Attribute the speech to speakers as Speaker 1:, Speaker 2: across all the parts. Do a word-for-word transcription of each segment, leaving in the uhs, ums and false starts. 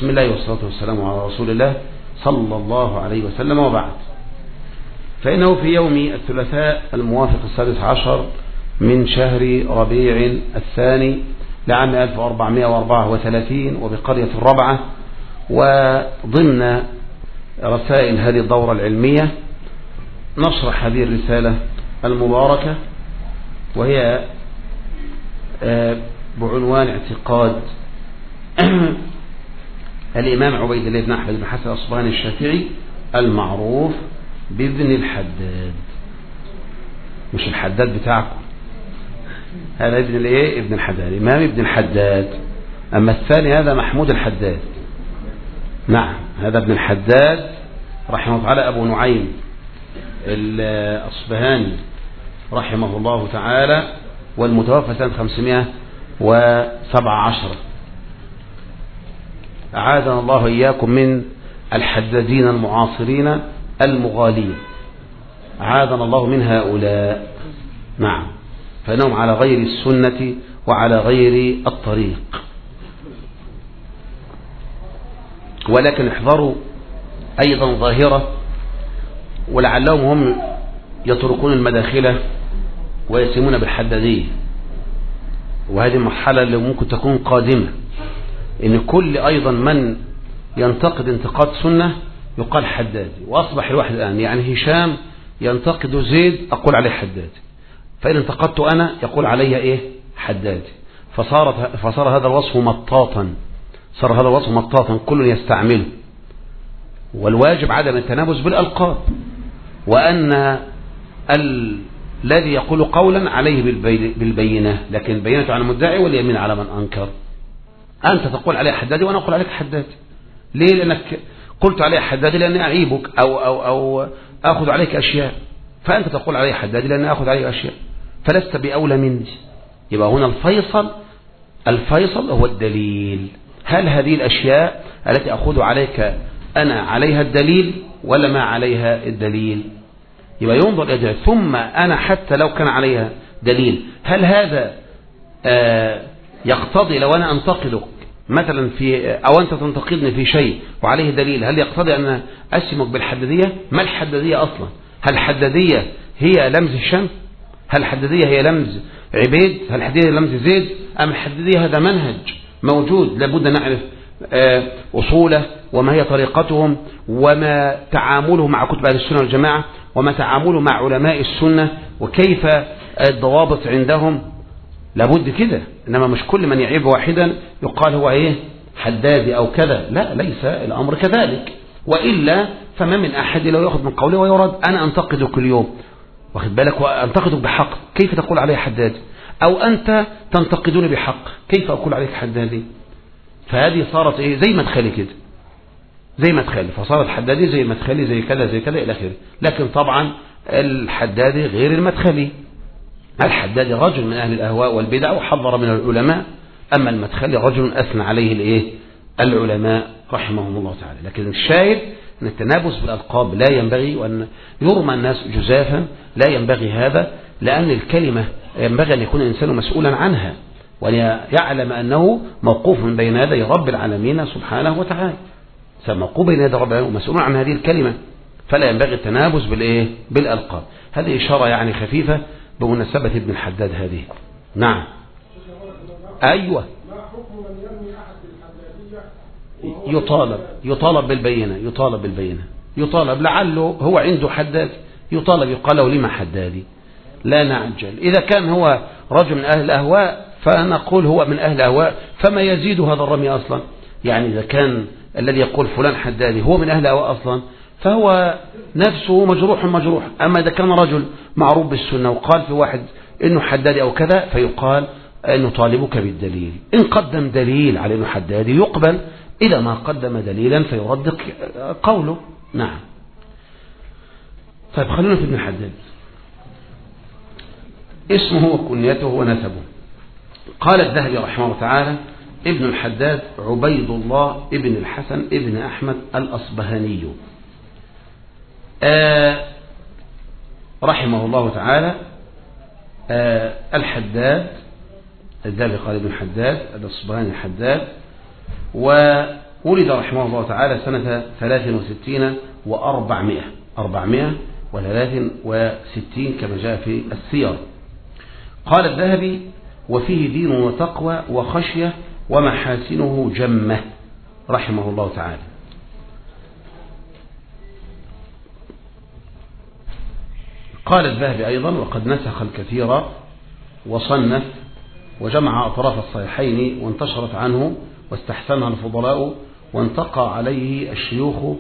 Speaker 1: بسم الله والصلاة والسلام على رسول الله صلى الله عليه وسلم، وبعد. فإنه في يوم الثلاثاء الموافق السادس عشر من شهر ربيع الثاني لعام ألف وأربعمائة وأربعة وثلاثين وبقرية الربعة، وضمن رسائل هذه الدورة العلمية نشرح هذه الرسالة المباركة، وهي بعنوان اعتقاد الإمام عبيد الله بن أحمد بن حسن الأصبهاني الشافعي المعروف بابن الحداد. مش الحداد بتاعكم، هذا ابن الايه؟ ابن الحداد، الإمام ابن الحداد. أما الثاني هذا محمود الحداد. نعم، هذا ابن الحداد رحمه الله تعالى أبو نعيم الأصبهاني رحمه الله تعالى، والمتوفى سنة خمسمائة وسبعة عشر. أعاذنا الله إياكم من الحدادين المعاصرين المغالين، أعاذنا الله من هؤلاء. نعم، فإنهم على غير السنة وعلى غير الطريق. ولكن احذروا أيضا ظاهرة، ولعلهم هم يتركون المداخلة ويسمون بالحدادية، وهذه المرحلة اللي ممكن تكون قادمة، إن كل أيضا من ينتقد انتقاد سنة يقال حدادي. وأصبح الواحد الآن يعني هشام ينتقد زيد أقول عليه حدادي، فإن انتقدت أنا يقول علي إيه؟ حدادي. فصارت فصار هذا الوصف مطاطا، صار هذا الوصف مطاطا كل يستعمله. والواجب عدم التنابز بالألقاب، وأن الذي يقول قولا عليه بالبينة، لكن البينة على المدعي واليمين على من أنكر. أنت تقول عليه حدادي وأنا أقول عليك حدادي. ليه؟ لأنك قلت عليه حدادي لأني أعيبك أو, أو, أو أخذ عليك أشياء، فأنت تقول عليه حدادي لأني أخذ عليك أشياء، فلست بأولى مني. يبقى هنا الفيصل الفيصل هو الدليل. هل هذه الأشياء التي أخذ عليك أنا عليها الدليل ولا ما عليها الدليل؟ يبقى ينظر إلى ثم أنا حتى لو كان عليها دليل، هل هذا آه يقتضي لو أنا أنتقدك مثلا في أو أنت تنتقدني في شيء وعليه دليل، هل يقتضي أن أسمك بالحدادية؟ ما الحدادية أصلا؟ هل الحدادية هي لمز الشمس؟ هل الحدادية هي لمز عبيد؟ هل الحدادية لمز زيد؟ أم الحدادية هذا منهج موجود لابد أن نعرف آه أصوله، وما هي طريقتهم، وما تعامله مع كتب أهل السنة والجماعة، وما تعامله مع علماء السنة، وكيف الضوابط عندهم. لابد كده. إنما مش كل من يعيب واحدا يقال هو إيه؟ حدادي أو كذا. لا، ليس الأمر كذلك. وإلا فما من أحد لو يأخذ من قوله ويرد. أنا أنتقدك اليوم، واخد بالك، وأنتقدك بحق، كيف تقول عليه حدادي؟ أو أنت تنتقدوني بحق، كيف أقول عليك حدادي؟ فهذه صارت إيه؟ زي مدخلي كده، زي مدخلي. فصارت حدادي زي مدخلي، زي كذا زي كذا إلى آخره. لكن طبعا الحدادي غير المدخلي. الحدادي رجل من أهل الأهواء والبدع وحضر من العلماء، أما المدخلي رجل أثنى عليه الإيه؟ العلماء رحمهم الله تعالى. لكن الشاهد أن التنابز بالألقاب لا ينبغي، وأن يرمى الناس جزافا لا ينبغي هذا، لأن الكلمة ينبغي أن يكون الإنسان مسؤولا عنها، وأن يعلم أنه موقوف من بين يدي رب العالمين سبحانه وتعالى، موقوف بين يدي رب العالمين ومسؤول عن هذه الكلمة، فلا ينبغي التنابز بالإيه؟ بالألقاب. هذه إشارة يعني خفيفة بمناسبة ابن الحداد هذه. نعم. أيوة. يطالب يطالب بالبينة يطالب بالبينة يطالب لعله هو عنده حداد، يطالب يقال له لما حدادي؟ لا نعجل. إذا كان هو رجل من أهل الأهواء فنقول هو من أهل الأهواء، فما يزيد هذا الرمي أصلا. يعني إذا كان الذي يقول فلان حدادي هو من أهل الأهواء أصلا، فهو نفسه مجروح مجروح. أما إذا كان رجل معروف بالسنة وقال في واحد إنه حدادي أو كذا، فيقال أنه طالبك بالدليل. إن قدم دليل على أنه حدادي يقبل، إذا ما قدم دليلا فيرد قوله. نعم. طيب خلونا في ابن الحداد. اسمه وكنيته ونسبه. قال الذهبي رحمه الله تعالى: ابن الحداد عبيد الله ابن الحسن ابن أحمد الأصبهاني آه رحمه الله تعالى. آه الحداد الذهبي قال ابن الحداد الأصبهاني الحداد، ولد رحمه الله تعالى سنة ثلاث وستين وأربعمائة أربعمائة وثلاث وستين كما جاء في السير. قال الذهبي: وفيه دين وتقوى وخشية ومحاسنه جمة، رحمه الله تعالى. قال الذهبي أيضا: وقد نسخ الكثير وصنف وجمع أطراف الصحيحين وانتشرت عنه واستحسنها الفضلاء وانتقى عليه الشيوخ،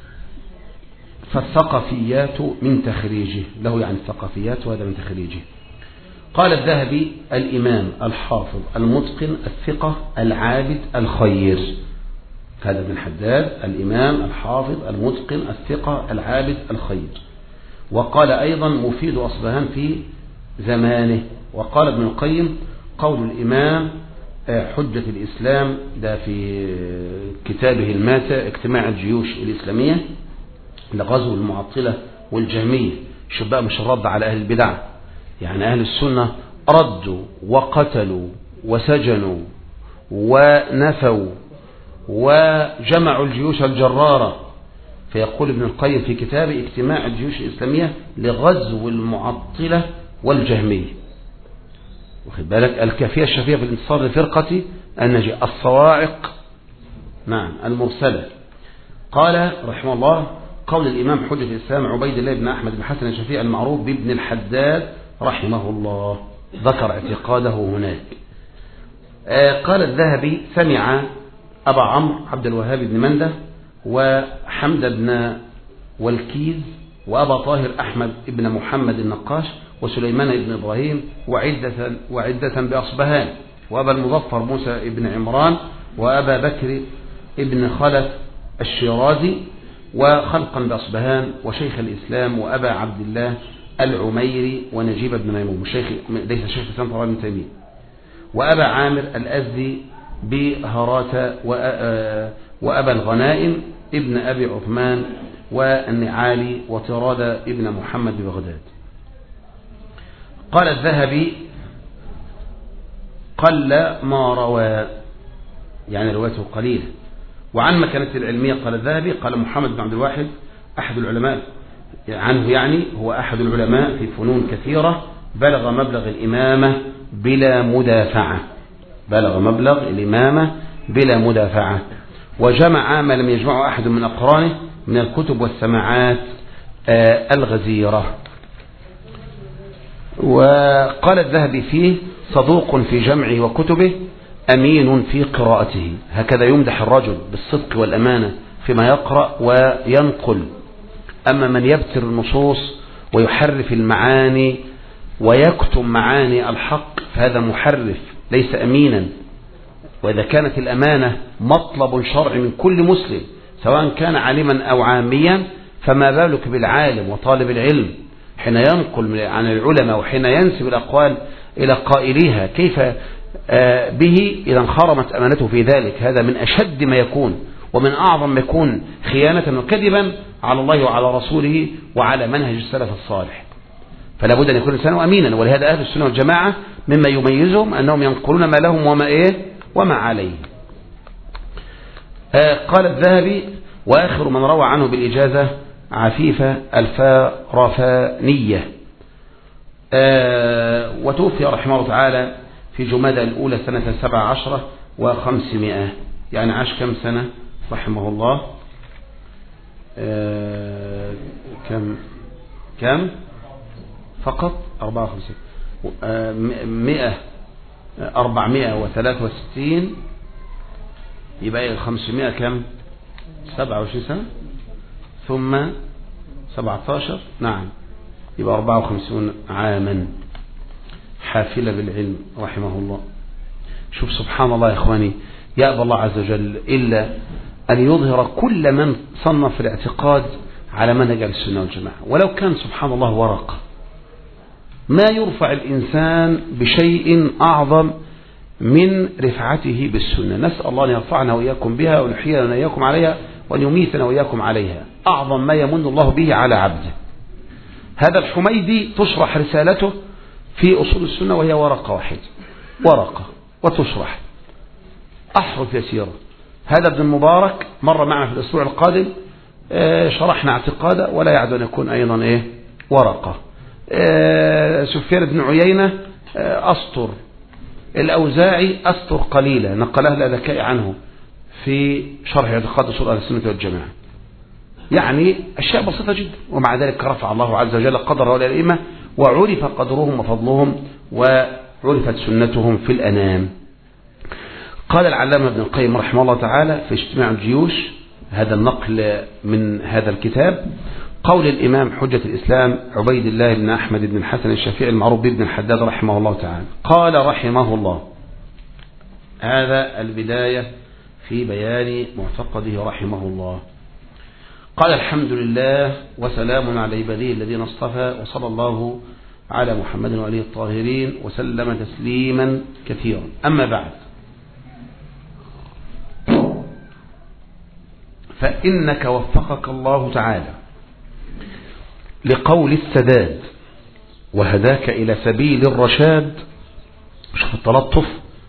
Speaker 1: فالثقفيات من تخريجه له، يعني الثقفيات وهذا من تخريجه. قال الذهبي: الإمام الحافظ المتقن الثقة العابد الخير. هذا ابن حداد: الإمام الحافظ المتقن الثقة العابد الخير. وقال أيضا مفيد أصبهان في زمانه. وقال ابن القيم: قول الإمام حجة الإسلام، ده في كتابه الماتع اجتماع الجيوش الإسلامية لغزو المعطلة والجهمية. شوف بقى، مش الرد على أهل البدع، يعني أهل السنة ردوا وقتلوا وسجنوا ونفوا وجمعوا الجيوش الجرارة. فيقول ابن القيم في كتابه اجتماع الجيوش الإسلامية لغزو المعطلة والجهمية، واخد بالك، الكافية الشافية في الانتصار لفرقة الناجية الصواعق، نعم، المرسلة. قال رحمه الله: قول الإمام حجة الإسلام عبيد الله بن أحمد بن حسن الشافعي المعروف بابن الحداد رحمه الله، ذكر اعتقاده هناك. قال الذهبي: سمع أبا عمرو عبد الوهاب بن منده وحمد بن والكيز وأبا طاهر أحمد بن محمد النقاش وسليمان بن إبراهيم وعدة, وعدة بأصبهان، وأبا المظفر موسى بن عمران وأبا بكر بن خلف الشيرازي وخلقا بأصبهان وشيخ الإسلام وأبا عبد الله العميري ونجيب بن ميمون، الشيخ ليس شيخ الإسلام طبعا ابن تيمية، وأبا عامر الأزدي بهرات وأبا الغنائم ابن أبي عثمان والنعالي وطراد ابن محمد ببغداد. قال الذهبي: قل ما روى، يعني روايته قليلة. وعن مكانة العلمية قال الذهبي: قال محمد بن عبد الواحد أحد العلماء عنه، يعني هو أحد العلماء في فنون كثيرة، بلغ مبلغ الإمامة بلا مدافعة، بلغ مبلغ الإمامة بلا مدافعة، وجمع ما لم يجمعه أحد من أقرانه من الكتب والسماعات الغزيرة. وقال الذهبي فيه: صدوق في جمعه وكتبه، أمين في قراءته. هكذا يمدح الرجل بالصدق والأمانة فيما يقرأ وينقل. أما من يبتر النصوص ويحرف المعاني ويكتم معاني الحق فهذا محرف ليس أمينا. وإذا كانت الأمانة مطلب شرعي من كل مسلم سواء كان عالما أو عاميا، فما بالك بالعالم وطالب العلم حين ينقل عن العلماء وحين ينسب الأقوال إلى قائليها، كيف به إذا انخرمت أمانته في ذلك؟ هذا من أشد ما يكون ومن أعظم ما يكون خيانة وكذبا على الله وعلى رسوله وعلى منهج السلف الصالح. فلا بد أن يكون الإنسان أمينا. ولهذا أهل السنة والجماعة مما يميزهم أنهم ينقلون ما لهم وما إيه وما عليه. آه قال الذهبي: وآخر من روى عنه بالإجازة عفيفة الفارفانية، آه وتوفي رحمه الله تعالى في جمادى الأولى سنة سبع عشرة وخمسمائة، يعني عاش كم سنة رحمه الله؟ آه كم كم فقط أربعة وخمسين، آه مئة أربعمائة وثلاثة وستين، يبقى خمسمائة كم؟ سبعة وعشرين سنة ثم سبعة عشر، نعم، يبقى أربعة وخمسون عاما حافلة بالعلم رحمه الله. شوف سبحان الله يا إخواني، يأبى الله عز وجل إلا أن يظهر كل من صنف الاعتقاد على منهج السنة والجماعة، ولو كان سبحان الله ورقة. ما يرفع الإنسان بشيء أعظم من رفعته بالسنة. نسأل الله أن يرفعنا وإياكم بها ونحيينا وإياكم عليها وأن يميتنا وإياكم عليها. أعظم ما يمن الله به على عبده. هذا الحميدي تشرح رسالته في أصول السنة وهي ورقة واحدة، ورقة وتشرح أحرف يسيرة، هذا ابن المبارك مر معنا في الأسبوع القادم، شرحنا اعتقاده ولا يعد أن يكون أيضا إيه ورقة. سفيان بن عيينة أسطر، الأوزاعي أسطر قليلة نقلها الأذكاء عنه في شرح اعتقاد أصول أهل السنة والجماعة. يعني أشياء بسيطة جدا، ومع ذلك رفع الله عز وجل قدر هؤلاء الأئمة وعرف قدرهم وفضلهم وعرفت سنتهم في الأنام. قال العلامة ابن القيم رحمه الله تعالى في اجتماع الجيوش، هذا النقل من هذا الكتاب، قول الإمام حجة الإسلام عبيد الله بن أحمد بن الحسن الشافعي المعروف بابن الحداد رحمه الله تعالى، قال رحمه الله، هذا البداية في بيان معتقده رحمه الله. قال الحمد لله وسلام على عباده الذين اصطفى، وصلى الله على محمد وآله الطاهرين وسلم تسليما كثيرا. أما بعد، فإنك وفقك الله تعالى لقول السداد وهداك إلى سبيل الرشاد. شوف التلطف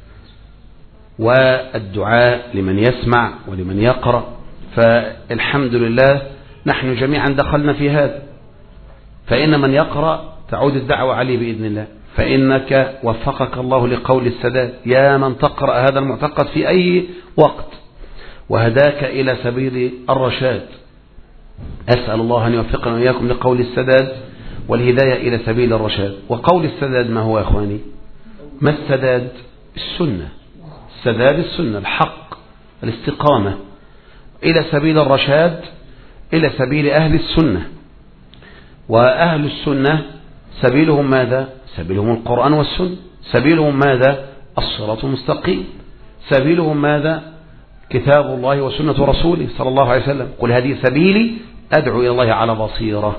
Speaker 1: والدعاء لمن يسمع ولمن يقرأ، فالحمد لله نحن جميعا دخلنا في هذا، فإن من يقرأ تعود الدعوة عليه بإذن الله. فإنك وفقك الله لقول السداد، يا من تقرأ هذا المعتقد في أي وقت، وهداك إلى سبيل الرشاد. أسأل الله أن يوفقنا وإياكم لقول السداد والهداية إلى سبيل الرشاد. وقول السداد ما هو يا أخواني؟ ما السداد؟ السنة. السداد السنة، الحق، الاستقامة، إلى سبيل الرشاد، إلى سبيل أهل السنة. وأهل السنة سبيلهم ماذا؟ سبيلهم القرآن والسنة. سبيلهم ماذا؟ الصراط المستقيم. سبيلهم ماذا؟ كتاب الله وسنة رسوله صلى الله عليه وسلم. قل هذه سبيلي أدعو إلى الله على بصيرة،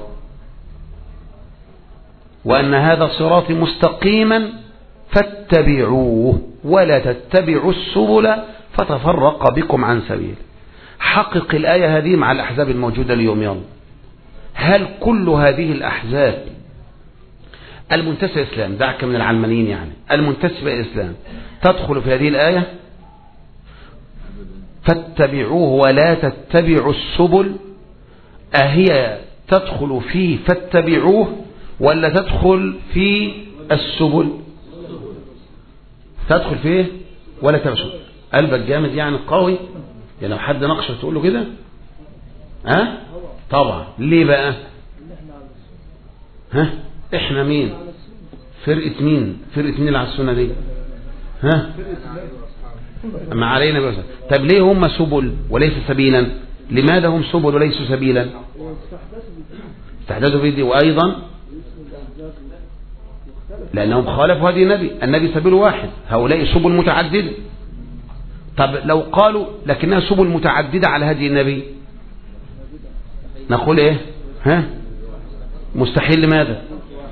Speaker 1: وأن هذا صراطي مستقيما فاتبعوه ولا تتبعوا السبل فتفرق بكم عن سبيل. حقق الآية هذه مع الأحزاب الموجودة اليوم. يلا، هل كل هذه الأحزاب المنتسبة إسلام، دعك من العلمانيين يعني، المنتسبة إسلام تدخل في هذه الآية؟ فاتبعوه ولا تتبعوا السبل، أهي تدخل في فاتبعوه ولا تدخل في السبل؟ تدخل فيه ولا تبعوا. قلبك جامد يعني قوي، يعني لو حد نقشه تقول له كده ها أه؟ طبعا. ليه بقى؟ ها احنا مين؟ فرقة مين؟ فرقة مين اللي على السنة دي؟ ها ما علينا بس. طب ليه هم سبل وليس سبيلا؟ لماذا هم سبل وليسوا سبيلا؟ استحدثوا في دي. وأيضا لأنهم خالفوا هذه النبي، النبي سبيل واحد، هؤلاء سبل متعددة. طب لو قالوا لكنها سبل متعددة على هدي النبي نقول ايه؟ ها مستحيل. لماذا؟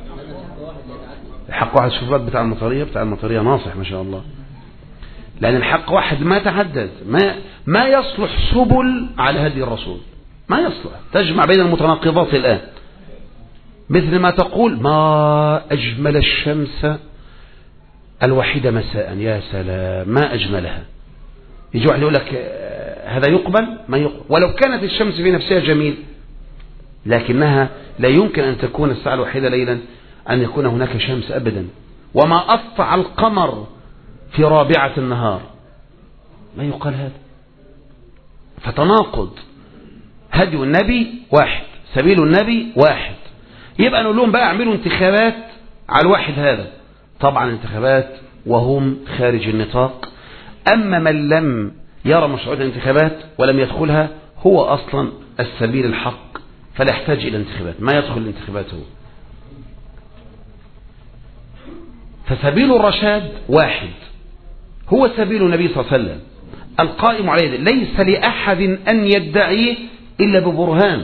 Speaker 1: الحق واحد. شوف بتاع المطرية، بتاع المطرية ناصح ما شاء الله، لأن الحق واحد ما تعدد، ما ما يصلح سبل على هدي الرسول، ما يصلح تجمع بين المتناقضات الآن. مثل ما تقول ما أجمل الشمس الوحيدة مساء، يا سلام ما أجملها. يجي واحد يقول لك هذا يقبل؟ ما يقبل. ولو كانت الشمس في نفسها جميل، لكنها لا يمكن أن تكون الساعة الوحيدة ليلا أن يكون هناك شمس أبدا. وما أسطع القمر في رابعة النهار، ما يقال هذا. فتناقض. هدي النبي واحد، سبيل النبي واحد. يبقى نقول لهم بقى اعملوا انتخابات على الواحد هذا. طبعا انتخابات وهم خارج النطاق. أما من لم يرى مشروعية الانتخابات ولم يدخلها، هو أصلا السبيل الحق، فلا يحتاج إلى انتخابات، ما يدخل الانتخابات هو. فسبيل الرشاد واحد، هو سبيل النبي صلى الله عليه وسلم القائم عليه، ليس لأحد أن يدعيه إلا ببرهان.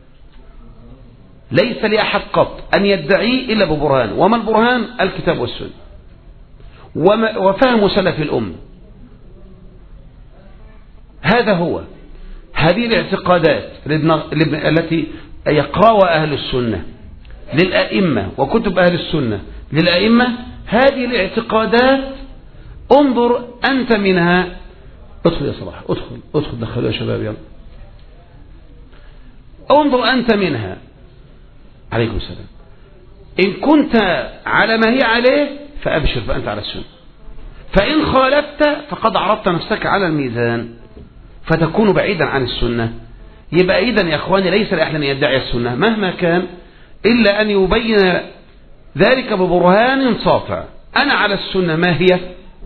Speaker 1: ليس لأحد قط أن يدعيه إلا ببرهان. وما البرهان؟ الكتاب والسنة وفهم سلف الأمة. هذا هو. هذه الاعتقادات التي يقرأها أهل السنة للأئمة وكتب أهل السنة للأئمة، هذه الاعتقادات انظر أنت منها ادخل يا صلاح، ادخل ادخل دخلوا يا شباب يلا. انظر أنت منها. عليكم السلام. إن كنت على ما هي عليه فأبشر، فأنت على السنة. فإن خالفت فقد عرضت نفسك على الميزان فتكون بعيدا عن السنة. يبقى إذن يا أخواني ليس لأحد أن يدعي السنة مهما كان إلا أن يبين ذلك ببرهان ساطع. أنا على السنة ما هي؟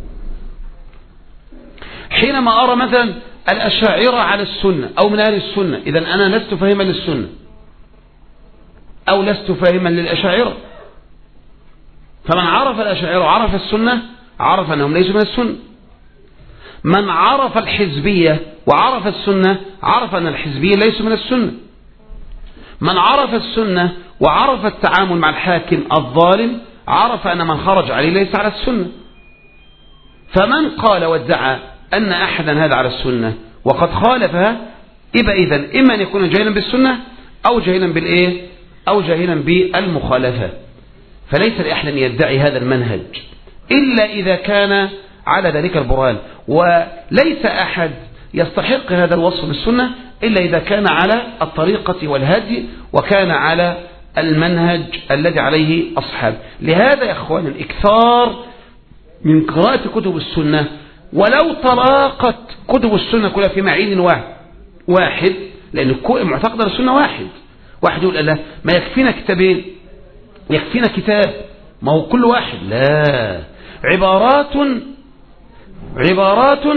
Speaker 1: حينما أرى مثلا الأشاعرة على السنة أو من أهل السنة، إذن أنا لست فاهما للسنة أو لست فاهما للأشاعرة. فمن عرف الأشاعرة وعرف السنة عرف أنهم ليسوا من السنة. من عرف الحزبية وعرف السنة عرف أن الحزبية ليسوا من السنة. من عرف السنة وعرف التعامل مع الحاكم الظالم عرف أن من خرج عليه ليس على السنة. فمن قال وادعى أن أحدا هذا على السنة وقد خالفها يبقى إذن إما أن يكون جاهلا بالسنة أو جاهلا بالإيه أو جاهلا بالمخالفة. فليس لأحد أن يدعي هذا المنهج إلا إذا كان على ذلك البرهان، وليس أحد يستحق هذا الوصف بالسنة إلا إذا كان على الطريقة والهدي وكان على المنهج الذي عليه أصحاب. لهذا يا أخوان الإكثار من قراءة كتب السنة، ولو تلاقت كتب السنة كلها في معين واحد، لأن معتقد السنة واحد. واحد يقول لا ما يكفينا كتابين، يكفينا كتاب، ما هو كل واحد. لا، عبارات عبارات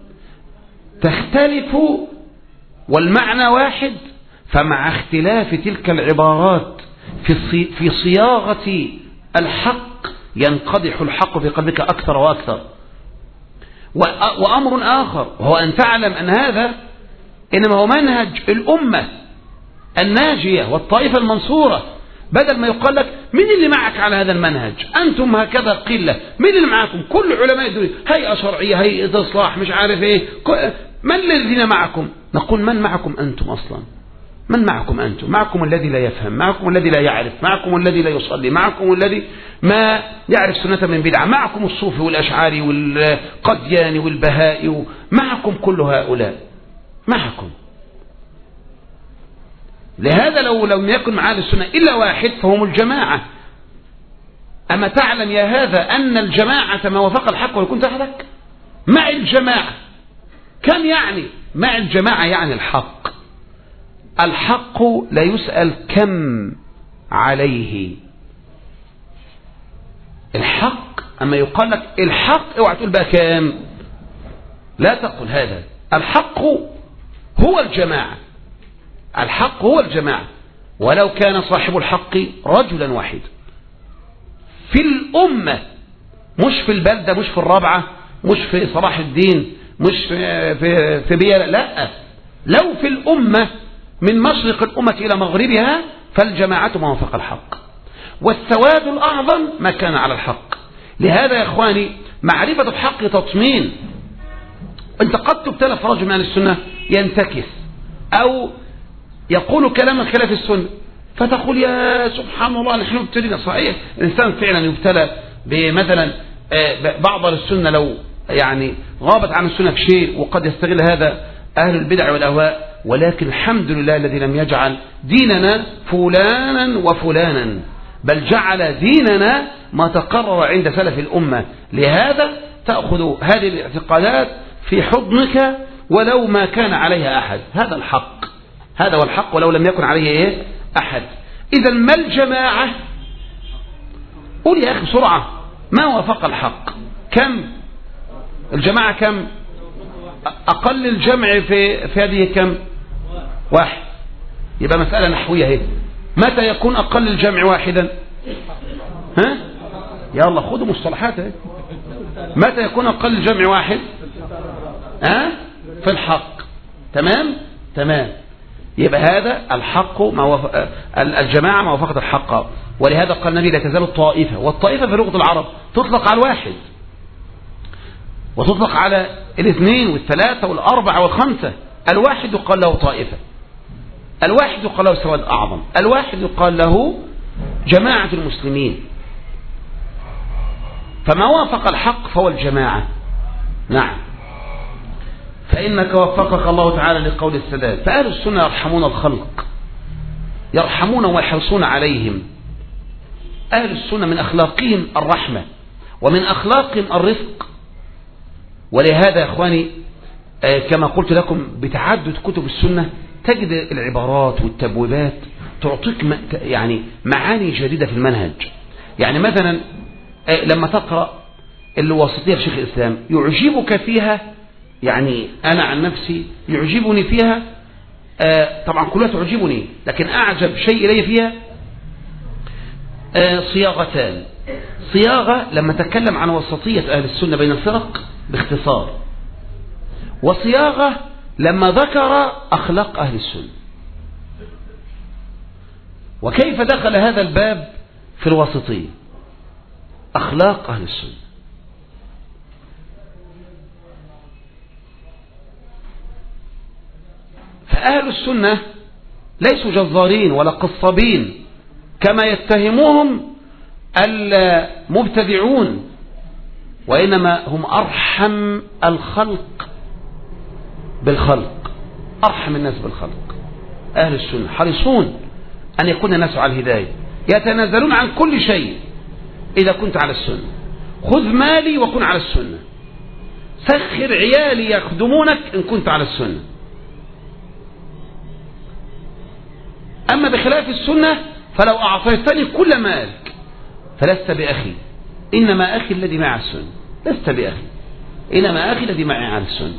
Speaker 1: تختلف والمعنى واحد، فمع اختلاف تلك العبارات في في صياغة الحق ينقدح الحق في قلبك أكثر وأكثر. وأمر آخر وهو أن تعلم أن هذا إنما هو منهج الأمة الناجية والطائفة المنصورة. بدل ما يقال لك من اللي معك على هذا المنهج، أنتم هكذا قلة، من اللي معكم؟ كل علماء الدنيا، هيئة شرعية، هيئة إصلاح، مش عارف إيه، من الذين معكم؟ نقول من معكم أنتم أصلا؟ من معكم أنتم؟ معكم الذي لا يفهم، معكم الذي لا يعرف، معكم الذي لا يصلي، معكم الذي ما يعرف سنة من بدعة، معكم الصوفي والأشعاري والقدياني والبهائي، معكم كل هؤلاء معكم. لهذا لو لم يكن معاه السنة إلا واحد فهم الجماعة. أما تعلم يا هذا أن الجماعة ما وافق الحق ويكون تحتك؟ مع الجماعة كم يعني؟ مع الجماعة يعني الحق. الحق لا يسأل كم عليه. الحق أما يقال لك الحق اوعى تقول بقى كام، لا تقل هذا. الحق هو الجماعة، الحق هو الجماعة، ولو كان صاحب الحق رجلا واحد في الأمة، مش في البلدة، مش في الرابعة، مش في صلاح الدين، مش في, في, في بيلا، لا، لو في الأمة من مشرق الأمة إلى مغربها فالجماعة ما وافق الحق، والسواد الأعظم ما كان على الحق. لهذا يا إخواني معرفة الحق تطمين. أنت قد تبتلى في رجل من السنة ينتكس أو يقول كلاما خلاف السنة فتقول يا سبحان الله نحن ابتلينا. صحيح الإنسان فعلا يبتلى بمثلا بعض السنة لو يعني غابت عن السنة في شيء، وقد يستغل هذا أهل البدع والأهواء، ولكن الحمد لله الذي لم يجعل ديننا فلانا وفلانا، بل جعل ديننا ما تقرر عند سلف الأمة. لهذا تأخذ هذه الاعتقادات في حضنك ولو ما كان عليها أحد. هذا الحق، هذا هو الحق ولو لم يكن عليه إيه أحد. إذا ما الجماعة؟ قول يا أخي بسرعة ما وافق الحق كم؟ الجماعة كم؟ أقل الجمع في في هذه كم؟ واحد. يبقى مسألة نحوية هي. متى يكون أقل الجمع واحدا؟ ها؟ يلا خذوا مصطلحات هي. متى يكون أقل الجمع واحد؟ ها؟ في الحق. تمام؟ تمام. يبقى هذا الحق ما وف... الجماعة ما وافقت الحق. ولهذا قال النبي لا تزال الطائفة، والطائفة في لغة العرب تطلق على الواحد وتطلق على الاثنين والثلاثة والأربعة والخمسة. الواحد يقال له طائفة، الواحد يقال له سواد أعظم، الواحد يقال له جماعة المسلمين. فما وافق الحق فهو الجماعة. نعم. فإنك وفقك الله تعالى لقول السداد. فأهل السنة يرحمون الخلق، يرحمون ويحرصون عليهم. أهل السنة من أخلاقهم الرحمة ومن أخلاقهم الرفق. ولهذا يا إخواني كما قلت لكم بتعدد كتب السنة تجد العبارات والتبويبات تعطيك يعني معاني جديدة في المنهج. يعني مثلا لما تقرأ الواسطية في شيخ الإسلام يعجبك فيها، يعني أنا عن نفسي يعجبني فيها طبعا كلها تعجبني، لكن أعجب شيء إلي فيها صياغتان. صياغة لما تكلم عن وسطية أهل السنة بين الفرق باختصار، وصياغة لما ذكر أخلاق أهل السنة. وكيف دخل هذا الباب في الوسطية؟ أخلاق أهل السنة. فأهل السنة ليسوا جزارين ولا قصابين كما يتهموهم المبتدعون، وإنما هم أرحم الخلق بالخلق، أرحم الناس بالخلق. أهل السنة حريصون أن يكون الناس على الهداية، يتنازلون عن كل شيء إذا كنت على السنة. خذ مالي وكن على السنة، سخر عيالي يخدمونك إن كنت على السنة. أما بخلاف السنة فلو أعطيتني كل مالك فلست بأخي، إنما أخي الذي معي على السنة. لست بأخي، إنما أخي الذي معي على السنة.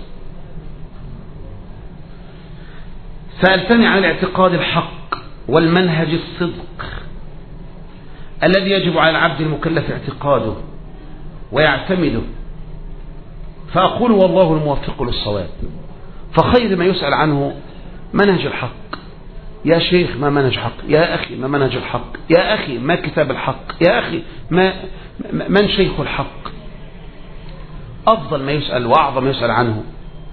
Speaker 1: سألتني عن الاعتقاد الحق والمنهج الصدق الذي يجب على العبد المكلف اعتقاده ويعتمده، فأقول والله الموفق للصواب. فخير ما يسأل عنه منهج الحق. يا شيخ ما منهج حق؟ يا أخي ما منهج الحق؟ يا أخي ما كتاب الحق؟ يا أخي ما من شيخ الحق؟ أفضل ما يسأل وأعظم ما يسأل عنه.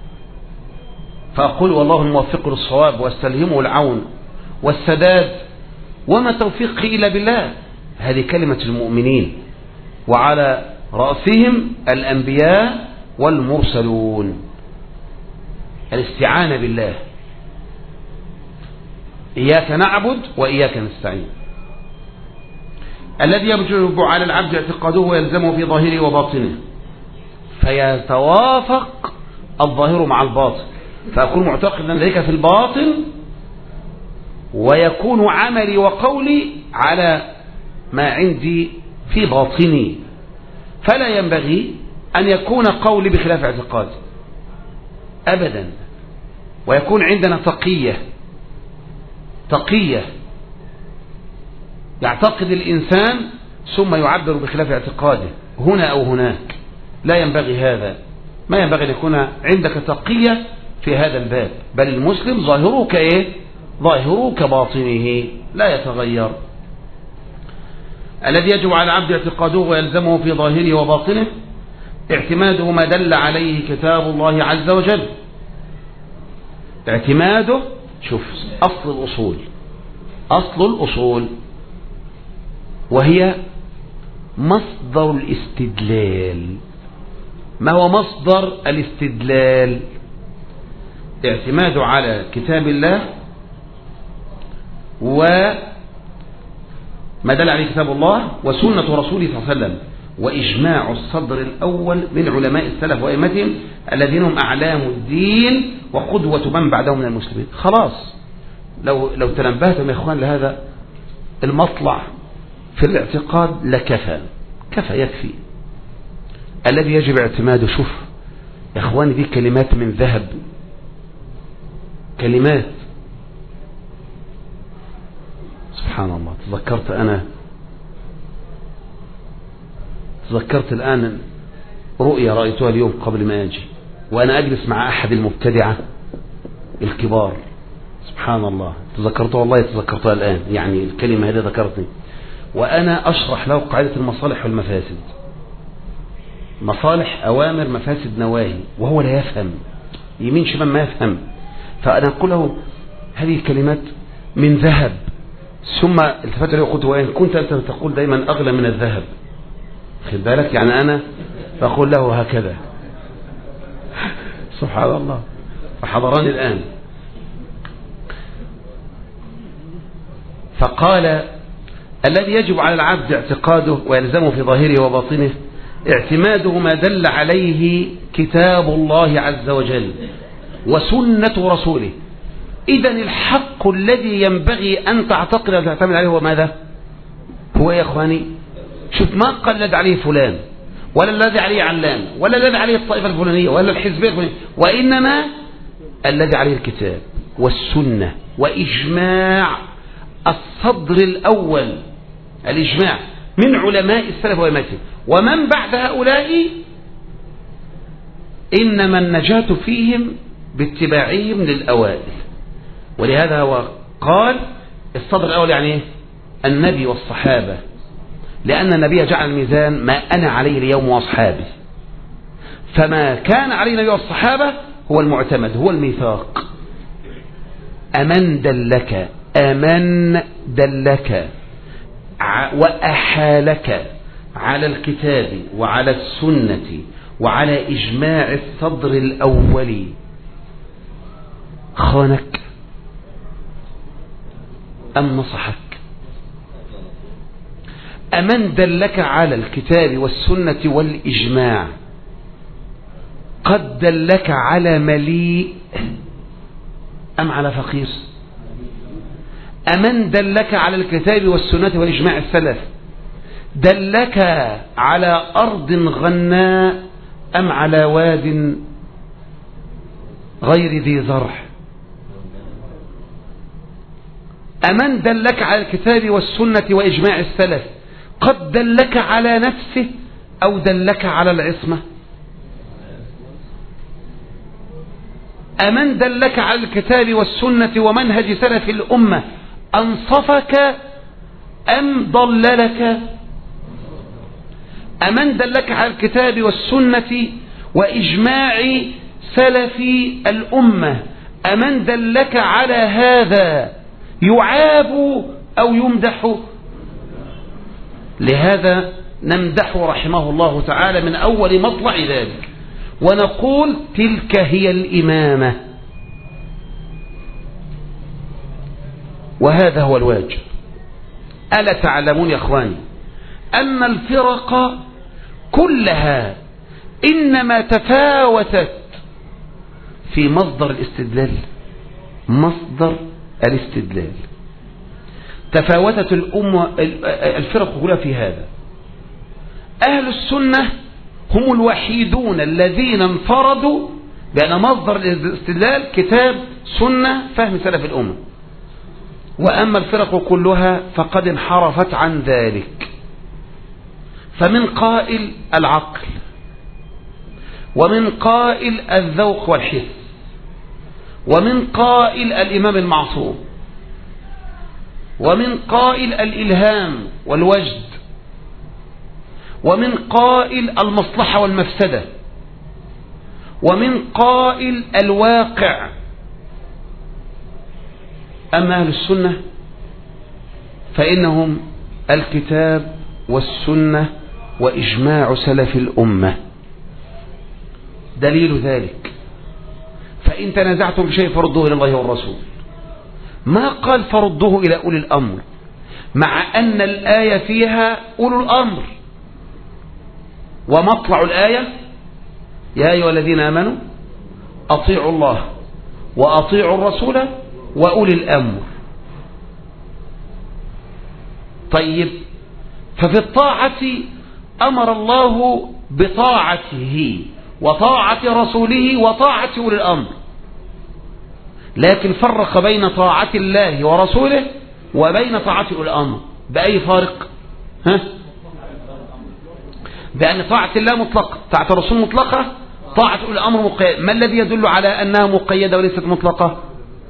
Speaker 1: فأقول والله الموفق للصواب واستلهمه العون والسداد، وما توفيقي إلا بالله. هذه كلمة المؤمنين، وعلى رأسهم الأنبياء والمرسلون. الاستعانة بالله، إياك نعبد وإياك نستعين. الذي يجب على العبد اعتقاده ويلزمه في ظاهره وباطنه، فيتوافق الظاهر مع الباطن، فأكون معتقدا ذلك في الباطن، ويكون عملي وقولي على ما عندي في باطني. فلا ينبغي أن يكون قولي بخلاف اعتقادي أبدا. ويكون عندنا تقية، تقية يعتقد الإنسان ثم يعبر بخلاف اعتقاده هنا أو هناك. لا ينبغي هذا، ما ينبغي أن يكون عندك تقية في هذا الباب. بل المسلم ظاهره كإيه؟ ظاهره كباطنه لا يتغير. الذي يجب على العبد اعتقاده ويلزمه في ظاهره وباطنه اعتماده ما دل عليه كتاب الله عز وجل. اعتماده، شوف أصل الأصول، أصل الأصول وهي مصدر الاستدلال. ما هو مصدر الاستدلال؟ اعتماده على كتاب الله وما دل عليه كتاب الله وسنة رسوله صلى الله عليه وسلم، وإجماع الصدر الأول من علماء السلف وأئمتهم الذين هم أعلام الدين وقدوة من بعدهم من المسلمين. خلاص، لو لو تنبهتم يا إخوان لهذا المطلع في الاعتقاد لكفى، كفى يكفي. الذي يجب اعتماده، شوف يا إخواني دي كلمات من ذهب، كلمات سبحان الله. تذكرت أنا تذكرت الآن رؤيا رأيتها اليوم قبل ما أجي، وأنا أجلس مع أحد المبتدعة الكبار. سبحان الله، تذكرتها والله، تذكرتها الآن، يعني الكلمة هذه ذكرتني وأنا أشرح له قاعدة المصالح والمفاسد. مصالح أوامر، مفاسد نواهي، وهو لا يفهم، يمين شمال ما يفهم. فأنا أقول له هذه الكلمات من ذهب. ثم التفت له وقلت وإن كنت أنت تقول دائما أغلى من الذهب، خد بالك، يعني أنا بقول له هكذا. سبحان الله، فحضران الآن. فقال الذي يجب على العبد اعتقاده ويلزمه في ظاهره وباطنه اعتماده ما دل عليه كتاب الله عز وجل وسنة رسوله. إذن الحق الذي ينبغي أن تعتقد وتعتمد عليه هو ماذا؟ هو يا إخواني، شوف، ما قلد عليه فلان ولا الذي عليه علان ولا الذي عليه الطائفة الفلانية ولا الحزبية الفلانية، وإنما الذي عليه الكتاب والسنة وإجماع الصدر الأول، الإجماع من علماء السلف وإمامهم، ومن بعد هؤلاء إنما النجاة فيهم باتباعهم للأوائل. ولهذا هو قال الصدر الأول يعني إيه؟ النبي والصحابة، لأن النبي جعل الميزان ما أنا عليه اليوم وأصحابي، فما كان عليه النبي والصحابة هو المعتمد، هو الميثاق. أمن دلك أمن دلك وأحالك على الكتاب وعلى السنة وعلى إجماع الصدر الأول خانك أم نصحك؟ أمن دلك على الكتاب والسنة والإجماع قد دلك على مليء أم على فقير؟ أمن دلك على الكتاب والسنة وإجماع السلف دلك على أرض غناء أم على واد غير ذي زرع؟ أمن دلك على الكتاب والسنة وإجماع السلف قد دلك على نفسه أو دلك على العصمة؟ أمن دلك على الكتاب والسنة ومنهج سلف الأمة أنصفك أم ضللك؟ أمن دلك على الكتاب والسنة وإجماع سلف الأمة أمن دلك على هذا يعاب أو يمدح؟ لهذا نمدح رحمه الله تعالى من أول مطلع ذلك ونقول تلك هي الإمامة، وهذا هو الواجب. ألا تعلمون يا أخواني أن الفرق كلها إنما تفاوتت في مصدر الاستدلال، مصدر الاستدلال تفاوتت الأمة الفرق كلها في هذا. أهل السنة هم الوحيدون الذين انفردوا بأن مصدر الاستدلال كتاب سنة فهم سلف الأمة، وأما الفرق كلها فقد انحرفت عن ذلك. فمن قائل العقل، ومن قائل الذوق والحس، ومن قائل الإمام المعصوم، ومن قائل الإلهام والوجد، ومن قائل المصلحة والمفسدة، ومن قائل الواقع. أما أهل السنة فإنهم الكتاب والسنة وإجماع سلف الأمة. دليل ذلك فإن تنازعتم بشيء فردوه إلى الله والرسول، ما قال فردوه إلى أولي الأمر، مع أن الآية فيها أولو الأمر، ومطلع الآية يا أيها الذين آمنوا أطيعوا الله وأطيعوا الرسول وأولي الأمر. طيب، ففي الطاعة أمر الله بطاعته وطاعة رسوله وطاعة أولي الأمر، لكن فرق بين طاعة الله ورسوله وبين طاعة أولي الأمر بأي فارق؟ ها؟ بأن طاعة الله مطلقة، طاعة الرسول مطلقة، طاعة أولي الأمر مقيدة. ما الذي يدل على أنها مقيدة وليست مطلقة؟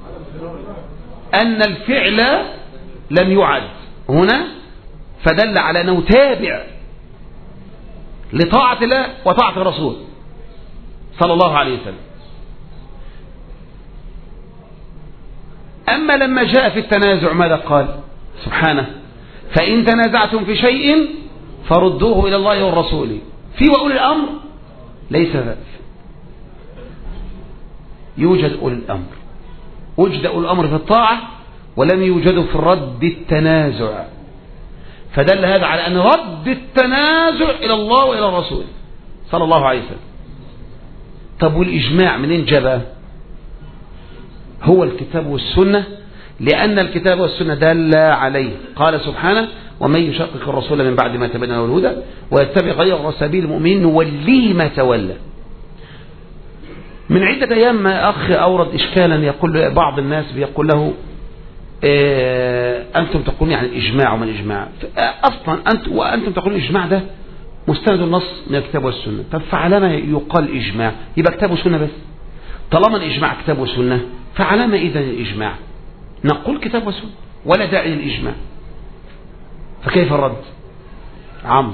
Speaker 1: أن الفعل لم يعد هنا، فدل على أنه تابع لطاعة الله وطاعة الرسول صلى الله عليه وسلم. أما لما جاء في التنازع ماذا قال سبحانه؟ فإن تنازعتم في شيء فردوه إلى الله والرسول في وأولي الأمر ليس ذلك. يوجد أولي الأمر، وجد أولي الأمر في الطاعة ولم يوجدوا في الرد التنازع، فدل هذا على أن رد التنازع إلى الله وإلى الرسول صلى الله عليه وسلم. طب والإجماع منين جبه؟ هو الكتاب والسنة، لأن الكتاب والسنة دل عليه. قال سبحانه: ومن يشقق الرسول من بعد ما تبين له الهدى ويتبع غير سبيل المؤمنين نوليه ما تولى. من عدة أيام ما أخ أورد إشكالا، يقول بعض الناس بيقول له إيه أنتم تقولون يعني الإجماع وما الإجماع؟ أصلا أنت وأنتم تقولون الإجماع ده مستند النص من الكتاب والسنة. طب فعلى ما يقال إجماع؟ يبقى كتاب وسنة بس. طالما الإجماع كتاب وسنة فعلى ما إذن الإجماع؟ نقول كتاب وسنة ولا داعي للإجماع. فكيف الرد؟ عمرو.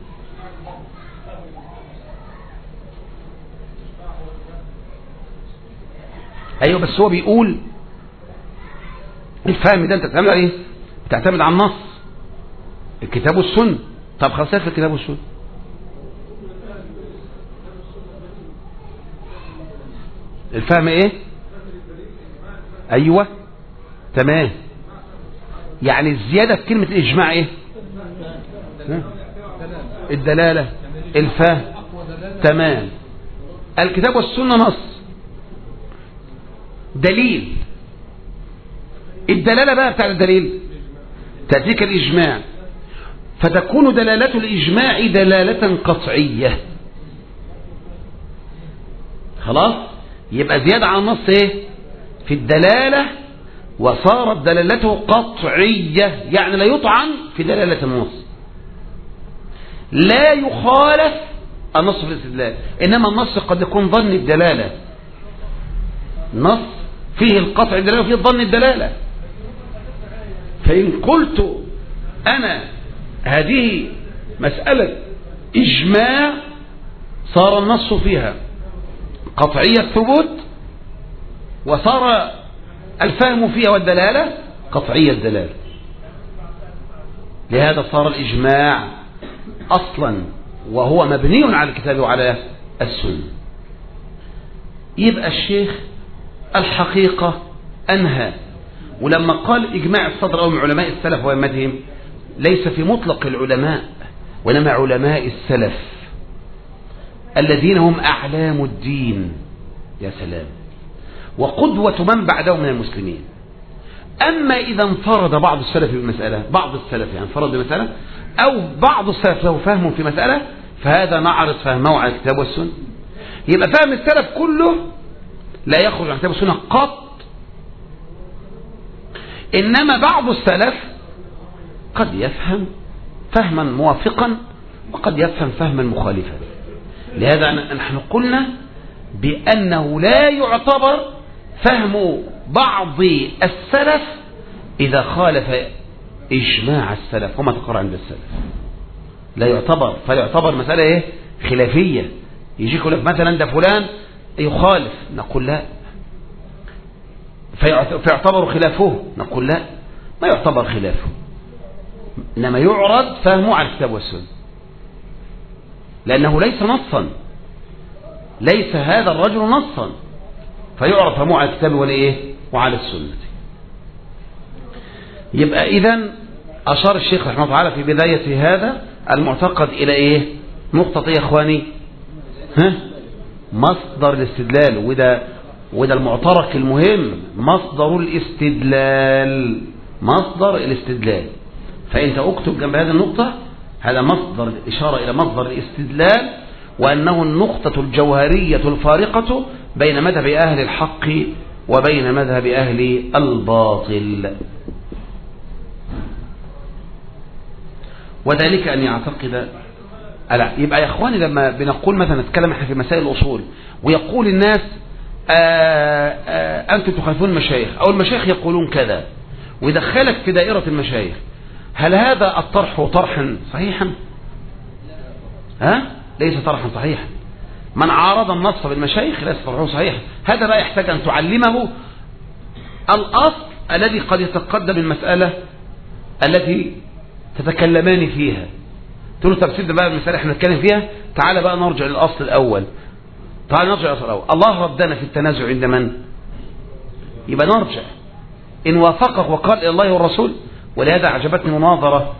Speaker 1: أيوه بس هو بيقول الفهم ده أنت تعتمد على إيه؟ تعتمد على النص الكتاب والسنة. طب خلاص في الكتاب والسنة. الفهم إيه؟ أيوه تمام. يعني الزيادة في كلمة الإجماع إيه؟ الدلالة، الفهم. تمام. الكتاب والسنة نص دليل. الدلالة بقى بتاع الدليل تأتيك الإجماع، فتكون دلالة الإجماع دلالة قطعية. خلاص يبقى زيادة عن النص إيه؟ في الدلالة، وصارت دلالته قطعية، يعني لا يطعن في دلالة النص، لا يخالف النص في الاستدلال. إنما النص قد يكون ظن الدلالة، نص فيه القطع الدلالة وفيه ظن الدلالة. فإن قلت أنا هذه مسألة إجماع صار النص فيها قطعية الثبوت، وصار الفهم فيها والدلالة قطعية الدلالة. لهذا صار الإجماع أصلا وهو مبني على الكتاب وعلى السنة. يبقى الشيخ الحقيقة أنهى، ولما قال إجماع الصدر من علماء السلف وأئمتهم ليس في مطلق العلماء، وإنما علماء السلف الذين هم أعلام الدين، يا سلام، وقدوة من بعدهم من المسلمين. أما إذا انفرد بعض السلف بمسألة، بعض السلف يعني انفرد بمسألة، أو بعض السلف له فهم في مسألة، فهذا نعرض فهمه على الكتاب والسنة. يبقى فهم السلف كله لا يخرج عن الكتاب والسنة قط. إنما بعض السلف قد يفهم فهما موافقا وقد يفهم فهما مخالفا. لهذا نحن قلنا بأنه لا يعتبر فهم بعض السلف إذا خالف إجماع السلف وما تقر عند السلف، لا يعتبر. فيعتبر مسألة إيه؟ خلافية. يجي يقول لك مثلا ده فلان يخالف، نقول لا. فيعتبر خلافه، نقول لا، ما يعتبر خلافه، إنما يعرض فهمه على الكتاب والسنة، لأنه ليس نصا، ليس هذا الرجل نصا، فيعرض فهمه على الكتاب والإيه؟ وعلى السنة. يبقى إذن أشار الشيخ رحمه الله تعالى في بداية هذا المعتقد إلى إيه؟ نقطة يا إخواني، ها؟ مصدر الاستدلال، وده وده المعترك المهم، مصدر الاستدلال، مصدر الاستدلال. فأنت اكتب جنب هذه النقطة هذا مصدر الإشارة إلى مصدر الاستدلال، وأنه النقطة الجوهرية الفارقة بين مذهب أهل الحق وبين مذهب أهل الباطل. وذلك أن يعتقد ألا. يبقى يا إخواني لما بنقول مثلا نتكلم احنا في مسائل الأصول ويقول الناس آآ آآ أنتم تخالفون المشايخ أو المشايخ يقولون كذا، ويدخلك في دائرة المشايخ، هل هذا الطرح طرحا صحيحا؟ ها؟ ليس طرحا صحيحا. من عارض النص بالمشايخ ليس طرحه صحيحا. هذا بقى يحتاج أن تعلمه الأصل الذي قد يتقدم المسألة التي تتكلمان فيها. تقول له تفسير ده بقى المسألة احنا نتكلم فيها، تعال بقى نرجع للأصل الأول. تعال نرجع إلى الأول. الله ردنا في التنازع عند من؟ يبقى نرجع إن وافقك وقال إلى الله والرسول. ولهذا عجبتني مناظرة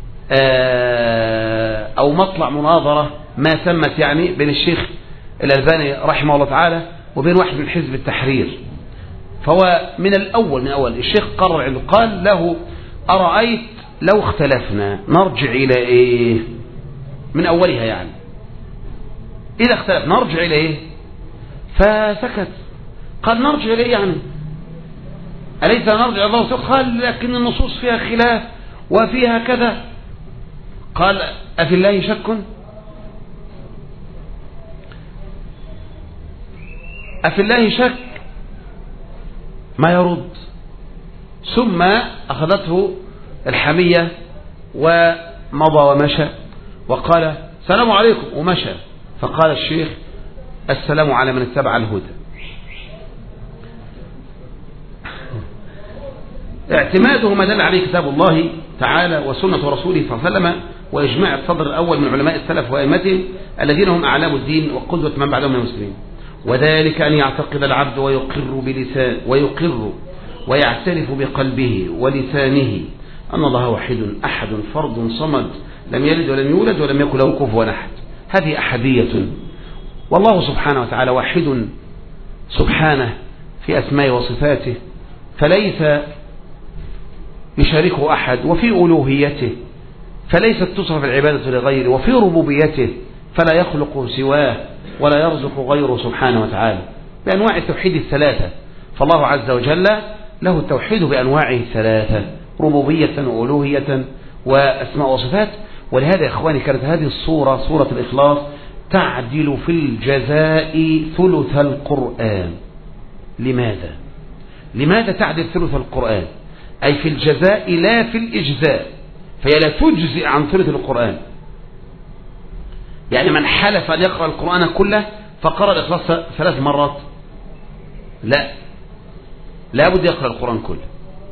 Speaker 1: أو مطلع مناظرة ما تمت يعني بين الشيخ الألباني رحمه الله تعالى وبين واحد من حزب التحرير. فهو من الأول من أول الشيخ قرر عنده قال له أرأيت لو اختلفنا نرجع إلى إيه؟ من أولها يعني إذا اختلف نرجع إلى إيه؟ فسكت. قال نرجع إلى إيه يعني؟ أليس نرجع إلى الله ورسوله؟ قال لكن النصوص فيها خلاف وفيها كذا. قال أفي الله شك؟ أفي الله شك؟ ما يرد. ثم أخذته الحمية ومضى ومشى وقال السلام عليكم ومشى. فقال الشيخ السلام على من اتبع الهدى. اعتماده ما دل عليه كتاب الله تعالى وسنة رسوله صلى الله عليه وسلم وإجماع الصدر الأول من علماء السلف وأئمتهم الذين هم أعلام الدين وقدوة من بعدهم من المسلمين. وذلك أن يعتقد العبد ويقر بلسان ويقر ويعترف بقلبه ولسانه أن الله واحد أحد فرد صمد لم يلد ولم يولد ولم يكن له كفوا أحد. هذه أحدية. والله سبحانه وتعالى واحد سبحانه في أسمائه وصفاته فليس يشاركه أحد، وفي ألوهيته فليست تصرف العبادة لغيره، وفي ربوبيته فلا يخلق سواه ولا يرزق غيره سبحانه وتعالى بأنواع التوحيد الثلاثة. فالله عز وجل له التوحيد بأنواعه الثلاثة ربوبية وألوهية وأسماء وصفات. ولهذا يا إخواني كانت هذه الصورة صورة الإخلاص تعدل في الجزاء ثلث القرآن. لماذا؟ لماذا تعدل ثلث القرآن؟ أي في الجزاء لا في الإجزاء، فهي لا تجزئ عن ثلث القرآن. يعني من حلف أن يقرأ القرآن كله فقرأ الإخلاص ثلاث مرات، لا لا بد يقرأ القرآن كله.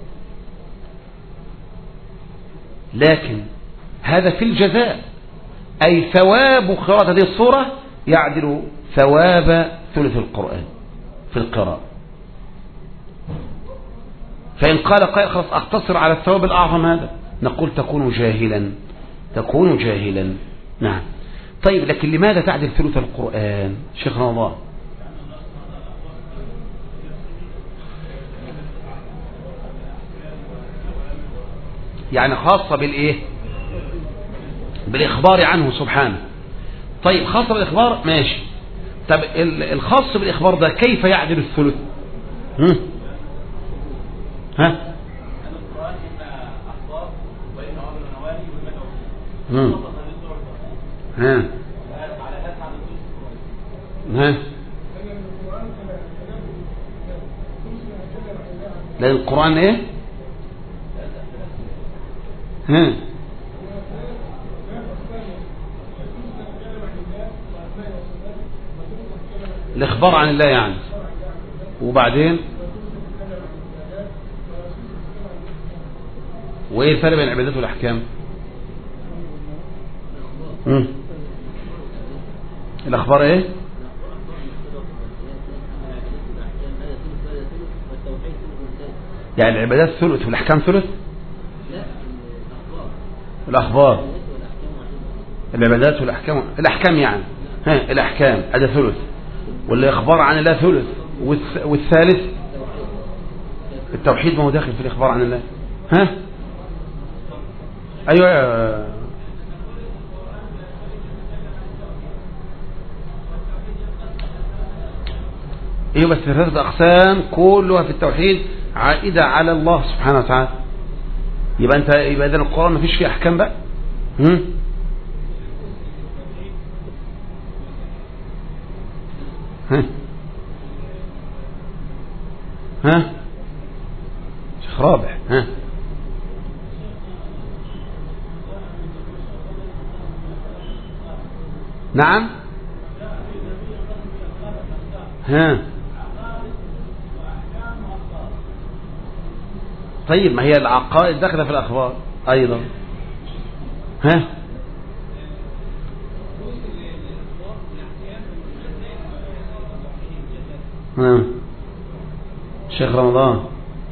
Speaker 1: لكن هذا في الجزاء، أي ثواب قراءة هذه الصورة يعدل ثواب ثلث القرآن في القراءة. فإن قال قائل خلاص أقتصر على الثواب الأعظم هذا، نقول تكون جاهلا تكون جاهلا. نعم. طيب لكن لماذا تعدل ثلث القرآن شيخنا الله؟ يعني خاصة بالإيه؟ بالإخبار عنه سبحانه. طيب خاصة بالإخبار ماشي. طب الخاص بالإخبار ده كيف يعدل الثلث؟ هم؟ ها؟ هم. ها ها لا القرآن ايه؟ ها الإخبار عن الله يعني. وبعدين وايه الفرق بين العبادات والأحكام؟ امم الأخبار ايه؟ يعني العبادات ثلث والأحكام ثلث؟ الأخبار العبادات والأحكام الأحكام يعني ها الأحكام هذا ثلث، والإخبار عن الله ثلث، والثالث التوحيد ما هو داخل في الإخبار عن الله. ها أيوة ايوه بس ثلاثة أقسام كلها في التوحيد عائدة على الله سبحانه وتعالى. يبقى انت يبقى اذا القرآن ما فيش فيه أحكام بقى. هم؟ ها ها شيخ رابح ها نعم ها طيب ما هي العقائد داخله في الأخبار أيضا. ها نعم شيخ رمضان.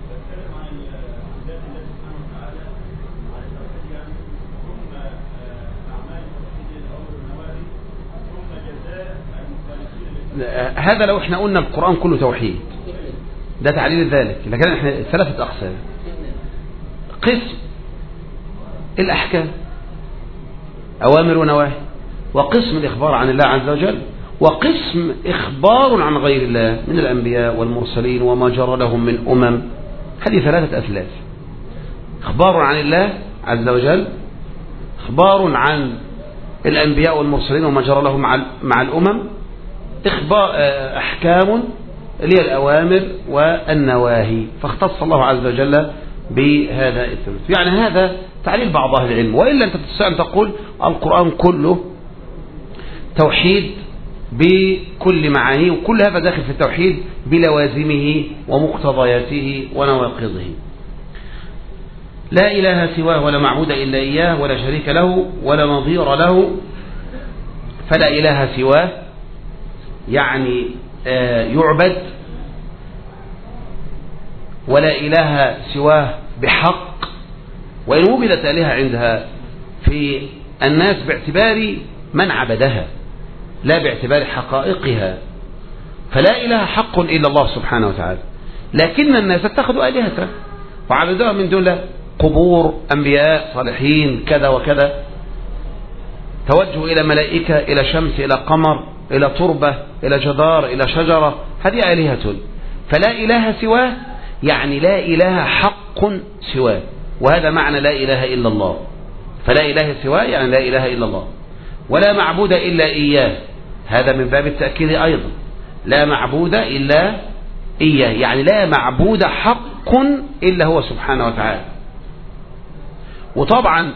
Speaker 1: هذا لو احنا قلنا القرآن كله توحيد ده تعليل ذلك، لكن احنا ثلاثة أقسام. قسم الأحكام أوامر ونواهي، وقسم الإخبار عن الله عز وجل، وقسم إخبار عن غير الله من الأنبياء والمرسلين وما جرى لهم من أمم. هذه ثلاثة أثلاث: إخبار عن الله عز وجل، إخبار عن الأنبياء والمرسلين وما جرى لهم مع الأمم، إخبار أحكام اللي هي الأوامر والنواهي. فاختص الله عز وجل بهذا الثلث. يعني هذا تعليل بعض أهل العلم، وإلا أنت تستطيع أن تقول القرآن كله توحيد بكل معانيه، وكل هذا داخل في التوحيد بلوازمه ومقتضياته ونواقضه. لا إله سواه ولا معبود إلا إياه ولا شريك له ولا نظير له. فلا إله سواه يعني يعبد، ولا إله سواه بحق، وإن وجدت آلهة عندها في الناس باعتبار من عبدها لا باعتبار حقائقها، فلا إله حق إلا الله سبحانه وتعالى. لكن الناس اتخذوا آلهة وعبدوها من دون الله، قبور أنبياء صالحين كذا وكذا، توجهوا إلى ملائكة إلى شمس إلى قمر إلى تربة إلى جدار إلى شجرة، هذه آلهة. فلا إله سواه يعني لا إله حق سواه، وهذا معنى لا إله إلا الله. فلا إله سواه يعني لا إله إلا الله. ولا معبود إلا إياه، هذا من باب التأكيد أيضا، لا معبود إلا إياه يعني لا معبود حق إلا هو سبحانه وتعالى. وطبعا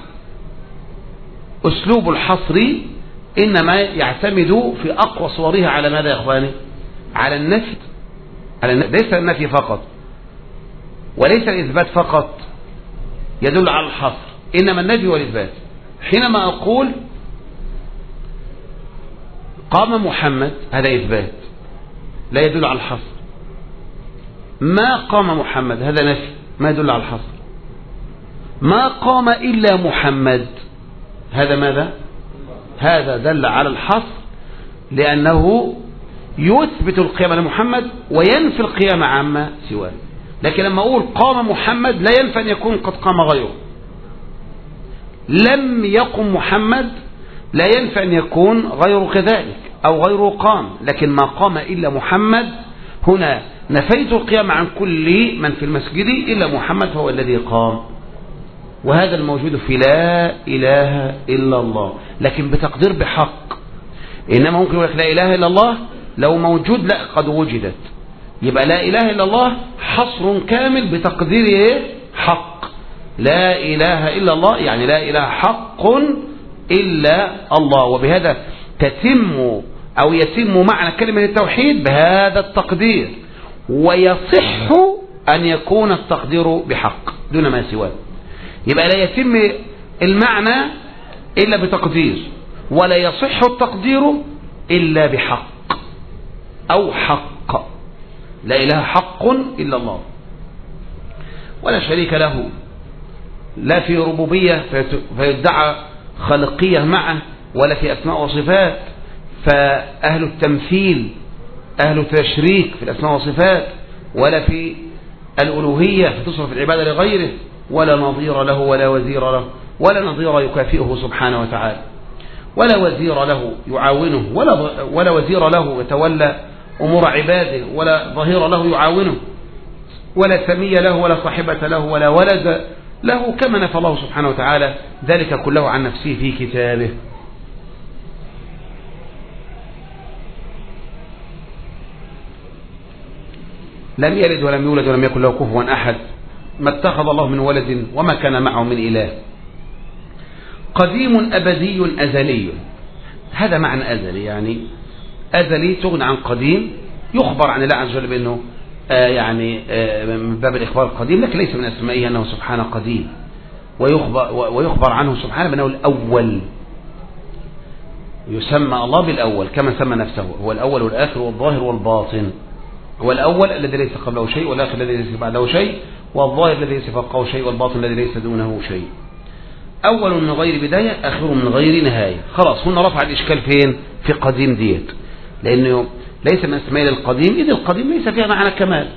Speaker 1: أسلوب الحصر إنما يعتمد في أقوى صورها على ماذا يا إخواني؟ على النفي، على النفي. ليس النفي فقط وليس الإثبات فقط يدل على الحصر، إنما النفي والإثبات. حينما أقول قام محمد هذا إثبات لا يدل على الحصر، ما قام محمد هذا نفي ما يدل على الحصر، ما قام إلا محمد هذا ماذا؟ هذا دل على الحصر، لأنه يثبت القيام لمحمد وينفي القيام عما سواه. لكن لما أقول قام محمد لا ينفي أن يكون قد قام غيره، لم يقم محمد لا ينفي أن يكون غيره كذلك أو غيره قام. لكن ما قام إلا محمد، هنا نفيت القيام عن كل من في المسجد إلا محمد هو الذي قام. وهذا الموجود في لا إله إلا الله، لكن بتقدير بحق. إنما ممكن يقول لك لا إله إلا الله لو موجود لا قد وجدت، يبقى لا إله إلا الله حصر كامل بتقدير إيه؟ حق. لا إله إلا الله يعني لا إله حق إلا الله. وبهذا تتم أو يتم معنى كلمة التوحيد بهذا التقدير، ويصح أن يكون التقدير بحق دون ما سواه. يبقى لا يتم المعنى إلا بتقدير، ولا يصح التقدير إلا بحق أو حق. لا إله حق إلا الله ولا شريك له، لا في ربوبية فيدعى خلقية معه، ولا في أسماء وصفات فأهل التمثيل أهل التشريك في الأسماء والصفات، ولا في الألوهية فتصرف العبادة لغيره، ولا نظير له ولا وزير له، ولا نظير يكافئه سبحانه وتعالى، ولا وزير له يعاونه، ولا ولا وزير له يتولى أمور عباده، ولا ظهير له يعاونه، ولا سمي له ولا صاحبة له ولا ولد له، كما نفى الله سبحانه وتعالى ذلك كله عن نفسه في كتابه. لم يلد ولم يولد ولم يكن له كفوا أحد، ما اتخذ الله من ولد وما كان معه من إله. قديم أبدي أزلي، هذا معنى أزلي، يعني أزلي تغنى عن قديم، يخبر عن الله عز وجل بأنه آه يعني آه من باب الإخبار القديم، لكن ليس من أسمائه أنه سبحانه قديم، ويخبر, ويخبر عنه سبحانه بأنه الأول، يسمى الله بالأول كما سمى نفسه، هو الأول والآخر والظاهر والباطن. هو الأول الذي ليس قبله شيء، والآخر الذي ليس بعده شيء، والظاهر الذي ليس فوقه شيء، والباطن الذي ليس دونه شيء. أول من غير بداية، آخر من غير نهاية. خلاص هنا رفع الإشكال فين؟ في قديم ديت، لأنه ليس من اسماء القديم، إذ القديم ليس فيها معنى كمال،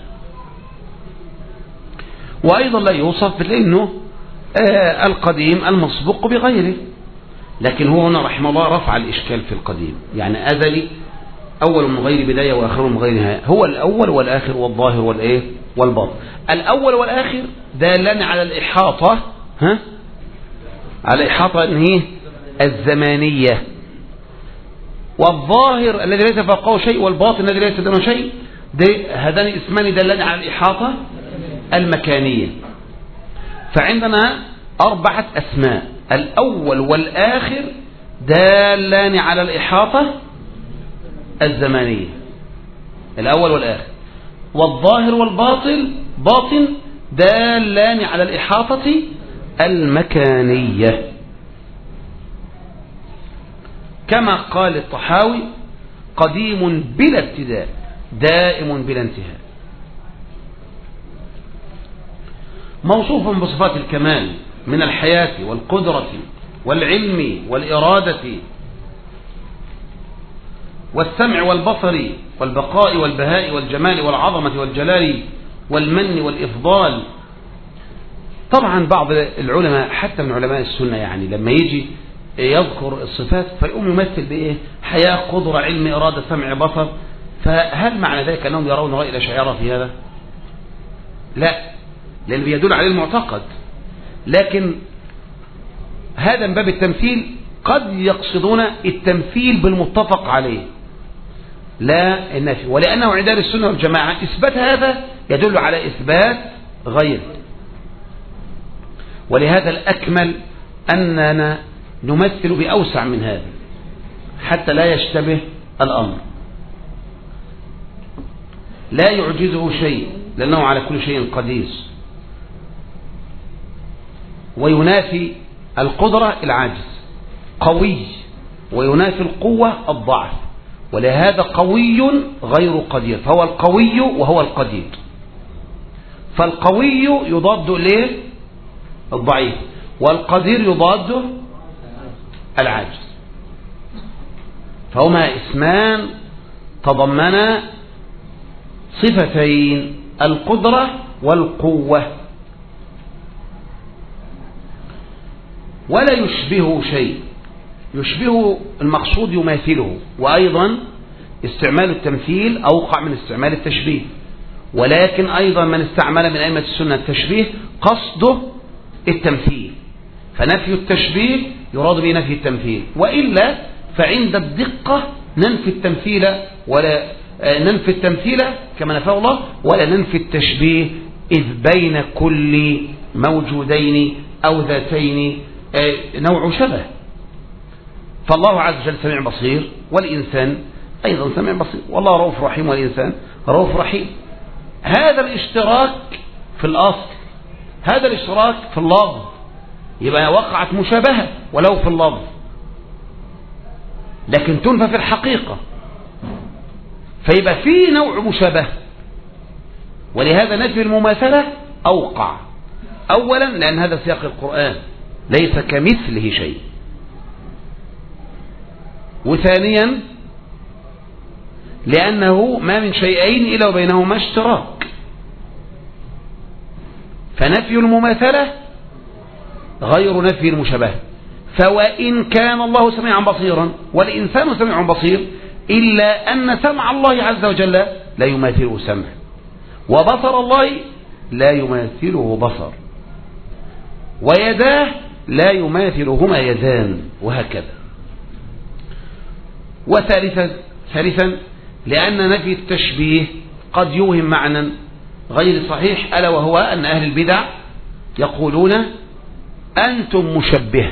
Speaker 1: وأيضا لا يوصف لأنه آه القديم المسبوق بغيره. لكن هو هنا رحمه الله رفع الإشكال في القديم، يعني أزلي، أول من غير بداية وآخر من غير نهاية، هو الأول والآخر والظاهر والإيه والباطن. الأول والآخر دالان على الإحاطة، ها، على إحاطة إن هي الزمانية، والظاهر الذي ليس فوقه شيء والباطن الذي ليس دونه شيء، هذان اسمان دالان على الإحاطة المكانية. فعندنا أربعة أسماء، الأول والآخر دالان على الإحاطة الزمانية، الأول والآخر، والظاهر والباطن باطن دالان على الإحاطة المكانية، كما قال الطحاوي: قديم بلا ابتداء دائم بلا انتهاء. موصوف بصفات الكمال من الحياة والقدرة والعلم والإرادة والسمع والبصر والبقاء والبهاء والجمال والعظمة والجلال والمن والإفضال. طبعا بعض العلماء حتى من علماء السنة يعني لما يجي يذكر الصفات فيقوم يمثل بإيه؟ حياة، قدرة، علم، إرادة، سمع، بصر. فهل معنى ذلك أنهم يرون رأي الأشاعرة في هذا؟ لا، لأن بيدل عليه المعتقد. لكن هذا من باب التمثيل، قد يقصدون التمثيل بالمتفق عليه لا النفي، ولأنه عند أهل السنة والجماعة إثبات هذا يدل على إثبات غير. ولهذا الأكمل أننا نمثل بأوسع من هذا حتى لا يشتبه الأمر. لا يعجزه شيء لأنه على كل شيء قدير، وينافي القدرة العاجز، قوي، وينافي القوة الضعف، ولهذا قوي غير قدير، فهو القوي وهو القدير. فالقوي يضاد ليه؟ الضعيف، والقدير يضاد العاجز. فهما اسمان تضمنا صفتين، القدرة والقوة، ولا يشبهه شيء. يشبهه المقصود يماثله، وأيضا استعمال التمثيل أوقع من استعمال التشبيه. ولكن أيضا من استعمل من أئمة السنة التشبيه قصده التمثيل، فنفي التشبيه يراد به نفي التمثيل، وإلا فعند الدقة ننفي التمثيل ولا ننفي التمثيل كما نفاه الله، ولا ننفي التشبيه، إذ بين كل موجودين أو ذاتين نوع شبه. فالله عز وجل سميع بصير، والإنسان أيضا سميع بصير، والله رؤوف رحيم والإنسان رؤوف رحيم. هذا الاشتراك في الأصل، هذا الاشتراك في اللفظ، يبقى وقعت مشابهة ولو في اللفظ، لكن تنفى في الحقيقة، فيبقى في نوع مشابهة. ولهذا نفي المماثلة أوقع، أولا لأن هذا سياق القرآن ليس كمثله شيء، وثانيا لأنه ما من شيئين إلا وبينهما اشتراك. فنفي المماثلة غير نفي المشابهة. فوإن كان الله سميعا بصيرا والإنسان سميع بصير، إلا أن سمع الله عز وجل لا يماثله سمع، وبصر الله لا يماثله بصر، ويداه لا يماثلهما يدان، وهكذا. وثالثا ثالثا لأن نفي التشبيه قد يوهم معنى غير صحيح، ألا وهو أن أهل البدع يقولون أنتم مشبهة،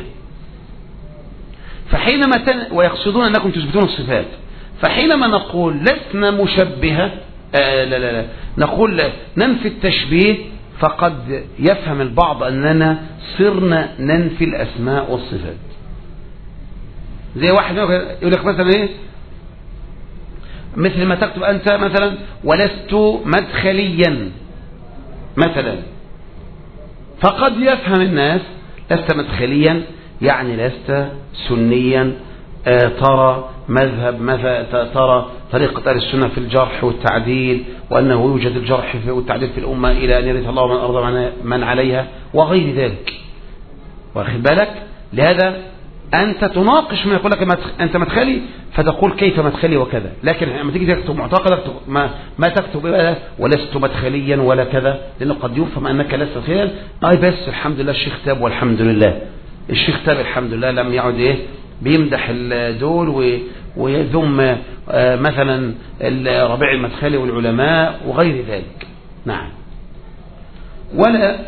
Speaker 1: فحينما تن... ويقصدون أنكم تثبتون الصفات، فحينما نقول لسنا مشبهة آه لا لا لا نقول لا. ننفي التشبيه، فقد يفهم البعض أننا صرنا ننفي الأسماء والصفات. زي واحد يقول لك مثلا إيه، مثل ما تكتب أنت مثلا ولست مدخليا مثلا، فقد يفهم الناس لست مدخليا يعني لست سنيا، آه ترى مذهب ماذا ترى طريقة أهل السنة في الجرح والتعديل، وأنه يوجد الجرح والتعديل في الأمة إلى أن يرث الله من أرض من عليها وغير ذلك. واخد بالك؟ لهذا أنت تناقش من يقول لك أنت مدخلي فتقول كيف مدخلي وكذا، لكن لما تيجي تكتب معتقدك ما, ما تكتب إيه ولست مدخليا ولا كذا، لأنه قد يفهم أنك لست خيال. أي بس الحمد لله الشيخ تاب والحمد لله، الشيخ تاب الحمد لله لم يعد إيه بيمدح الدول ويذم مثلا الربيع المدخلي والعلماء وغير ذلك. نعم. ولا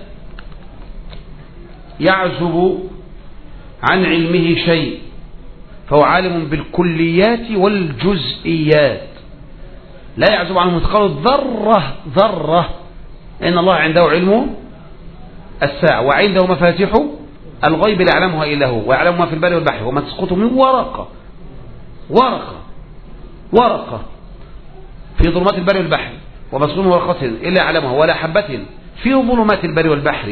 Speaker 1: يعزب عن علمه شيء، فهو عالم بالكليات والجزئيات، لا يعزب عنه مثقال ذرة ذرة، إن الله عنده علمه الساعة وعنده مفاتيح الغيب لا يعلمها إلا هو، ويعلم ما في البر والبحر وما تسقط من ورقة ورقة ورقة في ظلمات البر والبحر وما تسقط من ورقة إلا يعلمها ولا حبة في ظلمات البر والبحر.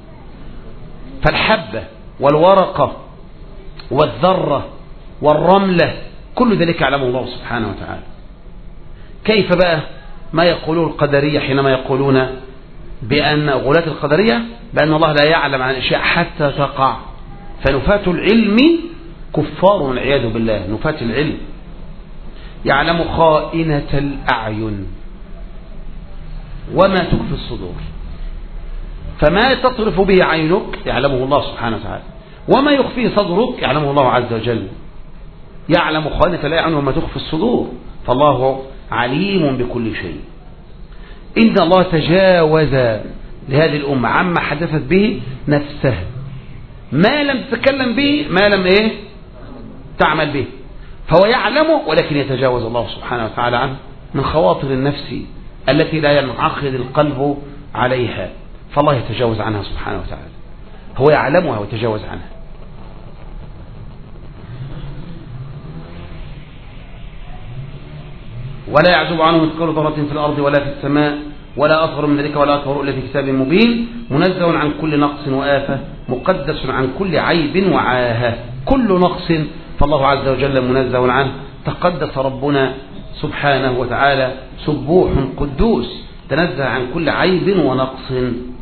Speaker 1: فالحبة والورقة والذرة والرملة كل ذلك يعلمه الله سبحانه وتعالى. كيف بقى ما يقولون القدرية حينما يقولون بأن غلاة القدرية بأن الله لا يعلم عن الأشياء حتى تقع، فنفاة العلم كفار والعياذ بالله. نفاة العلم يعلم خائنة الأعين وما تخفي الصدور، فما تطرف به عينك يعلمه الله سبحانه وتعالى، وما يخفيه صدرك يعلمه الله عز وجل. يعلم خائنة الأعين وما تخفي الصدور، فالله عليم بكل شيء. إن الله تجاوز لهذه الأمة عما حدثت به نفسها، ما لم تتكلم به ما لم إيه تعمل به، فهو يعلمه ولكن يتجاوز الله سبحانه وتعالى عنه من خواطر النفس التي لا ينعقد القلب عليها، فالله يتجاوز عنها سبحانه وتعالى، هو يعلمها ويتجاوز عنها. ولا يعزب عنه مثقال ذرة في الأرض ولا في السماء ولا أصغر من ذلك ولا أكبر إلا في كتاب مبين، منزه عن كل نقص وآفة، مقدس عن كل عيب وعاهة. كل نقص فالله عز وجل منزه عنه، تقدس ربنا سبحانه وتعالى سبوح قدوس، تنزه عن كل عيب ونقص.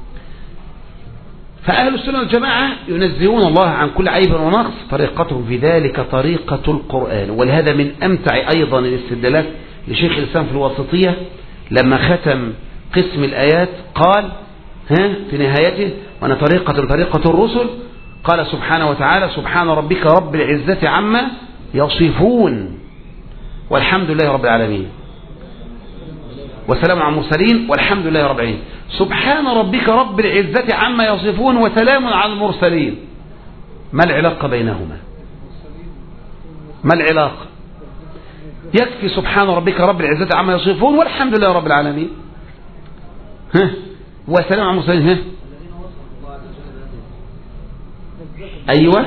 Speaker 1: فأهل السنة والجماعة ينزهون الله عن كل عيب ونقص، طريقتهم في ذلك طريقة القرآن. ولهذا من أمتع أيضا الاستدلالات لشيخ الإسلام في الواسطية لما ختم قسم الآيات قال ها في نهايته: وأنا طريقة طريقة الرسل، قال سبحانه وتعالى: سبحان ربك رب العزة عما يصفون والحمد لله رب العالمين وسلام على المرسلين والحمد لله رب العالمين. سبحان ربك رب العزة عما يصفون وسلام على المرسلين، ما العلاقة بينهما؟ ما العلاقة؟ يكفي سبحان ربك رب العزة عما يصفون والحمد لله رب العالمين، ها وسلام على المرسلين، ها أيوة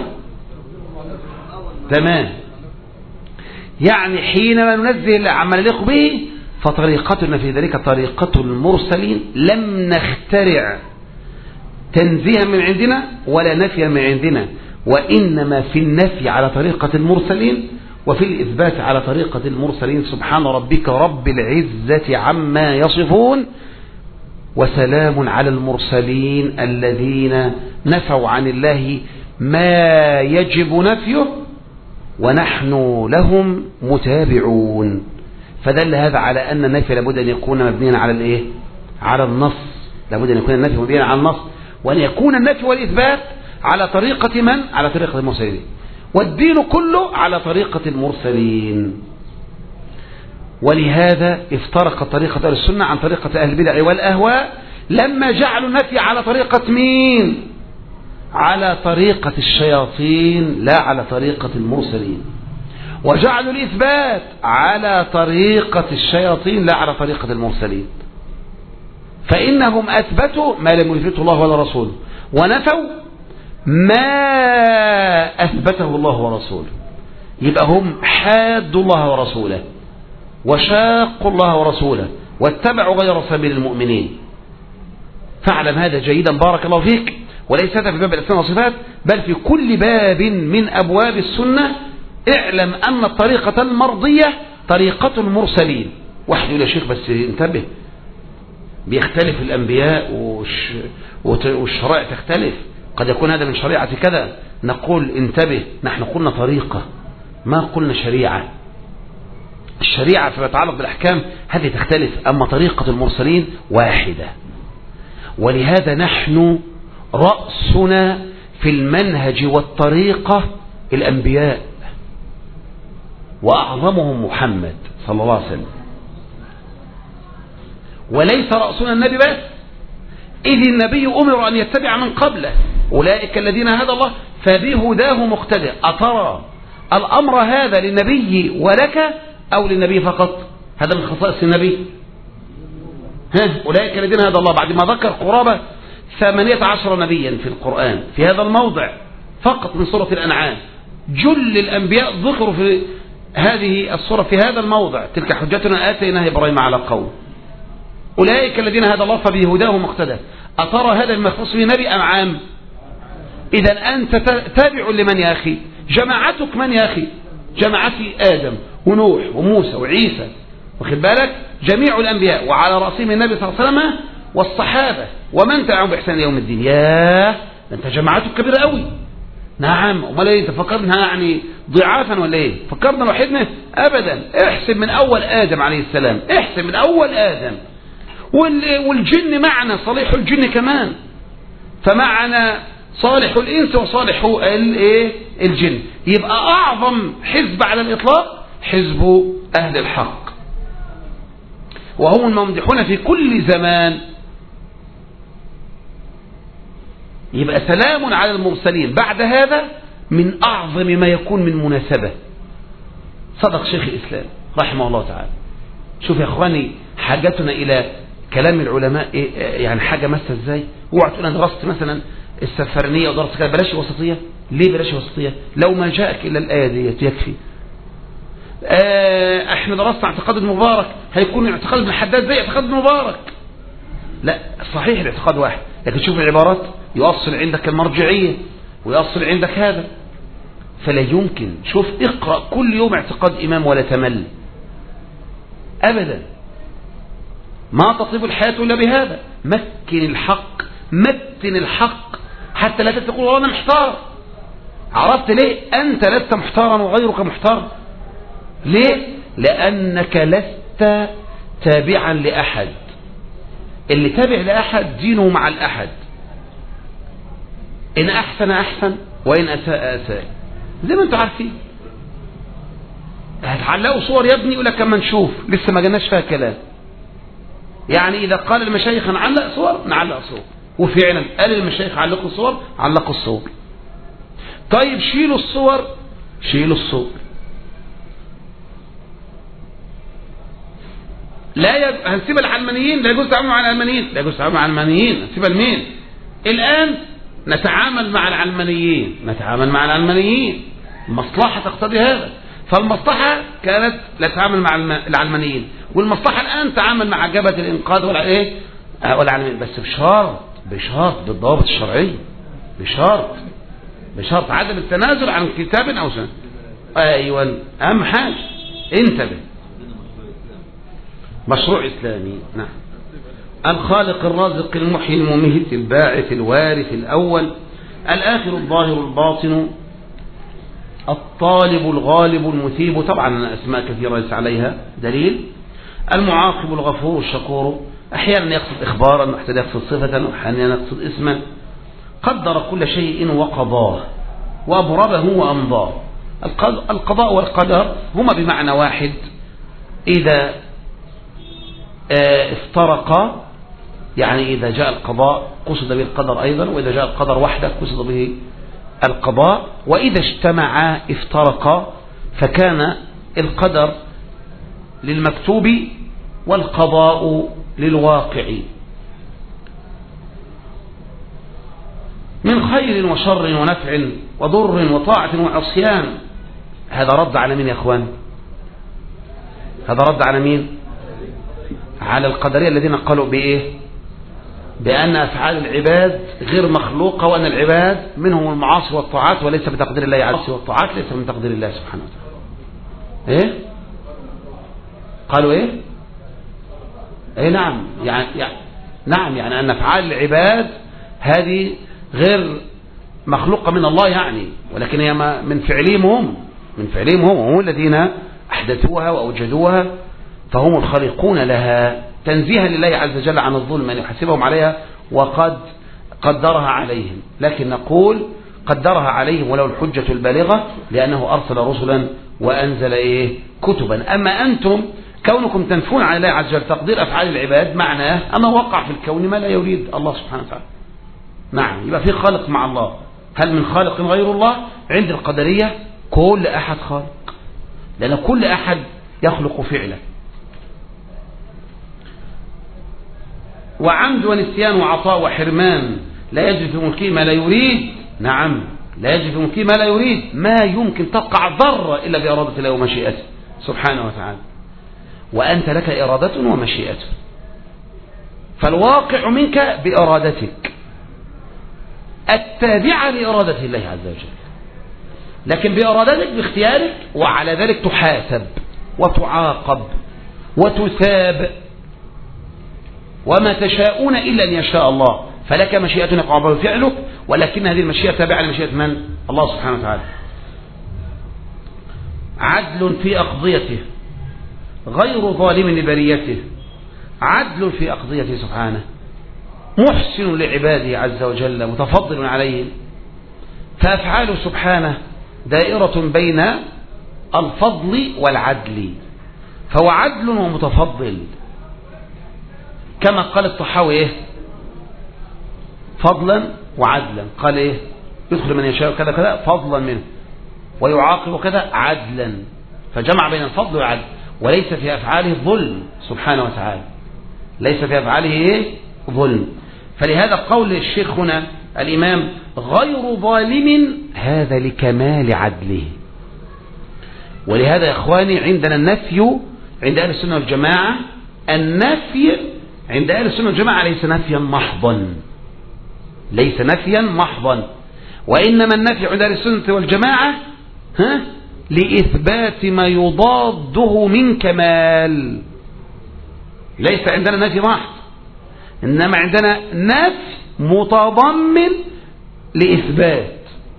Speaker 1: تمام. يعني حينما ننزه عما يليق به فطريقتنا في ذلك طريقة المرسلين، لم نخترع تنزيها من عندنا ولا نفيا من عندنا، وإنما في النفي على طريقة المرسلين وفي الإثبات على طريقة المرسلين. سبحان ربك رب العزة عما يصفون وسلام على المرسلين الذين نفوا عن الله ما يجب نفيه ونحن لهم متابعون. فدل هذا على أن النفي لابد أن يكون مبنيا على الإيه؟ على النص، لابد أن يكون النفي مبنيا على النص، وأن يكون النفي والإثبات على طريقة من؟ على طريقة المرسلين، والدين كله على طريقة المرسلين. ولهذا افترقت طريقة أهل السنة عن طريقة أهل البدع والأهواء لما جعلوا النفي على طريقة مين؟ على طريقة الشياطين لا على طريقة المرسلين، وجعلوا الإثبات على طريقة الشياطين لا على طريقة المرسلين. فإنهم أثبتوا ما لم يثبته الله ولا رسوله، ونفوا ما أثبته الله ورسوله، يبقى هم حادوا الله ورسوله. وشاقوا الله ورسوله واتبعوا غير سبيل المؤمنين. فاعلم هذا جيدا بارك الله فيك، وليس هذا في باب الأسماء والصفات بل في كل باب من أبواب السنة. اعلم أن الطريقة المرضية طريقة المرسلين. واحد يقول يا شيخ بس انتبه، بيختلف الأنبياء والشرائع تختلف، قد يكون هذا من شريعة كذا. نقول انتبه، نحن قلنا طريقة ما قلنا شريعة. الشريعة فيما يتعلق بالأحكام هذه تختلف، أما طريقة المرسلين واحدة. ولهذا نحن رأسنا في المنهج والطريقة الأنبياء، وأعظمهم محمد صلى الله عليه وسلم، وليس رأسنا النبي بس، إذ النبي أمر أن يتبع من قبله، أولئك الذين هدى الله فبهداه مقتدى. أترى الأمر هذا للنبي ولك أو للنبي فقط؟ هذا من خصائص النبي. ها أولئك الذين هدى الله، بعد ما ذكر قرابة ثمانية عشر نبيا في القرآن في هذا الموضع فقط من سورة الأنعام. جل الأنبياء ذكروا في هذه السورة في هذا الموضع. تلك حجتنا آتيناها إبراهيم على قوم، أولئك الذين هدى الله فبهداه مقتدى. أترى هذا المخصوص به نبي أم عام؟ إذا أنت تابع لمن يا أخي؟ جماعتك من يا أخي؟ جماعتي آدم ونوح وموسى وعيسى، واخد بالك؟ جميع الأنبياء وعلى رأسهم النبي صلى الله عليه وسلم والصحابة ومن تبعهم بإحسان يوم الدين. ياه أنت جماعتك كبيرة قوي. نعم، امال ايه؟ انت فكرنا يعني ضعافا ولا ايه؟ فكرنا لوحدنا؟ ابدا. احسب من اول ادم عليه السلام، احسب من اول ادم، والجن معنا صالح الجن كمان، فمعنا صالح الانس وصالح الايه الجن. يبقى اعظم حزب على الاطلاق حزب اهل الحق، وهم الممدحون في كل زمان. يبقى سلام على المرسلين بعد هذا من أعظم ما يكون من مناسبة. صدق شيخ الإسلام رحمه الله تعالى. شوف يا أخواني، حاجتنا إلى كلام العلماء إيه يعني حاجة مسة إزاي. اوعى تقول أنا درست مثلا السفرنية ودرست كده، بلاش وسطية. ليه بلاش وسطية؟ لو ما جاءك إلا الآية دي يكفي. آه احنا درسنا اعتقاد المبارك، هيكون اعتقاد ابن حداد زي اعتقاد المبارك؟ لا، صحيح الاعتقاد واحد، لكن شوف العبارات يؤصل عندك المرجعية ويؤصل عندك هذا. فلا يمكن، شوف اقرأ كل يوم اعتقاد إمام ولا تمل أبدا. ما تطيب الحياة إلا بهذا. مكن الحق، متن الحق حتى لا تقول والله أنا محتار. عرفت ليه؟ أنت لست محتارا وغيرك محتار. ليه؟ لأنك لست تابعا لأحد. اللي تابع لأحد دينه مع الأحد، إن أحسن أحسن وإن أساء أساء، زي ما أنتم عارفين. هتعلقوا صور يا ابني يقول لك كما نشوف، لسه ما جناش فيها كلام. يعني إذا قال المشايخ نعلق صور نعلق صور، وفعلا قال المشايخ علقوا الصور علقوا الصور. طيب شيلوا الصور شيلوا الصور. لا يج... هنسيب العلمانيين؟ لا يجوز التعامل مع العلمانيين، لا يجوز التعامل مع العلمانيين. هنسيبها لمين؟ الآن نتعامل مع العلمانيين، نتعامل مع العلمانيين، المصلحة تقتضي هذا. فالمصلحة كانت لا تتعامل مع العلمانيين، والمصلحة الآن تعامل مع جبهة الإنقاذ ولا إيه والعلمانيين، بس بشرط بشرط بالضوابط الشرعية، بشرط بشرط عدم التنازل عن كتاب أو سنة. أيوة، أهم حاجة انتبه، مشروع إسلامي. نعم. الخالق الرازق المحيي المميت الباعث الوارث الأول الآخر الظاهر الباطن الطالب الغالب المثيب. طبعا أسماء كثيرة ليس عليها دليل. المعاقب الغفور الشكور. أحيانا يقصد إخبارا، وأحيانا يقصد صفة، وأحيانا يقصد اسما. قدر كل شيء وقضاه وأبربه وأمضاه. القضاء والقدر هما بمعنى واحد. إذا افترقا، يعني إذا جاء القضاء قصد به القدر أيضا، وإذا جاء القدر وحده قصد به القضاء. وإذا اجتمعا افترقا، فكان القدر للمكتوب والقضاء للواقع، من خير وشر ونفع وضر وطاعة وعصيان. هذا رد على من يا أخوان؟ هذا رد على مين؟ على القدرية الذين قالوا بإيه؟ بأن أفعال العباد غير مخلوقة، وأن العباد منهم المعاصي والطاعات وليس بتقدير الله عز وجل، والطاعات ليس من تقدير الله سبحانه وتعالى. إيه؟ قالوا إيه؟ إيه نعم يعني, يعني نعم يعني أن أفعال العباد هذه غير مخلوقة من الله يعني، ولكن هي من فعلهم هم من فعلهم هم هم الذين أحدثوها وأوجدوها، فهم الخالقون لها تنزيها لله عز وجل عن الظلم أن يحاسبهم عليها، وقد قدرها عليهم. لكن نقول قدرها عليهم ولو الحجة البالغة، لأنه أرسل رسلا وأنزل إيه كتبا. أما أنتم كونكم تنفون على الله عز وجل تقدير أفعال العباد، معناه أنه وقع في الكون ما لا يريد الله سبحانه وتعالى. نعم، يبقى في خالق مع الله. هل من خالق غير الله؟ عند القدرية كل أحد خالق، لأن كل أحد يخلق فعله. وعمد ونسيان وعطاء وحرمان لا يجري في ملكه ما لا يريد. نعم، لا يجري في ملكه ما لا يريد، ما يمكن تقع ذرة إلا بإرادة الله ومشيئته سبحانه وتعالى. وأنت لك إرادة ومشيئة، فالواقع منك بإرادتك التابعة لإرادة الله عز وجل، لكن بإرادتك باختيارك، وعلى ذلك تحاسب وتعاقب وتثاب. وما تشاءون إلا أن يشاء الله، فلك مشيئة يقع بها فعلك، ولكن هذه المشيئة تابعة لمشيئة من؟ الله سبحانه وتعالى. عدل في أقضيته غير ظالم لبريته، عدل في أقضيته سبحانه، محسن لعباده عز وجل، متفضل عليهم. فأفعاله سبحانه دائرة بين الفضل والعدل، فهو عدل ومتفضل، كما قال الطحاوي إيه؟ فضلا وعدلا. قال إيه؟ يدخل من يشاء كذا كذا فضلا منه، ويعاقب كذا عدلا، فجمع بين الفضل والعدل. وليس في أفعاله ظلم سبحانه وتعالى، ليس في أفعاله إيه؟ ظلم. فلهذا قول الشيخ هنا الإمام غير ظالم، هذا لكمال عدله. ولهذا يا إخواني عندنا النفي عند أهل السنة والجماعة، النفي عند أهل السنة والجماعة ليس نفيا محضا، ليس نفيا محضا، وإنما النفي عند أهل السنة والجماعة ها لإثبات ما يضاده من كمال. ليس عندنا نفي محض، إنما عندنا نفي متضمن لإثبات،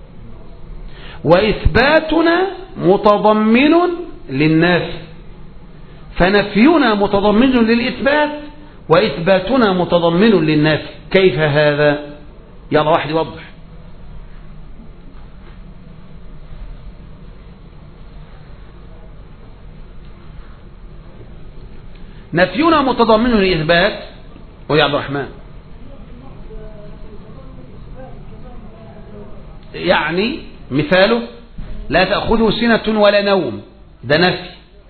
Speaker 1: وإثباتنا متضمن للنفي، فنفينا متضمن للإثبات وإثباتنا متضمن للنفي. كيف هذا؟ يلا واحد يوضح. نفينا متضمن للإثبات، ويا عبد الرحمن يعني مثاله لا تأخذه سنة ولا نوم، ده نفي.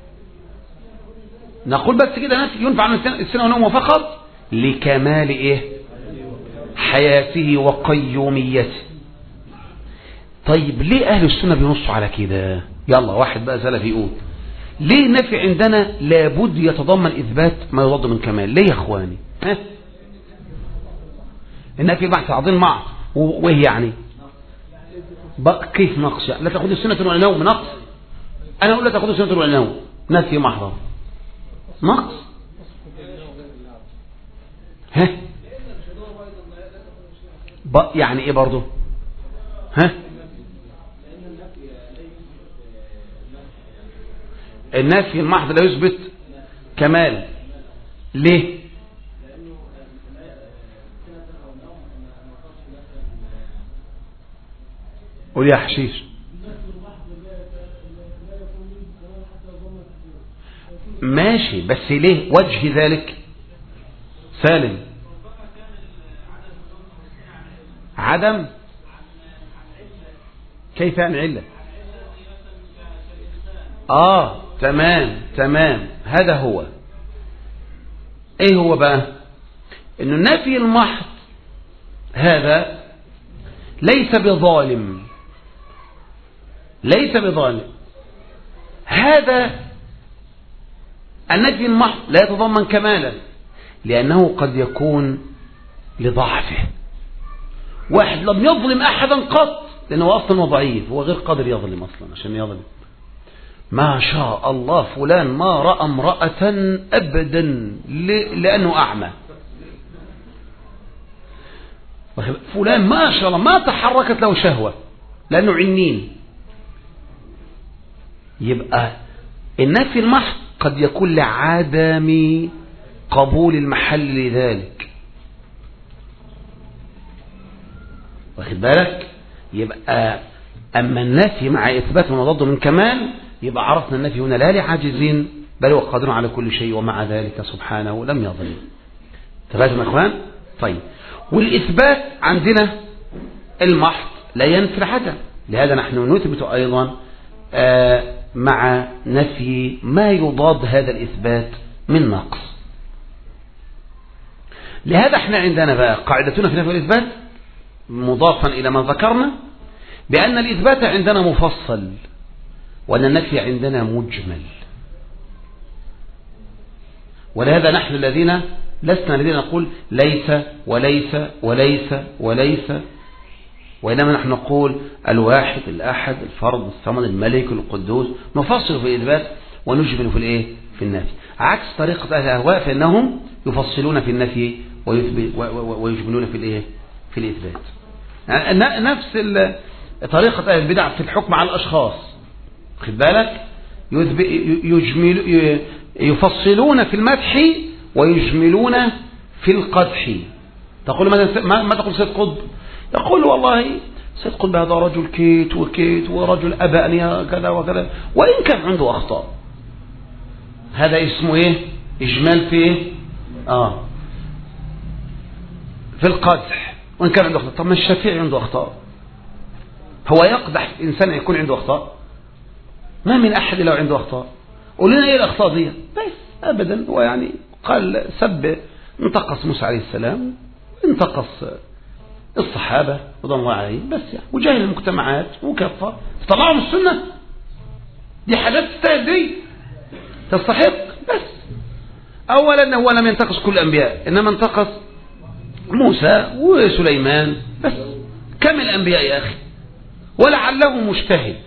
Speaker 1: نقول بس كده نفي ينفع عن السنة والنوم فقط لكمال إيه؟ حياته وقيوميته. طيب ليه أهل السنة بينصوا على كده؟ يلا واحد بقى سلفي يقول ليه النفي عندنا لابد يتضمن إثبات ما يضاد من كمال؟ ليه يا أخواني؟ ها؟ النفي مع تعظيم مع وهي يعني بقى كيف نقص؟ يعني لا تأخذ سنة ولا نوم نقص. أنا أقول لا تأخذ سنة ولا نوم، نفي محضر نقص. ها يعني ايه برضو؟ ها النفي المحض لا يثبت كمال. ليه؟ قول يا حشيش. ماشي، بس ليه وجه ذلك؟ سالم عدم كيف يعني علة؟ اه تمام تمام، هذا هو. ايه هو بقى؟ انه النفي المحض هذا ليس بظالم، ليس بظالم. هذا النفي المحض لا يتضمن كمالا، لأنه قد يكون لضعفه. واحد لم يظلم أحدا قط لأنه أصلا ضعيف، هو غير قادر يظلم أصلا عشان يظلم. ما شاء الله فلان ما رأى امرأة أبدا لأنه أعمى، فلان ما شاء الله ما تحركت له شهوة لأنه عنين. يبقى النفي المحض قد يكون لعدم قبول المحل لذلك، واخد بالك؟ يبقى أما النفي مع إثبات ما ضده من كمال، يبقى عرفنا النفي هنا لا لعاجزين بل هو قادر على كل شيء، ومع ذلك سبحانه لم يظلم. تفاهم يا اخوان؟ طيب، والإثبات عندنا المحض لا ينفي العدم، لهذا نحن نثبت أيضا آه مع نفي ما يضاد هذا الإثبات من نقص. لهذا احنا عندنا بقى قاعدتنا في نفي الإثبات مضافا إلى ما ذكرنا بأن الإثبات عندنا مفصل وأن النفي عندنا مجمل. ولهذا نحن الذين لسنا الذين نقول ليس وليس وليس وليس، وإنما نحن نقول الواحد الأحد الفرد الصمد الملك القدوس، نفصل في الإثبات ونجمل في الإيه؟ في النفي، عكس طريقة أهل الأهواء فإنهم يفصلون في النفي ويجملون في الإيه؟ في الإثبات. يعني نفس طريقة أهل البدع في الحكم على الأشخاص، خد بالك، يجمل يفصلون في المدح ويجملون في القدح. تقول ما, ما تقول سيد قطب؟ يقول والله سيد قطب هذا رجل كيت وكيت ورجل أبى أن كذا وكذا، وإن كان عنده أخطاء. هذا اسمه إيه؟ إجمال في إيه؟ آه في القدح، وإن كان عنده أخطاء. طب ما الشافعي عنده أخطاء، هو يقدح إنسان يكون عنده أخطاء؟ ما من أحد لو عنده أخطاء. قول لنا إيه الأخطاء دي؟ بس أبدا، هو يعني قال سب انتقص موسى عليه السلام، انتقص الصحابة رضوان الله عليهم، بس يعني وجاهل المجتمعات وكفر، طلعوا من السنة. دي حاجات تستاهل، دي تستحق. بس أولا هو لم ينتقص كل الأنبياء، إنما انتقص موسى وسليمان بس، كم الأنبياء يا أخي؟ ولعله مجتهد،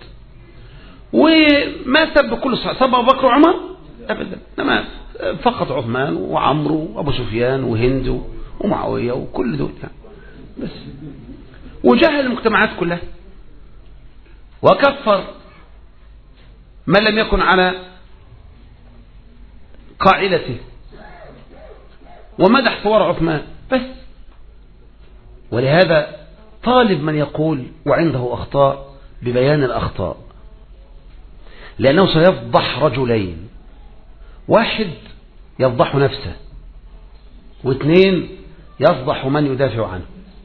Speaker 1: وما سب كل الصحابة. سب أبو بكر وعمر أبدا، إنما فقط عثمان وعمرو وأبو سفيان وهند ومعاوية وكل دول يعني بس، وجهل المجتمعات كلها، وكفر من لم يكن على قاعدته، ومدح صور عثمان بس. ولهذا طالب من يقول وعنده أخطاء ببيان الأخطاء، لأنه سيفضح رجلين، واحد يفضح نفسه، واثنين يفضح من يدافع عنه.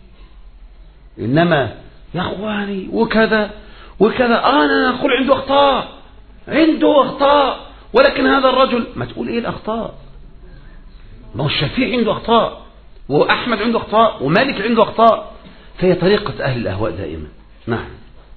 Speaker 1: إنما يا أخواني وكذا وكذا، أنا أقول عنده أخطاء، عنده أخطاء، ولكن هذا الرجل ما تقول إيه الأخطاء؟ ما هو الشافعي عنده أخطاء، وأحمد عنده أخطاء، ومالك عنده أخطاء. فهي طريقة أهل الأهواء دائما. نعم.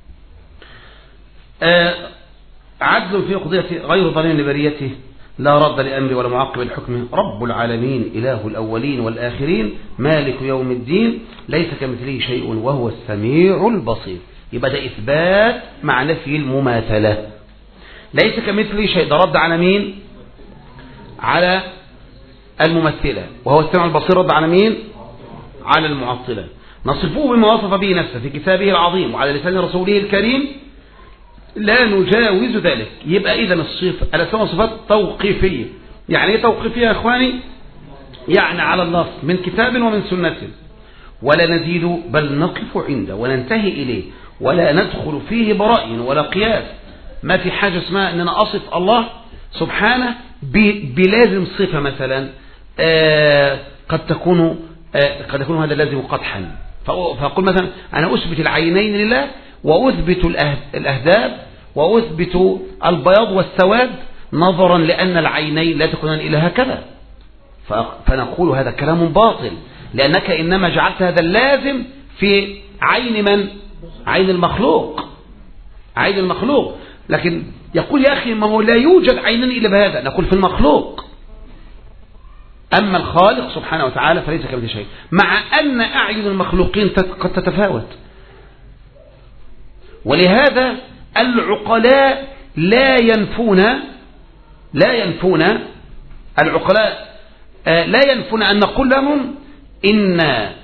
Speaker 1: آه عدل في قضية غير ظالم لبريته، لا رد لأمر ولا معقب الحكم، رب العالمين إله الأولين والآخرين، مالك يوم الدين، ليس كمثله شيء وهو السميع البصير. يبقى ده إثبات مع نفي المماثلة. ليس كمثله شيء، ده رد على مين؟ على الممثلة. وهو السميع البصير رد على مين؟ على المعطلة. نصفوه بما وصف به نفسه في كتابه العظيم وعلى لسان رسوله الكريم، لا نجاوز ذلك. يبقى إذن الصفة الأسماء والصفات توقيفية. يعني ايه توقيفية يا إخواني؟ يعني على النص من كتاب ومن سنة، ولا نزيد بل نقف عنده وننتهي إليه، ولا ندخل فيه برأي ولا قياس. ما في حاجة اسمها أننا أصف الله سبحانه بلازم صفة مثلا، آه قد تكون آه قد يكون هذا لازم قدحا، فأقول مثلا أنا أثبت العينين لله، وأثبت الأهداب، وأثبت البياض والسواد، نظرا لأن العينين لا تكونان إلى هكذا، فنقول هذا كلام باطل، لأنك إنما جعلت هذا اللازم في عين من؟ عين المخلوق. عين المخلوق لكن يقول يا أخي ما هو لا يوجد عينان إلا بهذا، نقول في المخلوق. أما الخالق سبحانه وتعالى فليس كمثله شيء، مع أن أعين المخلوقين قد تتفاوت. ولهذا العقلاء لا ينفون لا ينفون العقلاء لا ينفون أن نقول لهم إن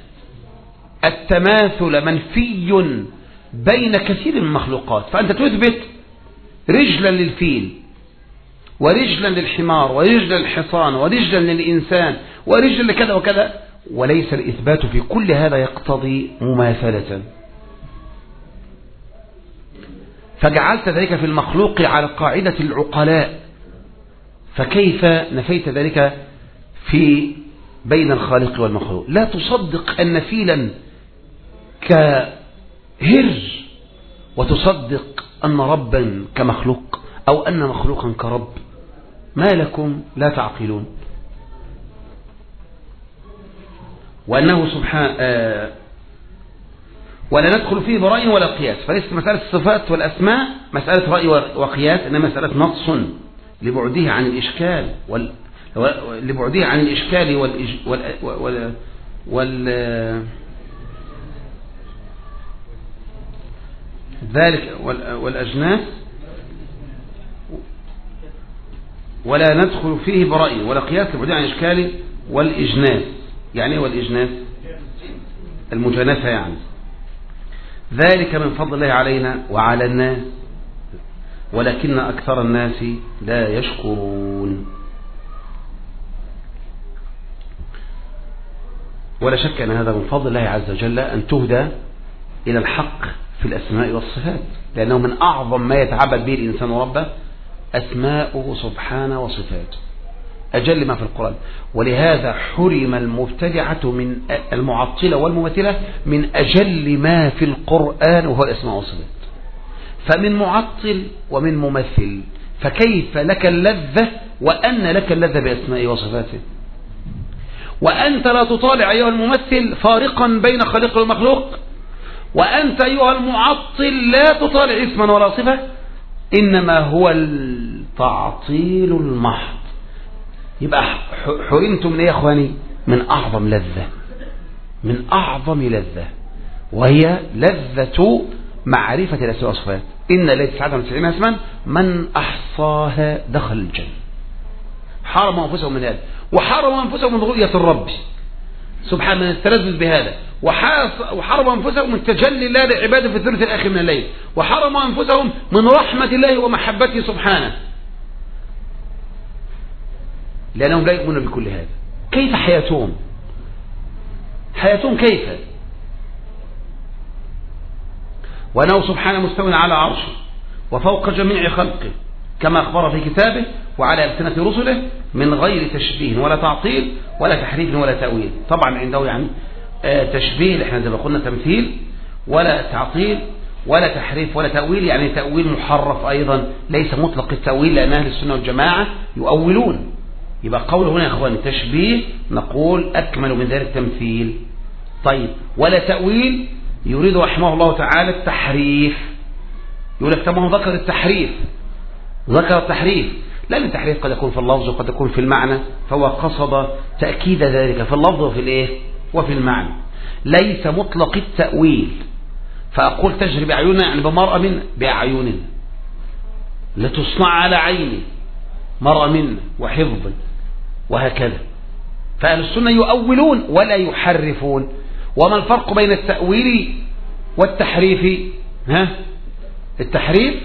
Speaker 1: التماثل منفي بين كثير من المخلوقات. فأنت تثبت رجلا للفيل ورجلا للحمار ورجلا للحصان ورجلا للإنسان ورجلا لكذا وكذا، وليس الإثبات في كل هذا يقتضي مماثلة. فجعلت ذلك في المخلوق على قاعدة العقلاء، فكيف نفيت ذلك في بين الخالق والمخلوق؟ لا تصدق أن فيلا كهرج وتصدق أن ربا كمخلوق، أو أن مخلوقا كرب. ما لكم لا تعقلون؟ وأنه سبحانه آه ولا ندخل فيه برأي ولا قياس. فليست مسألة الصفات والأسماء مسألة رأي وقياس، إنما مسألة نص لبعده عن الإشكال وال... لبعده عن الإشكال والإج... وال... وال... وال... ذلك وال... والأجناس. ولا ندخل فيه برأي ولا قياس لبعده عن الإشكال والإجناس. يعني والإجناس المجانسة، يعني ذلك من فضل الله علينا وعلى الناس ولكن أكثر الناس لا يشكرون. ولا شك أن هذا من فضل الله عز وجل أن تهدى إلى الحق في الأسماء والصفات، لأنه من أعظم ما يتعبد به الإنسان ربه أسماؤه سبحانه وصفاته، أجل ما في القرآن. ولهذا حرم المبتدعة من المعطلة والممثلة من أجل ما في القرآن وهو الأسماء والصفات. فمن معطل ومن ممثل، فكيف لك اللذة وأن لك اللذة بأسمائه وصفاته؟ وأنت لا تطالع أيها الممثل فارقا بين خالق ومخلوق، وأنت أيها المعطل لا تطالع اسما ولا صفة، إنما هو التعطيل المحض. يبقى حرمتم من ايه يا اخواني؟ من اعظم لذة، من اعظم لذة، وهي لذة معرفة الاسماء والصفات. ان ليس تسعة وتسعين اسما من احصاها دخل الجنة. حرموا انفسهم من هذا، وحرموا انفسهم من رؤية الرب سبحانه من التلذذ بهذا، وحرموا انفسهم من تجلي الله لعباده في الثلث الاخير من الليل، وحرموا انفسهم من رحمة الله ومحبته سبحانه، لأنهم لا يؤمنون بكل هذا. كيف حياتهم؟ حياتهم كيف؟ وأنه سبحانه مستوٍ على عرشه وفوق جميع خلقه كما أخبر في كتابه وعلى ألسنة رسله من غير تشبيه ولا تعطيل ولا تحريف ولا تأويل. طبعا عنده يعني تشبيه، احنا زي ما قلنا تمثيل، ولا تعطيل ولا تحريف ولا تأويل، يعني تأويل محرف أيضا ليس مطلق التأويل، لأن أهل السنة والجماعة يؤولون. يبقى قول هنا يا اخواني تشبيه، نقول اكمل من ذلك تمثيل. طيب ولا تأويل، يريد رحمه الله تعالى التحريف. يقول لك طب ما هو ذكر التحريف، ذكر التحريف، لأن التحريف قد يكون في اللفظ وقد يكون في المعنى، فهو قصد تأكيد ذلك في اللفظ وفي الايه وفي المعنى. ليس مطلق التأويل، فأقول تجري بأعيننا يعني بمرأة من بأعيننا لتصنع على عيني، مرأة منا وحفظ وهكذا. فأهل السنة يؤولون ولا يحرفون. وما الفرق بين التأويل والتحريف؟ ها؟ التحريف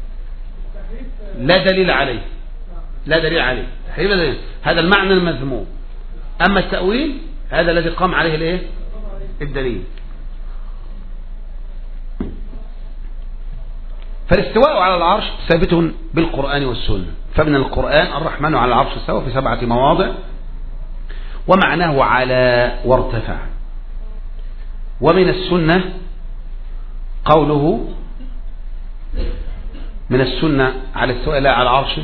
Speaker 1: لا دليل عليه، لا دليل عليه، تحريف لا دليل. هذا المعنى المذموم. أما التأويل هذا الذي قام عليه الايه الدليل. فالاستواء على العرش ثابت بالقرآن والسنة. فمن القرآن الرحمن على العرش استوى في سبعة مواضع، ومعناه على وارتفع. ومن السنة قوله من السنة على السؤال لا على العرش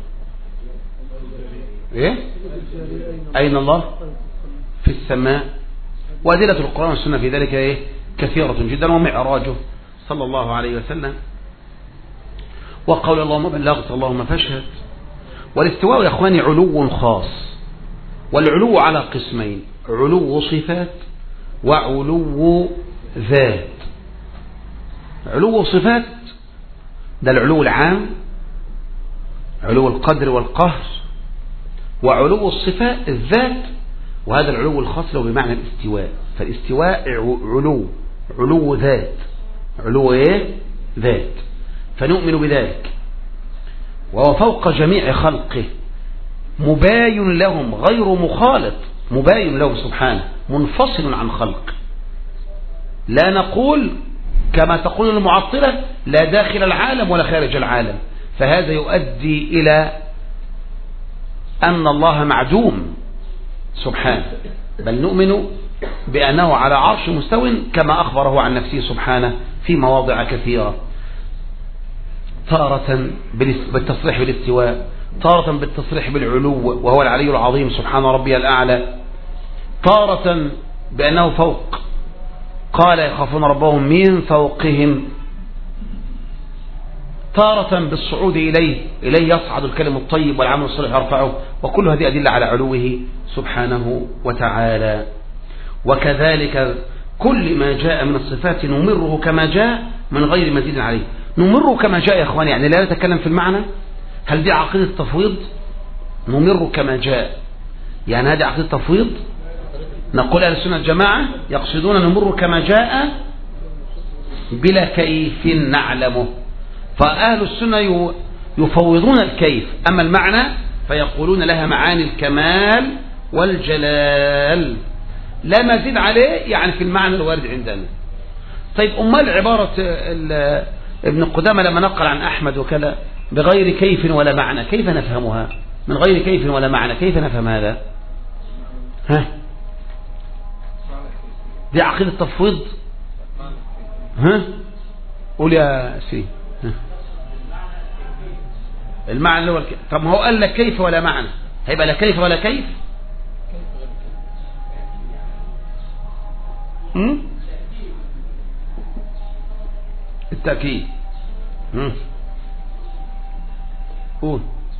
Speaker 1: إيه؟ أين الله؟ في السماء. وأدلة القرآن والسنة في ذلك إيه؟ كثيرة جدا. ومعراجه صلى الله عليه وسلم. وقول اللهم بلغت اللهم فاشهد. والاستواء يا اخواني علو خاص، والعلو على قسمين: علو صفات وعلو ذات. علو صفات ده العلو العام، علو القدر والقهر، وعلو الصفات الذات، وهذا العلو الخاص له بمعنى الاستواء. فالاستواء علو علو ذات، علو ايه؟ ذات. فنؤمن بذلك، وهو فوق جميع خلقه، مباين لهم غير مخالط، مباين لهم سبحانه، منفصل عن خلق. لا نقول كما تقول المعطلة لا داخل العالم ولا خارج العالم، فهذا يؤدي إلى أن الله معدوم سبحانه، بل نؤمن بأنه على عرش مستو كما أخبره عن نفسه سبحانه في مواضع كثيرة، تارة بالتصريح بالاستواء، تارة بالتصريح بالعلو وهو العلي العظيم سبحان ربي الأعلى، تارة بأنه فوق، قال يخافون ربهم من فوقهم، تارة بالصعود إليه، إليه يصعد الكلم الطيب والعمل الصالح يرفعه، وكل هذه أدلة على علوه سبحانه وتعالى. وكذلك كل ما جاء من الصفات نمره كما جاء من غير مزيد عليه، نمره كما جاء يا إخواني، يعني لا نتكلم في المعنى. هل دي عقيدة تفويض؟ نمره كما جاء، يعني هذه عقيدة تفويض؟ نقول أهل السنة الجماعة يقصدون نمر كما جاء بلا كيف نعلمه، فأهل السنة يفوضون الكيف، أما المعنى فيقولون لها معاني الكمال والجلال لا مزيد عليه، يعني في المعنى الوارد عندنا. طيب أمال عبارة ابن قدامة لما نقل عن أحمد وكذا بغير كيف ولا معنى، كيف نفهمها؟ من غير كيف ولا معنى كيف نفهم هذا؟ ها؟ دي عقيدة تفويض؟ ها؟ قول يا سي. ها؟ المعنى اللي هو الك... طب ما هو قال لك كيف ولا معنى، هيبقى لا كيف ولا كيف؟ هم؟ التأكيد. هم؟ قول.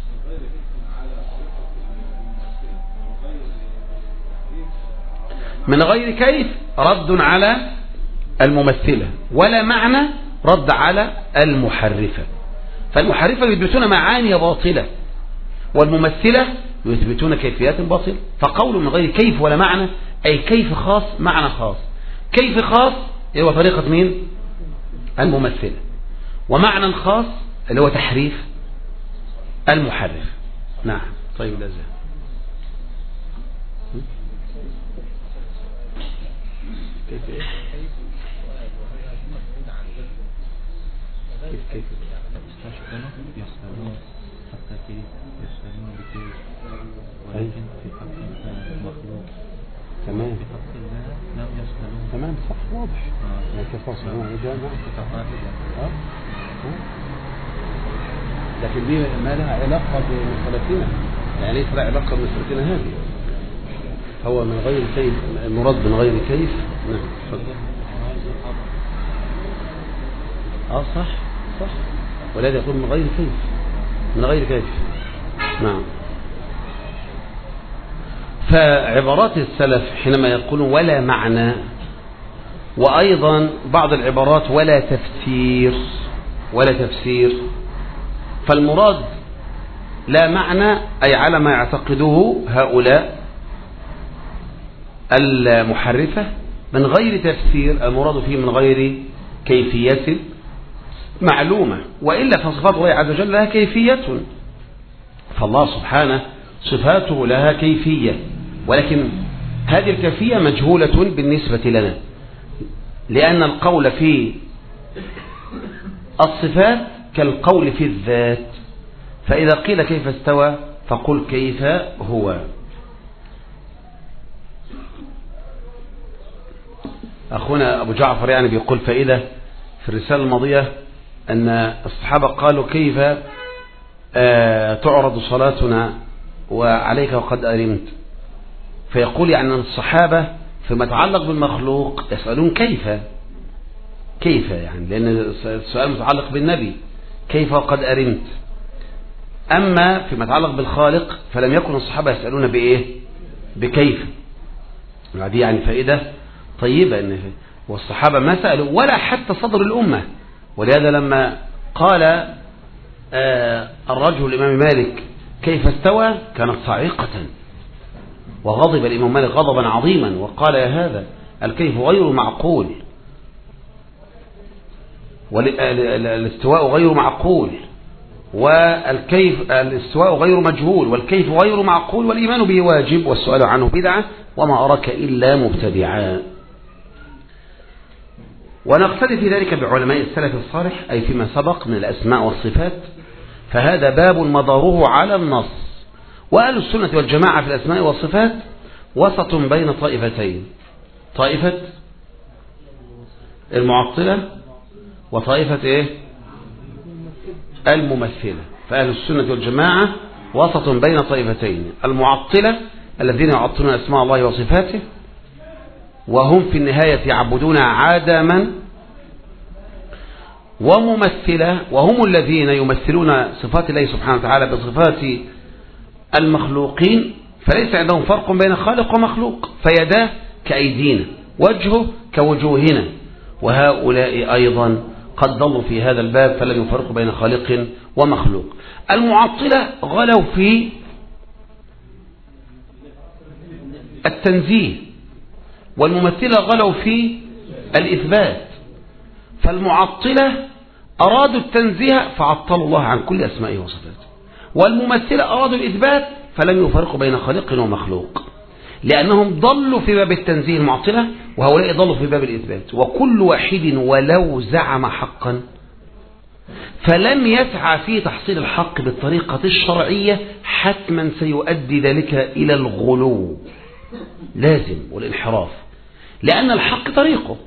Speaker 1: من غير كيف رد على الممثلة، ولا معنى رد على المحرفة. فالمحرفة يثبتون معاني باطلة، والممثلة يثبتون كيفيات باطلة. فقول من غير كيف ولا معنى أي كيف خاص معنى خاص، كيف خاص هو طريقة مين؟ الممثلة، ومعنى خاص اللي هو تحريف المحرف. نعم. طيب لازم كيف ايه؟ كيف كيف يستشكلون يسألون حتى كيف يسألون بكيف، ولكن في حق المخلوق تمام، في حق الله لم يسألون. تمام صح واضح. كيف وصلنا إجابة اه لكن دي ما لها علاقة بمسألتنا، يعني ليس لها علاقة بمسألتنا هذه. هو من غير كيف، المراد من غير كيف. نعم تفضل. اه صح صح، ولذا يقول من غير كيف، من غير كيف. نعم. فعبارات السلف حينما يقولون ولا معنى، وأيضا بعض العبارات ولا تفسير، ولا تفسير، فالمراد لا معنى أي على ما يعتقده هؤلاء المحرفة، من غير تفسير المراد فيه من غير كيفية معلومة، وإلا فصفات الله عز وجل لها كيفية، فالله سبحانه صفاته لها كيفية، ولكن هذه الكيفية مجهولة بالنسبة لنا، لأن القول في الصفات كالقول في الذات، فإذا قيل كيف استوى فقل كيف هو. أخونا أبو جعفر يعني بيقول فإذا في الرسالة الماضية أن الصحابة قالوا كيف آه تعرض صلاتنا وعليك وقد أرمت، فيقول يعني أن الصحابة فيما يتعلق بالمخلوق يسألون كيف، كيف يعني، لأن السؤال متعلق بالنبي، كيف وقد أرمت. أما فيما يتعلق بالخالق فلم يكن الصحابة يسألون بإيه؟ بكيف. دي يعني فائدة طيبة، إن والصحابة ما سألوا ولا حتى صدر الأمة. ولهذا لما قال آه الرجل الإمام مالك كيف استوى كانت صاعقة، وغضب الإمام مالك غضبا عظيما وقال يا هذا الكيف غير معقول، والاستواء غير معقول، والكيف الاستواء غير مجهول، والكيف غير معقول، والإيمان به واجب، والسؤال عنه بدعة، وما أراك إلا مبتدعا. ونقتدي في ذلك بعلماء السلف الصالح أي فيما سبق من الأسماء والصفات، فهذا باب مداره على النص. وأهل السنة والجماعة في الأسماء والصفات وسط بين طائفتين، طائفة المعطلة وطائفة إيه؟ الممثلة. فأهل السنة والجماعة وسط بين طائفتين، المعطلة الذين يعطلون أسماء الله وصفاته وهم في النهاية يعبدون عدما، وممثلة وهم الذين يمثلون صفات الله سبحانه وتعالى بصفات المخلوقين، فليس عندهم فرق بين خالق ومخلوق، فيداه كأيدينا وجهه كوجوهنا. وهؤلاء أيضا قد ضلوا في هذا الباب فلم يفرقوا بين خالق ومخلوق. المعطلة غلوا في التنزيه، والممثلة غلوا في الإثبات. فالمعطلة أرادوا التنزيه فعطلوا الله عن كل أسمائه وصفاته، والممثلة أرادوا الإثبات فلم يفرقوا بين خالق ومخلوق، لأنهم ضلوا في باب التنزيه المعطلة، وهؤلاء ضلوا في باب الإثبات. وكل واحد ولو زعم حقا فلم يسعى في تحصيل الحق بالطريقة الشرعية حتما سيؤدي ذلك إلى الغلو لازم والانحراف، لأن الحق طريقه.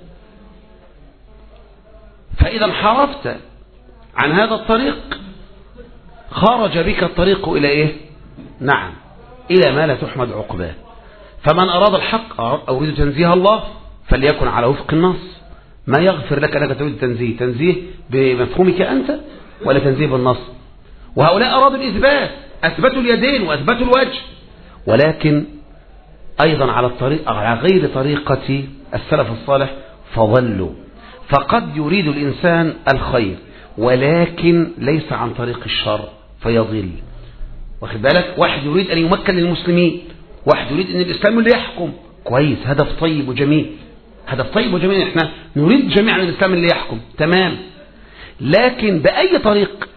Speaker 1: فإذا انحرفت عن هذا الطريق خرج بك الطريق إلى إيه؟ نعم، إلى ما لا تحمد عقباه. فمن أراد الحق أريد تنزيه الله فليكن على وفق النص، ما يغفر لك أنك تريد تنزيه، تنزيه بمفهومك أنت ولا تنزيه بالنص. وهؤلاء أرادوا الإثبات، أثبتوا اليدين وأثبتوا الوجه، ولكن أيضا على الطريق على غير طريقة السلف الصالح فضلوا. فقد يريد الإنسان الخير ولكن ليس عن طريق الشر فيضل. واخد بالك؟ واحد يريد أن يمكن للمسلمين، واحد يريد أن الإسلام اللي يحكم، كويس، هدف طيب وجميل، هدف طيب وجميل، احنا نريد جميعا الإسلام اللي يحكم، تمام. لكن بأي طريق؟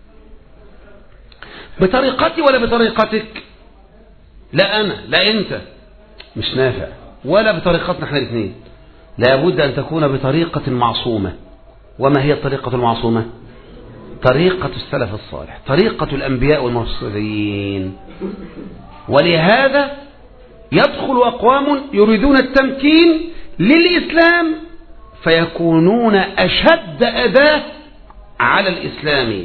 Speaker 1: بطريقتي ولا بطريقتك؟ لا أنا لا أنت، مش نافع، ولا بطريقتنا احنا الاثنين. لابد أن تكون بطريقة معصومة. وما هي الطريقة المعصومة؟ طريقة السلف الصالح، طريقة الأنبياء والمرسلين. ولهذا يدخل أقوام يريدون التمكين للإسلام فيكونون أشد أذى على الإسلام.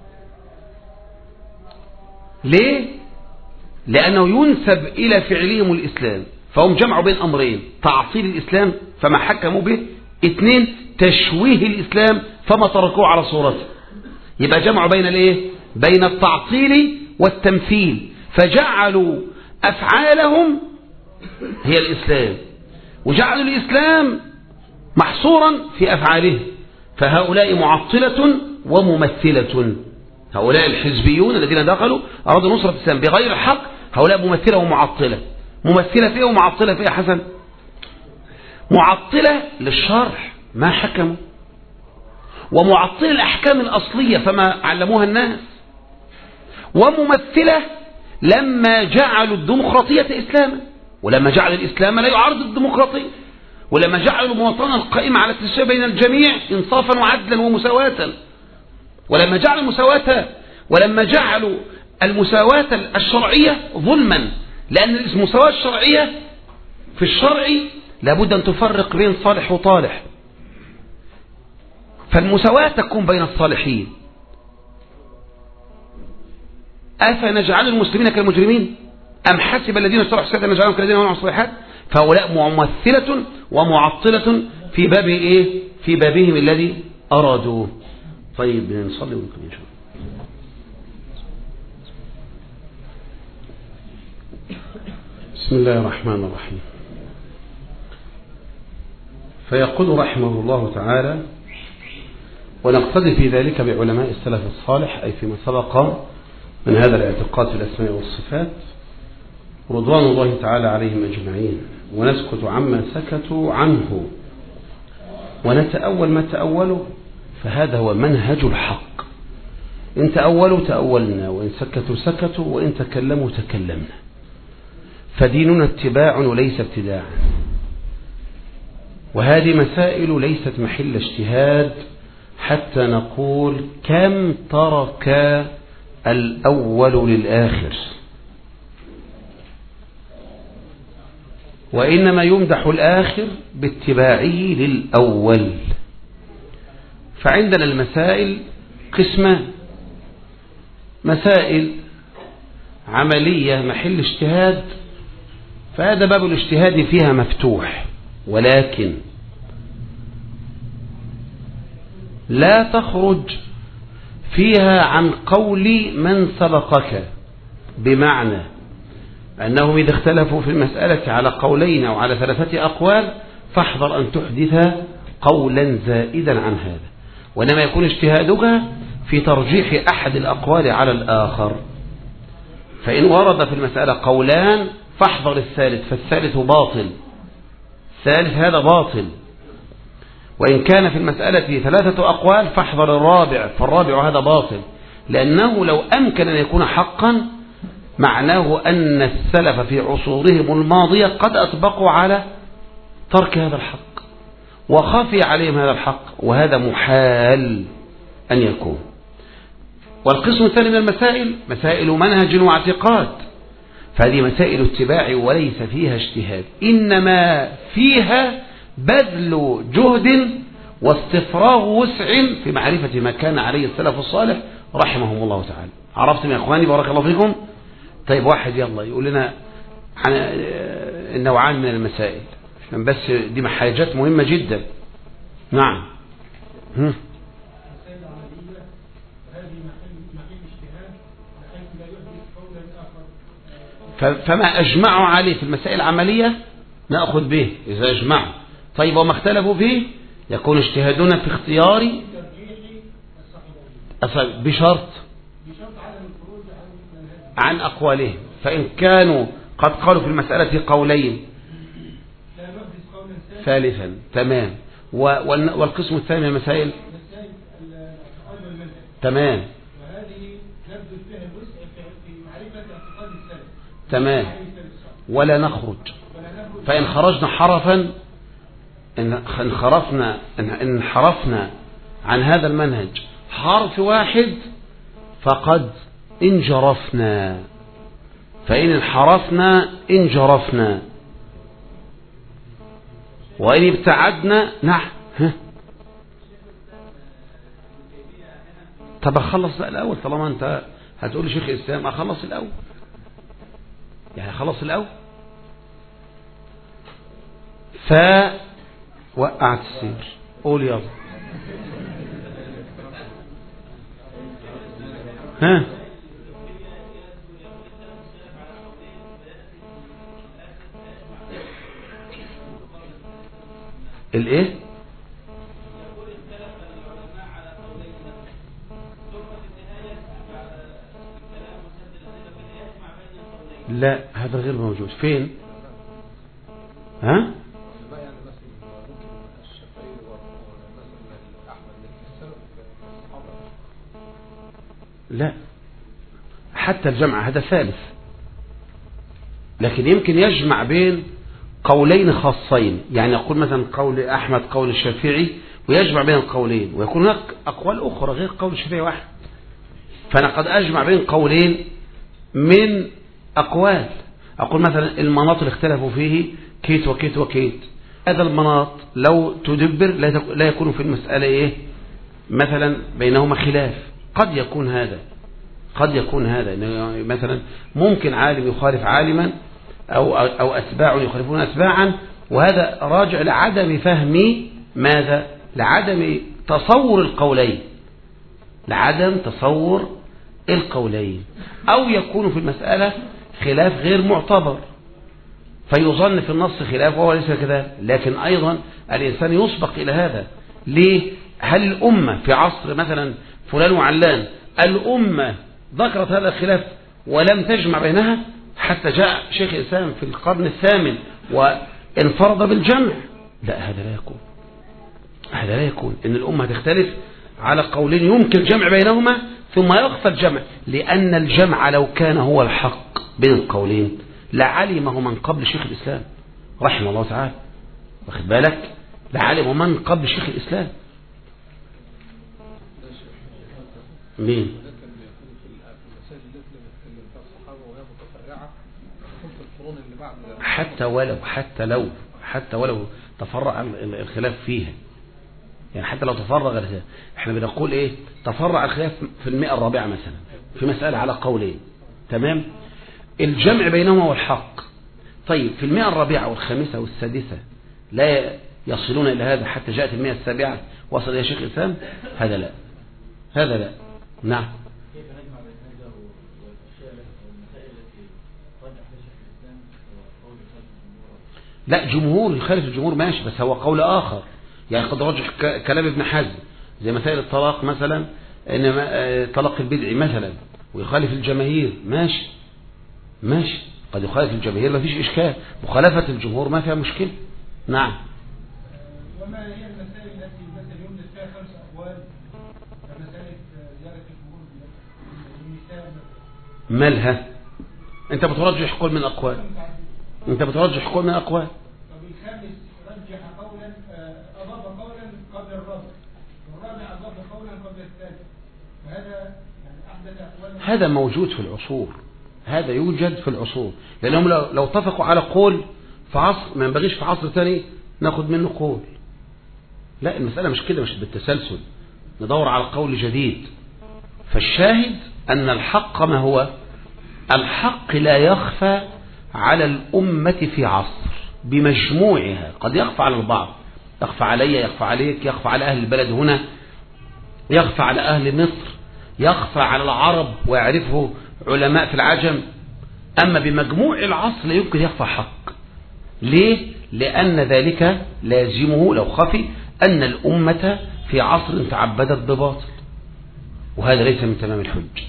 Speaker 1: ليه؟ لأنه ينسب إلى فعلهم الإسلام، فهم جمعوا بين أمرين: تعطيل الإسلام فما حكموا به، اثنين تشويه الإسلام فما تركوه على صورته. يبقى جمعوا بين الايه؟ بين التعطيل والتمثيل، فجعلوا أفعالهم هي الإسلام، وجعلوا الإسلام محصورا في أفعاله. فهؤلاء معطلة وممثلة. هؤلاء الحزبيون الذين دخلوا أرادوا نصرة الإسلام بغير الحق، هؤلاء ممثلة ومعطلة. ممثلة فيه ومعطلة فيه حسن؟ معطلة للشرع ما حكموا، ومعطلة الأحكام الأصلية فما علموها الناس، وممثلة لما جعلوا الديمقراطية إسلاما، ولما جعلوا الإسلام لا يعارض الديمقراطية، ولما جعلوا المواطنة القائمة على التساوي بين الجميع إنصافا وعدلا ومساواة، ولما جعلوا المساواة ولما جعلوا المساواة الشرعية ظلما، لأن المساواة الشرعية في الشرع لابد أن تفرق بين صالح وطالح، فالمساواة تكون بين الصالحين. أفنجعل المسلمين كالمجرمين أم حسب الذين اشتروا السيئات أن نجعلهم كالذين آمنوا الصالحات؟ فهؤلاء ممثلة ومعطلة في باب إيه؟ في بابهم الذي أرادوه. طيب نصلي ونكمل إن شاء الله. بسم الله الرحمن الرحيم. فيقول رحمه الله تعالى: ونقتدي في ذلك بعلماء السلف الصالح، أي فيما سبق من هذا الاعتقاد في الأسماء والصفات رضوان الله تعالى عليهم أجمعين، ونسكت عما سكتوا عنه ونتأول ما تأولوا، فهذا هو منهج الحق. إن تأولوا تأولنا، وإن سكتوا سكتوا، وإن تكلموا تكلمنا، فديننا اتباع وليس ابتداع. وهذه مسائل ليست محل اجتهاد حتى نقول كم ترك الأول للآخر، وإنما يمدح الآخر باتباعه للأول. فعندنا المسائل قسمان: مسائل عملية محل اجتهاد، فهذا باب الاجتهاد فيها مفتوح، ولكن لا تخرج فيها عن قول من سبقك، بمعنى أنهم إذا اختلفوا في المسألة على قولين أو على ثلاثة أقوال فاحذر أن تحدث قولا زائدا عن هذا، وإنما يكون اجتهادك في ترجيح أحد الأقوال على الآخر. فإن ورد في المسألة قولان فاحذر الثالث، فالثالث باطل، الثالث هذا باطل. وإن كان في المسألة ثلاثة أقوال فاحذر الرابع، فالرابع هذا باطل، لأنه لو أمكن أن يكون حقا معناه أن السلف في عصورهم الماضية قد أطبقوا على ترك هذا الحق وخفي عليهم هذا الحق، وهذا محال أن يكون. والقسم الثاني من المسائل مسائل منهج واعتقاد، فهذه مسائل اتباع وليس فيها اجتهاد، إنما فيها بذل جهد واستفراغ وسع في معرفة ما كان عليه السلف الصالح رحمهم الله تعالى. عرفتم يا أخواني بارك الله فيكم؟ طيب واحد يلا يقول لنا عن النوعان من المسائل، بس دي حاجات مهمة جدا. نعم. هم. فما أجمعوا عليه في المسائل العملية نأخذ به إذا أجمعوا. طيب وما اختلفوا فيه يكون اجتهادنا في اختيار بشرط عن أقوالهم، فإن كانوا قد قالوا في المسألة قولين ثالثا تمام. والقسم الثاني من المسائل تمام تمام، ولا نخرج. فإن خرجنا حرفا إن انحرفنا إن انحرفنا عن هذا المنهج حرف واحد فقد انجرفنا، فإن انحرفنا انجرفنا، وإن ابتعدنا نعم. طب أخلص بقى الأول، طالما أنت هتقول لي شيخ الإسلام أخلص الأول، يعني خلص الأول. فوقعت السير، قول يلا. ها الايه؟ لا هذا غير موجود. فين؟ ها؟ لا حتى الجمع هذا ثالث، لكن يمكن يجمع بين قولين خاصين، يعني يقول مثلا قول أحمد قول الشافعي ويجمع بين القولين، ويكون هناك أقوال أخرى غير قول الشافعي واحد، فأنا قد أجمع بين قولين من أقوال. أقول مثلا المناط اللي اختلفوا فيه كيت وكيت وكيت، هذا المناط لو تدبر لا يكون في المسألة إيه مثلا بينهما خلاف، قد يكون هذا قد يكون هذا مثلا ممكن عالم يخالف عالما أو, أو أتباع يخالفون أتباعا، وهذا راجع لعدم فهم ماذا، لعدم تصور القولين، لعدم تصور القولين، أو يكون في المسألة خلاف غير معتبر فيظن في النص خلاف وهو ليس كذلك. لكن أيضا الإنسان يسبق إلى هذا. ليه؟ هل الأمة في عصر مثلا فلان وعلان الأمة ذكرت هذا الخلاف ولم تجمع بينها حتى جاء شيخ الإسلام في القرن الثامن وانفرد بالجمع؟ لا، هذا لا يكون. هذا لا يكون إن الأمة تختلف على قولين يمكن الجمع بينهما ثم يخفى الجمع، لأن الجمع لو كان هو الحق بين القولين لعلمه من قبل شيخ الإسلام رحمه الله تعالى. واخد بالك؟ لعلمه من قبل شيخ الإسلام. مين؟ حتى ولو حتى لو حتى ولو تفرع الخلاف فيها، يعني حتى لو تفرغ الخلاف، احنا بنقول ايه؟ تفرع الخلاف في المئة الرابعة مثلا في مسألة على قولين، تمام؟ الجمع بينهما هو الحق. طيب في المئة الرابعة والخامسة والسادسة لا يصلون إلى هذا حتى جاءت المئة السابعة وصل إلى شيخ الإسلام؟ هذا لا، هذا لا. نعم.
Speaker 2: كيف نجمع بين هذا والمسائل التي رجح فيها شيخ الإسلام وقول الجمهور؟
Speaker 1: لا، جمهور يخالف الجمهور ماشي، بس هو قول آخر. يعني قد رجح كلام ابن حزم زي مسائل الطلاق مثلا، إنما طلاق البدع مثلا، ويخالف الجماهير ماشي ماشي، قد يخالف الجماهير ما فيش إشكال، مخالفة الجمهور ما فيها مشكلة. نعم.
Speaker 3: وما هي المسائل التي مثلا يوجد فيها خمس أقوال كمسألة زيارة القبور للنساء؟
Speaker 1: مالها؟ أنت بترجح قول من أقوال، أنت بترجح قول من أقوال.
Speaker 3: طب الخامس رجح قولا، أضاف قولا قبل الرابع، والرابع أضاف قولا قبل الثالث، فهذا يعني أحدث أقوال.
Speaker 1: هذا موجود في العصور، هذا يوجد في العصور، لأنهم لو, لو اتفقوا على قول في عصر ما ينبغيش في عصر ثاني ناخد منه قول. لا، المسألة مش كده، مش بالتسلسل ندور على قول جديد. فالشاهد أن الحق ما هو الحق لا يخفى على الأمة في عصر بمجموعها، قد يخفى على البعض، يخفى علي، يخفى عليك، يخفى على أهل البلد هنا، يخفى على أهل مصر، يخفى على العرب ويعرفه علماء في العجم. أما بمجموع العصر لا يمكن يخفى حق. ليه؟ لأن ذلك لازمه لو خفي أن الأمة في عصر تعبدت بباطل، وهذا ليس من تمام الحج.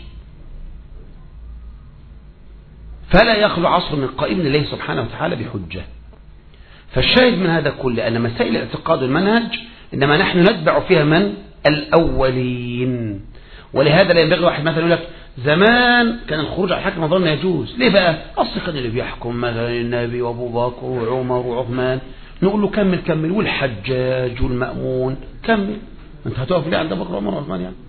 Speaker 1: فلا يخلو عصر من قائم لله سبحانه وتعالى بحجة. فالشاهد من هذا كله أن مسائل الاعتقاد والمنهج إنما نحن نتبع فيها من؟ الأولين. ولهذا لا ينبغي واحد مثلا يقول لك زمان كان الخروج على الحاكم ظن يجوز. ليه بقى؟ أصل كان اللي بيحكم مثلا النبي وأبو بكر وعمر وعثمان. نقول له كمل كمل، والحجاج والمأمون كمل. أنت هتقف ليه عند بكر وعمر وعثمان يعني؟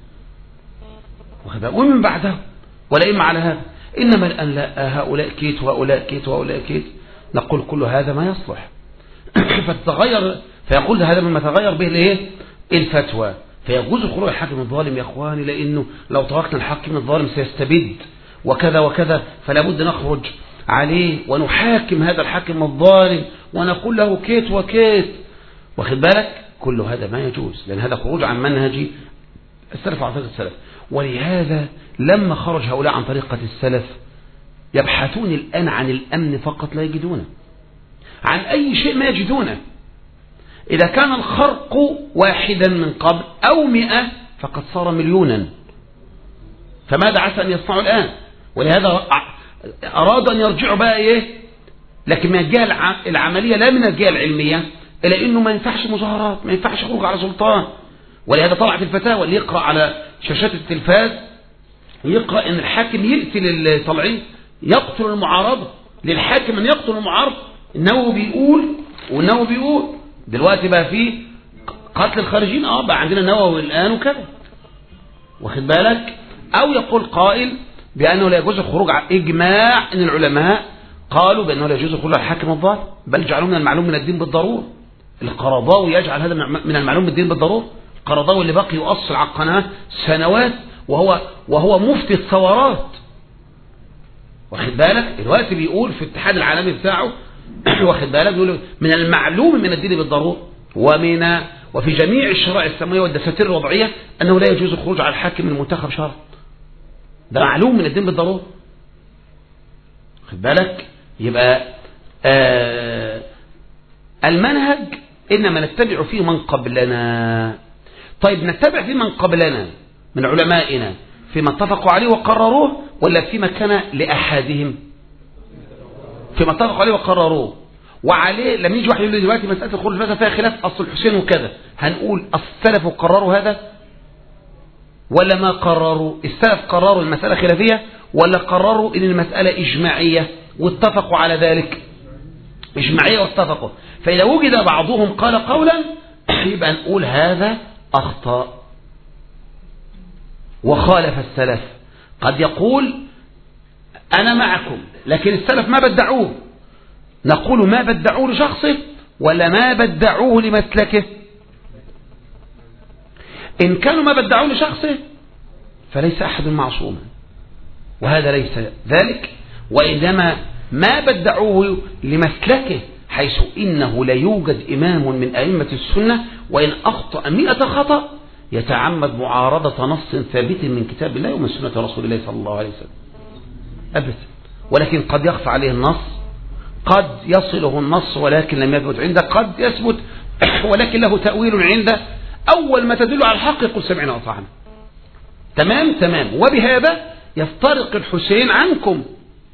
Speaker 1: ومن بعده ولا إما على هذا. إنما الآن لا، هؤلاء كيت وهؤلاء كيت وهؤلاء كيت. نقول كل هذا ما يصلح. فتتغير، فيقول هذا مما تغير به الايه؟ الفتوى. فيجوز خروج الحاكم الظالم يا اخواني، لانه لو تركنا الحاكم الظالم سيستبد وكذا وكذا، فلا بد نخرج عليه ونحاكم هذا الحاكم الظالم ونقول له كيت وكيت. واخد بالك؟ كل هذا ما يجوز، لان هذا خروج عن منهج السلف وعن طريقة السلف. ولهذا لما خرج هؤلاء عن طريقة السلف يبحثون الآن عن الأمن فقط لا يجدونه، عن أي شيء ما يجدونه. إذا كان الخرق واحدا من قبل أو مئة فقد صار مليونا، فماذا عسى أن يصنعوا الآن؟ ولهذا أراد أن يرجعوا بقى إيه؟ لكن من الجهة العملية لا من الجهة العلمية، إلى أنه ما ينفعش مظاهرات، ما ينفعش خروج على سلطان. ولهذا طلعت الفتاوى اللي يقرأ على شاشات التلفاز يقرأ أن الحاكم يقتل الطلعين، يقتل المعارضة، للحاكم أن يقتل المعارضة. النووي بيقول والنووي بيقول دلوقتي بقى فيه قتل الخارجين، اه بقى عندنا نووي الآن وكذا. واخد بالك؟ أو يقول قائل بأنه لا يجوز الخروج على إجماع أن العلماء قالوا بأنه لا يجوز الخروج على الحاكم الظالم، بل جعلوه من المعلوم من الدين بالضرورة. القرضاوي يجعل هذا من المعلوم من الدين بالضرورة. القرضاوي اللي باقي يؤصل على القناة سنوات وهو وهو مفتي الثورات. واخد بالك؟ دلوقتي بيقول في الاتحاد العالمي بتاعه واخد بالك؟ بيقول من المعلوم من الدين بالضرورة ومن وفي جميع الشرائع السماوية والدساتير الوضعية أنه لا يجوز الخروج على الحاكم المنتخب شرعا. ده معلوم من الدين بالضرورة. خد بالك. يبقى آه المنهج إنما نتبع فيه من قبلنا. طيب نتبع فيه من قبلنا من علمائنا فيما اتفقوا عليه وقرروه، ولا فيما كان لأحدهم؟ فيما اتفقوا عليه وقرروه. وعليه لما يجي واحد يقول لي دلوقتي مسألة الخروج مثلا فيها خلاف أصل الحسين وكذا، هنقول السلف قرروا هذا ولا ما قرروا؟ السلف قرروا المسألة خلافية ولا قرروا إن المسألة إجماعية واتفقوا على ذلك؟ إجماعية واتفقوا. فإذا وجد بعضهم قال قولا يبقى نقول هذا أخطأ وخالف السلف. قد يقول أنا معكم لكن السلف ما بدعوه، نقول ما بدعوه لشخصه ولا ما بدعوه لمسلكه؟ إن كانوا ما بدعوه لشخصه فليس أحد معصوما، وهذا ليس ذلك، وإنما ما بدعوه لمسلكه، حيث إنه لا يوجد إمام من أئمة السنة وإن أخطأ مئة خطأ يتعمد معارضة نص ثابت من كتاب الله ومن سنة رسول الله صلى الله عليه وسلم أبدا. ولكن قد يخفى عليه النص، قد يصله النص ولكن لم يثبت عنده، قد يثبت ولكن له تأويل عنده. أول ما تدل على الحق يقول سمعنا وأطعنا. تمام تمام. وبهذا يفترق الحسين عنكم.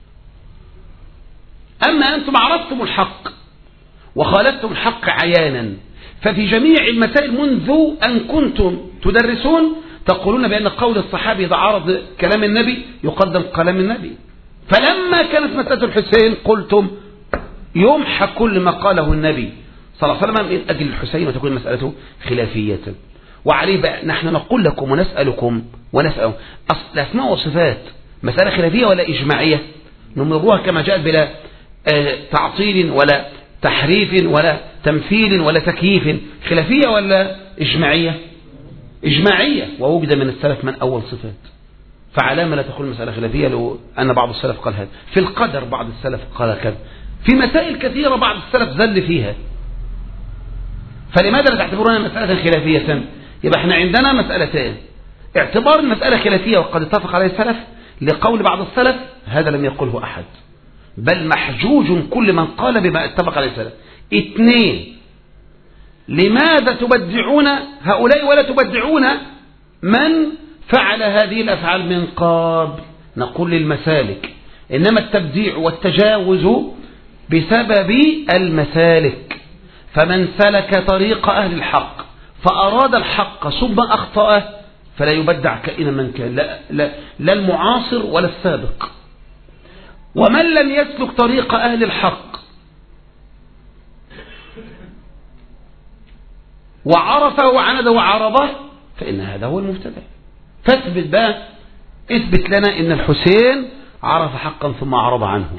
Speaker 1: أما أنتم عرفتم الحق وخالفتم الحق عيانا، ففي جميع المسائل منذ أن كنتم تدرسون تقولون بأن قول الصحابي إذا عرض كلام النبي يقدم كلام النبي. فلما كانت مسألة الحسين قلتم يمحى كل ما قاله النبي صلى الله عليه وسلم من أجل الحسين وتكون مسألته خلافية. وعليه بقى نحن نقول لكم ونسألكم ونسأل أصل الأسماء والصفات مسألة خلافية ولا إجماعية؟ نمرها كما جاءت بلا تعطيل ولا تحريف ولا تمثيل ولا تكييف، خلافية ولا إجماعية؟ إجماعية. ووجد من السلف من أول صفات، فعلامة لا تقول مسألة خلافية لو أن بعض السلف قال هذا. في القدر بعض السلف قال كذا، في مسائل كثيرة بعض السلف ذل فيها، فلماذا لا تعتبرونها مسألة خلافية؟ يبقى احنا عندنا مسألتين: اعتبار المسألة خلافية وقد اتفق عليه السلف لقول بعض السلف هذا لم يقله أحد، بل محجوج كل من قال بما اتفق عليه السلف. اثنين: لماذا تبدعون هؤلاء ولا تبدعون من فعل هذه الأفعال من قبل؟ نقول للمسالك، إنما التبديع والتجاوز بسبب المسالك. فمن سلك طريق أهل الحق فأراد الحق ثم أخطأه فلا يبدع كائنا من كان، لا, لا, لا المعاصر ولا السابق. ومن لم يسلك طريق أهل الحق وعرفه وعنده وعرضه فإن هذا هو المبتدع. فاثبت بقى، اثبت لنا إن الحسين عرف حقا ثم عرض عنه.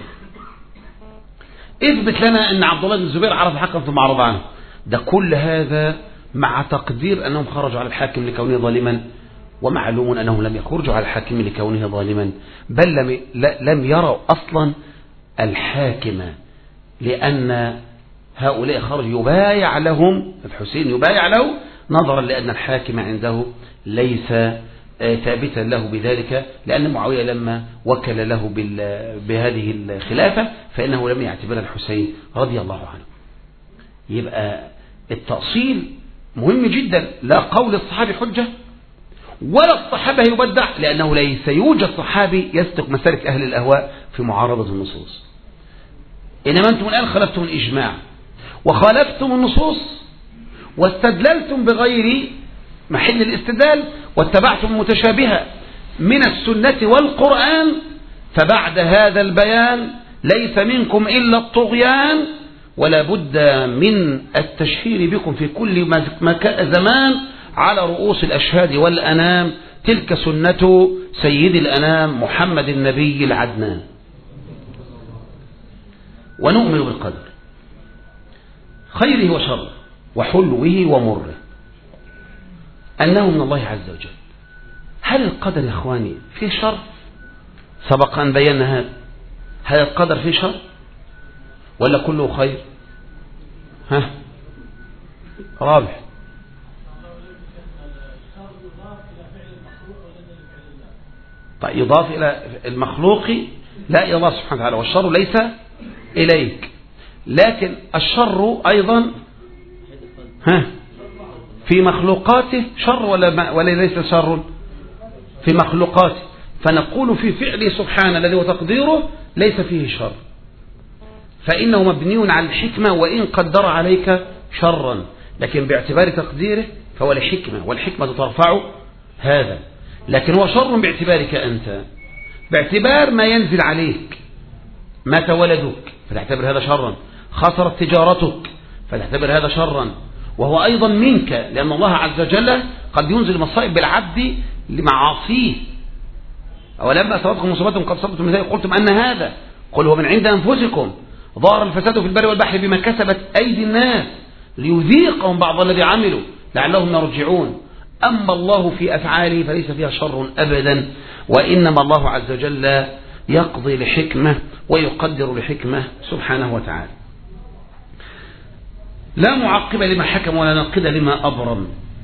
Speaker 1: اثبت لنا أن عبد الله بن الزبير عرف حقا ثم عرض عنه. ده كل هذا مع تقدير أنهم خرجوا على الحاكم لكونه ظالما، ومعلوم أنهم لم يخرجوا على الحاكم لكونه ظالما، بل لم, لم يروا أصلا الحاكم، لأن هؤلاء خرجوا يبايع لهم، الحسين يبايع له نظرا لأن الحاكم عنده ليس ثابتا له بذلك، لأن معاوية لما وكل له بهذه الخلافة فإنه لم يعتبر الحسين رضي الله عنه. يبقى التأصيل مهم جدا، لا قول الصحابي حجة ولا الصحابة يبدع، لأنه ليس يوجد صحابي يسلك مسالك أهل الأهواء في معارضة النصوص. إنما أنتم الآن خالفتم الإجماع وخالفتم النصوص واستدللتم بغير محل الاستدلال واتبعتم متشابهة من السنة والقرآن، فبعد هذا البيان ليس منكم إلا الطغيان، ولا بد من التشهير بكم في كل زمان على رؤوس الأشهاد والأنام. تلك سنة سيد الأنام محمد النبي العدنان. ونؤمن بالقدر خيره وشره وحلوه ومره أنه من الله عز وجل. هل القدر يا إخواني فيه شر؟ سبق أن بينا هذا. هل القدر فيه شر ولا كله خير؟ ها رابح طيب يضاف إلى المخلوق لا إلى الله سبحانه وتعالى، والشر ليس إليك. لكن الشر أيضا ها في مخلوقاته شر ولا ولا ليس شر في مخلوقاته، فنقول في فعله سبحانه الذي وتقديره ليس فيه شر، فإنه مبني على الحكمة وإن قدر عليك شرا، لكن باعتبار تقديره فهو لحكمة، والحكمة ترفع هذا. لكن هو شر باعتبارك أنت، باعتبار ما ينزل عليك، مات ولدك فتعتبر هذا شرا، خسرت تجارتك فتعتبر هذا شرا، وهو أيضا منك، لأن الله عز وجل قد ينزل مصائب بالعبد لمعاصيه. أولما أصابتكم مصيبة قد أصبتم مثلها قلتم أن هذا، قل هو من عند أنفسكم ظهر الفساد في البر والبحر بما كسبت أيدي الناس ليذيقهم بعض الذي عملوا لعلهم يرجعون. أما الله في أفعاله فليس فيها شر أبدا، وإنما الله عز وجل يقضي لحكمة ويقدر لحكمة سبحانه وتعالى. لا معقب لما حكم ولا ناقض لما أبرم.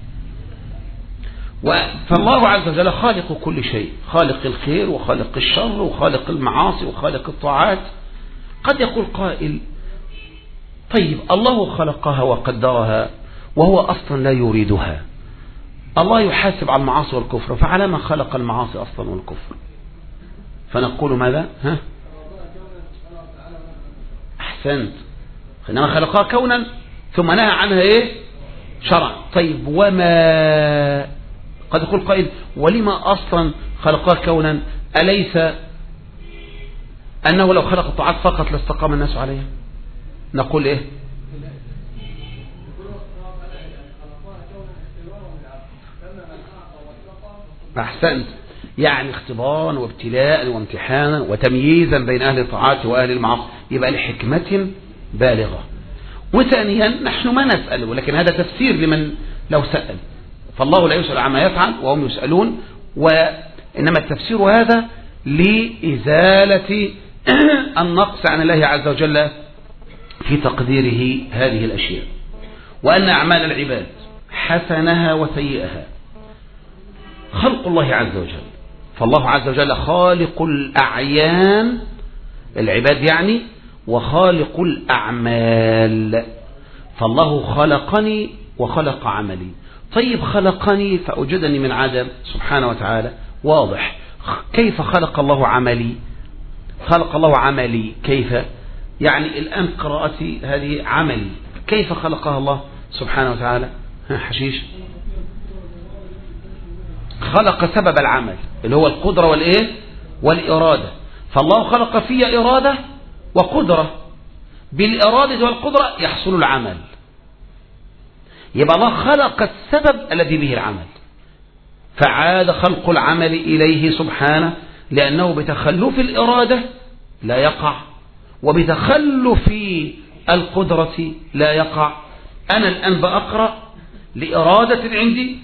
Speaker 1: فالله عز وجل خالق كل شيء، خالق الخير وخالق الشر وخالق المعاصي وخالق الطاعات. قد يقول قائل طيب الله خلقها وقدرها وهو أصلا لا يريدها، الله يحاسب على المعاصي والكفر، فعلى ما خلق المعاصي أصلا والكفر؟ فنقول ماذا؟ ها؟ أحسنت، إنما خلقها كونا ثم نهى عنها إيه؟ شرعا. طيب وما قد يقول قائل ولما أصلا خلقها كونا؟ أليس أنه لو خلق الطاعات فقط لاستقام الناس عليها؟ نقول إيه؟ أحسنت، يعني اختبارا وابتلاء وامتحانا وتمييزا بين أهل الطاعات وأهل المعاصي، يبقى لحكمة بالغة. وثانيا نحن ما نسأل، ولكن هذا تفسير لمن لو سأل، فالله لا يسأل عما يفعل وهم يسألون، وإنما التفسير هذا لإزالة النقص عن الله عز وجل في تقديره هذه الأشياء، وأن أعمال العباد حسنها وسيئها خلق الله عز وجل. فالله عز وجل خالق الأعيان العباد يعني، وخالق الأعمال. فالله خلقني وخلق عملي. طيب خلقني فأوجدني من عدم سبحانه وتعالى، واضح. كيف خلق الله عملي؟ خلق الله عملي كيف؟ يعني الآن قراءتي هذه عملي، كيف خلقها الله سبحانه وتعالى؟ حشيش خلق سبب العمل اللي هو القدرة والإيه والإرادة. فالله خلق في إرادة وقدرة، بالإرادة والقدرة يحصل العمل. يبقى الله خلق السبب الذي به العمل، فعاد خلق العمل إليه سبحانه، لأنه بتخلف الإرادة لا يقع، وبتخلف القدرة لا يقع. أنا الآن بأقرأ لإرادة عندي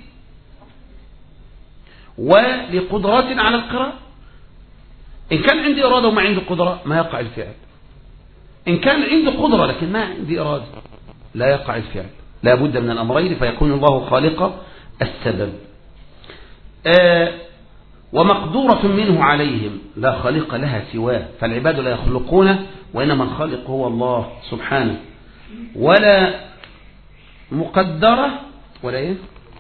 Speaker 1: ولقدرة على القراءة. إن كان عندي إرادة وما عندي قدرة ما يقع الفعل، إن كان عندي قدرة لكن ما عندي إرادة لا يقع الفعل. لا بد من الأمرين، فيكون الله خالق السبب. آه ومقدورة منه عليهم لا خالق لها سواه، فالعباد لا يخلقون وإنما الخالق هو الله سبحانه. ولا مقدرة ولا إيه؟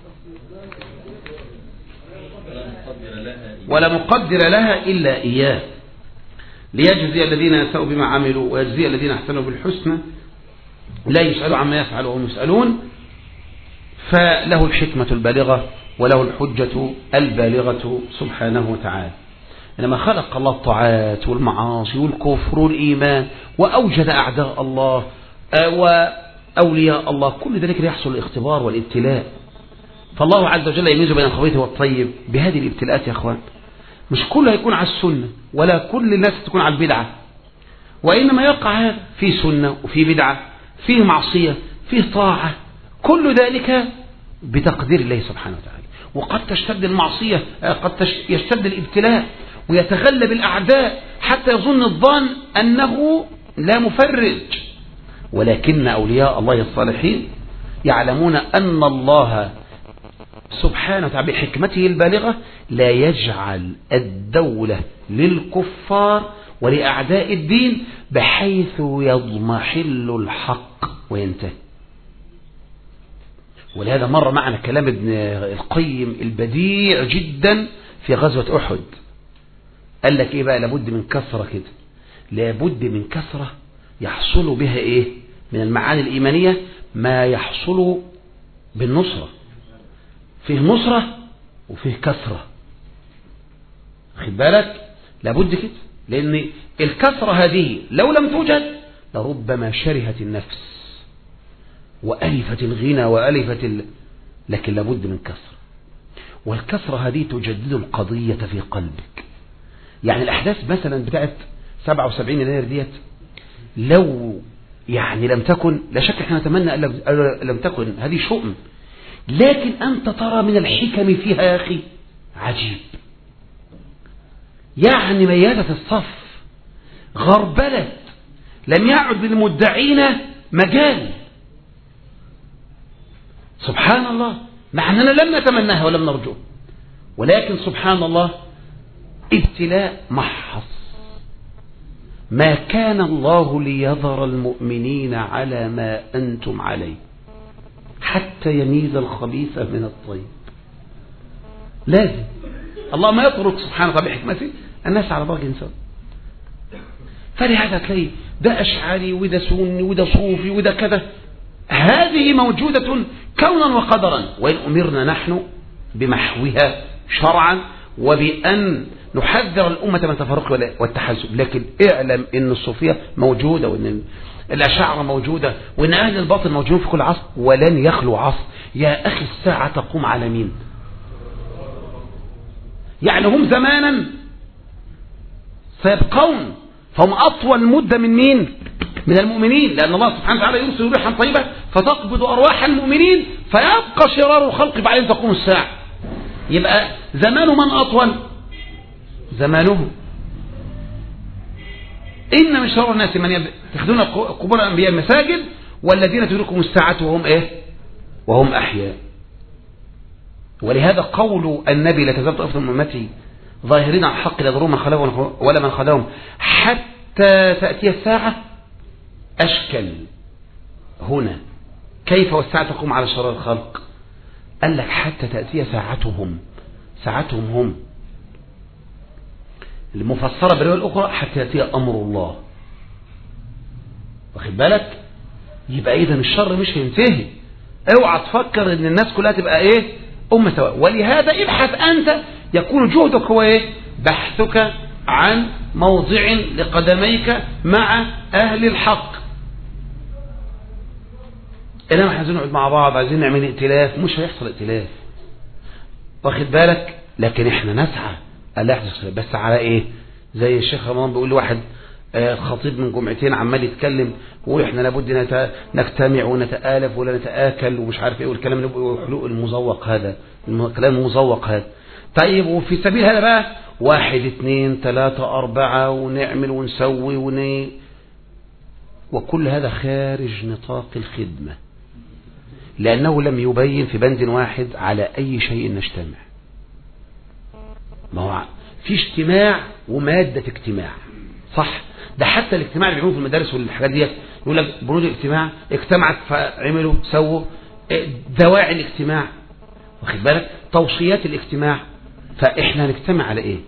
Speaker 1: ولا مقدر لها إلا إياه، ليجزي الذين يساءوا بما عملوا ويجزي الذين احسنوا بالحسنى، لا يسأل عما يفعل وهم يسألون. فله الحكمة البالغة وله الحجة البالغة سبحانه وتعالى. إنما خلق الله الطاعات والمعاصي والكفر والإيمان، وأوجد أعداء الله وأولياء الله، كل ذلك يحصل الاختبار والابتلاء. فالله عز وجل يميز بين الخبيث والطيب بهذه الابتلاءات يا أخوان. مش كله يكون على السنة ولا كل الناس تكون على البدعة، وإنما يقع هذا في سنة وفي بدعة، فيه معصية فيه طاعة، كل ذلك بتقدير الله سبحانه وتعالى. وقد تشتد المعصية، قد يشتد الابتلاء ويتغلب الأعداء حتى يظن الظان أنه لا مفرج، ولكن أولياء الله الصالحين يعلمون أن الله سبحانه وتعالى بحكمته البالغة لا يجعل الدولة للكفار ولأعداء الدين بحيث يضمحل الحق وينتهي. ولهذا مر معنا كلام ابن القيم البديع جدا في غزوة أحد. قال لك إيه بقى؟ لابد من كثرة كده، لابد من كثرة يحصل بها إيه من المعاني الإيمانية ما يحصل بالنصرة. فيه نصرة وفيه كثرة، خد بالك، لابد كده، لأن الكثرة هذه لو لم توجد لربما شرهت النفس وألفت الغنى وألفت ال... لكن لابد من كثرة، والكثرة هذه تجدد القضية في قلبك. يعني الأحداث مثلا بتاعت سبعة وسبعين يناير ديت لو يعني لم تكن، لا شك احنا نتمنى أن لم تكن هذه شؤم، لكن أنت ترى من الحكم فيها يا أخي عجيب. يعني ميادة الصف غربلت، لم يعد للمدعين مجال. سبحان الله، مع أننا لم نتمناها ولم نرجوها، ولكن سبحان الله ابتلاء محض. ما كان الله ليذر المؤمنين على ما أنتم عليه حتى يميز الخبيث من الطيب. لازم الله ما يترك سبحانه وتعالى بحكمته الناس على درجة إنسان. فلهذا تلاقي ده أشعري وده سني وده صوفي وده كذا، هذه موجودة كونا وقدرا، وإن أمرنا نحن بمحوها شرعا وبأن نحذر الأمة من التفرق والتحزب. لكن اعلم أن الصوفية موجودة، وأن الأشاعرة موجودة، وأن أهل الباطل موجودين في كل عصر، ولن يخلو عصر. يا أخي الساعة تقوم على مين؟ يعني هم زمانا سيبقون، فهم أطول مدة من مين؟ من المؤمنين، لأن الله سبحانه وتعالى يرسل ريحا طيبة فتقبض أرواح المؤمنين فيبقى شرار الخلق بعدين تقوم الساعة. يبقى زمان من أطول؟ زمانه. إن من شر الناس من يتخذون قبور الأنبياء مساجد والذين تدركهم الساعة وهم إيه؟ وهم أحياء. ولهذا قول النبي لا تزال طائفة من أمتي ظاهرين على الحق لا يضرون من خلفهم ولا من خذلهم حتى تأتي الساعة أشكل هنا. كيف والساعة تقوم على شرار الخلق؟ قال لك حتى تأتي ساعتهم، ساعتهم هم المفسرة بالرواية الأخرى حتى يأتي أمر الله. واخد بالك؟ يبقى إذن الشر مش هينتهي. اوعى تفكر ان الناس كلها تبقى ايه أمة سواء. ولهذا ابحث أنت، يكون جهدك هو ايه؟ بحثك عن موضع لقدميك مع أهل الحق. إنما احنا عايزين نقعد مع بعض، عايزين نعمل ائتلاف، مش هيحصل ائتلاف. واخد بالك؟ لكن احنا نسعى ألا يحدث، بس على ايه؟ زي الشيخ رمضان بيقول لواحد خطيب من جمعتين عمال يتكلم ويقول احنا لابد نجتمع ونتآلف ولا نتآكل ومش عارف ايه، والكلام الحلوق المزوق هذا، الكلام المزوق هذا. طيب وفي سبيل هذا بقى واحد اثنين ثلاثة أربعة ونعمل ونسوي ون وكل هذا خارج نطاق الخدمة، لأنه لم يبين في بند واحد على أي شيء نجتمع. ما هو في اجتماع ومادة اجتماع، صح؟ ده حتى الاجتماع اللي بيعملوه في المدارس والحاجات دي يقول لك بنود الاجتماع، اجتمعت فعملوا سووا دواعي الاجتماع، واخد بالك؟ توصيات الاجتماع. فاحنا نجتمع على ايه؟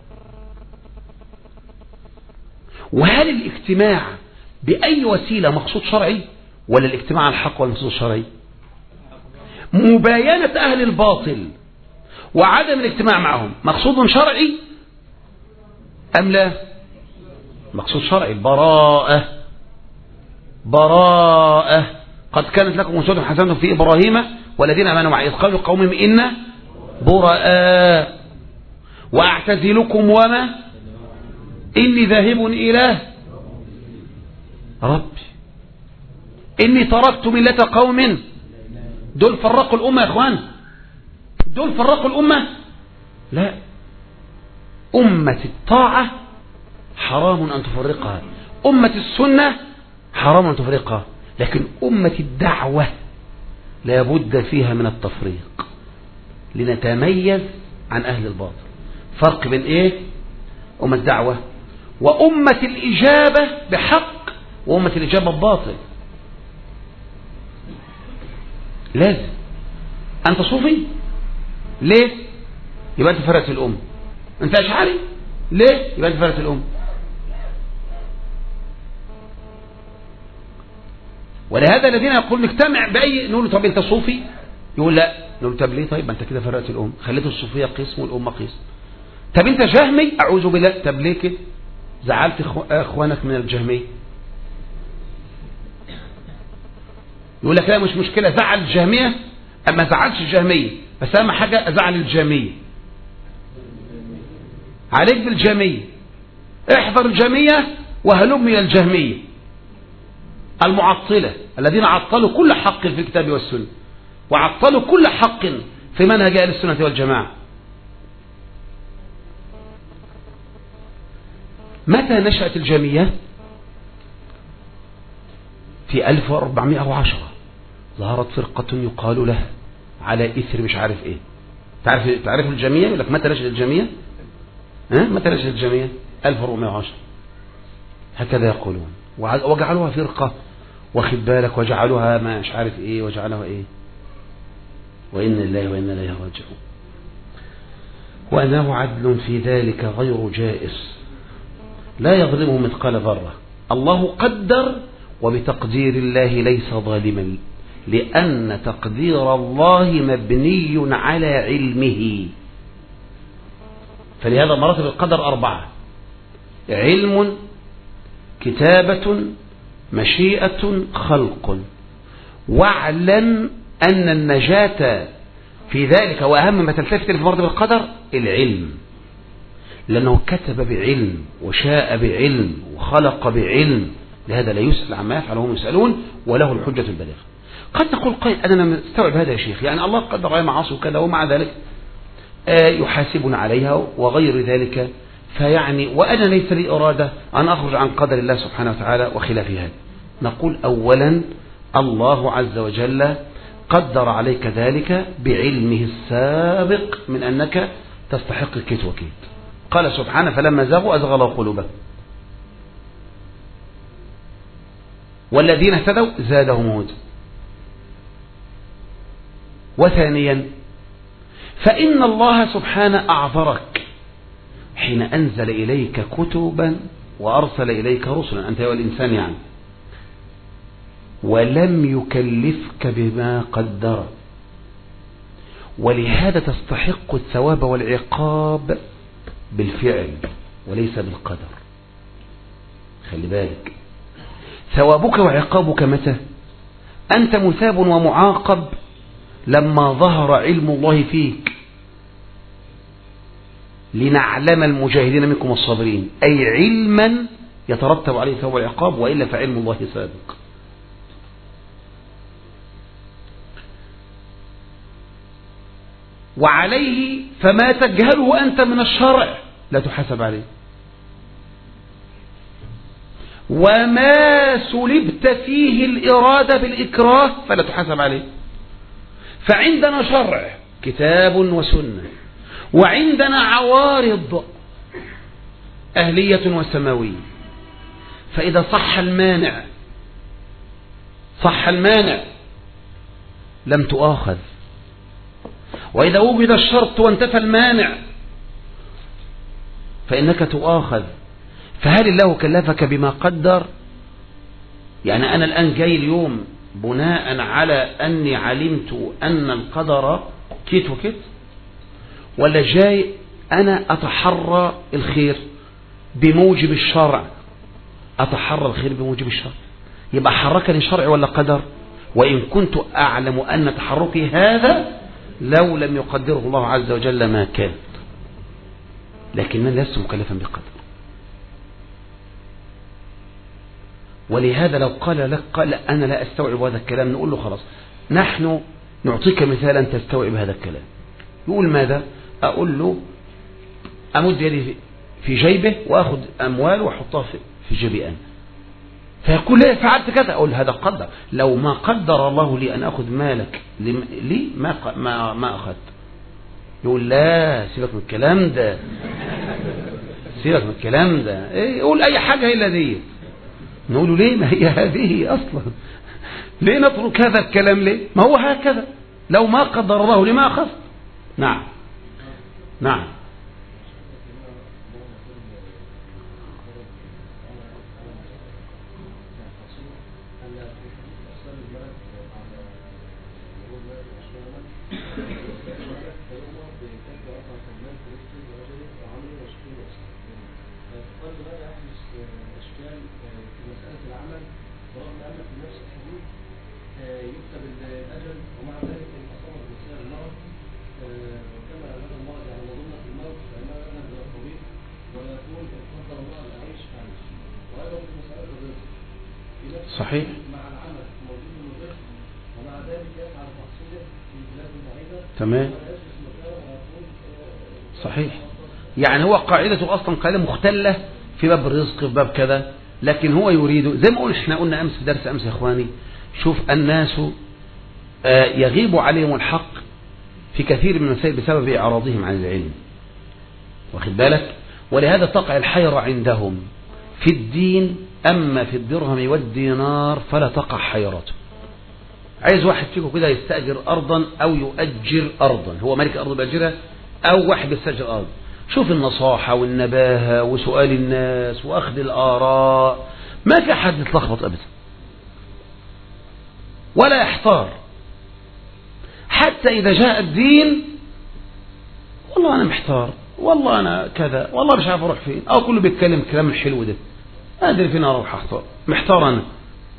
Speaker 1: وهل الاجتماع بأي وسيلة مقصود شرعي ولا الاجتماع على الحق والمقصود الشرعي؟ مباينة أهل الباطل وعدم الاجتماع معهم مقصود شرعي أم لا؟ مقصود شرعي. براءة، براءة. قد كانت لكم أسوة حسنة في إبراهيم والذين آمنوا معه إذ قالوا لقومهم إنا براء وأعتزلكم وما إني ذاهب إلى ربي إني تركت ملة قوم. دول فرقوا الأمة يا إخوان، دول فرقوا الأمة. لا، أمة الطاعة حرام أن تفرقها، أمة السنة حرام أن تفرقها، لكن أمة الدعوة لا بد فيها من التفريق. لنتميز عن أهل الباطل. فرق بين إيه؟ أمة الدعوة وأمة الإجابة بحق وأمة الإجابة بباطل. لازم. أنت صوفي ليه؟ يبقى أنت فرقت الأمة. أنت أشعري ليه؟ يبقى أنت فرقت الأمة. ولهذا الذين يقول نجتمع بأي، نقول له طب أنت صوفي؟ يقول لا. نقول له طب ليه؟ طيب ما أنت كده فرقت الأمة، خليت الصوفية قسم والأمة قسم. طب أنت جهمي؟ أعوذ بالله. طب ليه كده؟ زعلت أخوانك من الجهمية. يقول لك لا مش مشكلة، زعل الجهمية أما زعلش الجهمية، بس أهم حاجة أزعل الجهمية. عليك بالجهمية، احذر الجهمية وهلم إلى الجهمية المعطلة الذين عطلوا كل حق في الكتاب والسنة وعطلوا كل حق في منهج أهل السنة والجماعة. متى نشأت الجهمية؟ في ألف وأربعمائة وعشرة ظهرت فرقة يقال لها على إثر مش عارف إيه. تعرف تعرف الجهمية؟ يقول لك متى نشأت الجهمية؟ ها متى نشأت الجهمية؟ ألف وأربعمائة وعشرة هكذا يقولون، وجعلوها فرقة واخد بالك، وجعلوها ما مش عارف إيه وجعلوها إيه. وإن الله وإن إليه راجعون. وأنه عدل في ذلك غير جائز لا يظلمه مثقال ذرة. الله قدر وبتقدير الله ليس ظالما، لأن تقدير الله مبني على علمه. فلهذا مراتب القدر أربعة: علم، كتابة، مشيئة، خلق. واعلم أن النجاة في ذلك وأهم ما تلتفت في مراتب القدر العلم، لأنه كتب بعلم وشاء بعلم وخلق بعلم، لهذا لا يسأل عما يفعل وهم يسألون وله الحجة البالغة. قد تقول قائل أنا لم استوعب هذا يا شيخ، يعني الله قدر علي معاصي وكذا ومع ذلك يحاسبنا عليها وغير ذلك، فيعني وأنا ليس لي إرادة أن أخرج عن قدر الله سبحانه وتعالى وخلاف هذا. نقول أولا الله عز وجل قدر عليك ذلك بعلمه السابق من أنك تستحق كيت وكيت. قال سبحانه فلما زاغوا أزغ الله قلوبهم والذين اهتدوا زادهم هدى. وثانيا فإن الله سبحانه أعذرك حين أنزل إليك كتبا وأرسل إليك رسلا، أنت والإنسان يعني، ولم يكلفك بما قدر، ولهذا تستحق الثواب والعقاب بالفعل وليس بالقدر. خلي بالك، ثوابك وعقابك متى؟ أنت مثاب ومعاقب لما ظهر علم الله فيك لنعلم المجاهدين منكم الصابرين، أي علما يترتب عليه ثواب والعقاب، وإلا فعلم الله سابق. وعليه فما تجهله أنت من الشرع لا تحاسب عليه، وما سلبت فيه الإرادة بالإكراه فلا تحاسب عليه. فعندنا شرع كتاب وسنة، وعندنا عوارض أهلية وسماوية، فإذا صح المانع صح المانع لم تؤاخذ، وإذا وجد الشرط وانتفى المانع فإنك تؤاخذ. فهل الله كلفك بما قدر؟ يعني أنا الآن جاي اليوم بناء على أني علمت أن القدر كيت وكيت، ولا جاي أنا أتحرى الخير بموجب الشرع؟ أتحرى الخير بموجب الشرع، يبقى حركني شرع ولا قدر؟ وإن كنت أعلم أن تحركي هذا لو لم يقدره الله عز وجل ما كان، لكنني لست مكلفا بقدر. ولهذا لو قال لك قال أنا لا أستوعب هذا الكلام، نقول له خلاص نحن نعطيك مثالا تستوعب هذا الكلام. يقول ماذا؟ أقول له أمد يدي في جيبه وأخذ أموال وأحطها في جيبي أنا، فيقول لي فعلت كذا، أقول هذا قدر. لو ما قدر الله لي أن أخذ مالك لي ما ما ما أخذت. يقول لا سيبك من الكلام ده، سيبك من الكلام ده، ايه قول اي حاجة الا دي. نقول له ليه؟ ما هي هذه اصلا، ليه نترك هذا الكلام ليه؟ ما هو هكذا، لو ما قدر الله لما اخذ. نعم نعم صحيح. تمام صحيح. يعني هو قاعدته أصلا قاعدة مختلة في باب الرزق في باب كذا، لكن هو يريد زي ما قلنا احنا قلنا أمس في درس أمس يا إخواني، شوف الناس يغيب عليهم الحق في كثير من المسائل بسبب إعراضهم عن العلم، واخد بالك؟ ولهذا تقع الحيرة عندهم في الدين، أما في الدرهم والدينار فلا تقع حيرته. عايز واحد فيكم كده يستأجر أرضا أو يؤجر أرضا، هو مالك الأرض بأجرها أو واحد يستأجر أرض، شوف النصاحة والنباهة وسؤال الناس وأخذ الآراء، ما في أحد يتلخبط أبدا ولا يحتار. حتى إذا جاء الدين والله أنا محتار، والله أنا كذا، والله مش عارف أروح فين، أو كله بيتكلم كلام الحلو ده، أدري فين أروح أحتار، محتار أنا.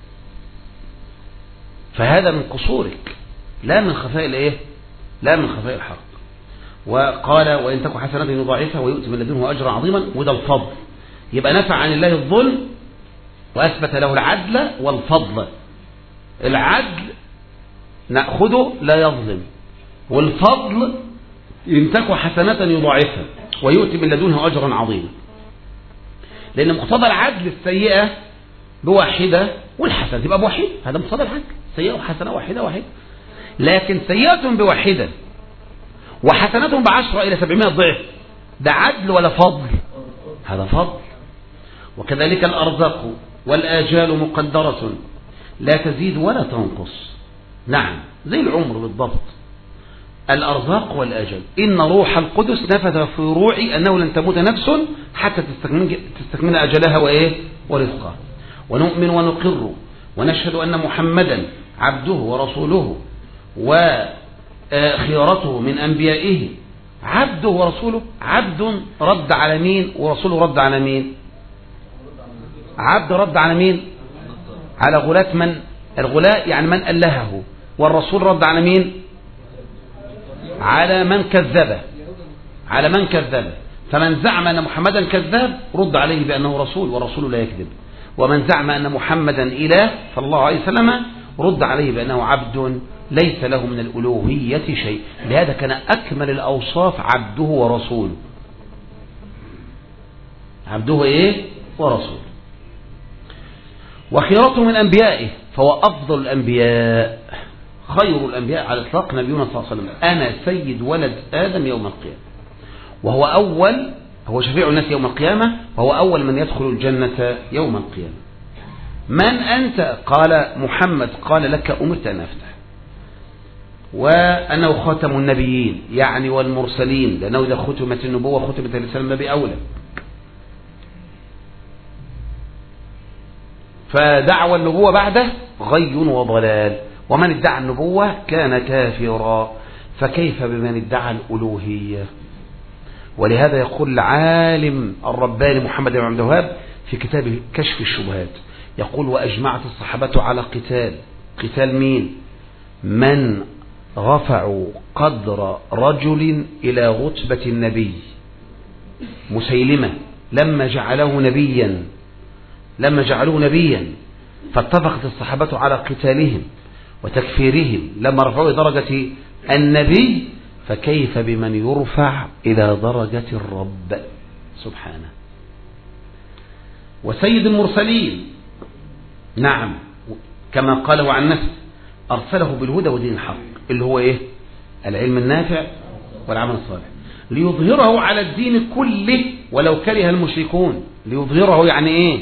Speaker 1: فهذا من قصورك لا من خفاء الإيه؟ لا من خفاء الحق. وقال وإن تكن حسنة يضاعفها ويؤتي من لدنه أجرا عظيما، وده الفضل. يبقى نفع عن الله الظلم وأثبت له العدل والفضل. العدل نأخذه لا يظلم، والفضل إن تكن حسنة يضاعفها ويؤتي من لدنه أجرا عظيما. لأن مقتضى العدل السيئة بواحدة والحسنة تبقى بواحدة، هذا مقتضى العدل، سيئة وحسنة واحدة واحدة. لكن سيئة بواحدة وحسنة بعشرة إلى سبعمائة ضعف، ده عدل ولا فضل؟ هذا فضل. وكذلك الأرزاق والآجال مقدرة لا تزيد ولا تنقص. نعم زي العمر بالضبط. الأرزاق والآجال، إن روح القدس نفث في روعي أنه لن تموت نفس حتى تستكمل, تستكمل أجلها وإيه ورزقها. ونؤمن ونقر ونشهد أن محمدا عبده ورسوله وخيرته من أنبيائه. عبده ورسوله، عبد رد على مين ورسوله رد على مين؟ عبد رد على مين؟ على غلاة من؟ الغلاة يعني من ألهه، والرسول رد على مين؟ على من كذبه، على من كذبه. فمن زعم أن محمدا كذاب رد عليه بأنه رسول، والرسول لا يكذب. ومن زعم أن محمدا إله صلى الله عليه وسلم رد عليه بأنه عبد ليس له من الألوهية شيء. لهذا كان أكمل الأوصاف عبده ورسوله. عبده إيه؟ ورسوله. وخيرته من أنبيائه، فهو أفضل الأنبياء، خير الأنبياء على الإطلاق نبينا صلى الله عليه وسلم. أنا سيد ولد آدم يوم القيامة، وهو أول، هو شفيع الناس يوم القيامة، وهو أول من يدخل الجنة يوم القيامة. من أنت؟ قال محمد. قال لك أمرت أن أفتح. وأنه خاتم النبيين يعني والمرسلين، لأنه إذا ختمت النبوة ختمت الرسالة ما بأولى. فدعوى النبوة بعده غي وضلال، ومن ادعى النبوة كان كافرا، فكيف بمن ادعى الألوهية؟ ولهذا يقول العالم الرباني محمد بن عبد الوهاب في كتابه كشف الشبهات، يقول وأجمعت الصحابة على قتال. قتال مين؟ من رفعوا قدر رجل إلى رتبة النبي. مسيلمة لما جعله نبيا، لما جعلوه نبيا فاتفقت الصحابة على قتالهم وتكفيرهم لما رفعوا درجة النبي، فكيف بمن يرفع إلى درجة الرب سبحانه. وسيد المرسلين نعم كما قاله عن نفسه أرسله بالهدى ودين الحق، اللي هو إيه؟ العلم النافع والعمل الصالح ليظهره على الدين كله ولو كره المشركون. ليظهره يعني ايه؟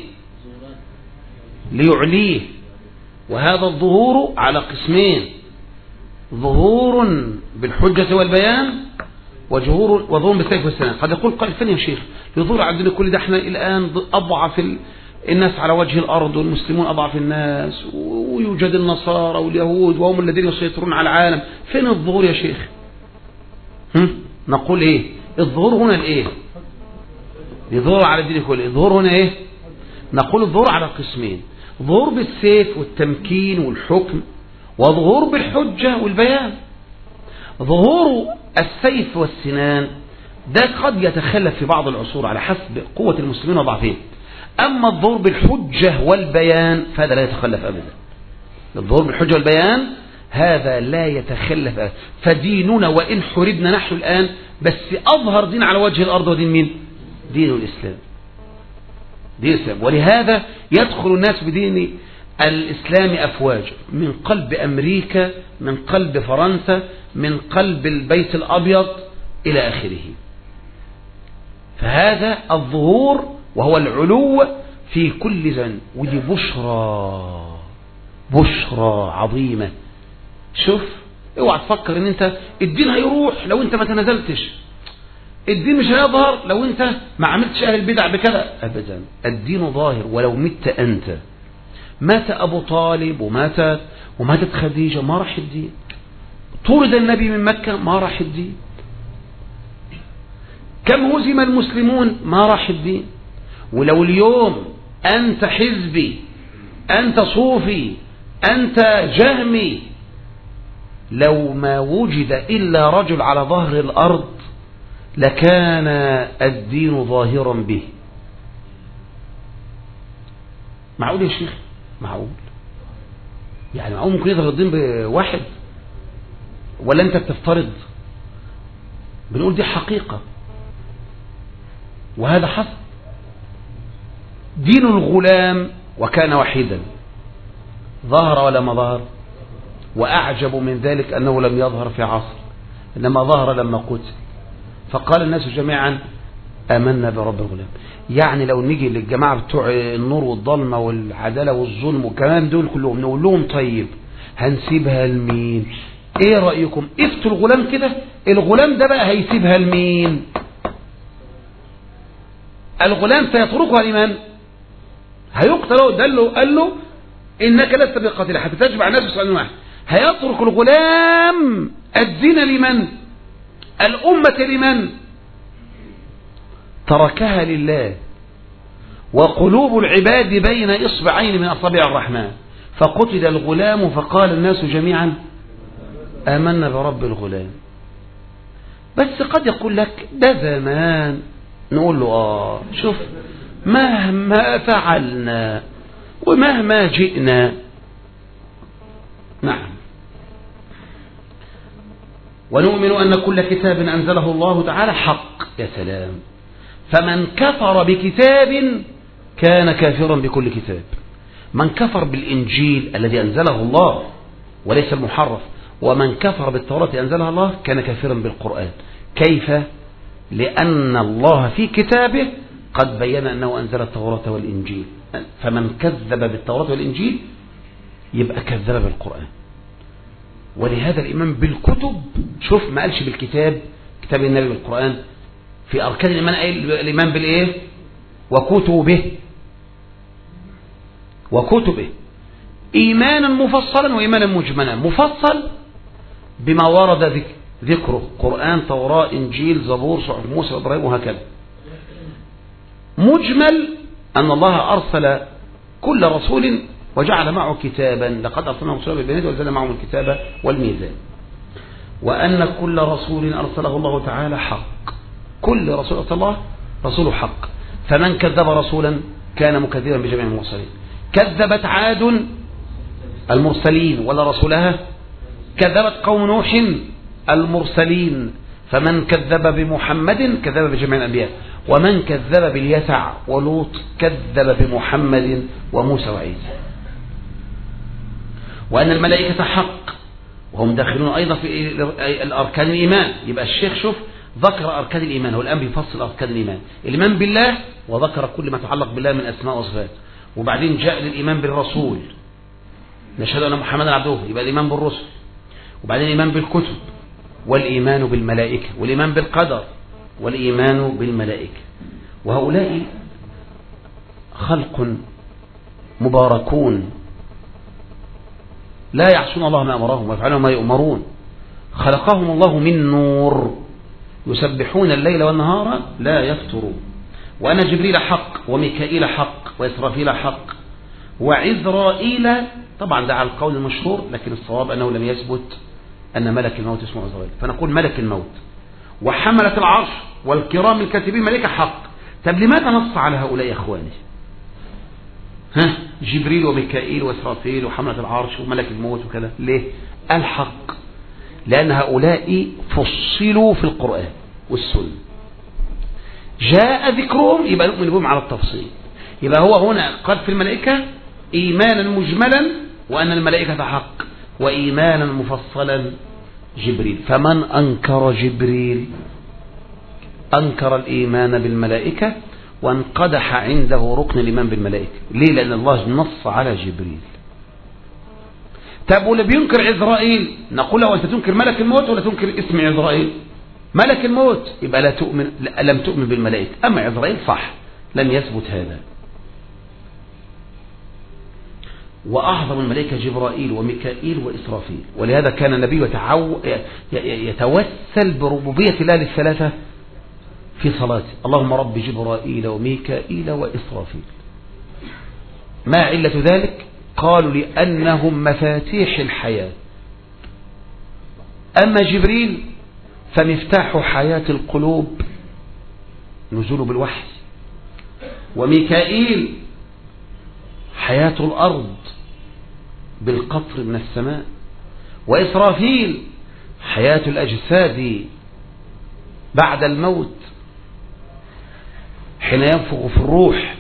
Speaker 1: ليعليه. وهذا الظهور على قسمين: ظهور بالحجة والبيان وظهور وظهور بالسيف والسنان. قد يقول قائل فين يا شيخ ليظهر على الدين كله؟ ده احنا الآن أضعف الناس على وجه الأرض والمسلمون أضعف الناس ويوجد النصارى واليهود وهم الذين يسيطرون على العالم. فين الظهور يا شيخ؟ هم؟ نقول ايه؟ الظهور هنا الايه؟ الظهور على الدين كله. الظهور هنا ايه؟ نقول الظهور على قسمين: ظهور بالسيف والتمكين والحكم، وظهور بالحجة والبيان. ظهور السيف والسنان ده قد يتخلف في بعض العصور على حسب قوة المسلمين وضعفهم. أما الظهور بالحجة والبيان فهذا لا يتخلف أبدا. الظهور بالحجة والبيان هذا لا يتخلف أبدا. فديننا وإن حربنا نحن الآن بس أظهر دين على وجه الأرض ودين مين؟ دين الإسلام. دين الإسلام. ولهذا يدخل الناس بدين الإسلام أفواج، من قلب أمريكا، من قلب فرنسا، من قلب البيت الأبيض إلى آخره. فهذا الظهور وهو العلو في كل زمن. ودي بشرى بشرى عظيمة. شوف، اوعى تفكر ان انت الدين هيروح لو انت ما تنازلتش، الدين مش هيظهر لو انت ما عملتش اهل البدع بكذا. ابدا، الدين ظاهر ولو مت انت. مات ابو طالب وماتت وماتت خديجة ما راح الدين. طرد النبي من مكة ما راح الدين. كم هزم المسلمون ما راح الدين. ولو اليوم أنت حزبي، أنت صوفي، أنت جهمي، لو ما وجد إلا رجل على ظهر الأرض لكان الدين ظاهرا به. معقول يا شيخ؟ معقول؟ يعني معقول ممكن يظهر الدين بواحد؟ ولا أنت بتفترض؟ بنقول دي حقيقة وهذا حصل. دين الغلام وكان وحيدا ظهر ولا ما ظهر؟ وأعجب من ذلك أنه لم يظهر في عصر، إنما ظهر لما قتل. فقال الناس جميعا آمنا برب الغلام. يعني لو نيجي للجماعة بتوع النور والظلمة والعدالة والظلم والكلام دول كلهم نقول لهم طيب هنسيبها لمين؟ ايه رأيكم؟ افتوا الغلام كده، الغلام ده بقى هيسيبها لمين؟ الغلام سيتركها لمن؟ هيقتل. ده له قال له انك لست بقاتل حتى تجمع الناس بسؤال واحد. هيترك الغلام الدين لمن؟ الأمة لمن؟ تركها لله. وقلوب العباد بين إصبعين من أصابع الرحمن. فقتل الغلام فقال الناس جميعا آمنا برب الغلام. بس قد يقول لك ده زمان، نقول له آه شوف مهما فعلنا ومهما جئنا. نعم. ونؤمن أن كل كتاب أنزله الله تعالى حق. يا سلام. فمن كفر بكتاب كان كافرا بكل كتاب. من كفر بالإنجيل الذي أنزله الله وليس المحرف، ومن كفر بالتوراة أنزلها الله كان كافرا بالقرآن. كيف؟ لأن الله في كتابه قد بين أنه أنزل التوراة والإنجيل. فمن كذب بالتوراة والإنجيل يبقى كذب بالقرآن. ولهذا الإيمان بالكتب، شوف ما قالش بالكتاب كتاب النبي بالقرآن. في أركان الإيمان قال الإيمان بالإيه؟ وكتبه وكتبه إيمانا مفصلا وإيمانا مجملا. مفصل بما ورد ذكره قرآن توراة إنجيل زبور صحف موسى إبراهيم وهكذا. مجمل أن الله أرسل كل رسول وجعل معه كتابا. لقد أرسلنا رسولا بالبينات وأنزلنا معهم الكتاب والميزان. وأن كل رسول أرسله الله تعالى حق. كل رسول أرسل الله رسول حق. فمن كذب رسولا كان مكذبا بجميع المرسلين. كذبت عاد المرسلين ولا رسولها؟ كذبت قوم نوح المرسلين. فمن كذب بمحمد كذب بجميع الأنبياء. ومن كذب باليسع ولوط كذب بمحمد وموسى وعيسى. وأن الملائكة حق وهم داخلون أيضا في الأركان الإيمان. يبقى الشيخ شوف ذكر أركان الإيمان، هو الآن بيفصل أركان الإيمان، الإيمان بالله وذكر كل ما يتعلق بالله من أسماء وصفات، وبعدين جاء للإيمان بالرسول، نشهد أن محمدا عبده، يبقى الإيمان بالرسل، وبعدين الإيمان بالكتب، والإيمان بالملائكة، والإيمان بالقدر، والإيمان بالملائكة. وهؤلاء خلق مباركون لا يعصون الله ما أمرهم ويفعلون ما يؤمرون، خلقهم الله من نور يسبحون الليل والنهار لا يفترون. وأن جبريل حق، وميكائيل حق، وإسرافيل حق، وعزرائيل طبعا ده على القول المشهور، لكن الصواب أنه لم يثبت أن ملك الموت اسمه عزرائيل، فنقول ملك الموت. وحملة العرش والكرام الكاتبين ملائكة حق. طب لماذا نص على هؤلاء يا إخواني؟ ها جبريل وميكائيل وإسرافيل وحملة العرش وملك الموت وكذا، ليه؟ الحق لأن هؤلاء فصلوا في القرآن والسنة، جاء ذكرهم يبقى نؤمن بهم على التفصيل. يبقى هو هنا قال في الملائكة إيمانا مجملا وأن الملائكة حق، وإيمانا مفصلا جبريل. فمن أنكر جبريل أنكر الإيمان بالملائكة وانقدح عنده ركن الإيمان بالملائكة. ليه؟ لأن الله نص على جبريل. طب واللي بينكر عزرائيل نقول له أنت تنكر ملك الموت ولا تنكر اسم عزرائيل؟ ملك الموت يبقى لا تؤمن، لم تؤمن بالملائكة. أما عزرائيل صح لم يثبت هذا. وأعظم الملائكة جبرائيل وميكائيل وإسرافيل، ولهذا كان النبي يتعو... يتوسل بربوبية الله للثلاثة في صلاته، اللهم رب جبرائيل وميكائيل وإسرافيل. ما علة ذلك؟ قالوا لأنهم مفاتيح الحياة. أما جبريل فمفتاح حياة القلوب نزول بالوحي، وميكائيل حياة الأرض بالقطر من السماء، وإسرافيل حياة الأجساد بعد الموت حين ينفخ في الروح.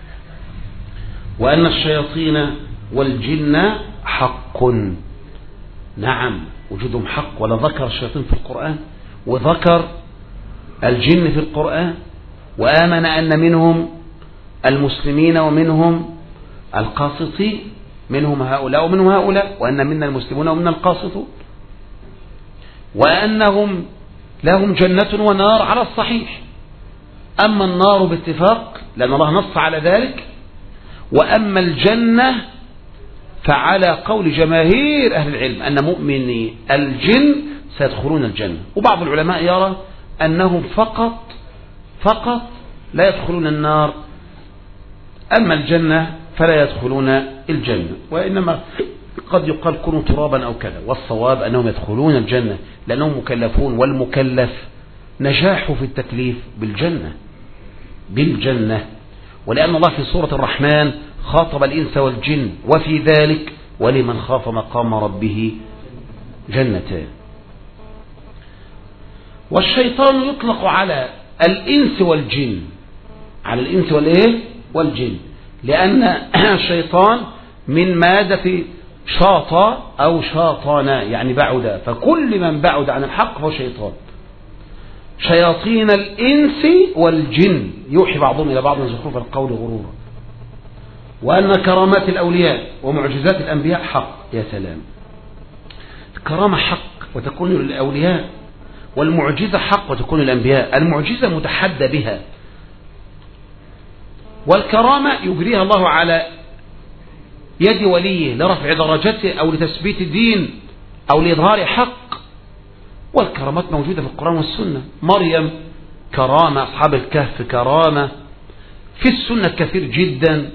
Speaker 1: وأن الشياطين والجن حق، نعم وجودهم حق، ولا ذكر الشياطين في القرآن وذكر الجن في القرآن، وآمن أن منهم المسلمين ومنهم القاسطين، منهم هؤلاء ومنهم هؤلاء، وأن منا المسلمون ومنا القاسطون، وأنهم لهم جنة ونار على الصحيح. أما النار باتفاق لأن الله نص على ذلك، وأما الجنة فعلى قول جماهير أهل العلم أن مؤمني الجن سيدخلون الجنة. وبعض العلماء يرى أنهم فقط فقط لا يدخلون النار، أما الجنة فلا يدخلون الجنة، وإنما قد يقال كونوا ترابا أو كذا. والصواب أنهم يدخلون الجنة لأنهم مكلفون، والمكلف نجاح في التكليف بالجنة بالجنة ولأن الله في سورة الرحمن خاطب الإنس والجن وفي ذلك ولمن خاف مقام ربه جنتان. والشيطان يطلق على الإنس والجن، على الإنس والإيه والجن، لأن الشيطان من مادة شاطى أو شاطانا يعني بعد، فكل من بعد عن الحق هو شيطان. شياطين الإنس والجن يوحي بعضهم إلى بعض زخرف القول غرورا. وأن كرامات الأولياء ومعجزات الأنبياء حق. يا سلام، الكرامة حق وتكون للأولياء، والمعجزة حق وتكون للأنبياء. المعجزة متحدى بها، والكرامة يجريها الله على يد وليه لرفع درجته أو لتثبيت دين أو لإظهار حق. والكرامات موجودة في القرآن والسنة. مريم كرامة، أصحاب الكهف كرامة، في السنة كثير جدا.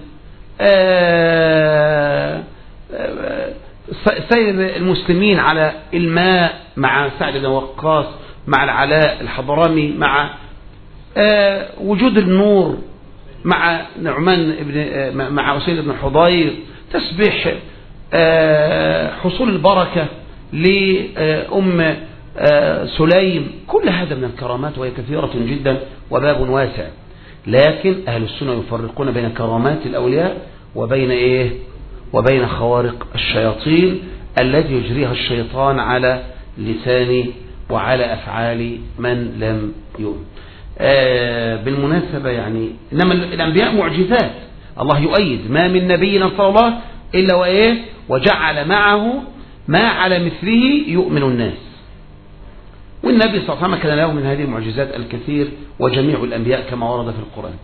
Speaker 1: سير المسلمين على الماء مع سعد بن وقاص، مع العلاء الحضرمي، مع وجود النور مع نعمان بن مع أسيد بن حضير، تسبيح حصول البركة لأم سليم، كل هذا من الكرامات وهي كثيرة جدا وباب واسع. لكن أهل السنة يفرقون بين كرامات الأولياء وبين إيه وبين خوارق الشياطين التي يجريها الشيطان على لسان وعلى أفعال من لم يؤمن. آه بالمناسبة يعني إنما الأنبياء معجزات، الله يؤيد ما من نبي نصر الله إلا وإيه وجعل معه ما على مثله يؤمن الناس. والنبي صلى الله عليه وسلم كان له من هذه المعجزات الكثير، وجميع الأنبياء كما ورد في القرآن.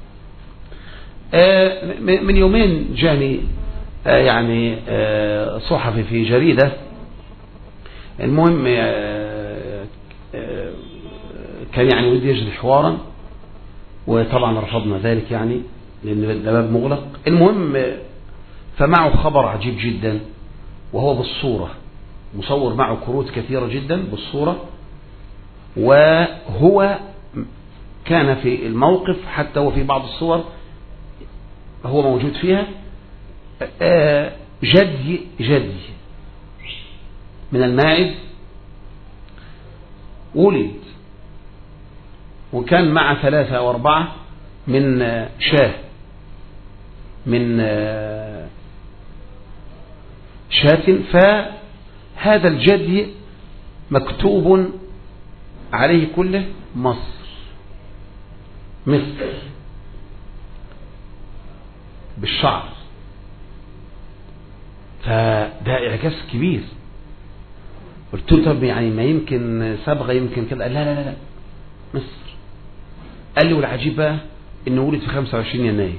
Speaker 1: آه من يومين جاني آه يعني آه صحفي في جريدة، المهم آه آه كان يعني ودي يجري حوارا، وطبعا رفضنا ذلك يعني لأن الباب مغلق. المهم فمعه خبر عجيب جدا، وهو بالصورة، مصور معه كروت كثيرة جدا بالصورة، وهو كان في الموقف حتى وفي بعض الصور هو موجود فيها. جدي جدي من الماعز ولد، وكان مع ثلاثة أو أربعة من شاه من شاة، فهذا الجدي مكتوب عليه كله مصر مصر بالشعر، فده إعجاز كبير. قلت له طب يعني ما يمكن صبغة يمكن كده، قال لا لا لا مصر. قال لي والعجيب بقى انه ولد في خمسة وعشرين يناير.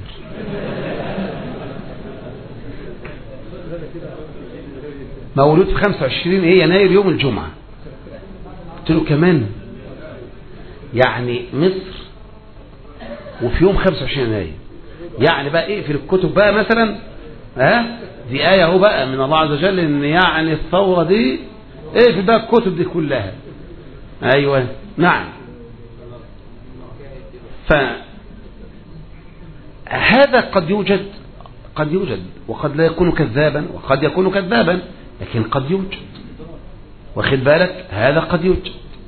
Speaker 1: مولود في خمسة وعشرين ايه يناير يوم الجمعة. قلت له كمان يعني مصر وفي يوم خمسة وعشرين يناير، يعني بقى ايه في الكتب بقى مثلا ها دي آية اهو بقى من الله عز وجل ان يعني الثورة دي ايه في بقى الكتب دي كلها. ايوه نعم. فهذا قد يوجد قد يوجد وقد لا يكون كذابا، وقد يكون كذابا لكن قد يوجد، واخد بالك؟ هذا قد يوجد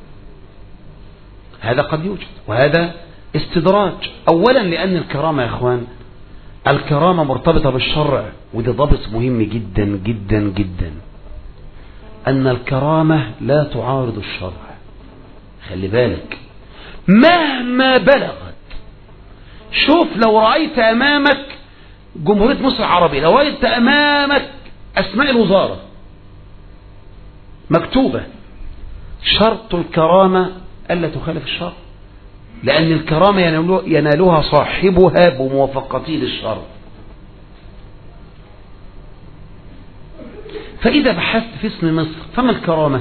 Speaker 1: هذا قد يوجد وهذا استدراج. اولا لان الكرامة يا اخوان، الكرامة مرتبطة بالشرع، وده ضابط مهم جدا جدا جدا، ان الكرامة لا تعارض الشرع. خلي بالك مهما بلغت. شوف لو رأيت امامك جمهورية مصر العربية، لو رأيت امامك اسماء الوزارة مكتوبة، شرط الكرامة ألا تخالف الشرع، لأن الكرامة ينالها صاحبها بموافقته للشرع. فإذا بحثت في اسم مصر فما الكرامة؟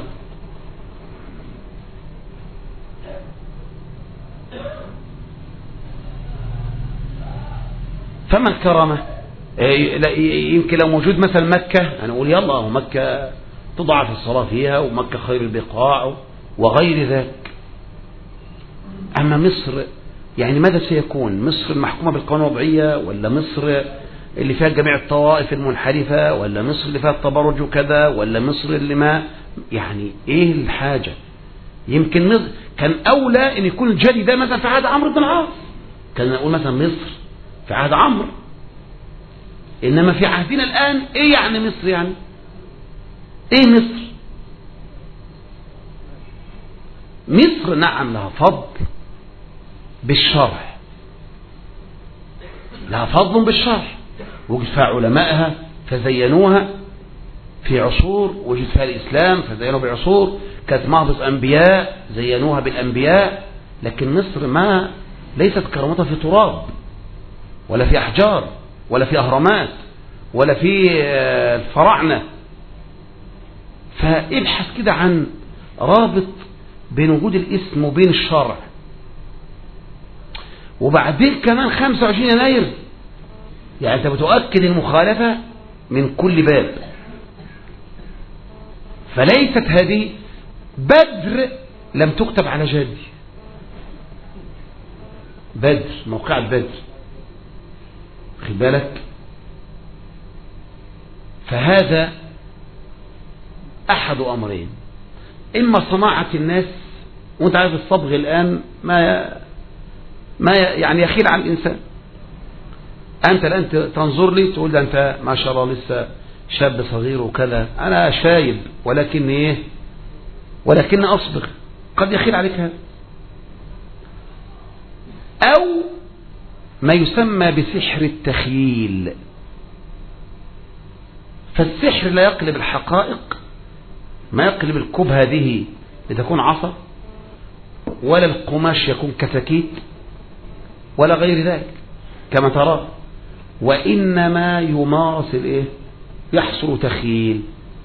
Speaker 1: فما الكرامة؟ يمكن لو موجود مثلا مكة هنقول يلا ومكة تضعف الصلاة فيها، ومكة خير البقاع وغير ذلك. أما مصر يعني ماذا سيكون؟ مصر المحكومة بالقوانين الوضعية، ولا مصر اللي فيها جميع الطوائف المنحرفة، ولا مصر اللي فيها التبرج وكذا، ولا مصر اللي ما يعني ايه الحاجة؟ يمكن مصر كان أولى أن يكون الجدي ده مثلا في عهد عمرو بن العاص، كان نقول مثلا مصر في عهد عمرو. إنما في عهدنا الآن ايه يعني مصر؟ يعني ايه مصر؟ مصر نعم لها فضل بالشرع، لها فضل بالشرع، وجد فيها علمائها فزينوها في عصور، وجد فيها الإسلام فزينوها بعصور، كانت مهبط أنبياء زينوها بالأنبياء. لكن مصر ما ليست كرامتها في تراب، ولا في أحجار، ولا في أهرامات، ولا في الفراعنة. فابحث كده عن رابط بين وجود الاسم وبين الشرع. وبعدين كمان خمسة وعشرين يناير، يعني انت بتؤكد المخالفة من كل باب. فليست هذه بدر لم تكتب على جدي، بدر موقع بدر، خد بالك. فهذا أحد أمرين، إما صناعة الناس، وانت عارف الصبغ الآن ما ما يعني يخيل على الإنسان. أنت الآن تنظر لي تقول ده أنت ما شاء الله لسه شاب صغير وكذا، أنا شايب ولكن إيه ولكن أصبر، قد يخيل عليك هذا. أو ما يسمى بسحر التخييل، فالسحر لا يقلب الحقائق، ما يقلب الكوب هذه لتكون عصا، ولا القماش يكون كتاكيت، ولا غير ذلك كما ترى، وإنما يمارس الإيه؟ يحصل تخييل.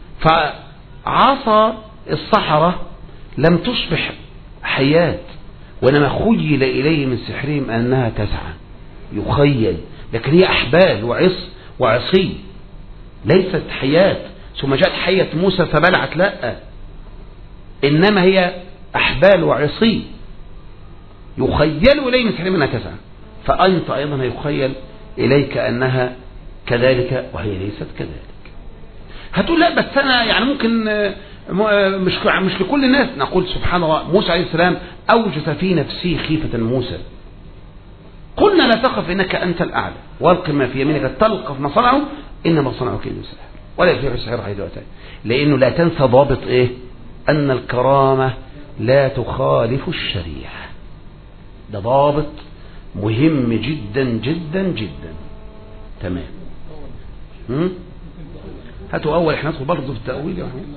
Speaker 1: فعصا السحرة لم تصبح حيات، وإنما خيل إليه من سحرهم أنها تسعى، يخيل، لكن هي أحبال وعص وعصي، ليست حيات. ثم جاءت حية موسى فبلعت، لا، إنما هي أحبال وعصي يخيل إليه من سحرهم أنها تسعى. فأنت أيضا يخيل إليك أنها كذلك وهي ليست كذلك. هتقول لا بس أنا يعني ممكن مش مش لكل الناس. نقول سبحان الله، موسى عليه السلام أوجس في نفسه خيفة موسى، قلنا لا تخف إنك أنت الأعلى، والق ما في يمينك تلقف ما صنعوا إنما صنعوا كيد سحر ولا يفلح السحر حيث أتى. لأنه لا تنسى ضابط إيه؟ أن الكرامة لا تخالف الشريعة. ده ضابط مهم جدا جدا جدا. تمام. هم؟ هاتوا أول، احنا ندخل برضه في التأويل يا محمد.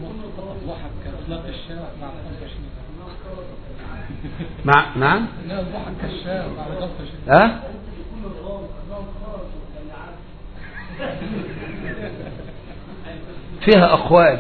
Speaker 1: مع نعم. ها؟ فيها أقوال.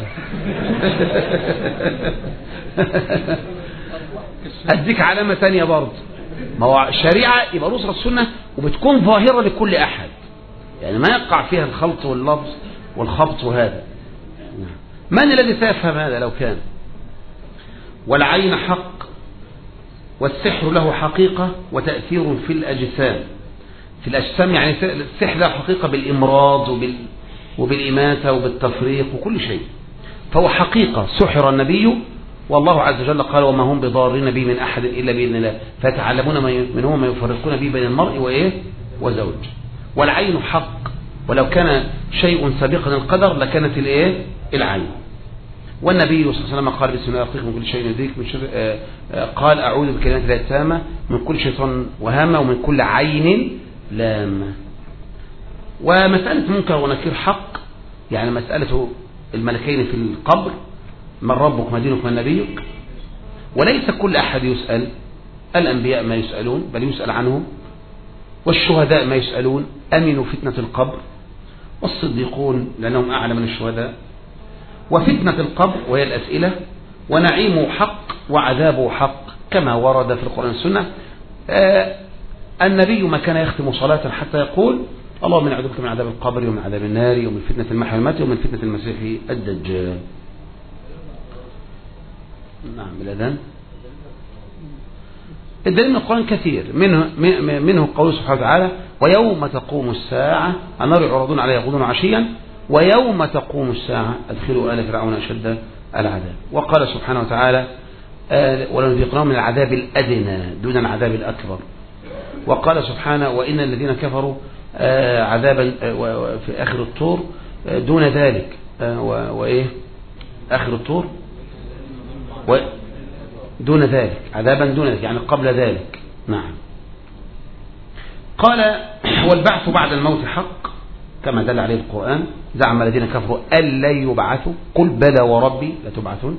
Speaker 1: أديك علامة ثانية برضه. ما هو الشريعة يبقى نصرة السنة وبتكون ظاهرة لكل أحد، يعني ما يقع فيها الخلط واللفظ والخبط وهذا. من الذي سيفهم هذا لو كان؟ والعين حق، والسحر له حقيقة وتأثير في الأجسام. في الأجسام يعني السحر له حقيقة بالإمراض وبال وبالإماتة وبالتفريق وكل شيء، فهو حقيقة. سحر النبي والله عز وجل قال وما هم بضارين به من أحد إلا بإذن الله، فيتعلمون منهم ما يفرقون به بين المرء وإيه وزوج. والعين حق، ولو كان شيء سابقا القدر لكانت الإيه العين. والنبي صلى الله عليه وسلم قال بسم الله الرحمن الرحيم من كل شيء يدرك من شر آه آه قال أعوذ بكلمات الله التامة من كل شيطان وهامة ومن كل عين لامة. ومسألة منكر ونكير حق، يعني مسألة الملكين في القبر، من ربك ما دينك ما نبيك، وليس كل أحد يسأل. الأنبياء ما يسألون بل يسأل عنهم، والشهداء ما يسألون أمنوا فتنة القبر، والصديقون لأنهم أعلى من الشهداء. وفتنة القبر وهي الأسئلة، ونعيمه حق وعذابه حق كما ورد في القرآن والسنة. آه النبي ما كان يختم صلاة حتى يقول اللهم إني أعوذ بك من عذاب القبر ومن عذاب النار ومن فتنة المحيا والممات ومن فتنة المسيح الدجال. نعم الأذان. الدليل من القرآن كثير، منه منه قوله سبحانه وتعالى ويوم تقوم الساعة النار يعرضون عليها غدوا وعشيا ويوم تقوم الساعة أدخلوا آل فرعون أشد العذاب. وقال سبحانه وتعالى ولنذيقنهم من العذاب الأدنى دون العذاب الأكبر. وقال سبحانه وإن الذين كفروا عذابا في آخر الطور دون ذلك وإيه آخر الطور دون ذلك عذابا دون ذلك يعني قبل ذلك. نعم. قال والبعث بعد الموت حق كما دل عليه القرآن. زعم الذين كفروا أن لن يبعثوا قل بلى وربي لتبعثون.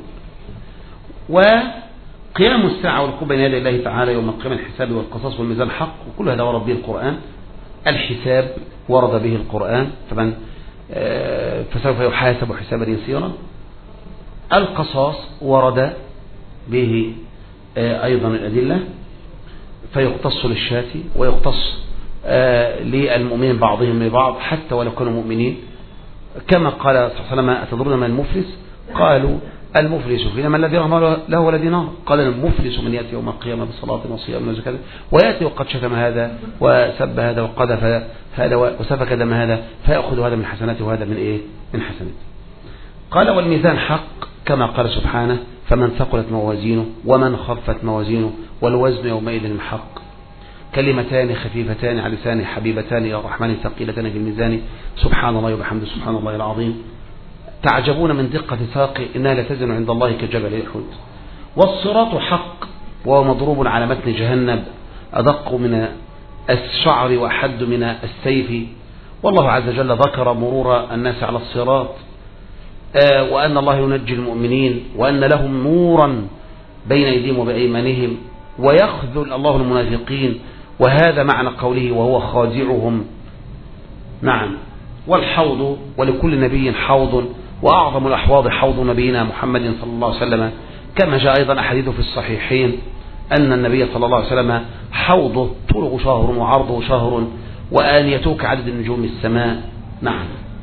Speaker 1: وقيام الساعة والوقوف بين يدي الله تعالى يوم القيامة الحساب والقصاص والميزان حق، وكل هذا ورد به القرآن. الحساب ورد به القرآن فمن فسوف يحاسب حسابا يسيرا. القصاص ورد به أيضا الأدلة، فيقتص للشاة ويقتص للمؤمنين بعضهم لبعض حتى ولو كانوا مؤمنين، كما قال صلى الله عليه وسلم أتدرون من المفلس؟ قالوا المفلس فينا من الذي رحمه له ولدي نار. قال المفلس من يأتي يوم القيامة بصلاة وصيام وزكاة ويأتي وقد شتم هذا وسب هذا وقذف هذا وسفك دم هذا فيأخذ هذا من حسناته وهذا من إيه من حسناته. قال والميزان حق كما قال سبحانه فمن ثقلت موازينه ومن خفت موازينه والوزن يومئذ الحق. كلمتان خفيفتان على لسان حبيبتان إلى الرحمن ثقيلتان في الميزان سبحان الله وبحمده سبحان الله العظيم. تعجبون من دقة ساقه إنها لتزن عند الله كجبل أحد. والصراط حق وهو مضروب على متن جهنم أدق من الشعر وأحد من السيف. والله عز وجل ذكر مرور الناس على الصراط آه وأن الله ينجي المؤمنين وأن لهم نورا بين أيديهم وبأيمانهم ويخذل الله المنافقين، وهذا معنى قوله وهو خادعهم. نعم. والحوض ولكل نبي حوض وأعظم الأحواض حوض نبينا محمد صلى الله عليه وسلم، كما جاء أيضا أحاديث في الصحيحين أن النبي صلى الله عليه وسلم حوضه طوله شهر وعرضه شهر وآنيته كعدد النجوم السماء. نعم.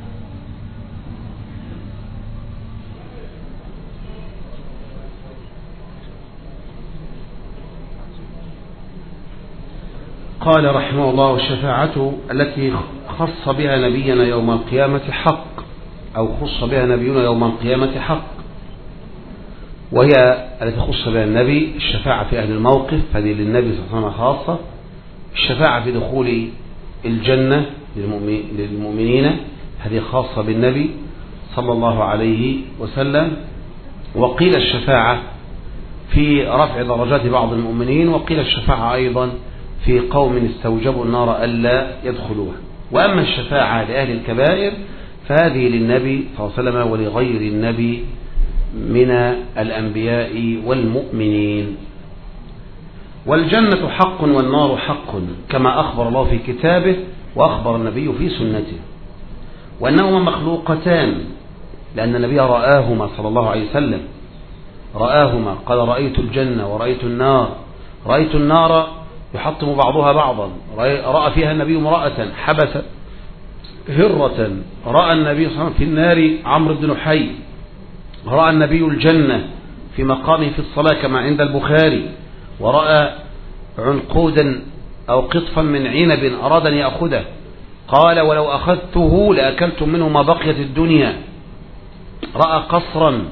Speaker 1: قال رحمه الله والشفاعة التي خص بها نبينا يوم القيامة حق، أو خص بها نبينا يوم القيامة حق، وهي التي خص بها النبي الشفاعة في أهل الموقف، هذه للنبي صلى الله عليه وسلم خاصة. الشفاعة في دخول الجنة للمؤمنين هذه خاصة بالنبي صلى الله عليه وسلم. وقيل الشفاعة في رفع درجات بعض المؤمنين، وقيل الشفاعة أيضا في قوم استوجبوا النار ألا يدخلوها. وأما الشفاعة لأهل الكبائر فهذه للنبي صلى الله عليه وسلم ولغير النبي من الأنبياء والمؤمنين. والجنة حق والنار حق كما أخبر الله في كتابه وأخبر النبي في سنته، وأنهما مخلوقتان لأن النبي رآهما صلى الله عليه وسلم، رآهما قال رأيت الجنة ورأيت النار. رأيت النار يحطم بعضها بعضا، رأى فيها النبي امرأة حبست هرة، رأى النبي صلى الله عليه وسلم في النار عمرو بن لحي، رأى النبي الجنة في مقامه في الصلاة كما عند البخاري، ورأى عنقودا أو قطفا من عنب أراد أن يأخذه قال ولو أخذته لأكلتم منه ما بقيت الدنيا. رأى قصرا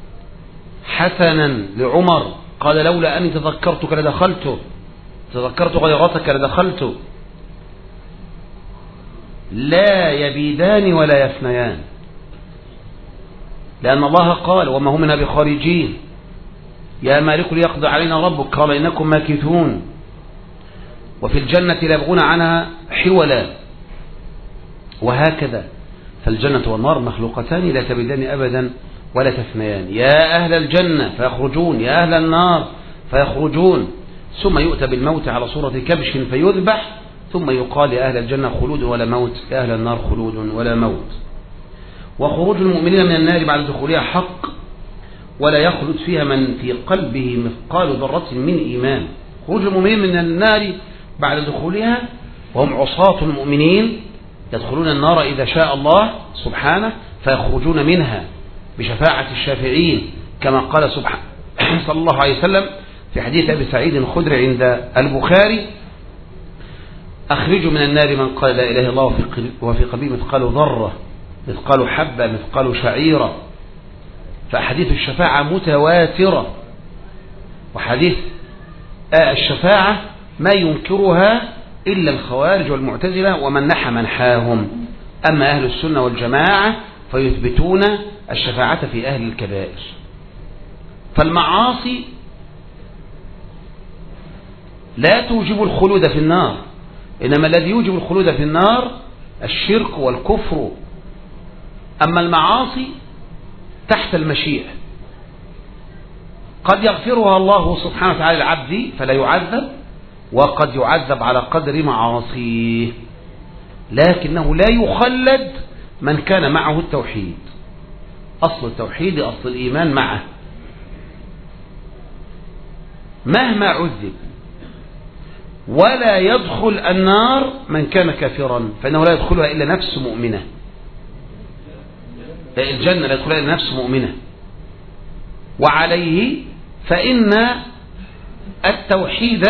Speaker 1: حسنا لعمر قال لولا أني تذكرتك لدخلته، تذكرت غيرتك لدخلته. لا يبيدان ولا يفنيان، لأن الله قال وما هم منا بخارجين، يا مالك ليقضي علينا ربك قال إنكم ماكثون. وفي الجنة لا يبغون عنها حولا، وهكذا. فالجنة والنار مخلوقتان لا تبيدان أبدا ولا تفنيان. يا أهل الجنة فيخرجون، يا أهل النار فيخرجون، ثم يؤتى بالموت على صورة كبش فيذبح، ثم يقال يا أهل الجنة خلود ولا موت، يا أهل النار خلود ولا موت. وخروج المؤمنين من النار بعد دخولها حق، ولا يخلد فيها من في قلبه مثقال ذرة من إيمان. خروج المؤمنين من النار بعد دخولها وهم عصاة المؤمنين يدخلون النار إذا شاء الله سبحانه، فيخرجون منها بشفاعة الشافعين كما قال سبحانه صلى الله عليه وسلم في حديث أبي سعيد الخدري عند البخاري أخرجوا من النار من قال لا إله إلا الله وفي قلبه مثقال ذرة، مثقال حبة، مثقال شعيرة. فأحاديث الشفاعة متواترة، وحديث الشفاعة ما ينكرها إلا الخوارج والمعتزلة ومن نحى منحاهم. أما أهل السنة والجماعة فيثبتون الشفاعة في أهل الكبائر. فالمعاصي لا توجب الخلود في النار، إنما الذي يوجب الخلود في النار الشرك والكفر. أما المعاصي تحت المشيئة، قد يغفرها الله سبحانه وتعالى العبد فلا يعذب، وقد يعذب على قدر معاصيه، لكنه لا يخلد من كان معه التوحيد. أصل التوحيد أصل الإيمان معه مهما عذب. ولا يدخل النار من كان كافرا، فإنه لا يدخلها إلا نفس مؤمنة. الجنة لا يدخلها إلا نفس مؤمنة. وعليه فإن التوحيد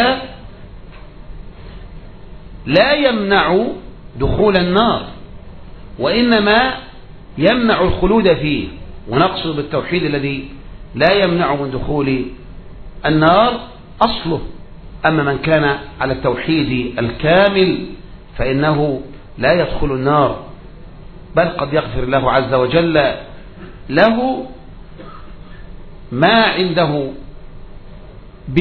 Speaker 1: لا يمنع دخول النار، وإنما يمنع الخلود فيه. ونقصد بالتوحيد الذي لا يمنع من دخول النار أصله أما من كان على التوحيد الكامل فإنه لا يدخل النار، بل قد يغفر الله عز وجل له ما عنده ب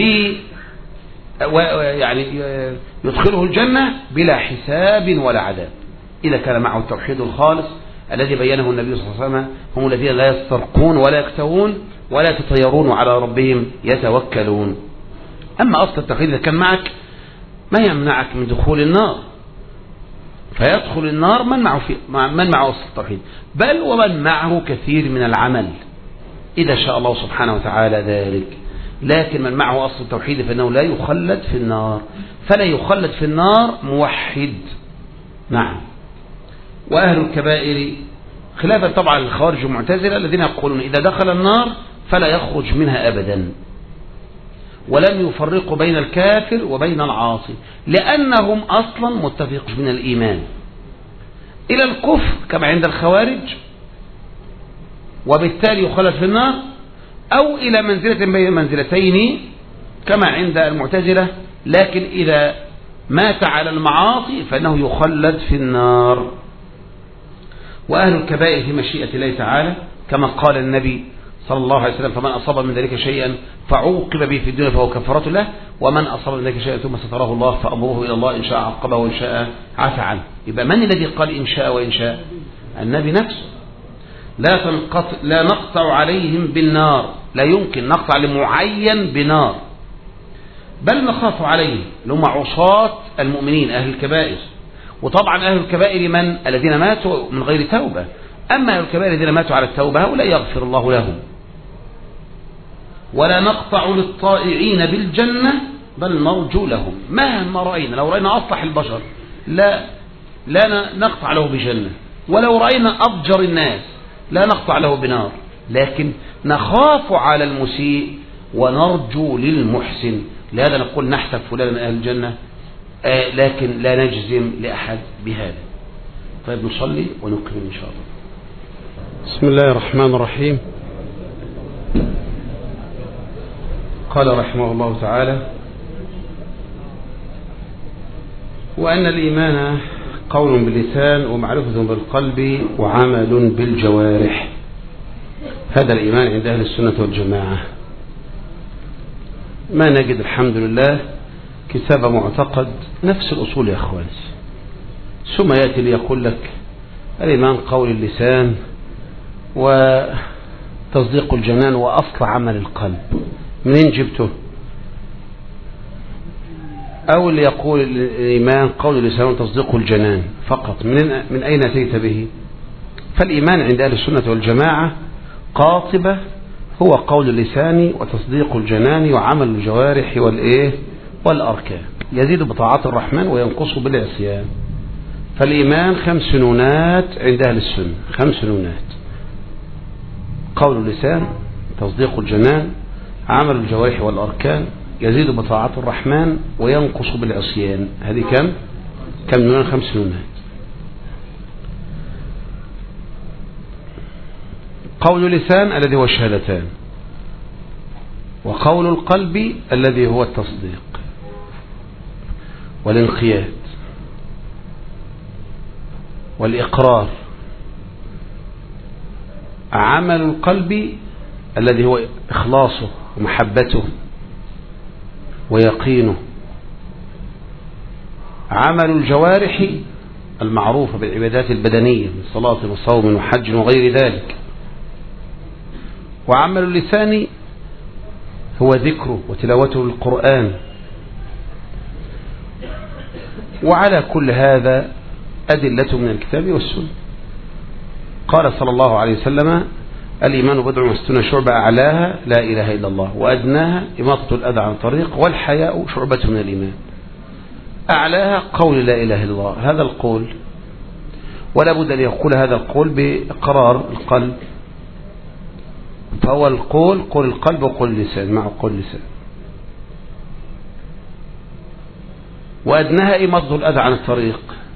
Speaker 1: يعني يدخله الجنة بلا حساب ولا عذاب، إذا كان معه التوحيد الخالص الذي بينه النبي صلى الله عليه وسلم: هم الذين لا يسترقون ولا يكتوون ولا يتطيرون وعلى ربهم يتوكلون. أما أصل التوحيد إذا كان معك ما يمنعك من دخول النار، فيدخل النار من معه, في من معه أصل التوحيد، بل ومن معه كثير من العمل إذا شاء الله سبحانه وتعالى ذلك. لكن من معه أصل التوحيد فإنه لا يخلد في النار، فلا يخلد في النار موحد. نعم. وأهل الكبائر خلافا طبعا الخوارج والمعتزلة الذين يقولون إذا دخل النار فلا يخرج منها أبدا، ولم يفرقوا بين الكافر وبين العاصي، لأنهم أصلا متفقون من الإيمان إلى الكفر كما عند الخوارج، وبالتالي يخلد في النار، أو إلى منزلة بين منزلتين كما عند المعتزلة، لكن إذا مات على المعاصي فإنه يخلد في النار. وأهل الكبائر في مشيئة الله تعالى كما قال النبي صلى الله عليه وسلم: فمن أصاب من ذلك شيئا فعوقب به في الدنيا فهو كفارة له، ومن أصاب من ذلك شيئا ثم ستره الله فأمره إلى الله، إن شاء عقبه وإن شاء عفى عنه. يبقى من الذي قال إن شاء وإن شاء؟ النبي نفسه. لا تنقطع لا نقطع عليهم بالنار، لا يمكن نقطع لمعين بنار، بل نخاف عليهم لهم عصاة المؤمنين أهل الكبائر. وطبعا أهل الكبائر من الذين ماتوا من غير توبة، أما أهل الكبائر الذين ماتوا على التوبة هؤلاء يغفر الله لهم. ولا نقطع للطائعين بالجنة بل نرجو لهم مهما رأينا، لو رأينا أصلح البشر لا لا نقطع له بجنة، ولو رأينا أفجر الناس لا نقطع له بنار، لكن نخاف على المسيء ونرجو للمحسن. لهذا نقول نحسب فلان أهل الجنة، آه لكن لا نجزم لأحد بهذا. طيب نصلي ونكمل إن شاء الله.
Speaker 4: بسم الله الرحمن الرحيم.
Speaker 1: قال رحمه الله تعالى:
Speaker 4: وأن الإيمان قول باللسان ومعرفة بالقلب وعمل بالجوارح. هذا الإيمان عند أهل السنة والجماعة. ما نجد الحمد لله كتاب معتقد نفس الأصول يا أخواني، ثم يأتي ليقول لك الإيمان قول اللسان وتصديق الجنان وأصل عمل القلب. منين جبته؟ أو اللي يقول الإيمان قول اللسان وتصديق الجنان فقط، من, من أين أتيت به؟ فالإيمان عند أهل السنة والجماعة قاطبة هو قول اللسان وتصديق الجنان وعمل الجوارح والإيه والأركان، يزيد بطاعات الرحمن وينقص بالعصيان. فالإيمان خمس نونات عند أهل السنة، خمس نونات: قول اللسان، تصديق الجنان، عمل الجوارح والأركان، يزيد بطاعات الرحمن وينقص بالعصيان. هذه كم؟ كم نونان؟ خمس نونات. قول اللسان الذي هو الشهادتان، وقول القلب الذي هو التصديق والانقياد والإقرار، عمل القلب الذي هو إخلاصه ومحبته ويقينه، عمل الجوارح المعروفة بالعبادات البدنية من صلاة وصوم وحج وغير ذلك، وعمل اللسان هو ذكره وتلاوته للقرآن. وعلى كل هذا أدلة من الكتاب والسنة. قال صلى الله عليه وسلم: الإيمان بضع وستون شعبة، أعلاها لا إله إلا الله، وأدناها إماطة الأذى عن طريق، والحياء شعبة من الإيمان. أعلاها قول لا إله إلا الله، هذا القول، ولا بد أن يقول هذا القول بإقرار القلب، فهو القول قول القلب وقول اللسان مع قول اللسان. وأدناها إماطة الأذى عن الطريق،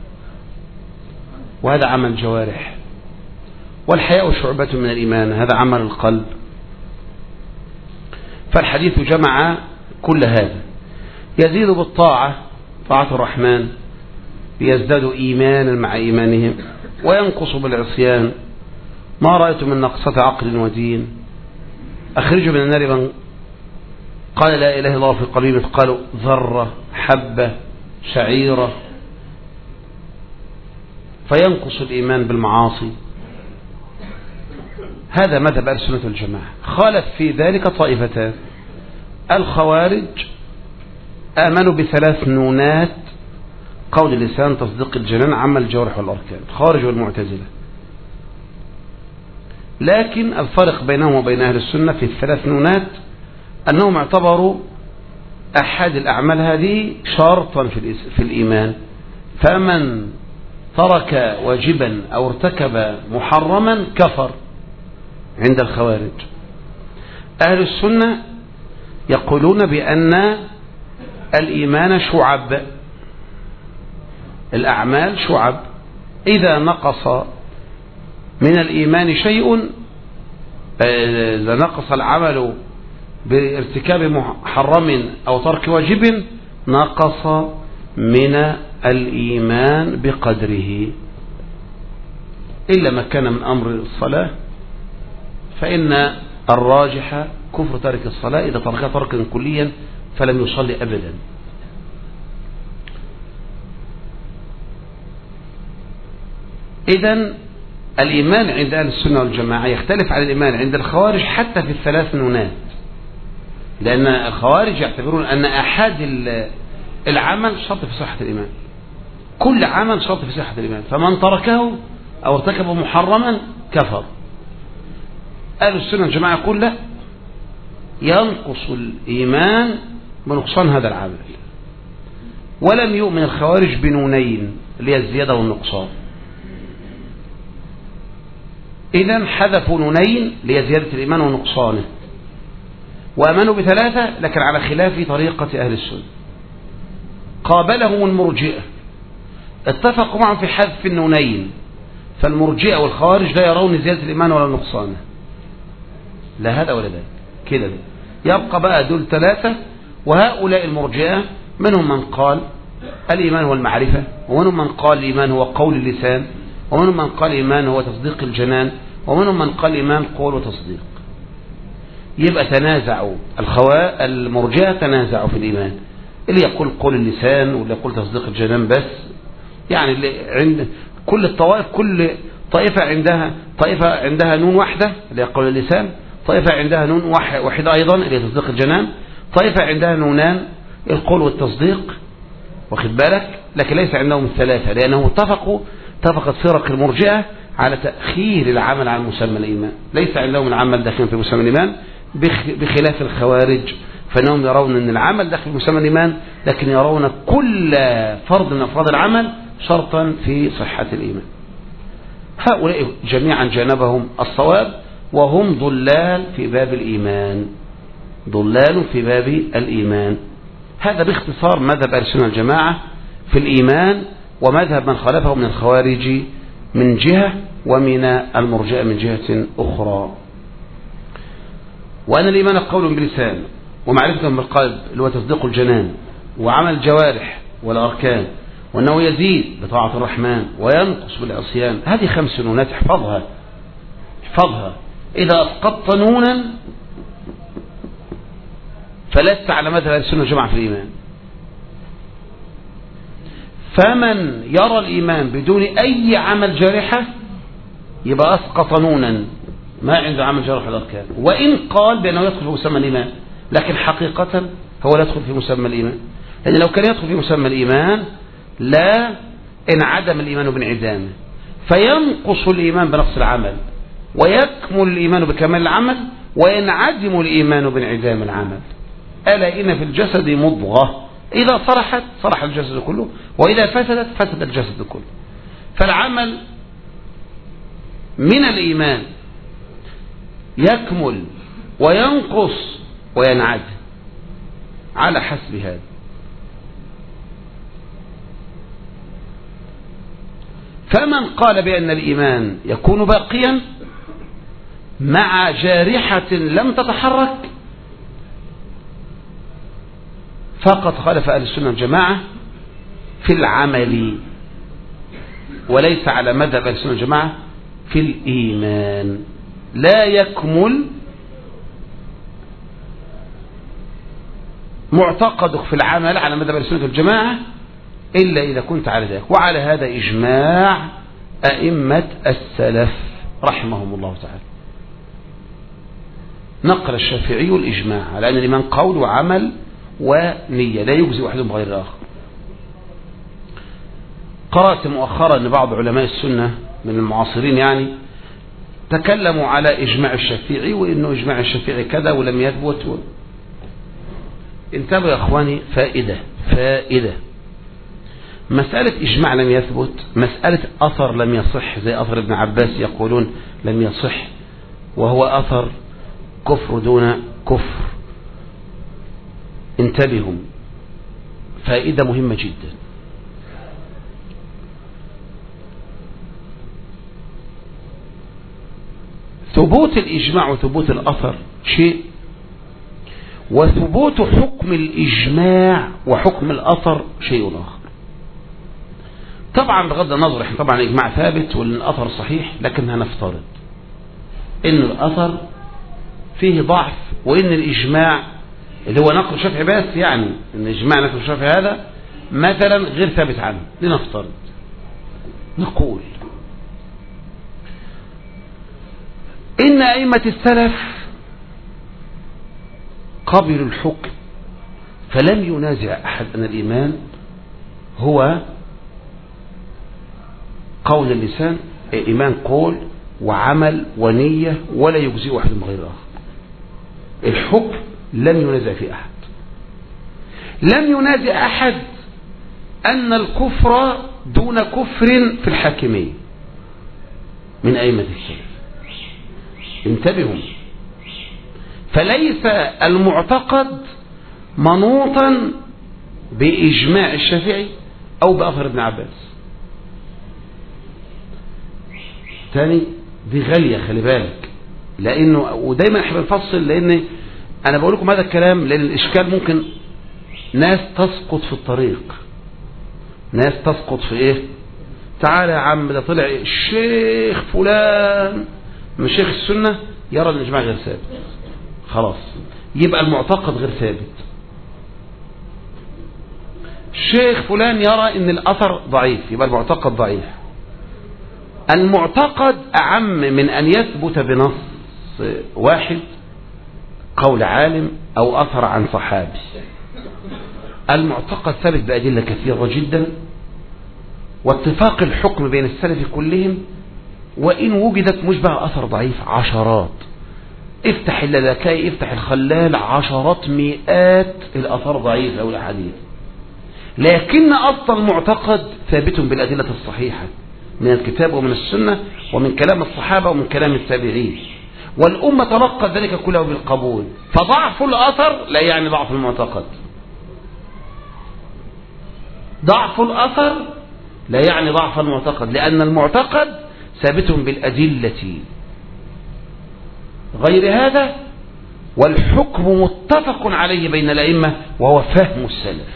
Speaker 4: وهذا عمل الجوارح. والحياء شعبة من الإيمان، هذا عمل القلب. فالحديث جمع كل هذا.
Speaker 1: يزيد بالطاعة، طاعة الرحمن، ليزدادوا إيمانا مع إيمانهم، وينقص بالعصيان. ما رأيت من نقصة عقل ودين. أخرجوا من النار من قال لا إله إلا الله في قلبه مثقال ذرة حبة شعيرة، فينقص الإيمان بالمعاصي. هذا مذهب أهل السنة والجماعة. خالف في ذلك طائفتان. الخوارج آمنوا بثلاث نونات: قول اللسان، تصديق الجنان، عمل الجوارح والأركان. الخوارج والمعتزلة. لكن الفرق بينهم وبين أهل السنة في الثلاث نونات أنهم اعتبروا أحد الأعمال هذه شرطا في الإيمان، فمن ترك واجبا أو ارتكب محرما كفر عند الخوارج. أهل السنة يقولون بأن الإيمان شعب، الأعمال شعب، إذا نقص من الإيمان شيء، إذا نقص العمل بارتكاب محرم أو ترك واجب نقص من الإيمان بقدره، إلا ما كان من أمر الصلاة فإن الراجح كفر تارك الصلاة إذا تركها تركا كليا فلم يصلي أبدا. إذن الإيمان عند أهل السنة والجماعة يختلف عن الإيمان عند الخوارج حتى في الثلاث نونات، لأن الخوارج يعتبرون أن أحد العمل شرط في صحة الإيمان، كل عمل شرط في صحة الإيمان، فمن تركه أو ارتكب محرما كفر. أهل السنة والجماعة يقول لا، ينقص الإيمان بنقصان هذا العمل. ولم يؤمن الخوارج بنونين اللي هي الزيادة والنقصان، إذن حذفوا نونين لزيادة الإيمان ونقصانه، وأمنوا بثلاثة لكن على خلاف طريقة أهل السنة. قابلهم المرجئة، اتفقوا معهم في حذف النونين، فالمرجئة والخوارج لا يرون زيادة الإيمان ولا نقصانه، لا هذا ولا ذاك كده. يبقى بقى دول ثلاثة، وهؤلاء المرجئة منهم من قال الإيمان هو المعرفة، ومنهم من قال الإيمان هو قول اللسان، ومنهم من قال الإيمان هو تصديق الجنان، ومنهم من قال الإيمان قول وتصديق. يبقى تنازعوا الخواء المرجئة، تنازعوا في الإيمان، اللي يقول قول اللسان واللي يقول تصديق الجنان بس، يعني اللي عند كل الطوائف، كل طائفة عندها طائفة عندها نون واحدة اللي يقول اللسان، طائفة عندها نون واحدة أيضا اللي تصديق الجنان، طائفة عندها نونان القول والتصديق، واخد بالك، لكن ليس عندهم الثلاثة، لأنهم اتفقوا اتفقت فرق المرجئة على تأخير العمل عن مسمى الإيمان، ليس عندهم العمل داخل في مسمى الإيمان بخلاف الخوارج، فإنهم يرون أن العمل داخل في مسمى الإيمان، لكن يرون كل فرض من أفراد العمل شرطا في صحة الإيمان. هؤلاء جميعا جانبهم الصواب، وهم ضلال في باب الإيمان، ضلال في باب الإيمان. هذا باختصار مذهب أهل السنة والجماعة في الإيمان، ومذهب من خالفه من الخوارج من جهة، ومن المرجئة من جهة أخرى. وأن الإيمان قول باللسان، ومعرفة بالقلب اللي هو تصديق الجنان، وعمل الجوارح والأركان، وأنه يزيد بطاعة الرحمن وينقص بالعصيان. هذه خمس نونات، احفظها احفظها. إذا أسقطت نونا فلست على مذهب أهل السنة والجماعة في الإيمان. فمن يرى الإيمان بدون أي عمل جارحة يبقى أسقط نونا، ما عنده عمل جارح الأركان، وإن قال بأنه يدخل في مسمى الإيمان، لكن حقيقة هو لا يدخل في مسمى الإيمان، لأن لو كان يدخل في مسمى الإيمان لا انعدم الإيمان بانعدامه، فينقص الإيمان بنقص العمل، ويكمل الإيمان بكمال العمل، وينعدم الإيمان بانعدام العمل. ألا إن في الجسد مضغة إذا صلحت صلح الجسد كله، وإذا فسدت فسد الجسد كله. فالعمل من الإيمان يكمل وينقص وينعدم على حسب هذا. فمن قال بأن الإيمان يكون باقيا مع جارحة لم تتحرك
Speaker 4: فقط خالف أهل السنة والجماعة في العمل، وليس على مذهب أهل السنة والجماعة في الإيمان. لا يكمل معتقدك في العمل على مذهب أهل السنة والجماعة إلا إذا كنت على ذلك. وعلى هذا إجماع أئمة السلف رحمهم الله تعالى. نقل الشافعي الإجماع على أن الإيمان قول وعمل ونية، لا يجزي واحد بغير الآخر. قرأت مؤخرا أن بعض علماء السنة من المعاصرين يعني تكلموا على إجماع الشافعي، وإنه إجماع الشافعي كذا ولم يثبت و... انتبهوا يا أخواني، فائدة فائدة مسألة إجماع لم يثبت، مسألة أثر لم يصح، زي أثر ابن عباس يقولون لم يصح، وهو أثر كفر دون كفر. انتبهوا، فائدة مهمة جدا. ثبوت الإجماع وثبوت الأثر شيء، وثبوت حكم الإجماع وحكم الأثر شيء آخر. طبعا بغض النظر، احنا طبعا الإجماع ثابت والأثر صحيح، لكن هنفترض إن الأثر فيه ضعف، وإن الإجماع اللي هو نقل شافعي بس، يعني إن إجماع نقل شافعي هذا مثلا غير ثابت عنه. لنفترض نقول إن أئمة السلف قبلوا الحكم، فلم ينازع أحد أن الإيمان هو قول اللسان، إيمان قول وعمل ونية، ولا يجزي واحد من غير آخر. الحكم لم ينازع في أحد. لم ينازع أحد أن الكفر دون كفر في الحاكمية من أئمة السلف. انتبهوا، فليس المعتقد منوطا بإجماع الشافعي أو بأثر ابن عباس. تاني دي غالية، خلي بالك، لأنه ودايما احنا بنفصل، لأن أنا بقول لكم هذا الكلام لأن الإشكال ممكن ناس تسقط في الطريق، ناس تسقط في إيه؟ تعالى يا عم ده طلع الشيخ فلان من شيخ السنة يرى أن الإجماع غير ثابت، خلاص يبقى المعتقد غير ثابت. الشيخ فلان يرى أن الأثر ضعيف، يبقى المعتقد ضعيف. المعتقد أعم من أن يثبت بنص واحد، قول عالم أو أثر عن صحابي. المعتقد ثابت بأدلة كثيرة جدا، واتفاق الحكم بين السلف كلهم، وإن وجدت مشبه أثر ضعيف عشرات. افتح اللالكائي، افتح الخلال، عشرات مئات الأثار ضعيفة أو الأحاديث، لكن أصل المعتقد ثابت بالأدلة الصحيحة من الكتاب ومن السنة ومن كلام الصحابة ومن كلام التابعين، والأمة تلقت ذلك كله بالقبول. فضعف الأثر لا يعني ضعف المعتقد، ضعف الأثر لا يعني ضعف المعتقد، لأن المعتقد ثابت بالأدلة. غير هذا والحكم متفق عليه بين الأئمة، وهو فهم السلف.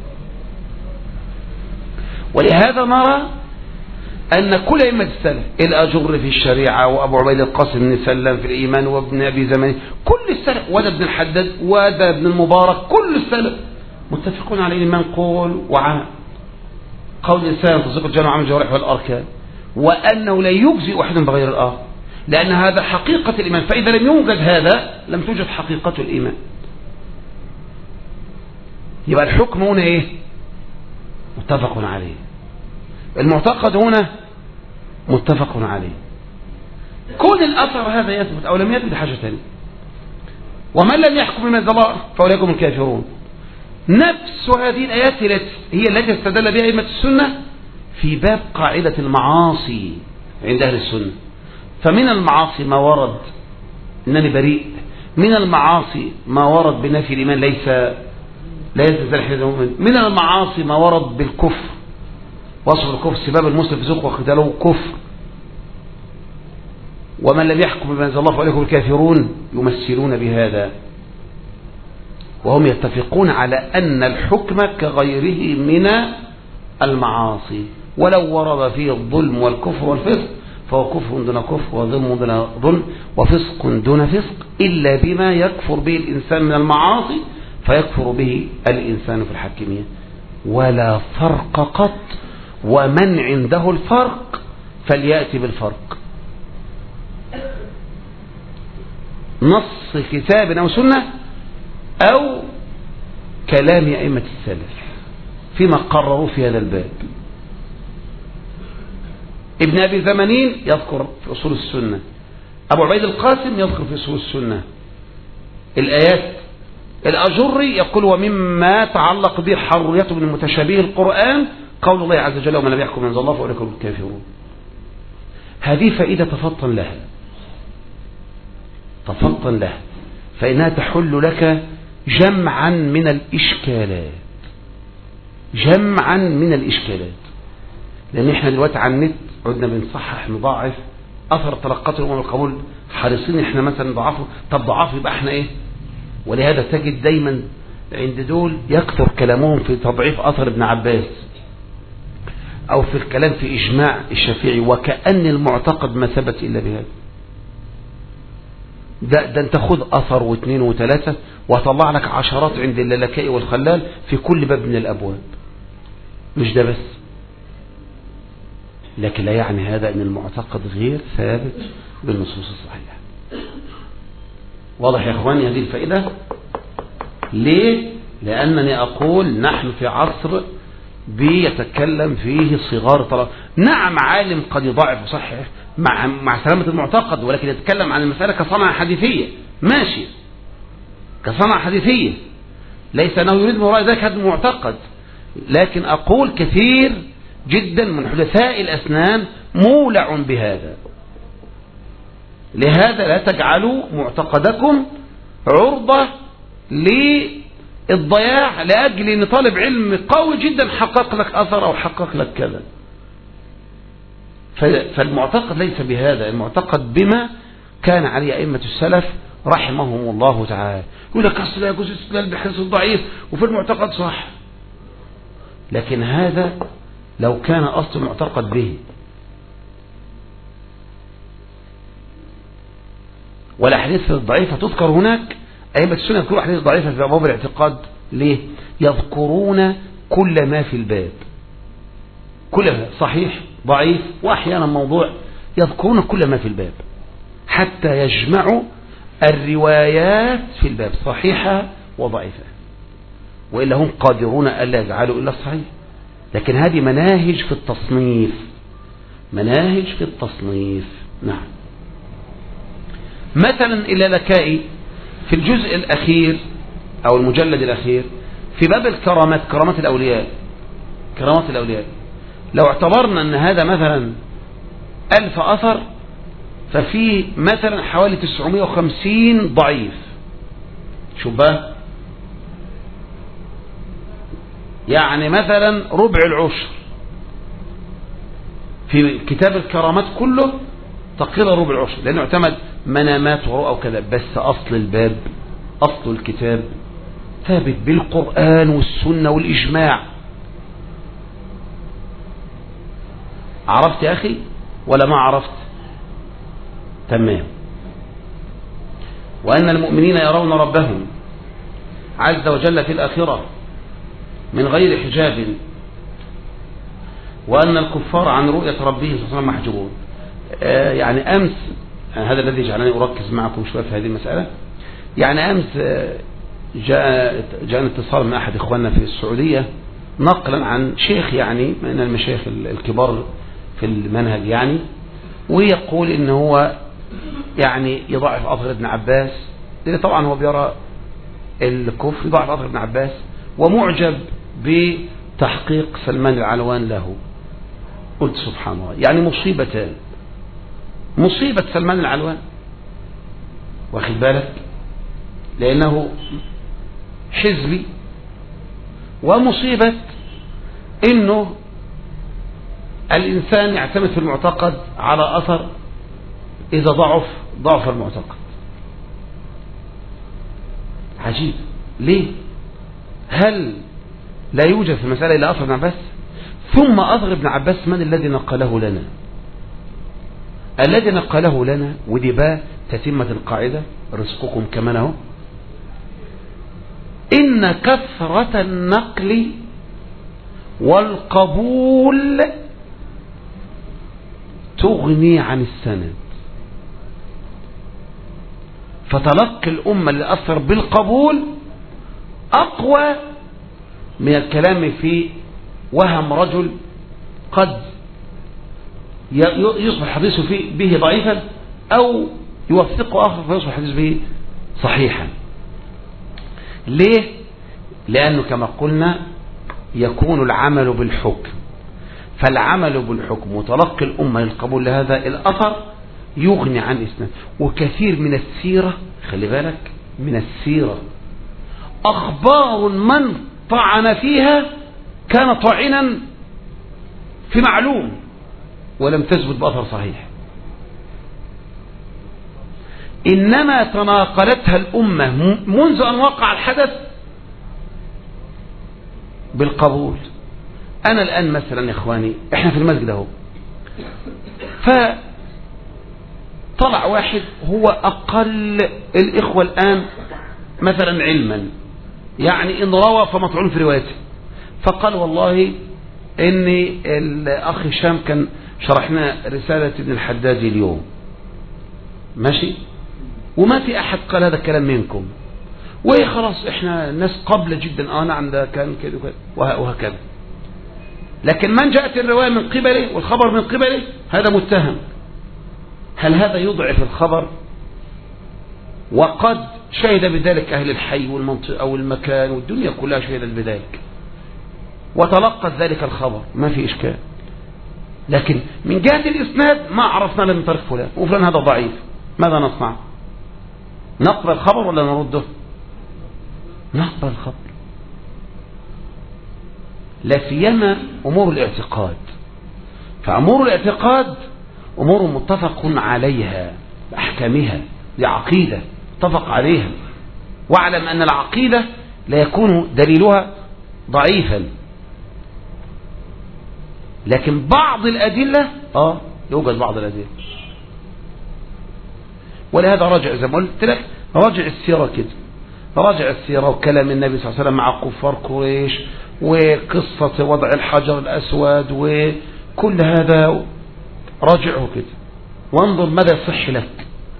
Speaker 4: ولهذا نرى أن كل أئمة السلف، الأجر في الشريعة، وأبو عبيد القاسم بن سلم في الإيمان، وابن أبي زمان، كل السلف، وده ابن الحداد، وده ابن المبارك، كل السلف متفقون على الإيمان قول وعمل. قول الإنسان تصديق الجنة وعمل الجوارح والأركان، وأنه لا يجزي واحد بغير الآخر، لأن هذا حقيقة الإيمان. فإذا لم يوجد هذا لم توجد حقيقة الإيمان. يبقى الحكم هنا إيه؟ متفق عليه. المعتقد هنا متفق عليه. كون الأثر هذا يثبت أو لم يثبت حاجة ثانية. ومن لم يحكم بما أنزل الله فأولئك هم الكافرون. نفس هذه الآيات هي التي استدل بها أئمة السنة في باب قاعدة المعاصي عند أهل السنة. فمن المعاصي ما ورد إنني بريء، من المعاصي ما ورد بنفي الإيمان ليس لا يلتزم حين المؤمن، من المعاصي ما ورد بالكفر، وصف الكفر سباب المسلم فسوق وقتاله كفر. ومن لم يحكم بما أنزل الله فأولئك هم الكافرون، يمثلون بهذا. وهم يتفقون على أن الحكم كغيره من المعاصي، ولو ورد فيه الظلم والكفر والفسق فهو كفر دون كفر وظلم دون ظلم وفسق دون فسق، إلا بما يكفر به الإنسان من المعاصي فيكفر به الإنسان في الحاكمية، ولا فرق قط. ومن عنده الفرق فليأتي بالفرق، نص كتاب أو سنة أو كلام أئمة السلف فيما قرروا في هذا الباب. ابن أبي زمانين يذكر في أصول السنة، أبو عبيد القاسم يذكر في أصول السنة الآيات، الأجري يقول ومما تعلق به حريته من متشابه القرآن قول الله عز وجل ومن لم يحكم من الله فأولئك هم الكافرون. هذه فائدة تفطن لها، تفطن لها، فإنها تحل لك جمعا من الإشكالات، جمعا من الإشكالات. لأن احنا دلوقتي على النت عدنا بنصحح نضاعف أثر تلقات الأمم القبول، حريصين احنا مثلا ضعفه، طب ضعفه يبقى احنا ايه؟ ولهذا تجد دايما عند دول يكثر كلامهم في تضعيف أثر ابن عباس أو في الكلام في إجماع الشافعي، وكأن المعتقد ما ثبت إلا بهذا. ده, ده انت خذ أثر واثنين وثلاثة وطلع لك عشرات عند اللالكائي والخلال في كل باب من الأبواب. مش ده بس، لكن لا يعني هذا أن المعتقد غير ثابت بالنصوص الصحيحة. واضح يا أخواني هذه الفائدة؟ ليه؟ لأنني أقول نحن في عصر بيتكلم فيه صغار طلب. نعم عالم قد يضاعف وصحح مع, مع سلامة المعتقد، ولكن يتكلم عن المسألة كصنعة حديثية، ماشي كصنعة حديثية، ليس أنه يريد من وراء ذلك هذا المعتقد. لكن أقول كثير جدا من حدثاء الأسنان مولع بهذا. لهذا لا تجعلوا معتقدكم عرضة للضياع لأجل أن طالب علم قوي جدا حقق لك أثر أو حقق لك كذا. فالمعتقد ليس بهذا، المعتقد بما كان عليه أئمة السلف رحمهم الله تعالى. يقول لك أصل لا يجوز الاستدلال بحديث ضعيف وفي المعتقد صح، لكن هذا لو كان أصل معتقد به. والأحاديث الضعيفة تذكر هناك، أئمة السنة يذكروا أحاديث ضعيفة في أبواب الاعتقاد. ليه؟ يذكرون كل ما في الباب، كل ما صحيح ضعيف وأحيانا موضوع، يذكرون كل ما في الباب حتى يجمعوا الروايات في الباب صحيحة وضعيفة، وإلا هم قادرون ألا يجعلوا إلا الصحيح. لكن هذه مناهج في التصنيف، مناهج في التصنيف. نعم. مثلا إلى لكائي في الجزء الأخير أو المجلد الأخير في باب الكرامات، كرامات الأولياء، كرامات الأولياء، لو اعتبرنا أن هذا مثلا ألف أثر ففي مثلا حوالي تسعمائة وخمسين ضعيف. شو بقى؟ يعني مثلا ربع العشر في كتاب الكرامات كله تقريبا ربع العشر، لأنه اعتمد منامات ورؤى وكذا. بس أصل الباب، أصل الكتاب ثابت بالقرآن والسنة والإجماع. عرفت يا أخي ولا ما عرفت؟ تمام. وأن المؤمنين يرون ربهم عز وجل في الآخرة من غير حجاب، وأن الكفار عن رؤية ربهم صلى الله عليه وسلم محجوبون. آه يعني أمس، هذا الذي جعلني أركز معكم شوية في هذه المسألة. يعني أمس جاء جاء اتصال من أحد إخواننا في السعودية نقلا عن شيخ يعني من المشايخ الكبار في المنهج يعني، ويقول إن هو يعني يضاعف أثر ابن عباس، لأن طبعا هو بيرى الكفر يضاعف أثر ابن عباس، ومعجب بتحقيق سلمان العلوان له. قلت سبحان الله، يعني مصيبتان، مصيبة سلمان العلوان واخد بالك لأنه حزبي، ومصيبة إنه الإنسان يعتمد في المعتقد على أثر، إذا ضعف ضعف المعتقد. عجيب. ليه؟ هل لا يوجد في المسألة إلا أثر ابن عباس؟ ثم أثر ابن عباس من الذي نقله لنا؟ الذي نقله لنا، ودي بقى تتمة القاعدة رزقكم كمان اهو، إن كثرة النقل والقبول تغني عن السند. فتلقي الأمة اللي أثر بالقبول أقوى من الكلام في وهم رجل قد يصبح حديثه فيه به ضعيفا أو يوثقه آخر فيصبح حديث به صحيحا. ليه؟ لأنه كما قلنا يكون العمل بالحكم، فالعمل بالحكم وتلقي الأمة للقبول لهذا الأثر يغني عن إسناد. وكثير من السيرة، خلي بالك، من السيرة أخبار من طعن فيها كان طاعنا في معلوم ولم تثبت بأثر صحيح، إنما تناقلتها الأمة منذ أن وقع الحدث بالقبول. أنا الآن مثلا يا إخواني، إحنا في المسجد أهو، فطلع واحد هو أقل الإخوة الآن مثلا علما، يعني إن روى فمطعون في روايته، فقال والله إن الأخ هشام كان شرحنا رسالة ابن الحداد اليوم، ماشي، وما في أحد قال هذا الكلام منكم، وخلاص إحنا ناس قبل جدا، آه نعم ده كان كده وهكذا. لكن من جاءت الرواية من قبله والخبر من قبله هذا متهم. هل هذا يضعف الخبر؟ وقد شهد بذلك أهل الحي والمنطقة والمكان والدنيا كلها شهدت بذلك وتلقت ذلك الخبر، ما في إشكال. لكن من جهة الإسناد ما عرفنا لم طريق فلان وفلان هذا ضعيف، ماذا نصنع؟ نقبل الخبر ولا نرده؟ نقبل الخبر، لا سيما أمور الاعتقاد. فأمور الاعتقاد أمور متفق عليها بأحكامها، لعقيدة اتفق عليها، واعلم أن العقيدة لا يكون دليلها ضعيفا، لكن بعض الأدلة آه يوجد بعض الأدلة. ولهذا راجع زي ما قلت لك، راجع السيرة كده، راجع السيرة وكلام النبي صلى الله عليه وسلم مع كفار قريش وقصة وضع الحجر الأسود وكل هذا، راجعه كده وانظر ماذا يصح لك.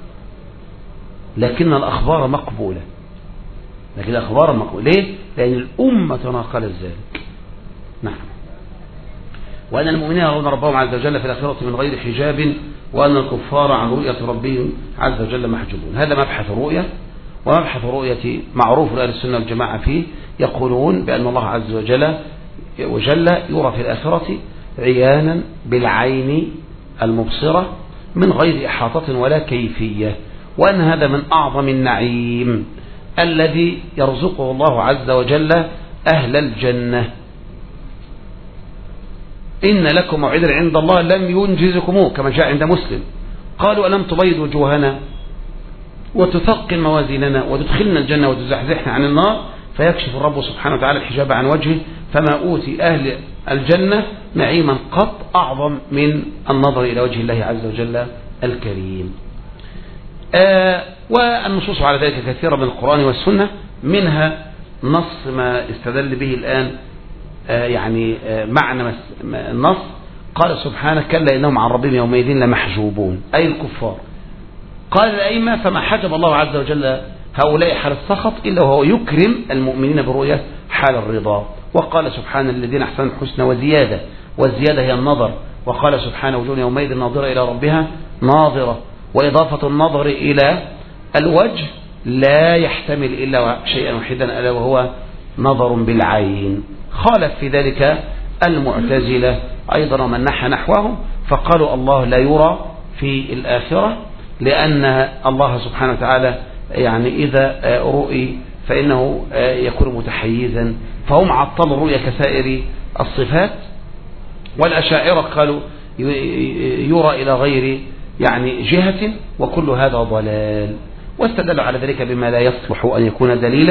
Speaker 4: لكن الأخبار مقبولة، لكن الأخبار مقبولة ليه؟ لأن الأمة تناقلت ذلك. نعم. وأن المؤمنين يرون ربهم عز وجل في الآخرة من غير حجاب، وأن الكفار عن رؤية ربهم عز وجل محجوبون. هذا مبحث الرؤية، ومبحث الرؤية معروف لأهل السنة والجماعة فيه، يقولون بأن الله عز وجل وجل يرى في الآخرة عيانا بالعين المبصرة من غير إحاطة ولا كيفية، وأن هذا من أعظم النعيم الذي يرزقه الله عز وجل أهل الجنة. إن لكم موعدا عند الله لم ينجزكموه كما جاء عند مسلم، قالوا ألم تبيض وجوهنا وتثقل موازيننا وتدخلنا الجنة وتزحزحنا عن النار، فيكشف الرب سبحانه وتعالى الحجاب عن وجهه، فما أوتي أهل الجنة نعيما قط أعظم من النظر إلى وجه الله عز وجل الكريم. آه والنصوص على ذلك كثيرة من القرآن والسنة، منها نص ما استدل به الآن آه يعني آه معنى النص، قال سبحانه كلا إنهم عن ربهم يومئذ لمحجوبون، أي الكفار. قال الأئمة فما حجب الله عز وجل هؤلاء حال السخط إلا وهو يكرم المؤمنين بالرؤية حال الرضا. وقال سبحانه الذين أحسنوا الحسنى وزيادة، والزيادة هي النظر. وقال سبحانه وجوه يومئذ ناظرة إلى ربها ناظرة، وإضافة النظر إلى الوجه لا يحتمل إلا شيئا واحدا ألا وهو نظر بالعين. خالف في ذلك المعتزلة أيضا ومن نحى نحوهم، فقالوا الله لا يرى في الآخرة، لأن الله سبحانه وتعالى يعني إذا رؤي فإنه يكون متحيزا، فهم عطلوا الرؤية كسائر الصفات. والأشاعرة قالوا يرى إلى غير يعني جهة، وكل هذا ضلال، واستدلوا على ذلك بما لا يصلح أن يكون دليلا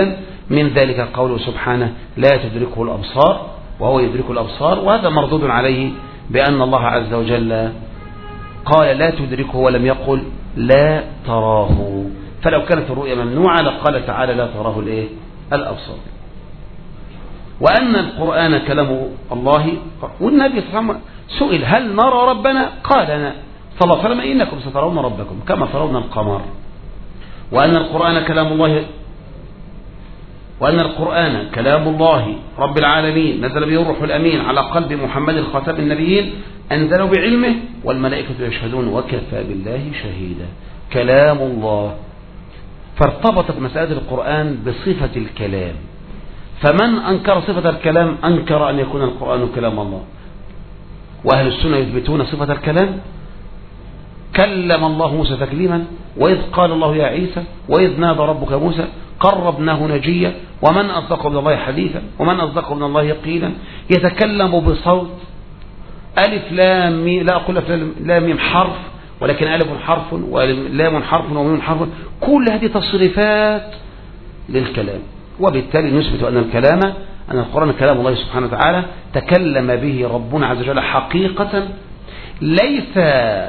Speaker 1: من ذلك قوله سبحانه لا تدركه الأبصار وهو يدرك الأبصار، وهذا مردود عليه بأن الله عز وجل قال لا تدركه ولم يقل لا تراه، فلو كانت الرؤيا ممنوعة لقال تعالى لا تراه الايه الأبصار. وأن القرآن كلام الله، والنبي صلى الله عليه وسلم سئل هل نرى ربنا؟ قال أنا صلى الله عليه وسلم إنكم سترون ربكم كما ترون القمر. وأن القرآن كلام الله وأن القرآن كلام الله رب العالمين نزل به الروح الأمين على قلب محمد خاتم النبيين أنزله بعلمه والملائكة يشهدون وكفى بالله شهيدا. كلام الله، فارتبطت مسألة القرآن بصفة الكلام، فمن أنكر صفة الكلام أنكر أن يكون القرآن كلام الله. وأهل السنة يثبتون صفة الكلام، كلم الله موسى تكليما، وإذ قال الله يا عيسى وإذ نادى ربك موسى قربناه نجيا ومن أصدق من الله حديثا ومن أصدق من الله قيلا. يتكلم بصوت ألف لام ميم، لا أقول لام ميم حرف، ولكن ألف حرف ولام حرف وميم حرف، كل هذه تصريفات للكلام. وبالتالي نثبت أن الكلام أن القرآن كلام الله سبحانه وتعالى تكلم به ربنا عز وجل حقيقة، ليس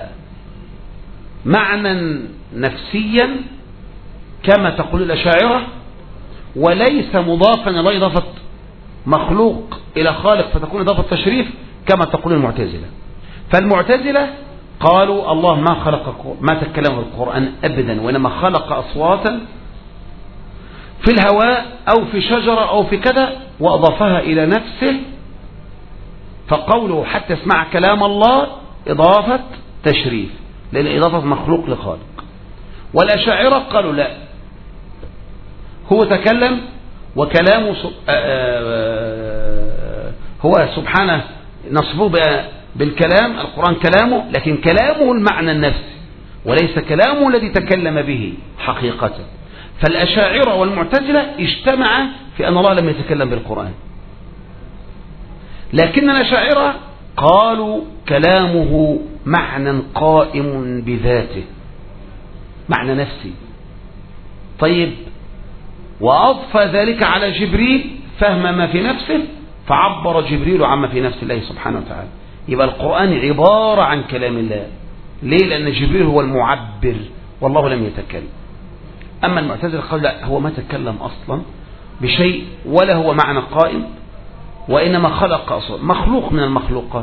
Speaker 1: معنى نفسيا كما تقول الأشاعرة، وليس مضافا إلى إضافة مخلوق إلى خالق فتكون إضافة تشريف كما تقول المعتزلة. فالمعتزلة قالوا الله ما خلق ما تكلم القرآن أبدا، وإنما خلق أصواتا في الهواء أو في شجرة أو في كذا وأضافها إلى نفسه، فقوله حتى اسمع كلام الله إضافة تشريف لأن إضافة مخلوق لخالق. والأشاعرة قالوا لا، هو تكلم وكلامه هو سبحانه نصبه بالكلام، القرآن كلامه، لكن كلامه المعنى النفسي وليس كلامه الذي تكلم به حقيقة. فالأشاعرة والمعتزلة اجتمعا في أن الله لم يتكلم بالقرآن، لكن الأشاعرة قالوا كلامه معنى قائم بذاته، معنى نفسي. طيب، وأضفى ذلك على جبريل فهم ما في نفسه فعبر جبريل عما في نفس الله سبحانه وتعالى. يبقى القرآن عبارة عن كلام الله. ليه؟ لأن جبريل هو المعبر والله لم يتكلم. أما المعتزلة قال لا، هو ما تكلم أصلا بشيء ولا هو معنى قائم، وإنما خلق أصلا مخلوق من المخلوقات.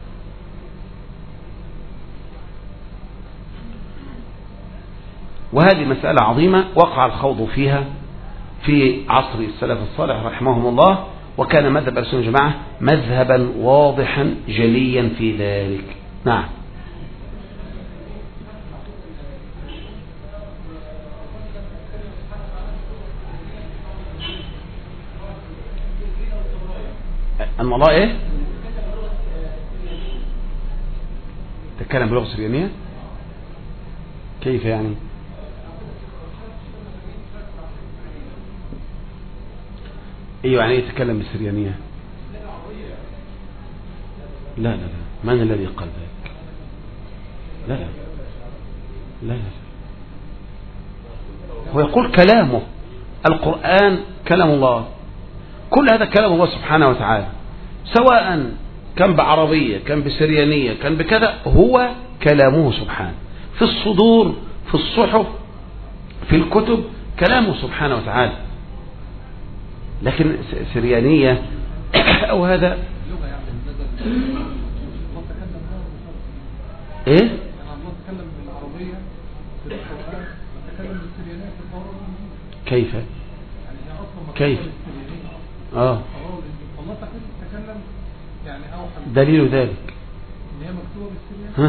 Speaker 1: وهذه مسألة عظيمة وقع الخوض فيها في عصر السلف الصالح رحمهم الله، وكان مذهب أهل السنة والجماعة مذهبا واضحا جليا في ذلك. نعم. أن الله إيه؟ تكلم بلغة سريانية؟ كيف يعني؟ ايوه، يعني يتكلم بالسريانية؟ لا لا لا، من الذي قال ذلك؟ لا لا لا لا، هو يقول كلامه القرآن كلام الله، كل هذا كلام الله سبحانه وتعالى، سواء كان بعربية كان بسريانية كان بكذا، هو كلامه سبحانه في الصدور في الصحف في الكتب، كلامه سبحانه وتعالى. لكن سريانية أو هذا إيه؟ كيف؟ كيف؟ آه دليل ذلك ها؟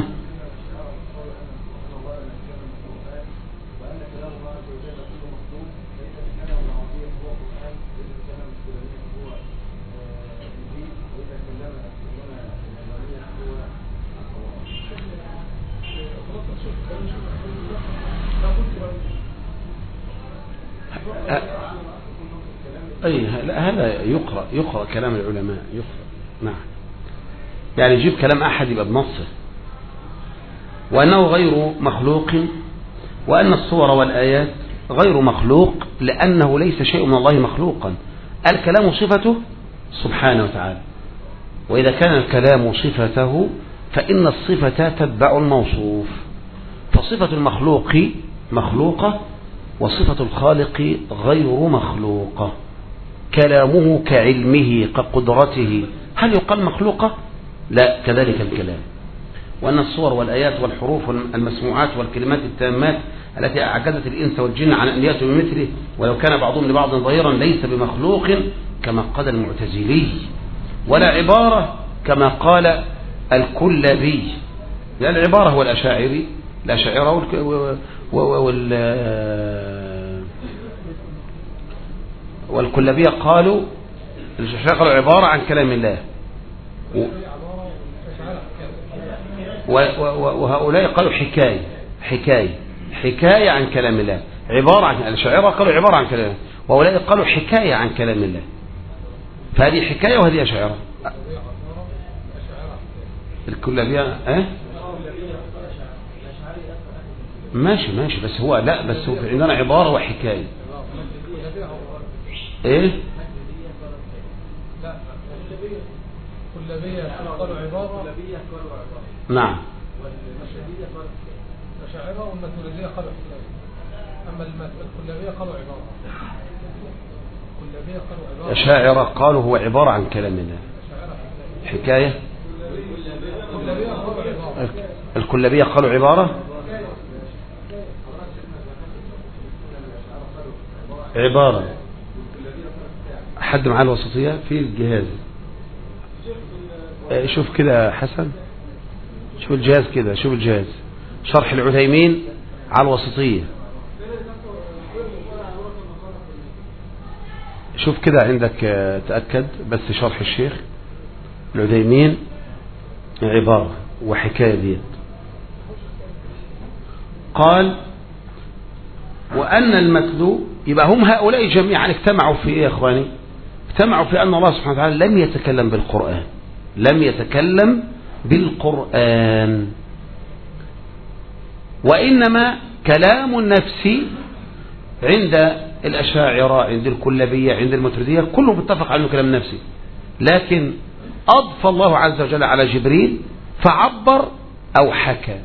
Speaker 1: أي هذا يقرأ يقرأ كلام العلماء يقرأ. نعم، يعني يجيب كلام أحد يبقى بنصه، وأنه غير مخلوق، وأن الصور والآيات
Speaker 4: غير مخلوق لأنه ليس شيء من الله مخلوقا. الكلام صفته سبحانه وتعالى، وإذا كان الكلام صفته فإن الصفة تتبع الموصوف، فصفة المخلوق مخلوقة وصفة الخالق غير مخلوقة. كلامه كعلمه كقدرته هل يقال مخلوقة؟ لا، كذلك الكلام. وأن الصور والآيات والحروف والمسموعات والكلمات التامات التي أعجزت الإنس والجن عن أن يأتوا بمثله ولو كان بعضهم لبعض ظهيرا ليس بمخلوق كما قال المعتزلي، ولا عبارة كما قال الكلابي. لا، العبارة هو الأشاعري، الأشاعرة وال والكلابية قالوا الأشاعرة قالوا عبارة عن كلام الله، وهؤلاء قالوا حكاية حكاية حكاية عن كلام الله، عبارة عن الأشاعرة قالوا عبارة عن كلام الله، وهؤلاء قالوا حكاية عن كلام الله. فهذه حكاية وهذه أشاعرة. الكلابية اه ماشي ماشي بس هو لا بس هو عندنا عبارة وحكاية. ايه
Speaker 2: لا كلابية قالوا عبارة.
Speaker 4: نعم.
Speaker 2: الأشاعرة والماتريدية قالوا حكاية، أما الكلابية قالوا عبارة. الكلابية قالوا عبارة.
Speaker 4: الأشاعرة قالوا هو عبارة عن كلام الله، حكاية. الكلابية قالوا عبارة عبارة. حد معاه الوسطية في الجهاز؟ شوف كده حسن، شوف الجهاز كده، شوف الجهاز شرح العثيمين على الوسطية. شوف كده عندك تأكد بس شرح الشيخ العثيمين عبارة وحكاية ديت. قال وأن المتلو، يبقى هم هؤلاء جميعا اجتمعوا في ايه يا اخواني؟ اجتمعوا في أن الله سبحانه وتعالى لم يتكلم بالقرآن، لم يتكلم بالقرآن، وإنما كلام النفس عند الأشاعرة عند الكلابية عند الماتريدية كله متفق على أنه كلام نفسي، لكن أضفى الله عز وجل على جبريل فعبر أو حكى.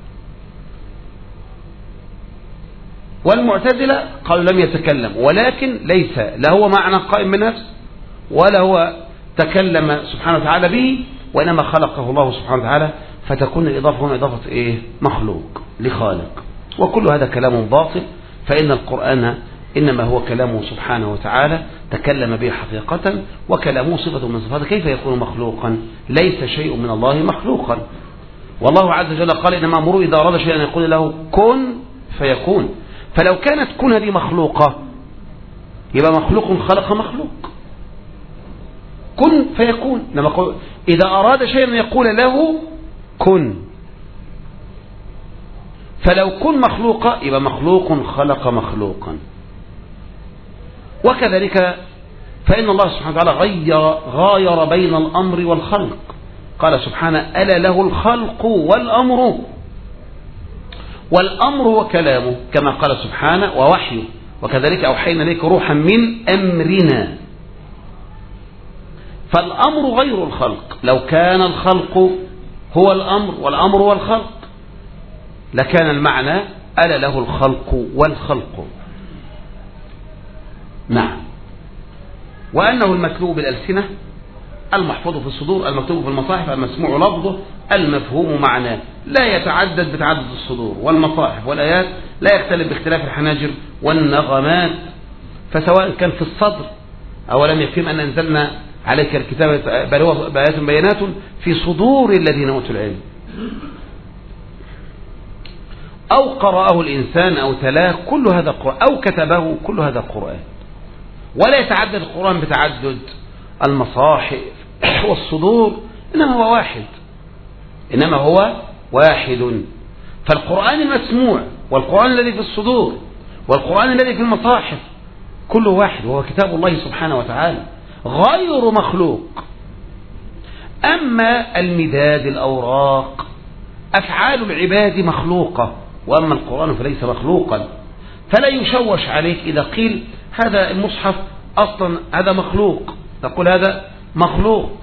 Speaker 4: والمعتزلة قالوا لم يتكلم، ولكن ليس لا هو معنى قائم بنفس ولا هو تكلم سبحانه وتعالى به، وإنما خلقه الله سبحانه وتعالى، فتكون الإضافة هنا إضافة إيه؟ مخلوق لخالق. وكل هذا كلام باطل، فإن القرآن إنما هو كلامه سبحانه وتعالى تكلم به حقيقة، وكلامه صفة من صفاته، كيف يكون مخلوقا؟ ليس شيء من الله مخلوقا. والله عز وجل قال إنما أمره إذا أراد شيئا يقول له كن فيكون. فلو كانت كن هذه مخلوقة يبقى مخلوق خلق مخلوق، كن فيكون. إذا أراد شيئا يقول له كن، فلو كن مخلوقة يبقى مخلوق خلق مخلوقا. وكذلك فإن الله سبحانه وتعالى غير, غاير بين الأمر والخلق، قال سبحانه ألا له الخلق والأمر، والأمر هو كلامه كما قال سبحانه ووحيه، وكذلك أوحينا إليك روحا من أمرنا. فالأمر غير الخلق، لو كان الخلق هو الأمر والأمر هو الخلق لكان المعنى ألا له الخلق والخلق. نعم. وأنه المتلو بالألسنة، المحفوظ في الصدور، المكتوب في المصاحف، المسموع لفظه، المفهوم معناه، لا يتعدد بتعدد الصدور والمصاحف والآيات، لا يختلف باختلاف الحناجر والنغمات. فسواء كان في الصدر أولم يكفهم أن أنزلنا عليك الكتاب بل هو بآيات بينات في صدور الذين أوتوا العلم، أو قرأه الإنسان أو تلاه كل هذا قرآن، أو كتبه كل هذا قرآن. ولا يتعدد القرآن بتعدد المصاحف والصدور، إنما هو واحد، إنما هو واحد. فالقرآن المسموع والقرآن الذي في الصدور والقرآن الذي في المصاحف كله واحد، وهو كتاب الله سبحانه وتعالى غير مخلوق. أما المداد الأوراق أفعال العباد مخلوقة، وأما القرآن فليس مخلوقا.
Speaker 1: فلا يشوش عليك إذا قيل هذا المصحف أصلا هذا مخلوق، تقول هذا مخلوق،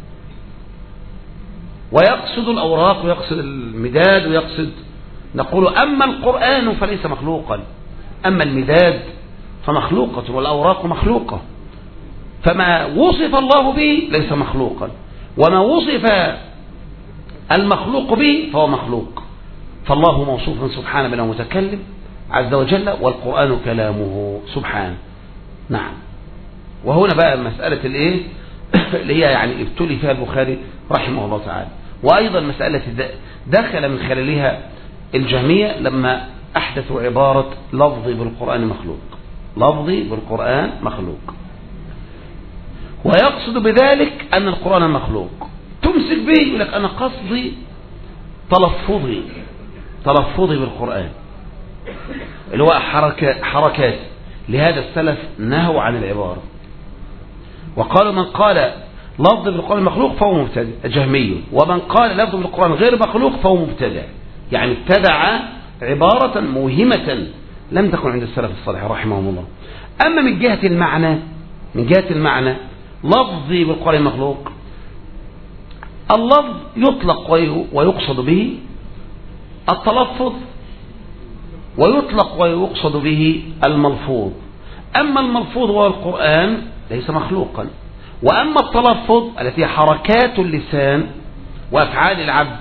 Speaker 1: ويقصد الأوراق ويقصد المداد ويقصد، نقول أما القرآن فليس مخلوقا، أما المداد فمخلوقة والأوراق مخلوقة، فما وصف الله به ليس مخلوقا، وما وصف المخلوق به فهو مخلوق. فالله موصوف سبحانه بأنه متكلم عز وجل، والقرآن كلامه سبحانه. نعم. وهنا بقى مسألة الايه اللي هي يعني ابتلي فيها البخاري رحمه الله تعالى، وأيضا مسألة دخل من خلالها الجهمية لما أحدثوا عبارة لفظي بالقرآن مخلوق، لفظي بالقرآن مخلوق، ويقصد بذلك أن القرآن مخلوق، تمسك به يقول لك أنا قصدي تلفظي تلفظي بالقرآن، اللي هو حركة حركات. لهذا السلف نهوا عن العبارة وقالوا من قال لفظ بالقرآن مخلوق فهو مبتدع جهمي، ومن قال لفظ بالقرآن غير مخلوق فهو مبتدع، يعني ابتدع عبارة موهمة لم تكن عند السلف الصالح رحمهم الله. أما من جهة المعنى، من جهة المعنى لفظي بالقرآن مخلوق، اللفظ يطلق ويقصد به التلفظ، ويطلق ويقصد به الملفوظ. أما الملفوظ هو القرآن ليس مخلوقا، وأما التلفظ التي حركات اللسان وأفعال العبد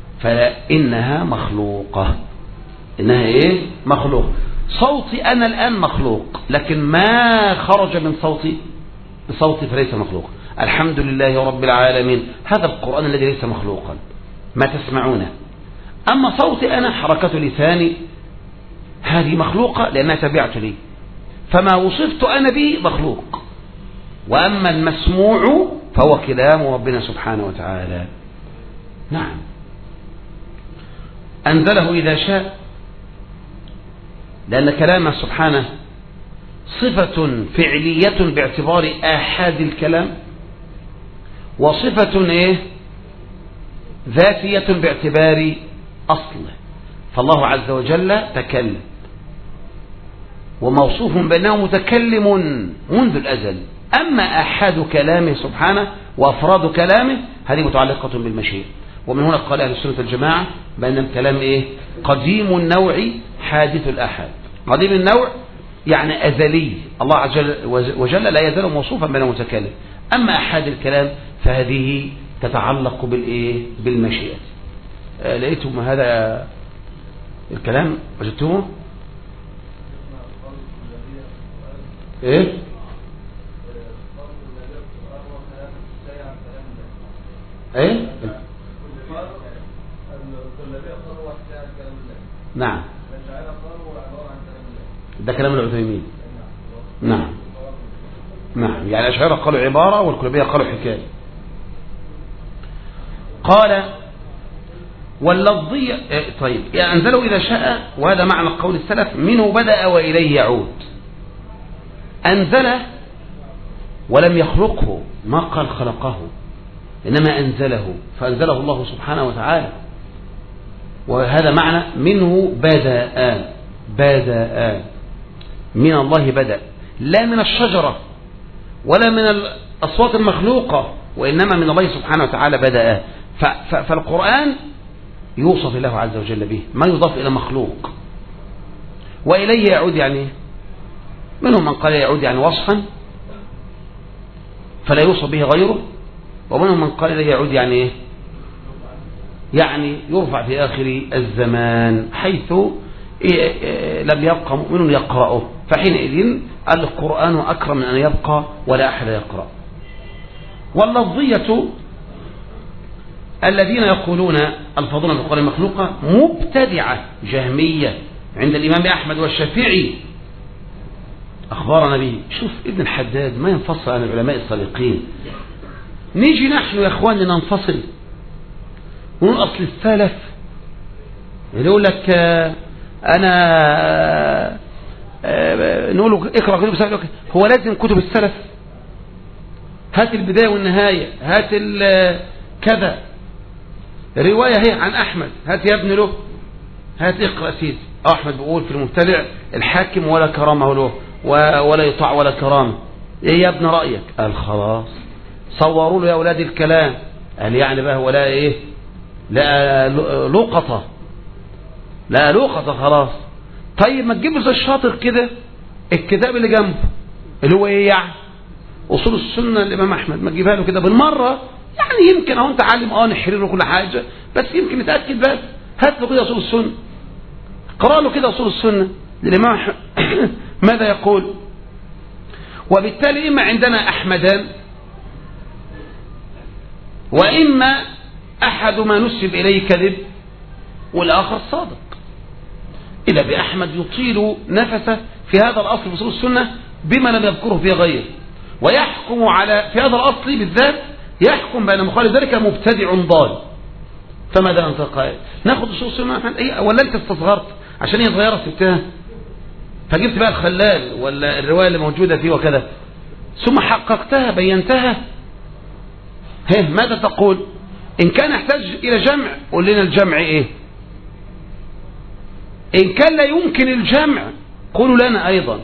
Speaker 1: فإنها مخلوقة. إنها إيه؟ مخلوق. صوتي أنا الآن مخلوق، لكن ما خرج من صوتي بصوتي فليس مخلوق. الحمد لله رب العالمين، هذا القرآن الذي ليس مخلوقا ما تسمعونه. أما صوتي أنا حركة لساني هذه مخلوقة لأنها تبعت لي، فما وصفت أنا به مخلوق. وأما المسموع فهو كلام ربنا سبحانه وتعالى. نعم. أنزله إذا شاء، لأن كلامه سبحانه صفة فعلية باعتبار آحاد الكلام، وصفة إيه؟ ذاتية باعتبار أصله. فالله عز وجل تكلم، وموصوف بأنه متكلم منذ الأزل. أما آحاد كلامه سبحانه وأفراد كلامه هذه متعلقة بالمشيئة. ومن هنا قال أهل السنة الجماعة بأن الكلام إيه؟ قديم النوع حادث الآحاد. قديم النوع يعني أزلي، الله عز وجل لا يزال موصوفا بأنه متكلم. أما آحاد الكلام فهذه تتعلق بالإيه؟ بالمشيئة. آه لقيتم هذا الكلام؟ وجدتموه؟ إيه؟ إيه؟ نعم. ده كلام العثيمين. نعم نعم، يعني الأشاعرة قالوا عبارة والكلابية قالوا حكاية. قال واللفظية إيه طيب، يعني أنزله إذا شاء، وهذا معنى قول السلف منه بدأ وإليه يعود. أنزله ولم يخلقه، ما قال خلقه، إنما أنزله، فأنزله الله سبحانه وتعالى. وهذا معنى منه بدأ، بدأ من الله بدأ، لا من الشجرة ولا من الأصوات المخلوقة، وإنما من الله سبحانه وتعالى بدأ. فالقرآن يوصف الله عز وجل به، ما يضاف إلى مخلوق. وإليه يعود يعني منهم من قال يعود يعني وصفا فلا يوصف به غيره، ومنهم من قال إليه يعود يعني إيه؟ يعني يرفع في آخر الزمان حيث لم يبقى مؤمن يقرأه، فحينئذ القرآن أكرم من أن يبقى ولا أحد يقرأ. واللفظية الذين يقولون الفاظون بالقرآن مخلوقة مبتدعة جهمية عند الإمام أحمد والشافعي أخبرنا به. شوف ابن الحداد ما ينفصل عن العلماء السابقين. نيجي نحن يا أخواننا ننفصل ونقول أصل السلف يقول لك أنا نقول له اقرأ كتب السلف، هو لازم كتب السلف؟ هات البداية والنهاية، هات كذا رواية هي عن أحمد، هات يا ابن له، هات اقرأ سيدي. أحمد بيقول في المبتدع الحاكم ولا كرامة له ولا يطاع ولا كرامة. ايه يا ابن رأيك؟ قال خلاص صوروا له يا أولاد الكلام. قال يعني بقى هو لا ايه لا لقطة لا لقطة خلاص. طيب ما تجيب له زي الشاطر كده الكتاب اللي جنبه اللي هو ايه يعني أصول السنة الإمام أحمد، ما تجيبها له كده بالمرة يعني يمكن اهو انت عالم اه نحرر له كل حاجة بس يمكن نتأكد بس. هات له كده أصول السنة، قرأ له كده أصول السنة للإمام أحمد ماذا يقول. وبالتالي إما عندنا أحمدان وإما أحد ما نسب إليه كذب والآخر صادق. إذا بأحمد يطيل نفسه في هذا الأصل في أصول السنة بما لم يذكره في غيره، ويحكم على في هذا الأصل بالذات يحكم بأن مخالف ذلك مبتدع ضال. فماذا أنت قائل؟ ناخذ أصول السنة إيه ولا أنت استصغرت عشان هي صغيرة سبتها فجبت بقى الخلال ولا الرواية اللي موجودة فيه وكذا ثم حققتها بينتها؟ هه ماذا تقول؟ إن كان يحتاج إلى جمع قول لنا الجمع إيه؟ إن كان لا يمكن الجمع قولوا لنا أيضا.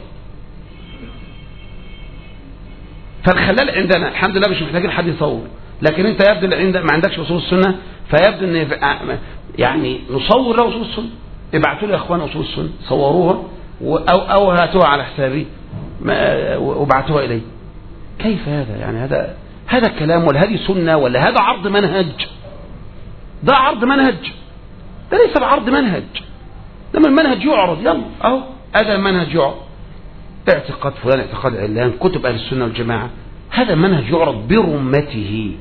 Speaker 1: فالخلال عندنا الحمد لله مش محتاجين حد يصور، لكن أنت يبدو عندك ما عندكش أصول السنة فيبدو أن يعني نصور له أصول السنة. ابعتوا لي يا أخوان أصول السنة صوروها أو أو هاتوها على حسابي وابعتوها إلي. كيف هذا؟ يعني هذا هذا كلام ولا هذه سنة ولا هذا عرض منهج؟ ده عرض منهج، ده ليس بعرض منهج. لما المنهج يعرض يلا أهو هذا المنهج يعرض اعتقاد فلان اعتقاد علان كتب أهل السنة والجماعة، هذا المنهج يعرض برمته،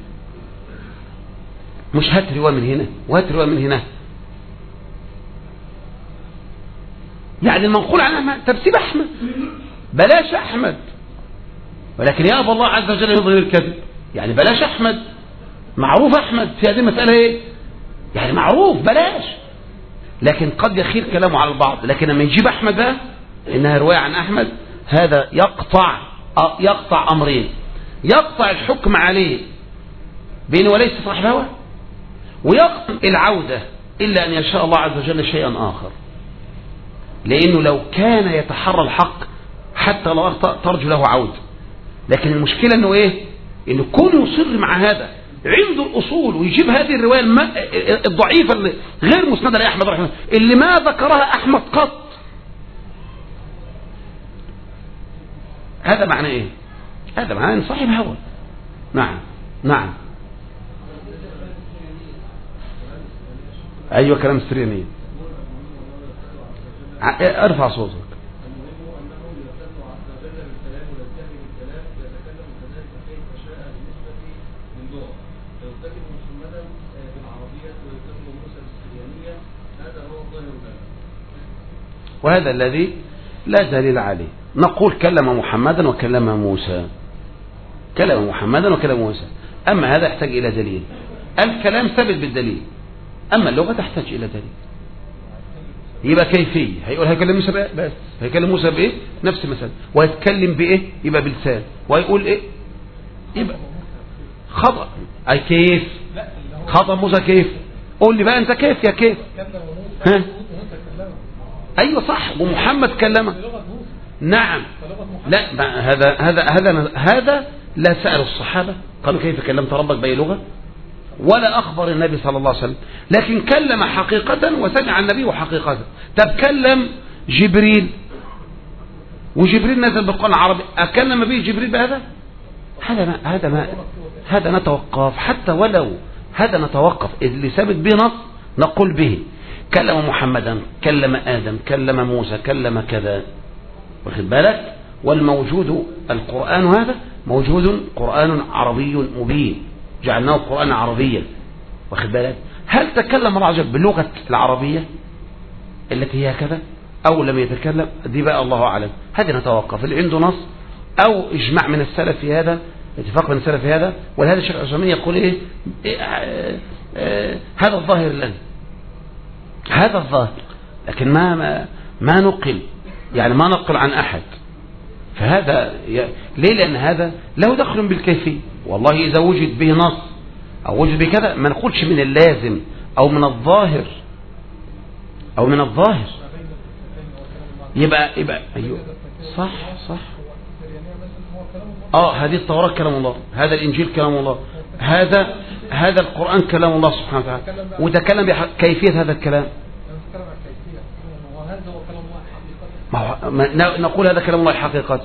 Speaker 1: مش هات رواية من هنا وهات رواية من هنا. يعني المنقول عن أحمد طب سيب أحمد بلاش أحمد، ولكن يأبى الله عز وجل يظهر الكذب. يعني بلاش أحمد، معروف أحمد في هذه المسألة إيه يعني معروف بلاش، لكن قد يخير كلامه على البعض. لكن لما يجيب أحمد بقى إنها رواية عن أحمد هذا يقطع يقطع أمرين، يقطع الحكم عليه بأنه وليس صاحب هوى، ويقطع العودة إلا أن يشاء الله عز وجل شيئا آخر. لأنه لو كان يتحرى الحق حتى لو أخطأ ترجو له عودة، لكن المشكلة أنه إيه أنه كونه يصر مع هذا عنده الأصول ويجيب هذه الرواية الضعيفة اللي غير مسندة لأحمد رحمه الله اللي ما ذكرها أحمد قط. هذا معنى إيه؟ هذا معنى أن صاحب هوى. نعم نعم أيوة كلام السريانية. ارفع صوتك. وهذا الذي لا دليل عليه. نقول كلم محمدا وكلم موسى، كلم محمدا وكلم موسى، أما هذا يحتاج إلى دليل. الكلام ثابت بالدليل، أما اللغة تحتاج إلى دليل. يبقى كيفية هيقول هيكلم موسى بإيه؟ بس هيكلم موسى بإيه؟ نفس المثال. ويتكلم بإيه؟ يبقى بلسان. ويقول إيه؟ يبقى خطأ. أي كيف؟ خطأ موسى كيف؟ قول لي بقى أنت كيف يا كيف؟ ها؟ أيوة صح. ومحمد كلمه. نعم. لا هذا هذا هذا هذا لا سأل الصحابة قالوا كيف كلمت ربك بأي لغة، ولا أخبر النبي صلى الله عليه وسلم، لكن كلم حقيقة وسمع النبي حقيقة. طب كلم جبريل وجبريل نزل بالقرآن العربي، أكلم به جبريل بهذا؟ هذا ما هذا ما هذا نتوقف حتى ولو هذا نتوقف اللي ثابت به نص نقول به. كلم محمدا، كلم آدم، كلم موسى، كلم كذا، واخد بالك؟ والموجود القرآن هذا موجود قرآن عربي مبين، جعلناه قرآن عربيا، واخد بالك؟ هل تكلم الرجل باللغة العربية التي هي كذا أو لم يتكلم؟ دي بقى الله أعلم. هذه نتوقف اللي عنده نص أو إجماع من السلف في هذا، اتفاق من السلف في هذا. ولهذا الشيخ العثيمين يقول إيه, إيه آه آه هذا الظاهر لنا، هذا الظاهر، لكن ما ما, ما نقل، يعني ما نقل عن أحد. فهذا ليه؟ لأن هذا له دخل بالكيفية. والله إذا وجد به نص أو وجد به كذا ما نقولش من اللازم أو من الظاهر أو من الظاهر،
Speaker 4: يبقى يبقى ايوه صح صح. اه هذه التوراة كلام الله، هذا الانجيل كلام الله، هذا هذا القرآن كلام الله سبحانه وتعالى، وتكلم بكيفية هذا الكلام. ما هو ما نقول هذا كلام الله حقيقة،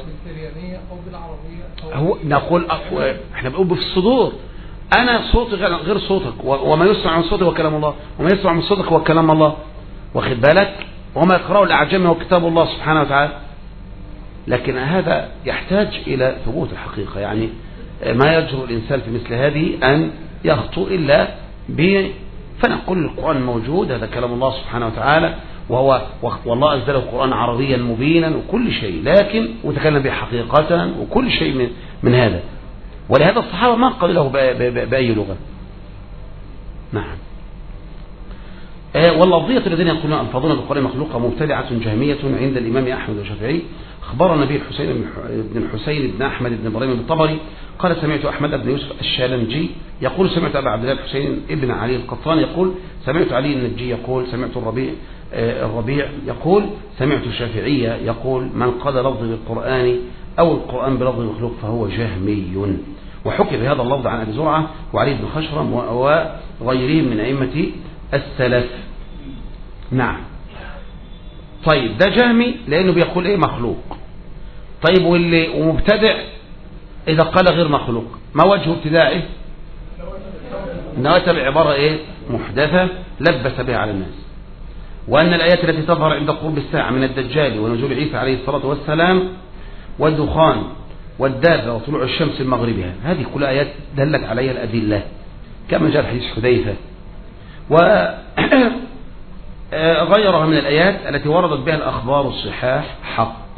Speaker 4: هو نقول احنا بنقول في الصدور. انا صوتي غير صوتك، وما يسمع من صوتي هو كلام الله، وما يسمع من صوتك هو كلام الله، واخد بالك؟ وما يقرأه الأعجم هو كتاب الله سبحانه وتعالى. لكن هذا يحتاج إلى ثبوت الحقيقة، يعني ما يجرؤ الإنسان في مثل هذه أن يخطو إلا ب فنقول القرآن موجود، هذا كلام الله سبحانه وتعالى، وهو والله أنزله القرآن عربيا مبينا وكل شيء، لكن وتكلم به حقيقة وكل شيء من, من هذا. ولهذا الصحابة ما قالوا له بأي لغة. نعم. واللفظية الذين يقولون ألفاظنا بالقرآن مخلوقة مبتدعة جهمية عند الإمام أحمد والشافعي. أخبر النبي الحسين بن الحسين بن أحمد بن إبراهيم الطبري قال سمعت أحمد بن يوسف الشالنجي يقول سمعت أبا عبد الله الحسين ابن علي القطان يقول سمعت علي النجي يقول سمعت الربيع الربيع يقول سمعت الشافعية يقول من قال لفظ بالقرآن أو القرآن بلفظ مخلوق فهو جهمي. وحكي بهذا اللفظ عن أبي زرعة وعلي بن خشرم وغيرهم من أئمة السلف. نعم. طيب ده جهمي لأنه بيقول إيه مخلوق. طيب واللي ومبتدع إذا قال غير مخلوق ما وجه ابتداعه؟ نواتب عبارة إيه محدثة لبس بها على الناس، وأن الآيات التي تظهر عند قرب الساعة من الدجال ونزول عيسى عليه الصلاة والسلام والدخان والدابة وطلوع الشمس من مغربها هذه كلها آيات دلت عليها الأدلة كما جاء حديث حذيفة، وغيرها من الآيات التي وردت بها الأخبار الصحاح حق.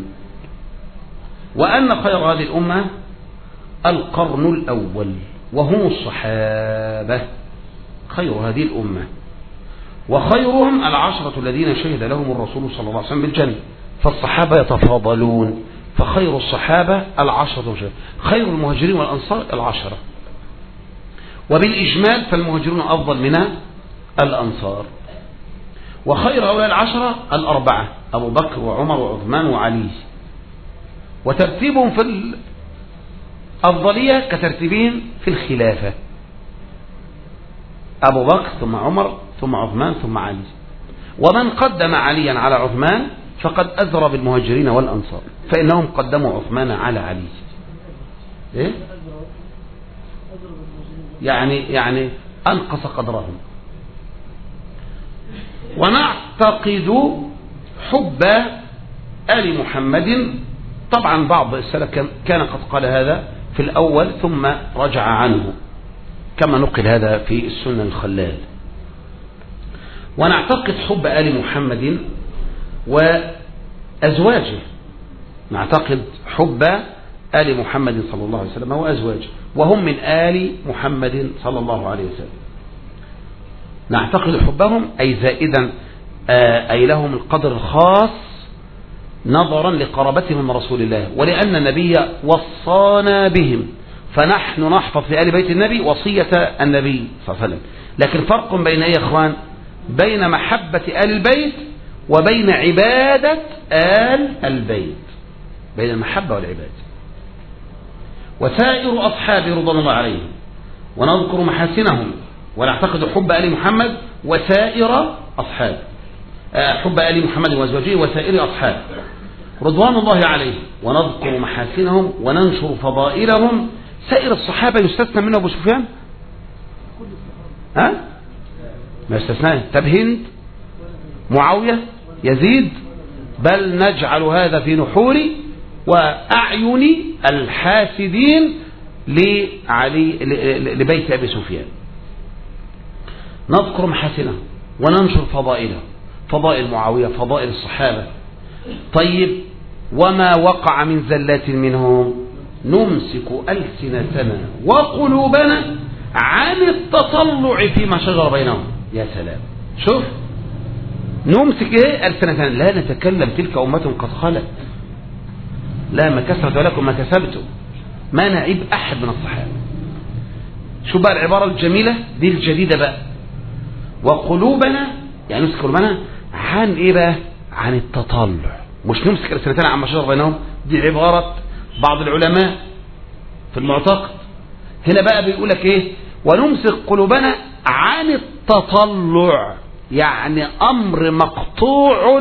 Speaker 4: وأن خير هذه الأمة القرن الأول وهم الصحابة خير هذه الأمة، وخيرهم العشرة الذين شهد لهم الرسول صلى الله عليه وسلم بالجنة، فالصحابة يتفاضلون، فخير الصحابة العشرة، خير المهاجرين والأنصار العشرة، وبالإجمال فالمهاجرون أفضل من الأنصار، وخير هؤلاء العشرة الأربعة أبو بكر وعمر وعثمان وعلي، وترتيبهم في الأفضلية كترتيبهم في الخلافة أبو بكر ثم عمر ثم عثمان ثم علي، ومن قدم عليا على عثمان فقد أزرى بالمهاجرين والأنصار فإنهم قدموا عثمان على علي. إيه؟ يعني يعني أنقص قدرهم. ونعتقد حب آل محمد، طبعا بعض السلف كان قد قال هذا في الأول ثم رجع عنه كما نقل هذا في السنة الخلال. ونعتقد حب آل محمد وأزواجه، نعتقد حب آل محمد صلى الله عليه وسلم وأزواجه وهم من آل محمد صلى الله عليه وسلم. نعتقد حبهم أي زائدا أي لهم القدر الخاص نظرا لقرابتهم من رسول الله، ولأن النبي وصانا بهم فنحن نحفظ في آل بيت النبي وصية النبي صلى الله عليه وسلم. لكن فرق بين أي إخوان بين محبة آل البيت وبين عبادة آل البيت، بين المحبة والعبادة. وسائر أصحاب رضوان الله عليهم ونذكر محاسنهم، ونعتقد حب آل محمد وسائر أصحاب حب آل محمد وأزواجه وسائر أصحاب رضوان الله عليهم ونذكر محاسنهم وننشر فضائلهم. سائر الصحابة يستثنى منه أبو سفيان؟ ها؟ ما يستثنى. طب هند، معاوية، يزيد، بل نجعل هذا في نحور وأعين الحاسدين لعلي لبيت أبي سفيان. نذكر محاسنه وننشر فضائله، فضائل معاوية، فضائل الصحابة. طيب وما وقع من زلات منهم نمسك ألسنتنا وقلوبنا عن التطلع فيما شجر بينهم. يا سلام، شوف نمسك ايه ألسنتنا، لا نتكلم تلك أمة قد خلت، لا ما كسرت ولكم ما كسبتم، ما نعيب أحد من الصحابة. شو بقى العبارة الجميلة دي الجديدة بقى، وقلوبنا يعني نمسك قلوبنا عن ايه بقى،
Speaker 1: عن التطلع، مش نمسك السنتين عما شجر بينهم، دي عبارة بعض العلماء في المعتقد. هنا بقى بيقول لك ايه؟ ونمسك قلوبنا عن التطلع، يعني امر مقطوع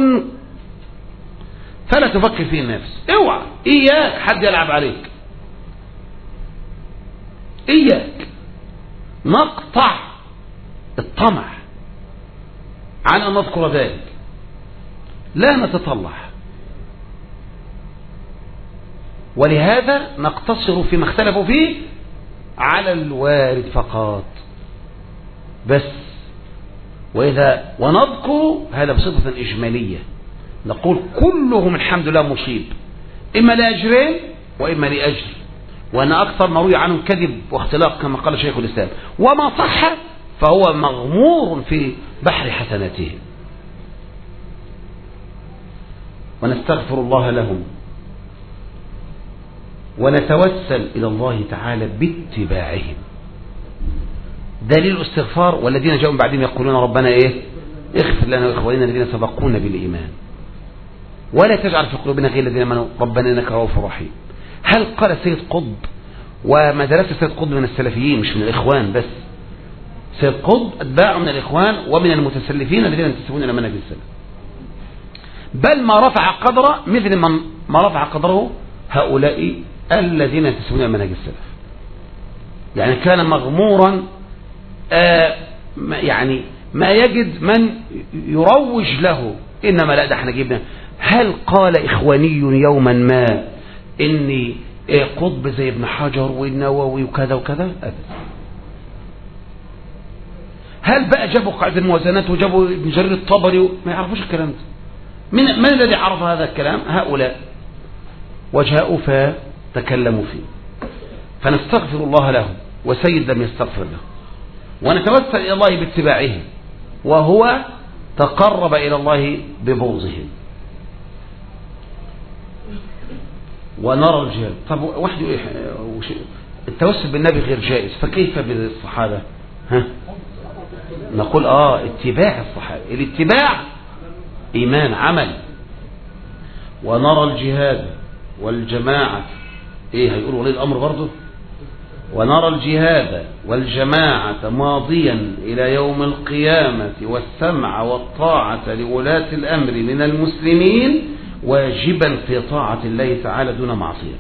Speaker 1: فلا تفكر فيه النفس. اوعى اياك حد يلعب عليك، اياك نقطع الطمع عن ان نذكر ذلك، لا نتطلع. ولهذا نقتصر فيما اختلفوا فيه على الوارد فقط بس. وإذا ونذكر هذا بصفة إجمالية، نقول كلهم الحمد لله مصيب، إما لأجرين وإما لأجر، وأن أكثر ما روي عنهم كذب واختلاق كما قال شيخ الإسلام، وما صح فهو مغمور في بحر حسناتهم. ونستغفر الله لهم ونتوسل إلى الله تعالى باتباعهم. دليل الاستغفار والذين جاءوا بعدهم يقولون ربنا ايه؟ اغفر لنا واخواننا الذين سبقونا بالايمان ولا تجعل في قلوبنا غير الذين امنوا ربنا انك رؤوف رحيم. هل قال سيد قطب، ومدرسة سيد قطب من السلفيين مش من الاخوان بس، سيد قطب اتباع من الاخوان ومن المتسلفين الذين ينتسبون الى منهج السلف، بل ما رفع قدره مثل من ما رفع قدره هؤلاء الذين ينتسبون الى منهج السلف. يعني كان مغمورا آه يعني ما يجد من يروج له، انما لا ده احنا جبنا. هل قال اخواني يوما ما اني آه قطب زي ابن حجر والنووي وكذا وكذا؟ ابدا. هل بقى جابوا قاعدة الموازنات وجابوا ابن جرير الطبري؟ ما يعرفوش الكلام ده. من من الذي عرف هذا الكلام؟ هؤلاء، وجاءوا فتكلموا فيه. فنستغفر الله لهم، وسيد لم يستغفر له، ونتوسل إلى الله باتباعهم، وهو تقرب إلى الله ببغضهم. ونرى الجهاد. طب واحد التوسل بالنبي غير جائز، فكيف بالصحابة؟ ها؟ نقول آه اتباع الصحابة، الاتباع إيمان عمل. ونرى الجهاد والجماعة، ايه هيقول ولي الأمر برضه؟ ونرى الجهاد والجماعة ماضيا إلى يوم القيامة والسمع والطاعة لولاة الأمر من المسلمين واجبا في طاعة الله تعالى دون معصية.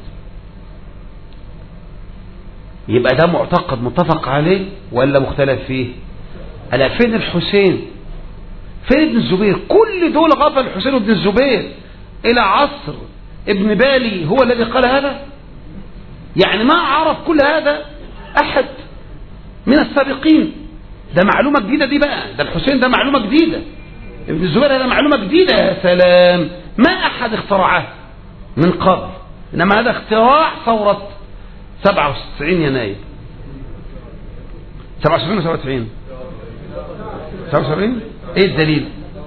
Speaker 1: يبقى ده معتقد متفق عليه ولا مختلف فيه؟ ألا فين الحسين؟ فين ابن الزبير؟ كل دول غفل الحسين وابن الزبير إلى عصر ابن بالي هو الذي قال هذا. يعني ما عرف كل هذا أحد من السابقين. ده معلومة جديدة دي بقى، ده الحسين ده معلومة جديدة، ابن الزبير هذا معلومة جديدة. يا سلام، ما أحد اخترعه من قبل، إنما هذا اختراع ثورة سبعة وتسعين يناير. سبعة وسبعين وسبعة وتسعين سبعة وسبعين. ايه الدليل؟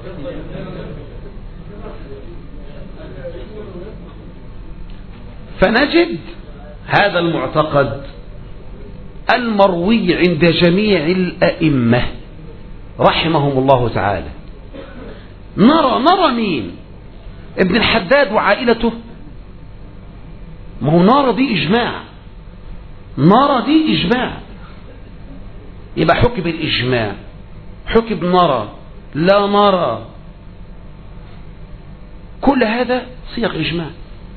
Speaker 1: فنجد هذا المعتقد المروي عند جميع الأئمة رحمهم الله تعالى. نرى نرى مين؟ ابن الحداد وعائلته. ما هو نرى دي إجماع، نرى دي إجماع، يبقى حكم بالإجماع، حكم نرى لا نرى، كل هذا صيغ إجماع.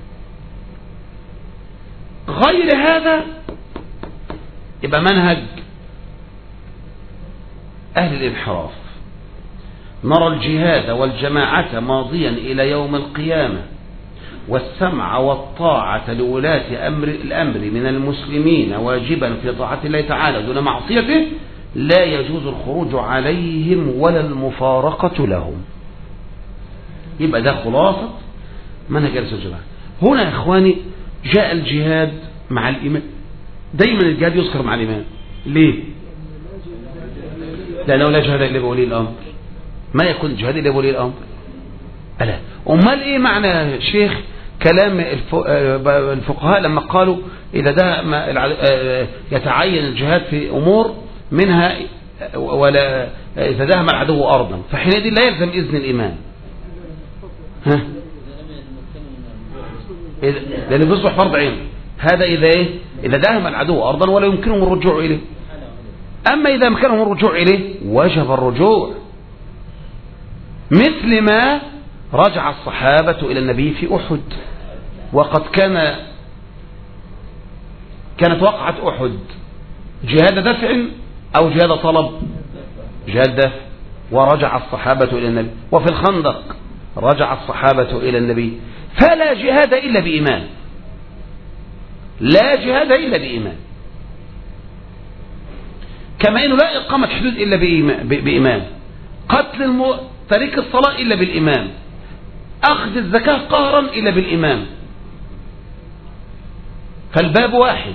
Speaker 1: غير هذا يبقى منهج أهل الانحراف. نرى الجهاد والجماعة ماضيا إلى يوم القيامة والسمع والطاعة لولاة أمر الأمر من المسلمين واجبا في طاعة الله تعالى دون معصيته، لا يجوز الخروج عليهم ولا المفارقة لهم. يبقى ده خلاصة منهج أهل الجماعة. هنا يا إخواني جاء الجهاد مع الإيمان. دايما الجهاد يذكر مع الإيمان. ليه؟ لأنه لا جهاد إلا بولي الأمر. ما يكون الجهاد إلا بولي الأمر. ألا أمال إيه معنى شيخ كلام الفقهاء لما قالوا إذا ده يتعين الجهاد في أمور منها ولا إذا دهم العدو أرضا فحينئذ لا يلزم إذن الإمام.
Speaker 4: ها؟ لأنه بيصبح فرض عين. هذا إذا إيه؟ إذا داهم العدو أرضا ولا يمكنهم الرجوع إليه. أما إذا أمكنهم الرجوع إليه وجب الرجوع، مثل ما رجع الصحابة إلى النبي في أحد، وقد كان كانت وقعة أحد جهاد دفع أو جهاد طلب؟ جهاد دفع، ورجع الصحابة إلى النبي. وفي الخندق رجع الصحابة إلى النبي. فلا جهاد إلا بإيمان، لا جهاد إلا بإيمان، كما إنه لا إقامة حدود إلا بإيمان، قتل الم... تارك الصلاة إلا بالإيمان، أخذ الزكاة قهرا إلا بالإيمان. فالباب واحد.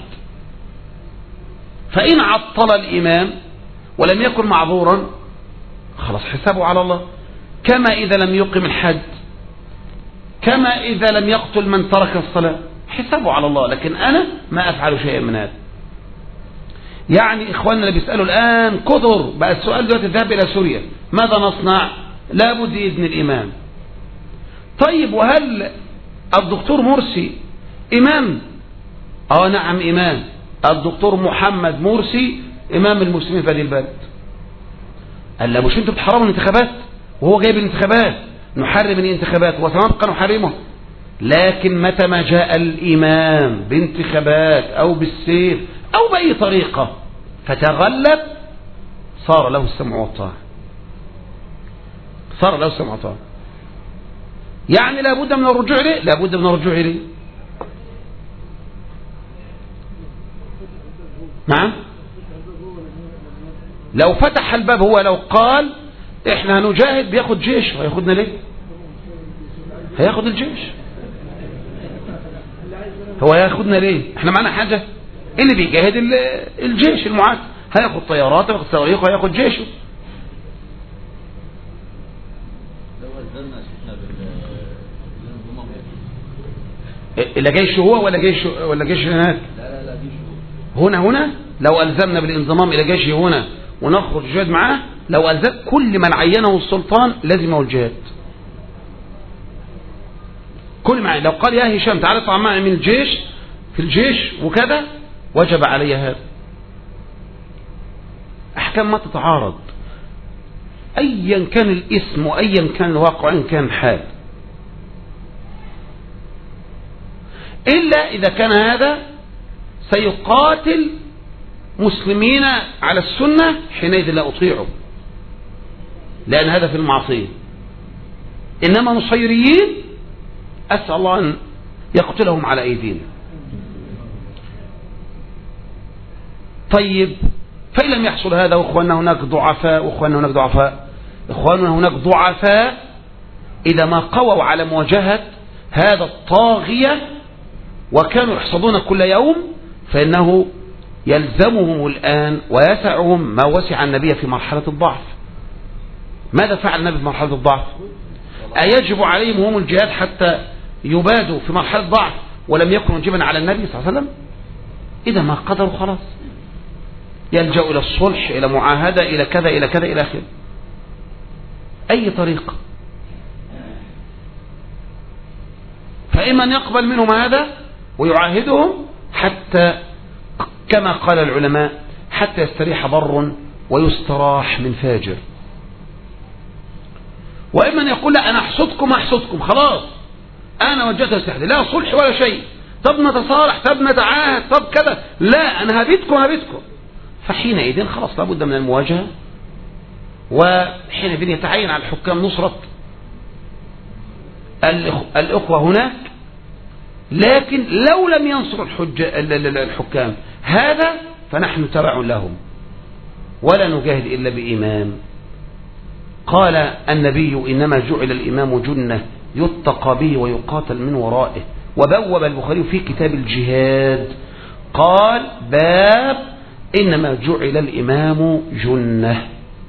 Speaker 4: فإن عطل الإمام ولم يكن معذورا خلاص حسابه على الله، كما إذا لم يقم الحد، كما إذا لم يقتل من ترك الصلاة، حسابه على الله. لكن أنا ما أفعل شيئا من هذا. يعني إخواننا اللي بيسألوا الآن كثر بقى السؤال دلوقتي، الذهاب إلى سوريا ماذا نصنع؟ لابد إذن الإمام. طيب وهل الدكتور مرسي إمام؟ آه نعم إمام. الدكتور محمد مرسي إمام المسلمين في هذه البلد. قال لا مش انتوا بتحرموا الانتخابات وهو جايب الانتخابات، نحرم الانتخابات وسنبقى نحرمه. لكن متى ما جاء الإمام بانتخابات أو بالسيف أو بأي طريقة فتغلب صار له السمع والطاعة، صار له السمع والطاعة. يعني لابد من الرجوع إليه، لابد من الرجوع إليه. نعم. لو فتح الباب هو، لو قال احنا هنجاهد بياخد جيش، هياخدنا ليه؟ هياخد الجيش، هو هياخدنا ليه؟ احنا معنا حاجة؟ اللي بيجاهد الجيش المعاد، هياخد طيارات وياخد صواريخ وياخد جيشه. إلا جيش هو ولا جيش ولا جيش هناك؟
Speaker 2: لا لا لا جيش
Speaker 4: هنا هنا لو ألزمنا بالانضمام إلى جيش هنا ونخرج جهاد معاه، لو ألزم كل من عينه السلطان لازمه الجهاد. كل ما لو قال يا هشام تعالى اطلع معي من الجيش في الجيش وكذا وجب علي هذا. أحكام ما تتعارض أيا كان الاسم وأيا كان الواقع وأيا كان الحال، إلا إذا كان هذا سيقاتل مسلمين على السنة، حينئذ لا أطيعه لأن هذا في المعصية. إنما نصيريين أسأل الله أن يقتلهم على أيدينا. طيب فإن لم يحصل هذا وإخواننا هناك ضعفاء وإخواننا هناك ضعفاء إخواننا هناك ضعفاء إذا ما قووا على مواجهة هذا الطاغية وكانوا يحصدون كل يوم، فإنه يلزمهم الآن ويسعهم ما وسع النبي في مرحلة الضعف. ماذا فعل النبي في مرحلة الضعف؟ أيجب عليهم هم الجهاد حتى يبادوا في مرحلة ضعف ولم يكن واجبا على النبي صلى الله عليه وسلم؟ إذا ما قدروا خلاص يلجأ إلى الصلح، إلى معاهدة، إلى كذا إلى كذا إلى آخره، أي طريقة. فإما أن يقبل منهم هذا ويعاهدهم حتى كما قال العلماء حتى يستريح بر ويستراح من فاجر، وإما أن يقول لا أنا أحصدكم أحصدكم خلاص أنا وجهت استحدي، لا صلح ولا شيء، طب نتصالح، طب نتعاهد، طب كذا، لا أنا هبيتكم هبيتكم. فحينئذ خلاص لابد من المواجهة، وحينئذ يتعين على الحكام نصرة الأخوة هناك. لكن لو لم ينصر الحكام هذا فنحن تبع لهم ولا نجاهد إلا بإمام. قال النبي إنما جعل الإمام جنة يتقى به ويقاتل من ورائه. وبوب البخاري في كتاب الجهاد قال باب إنما جعل الإمام جنة.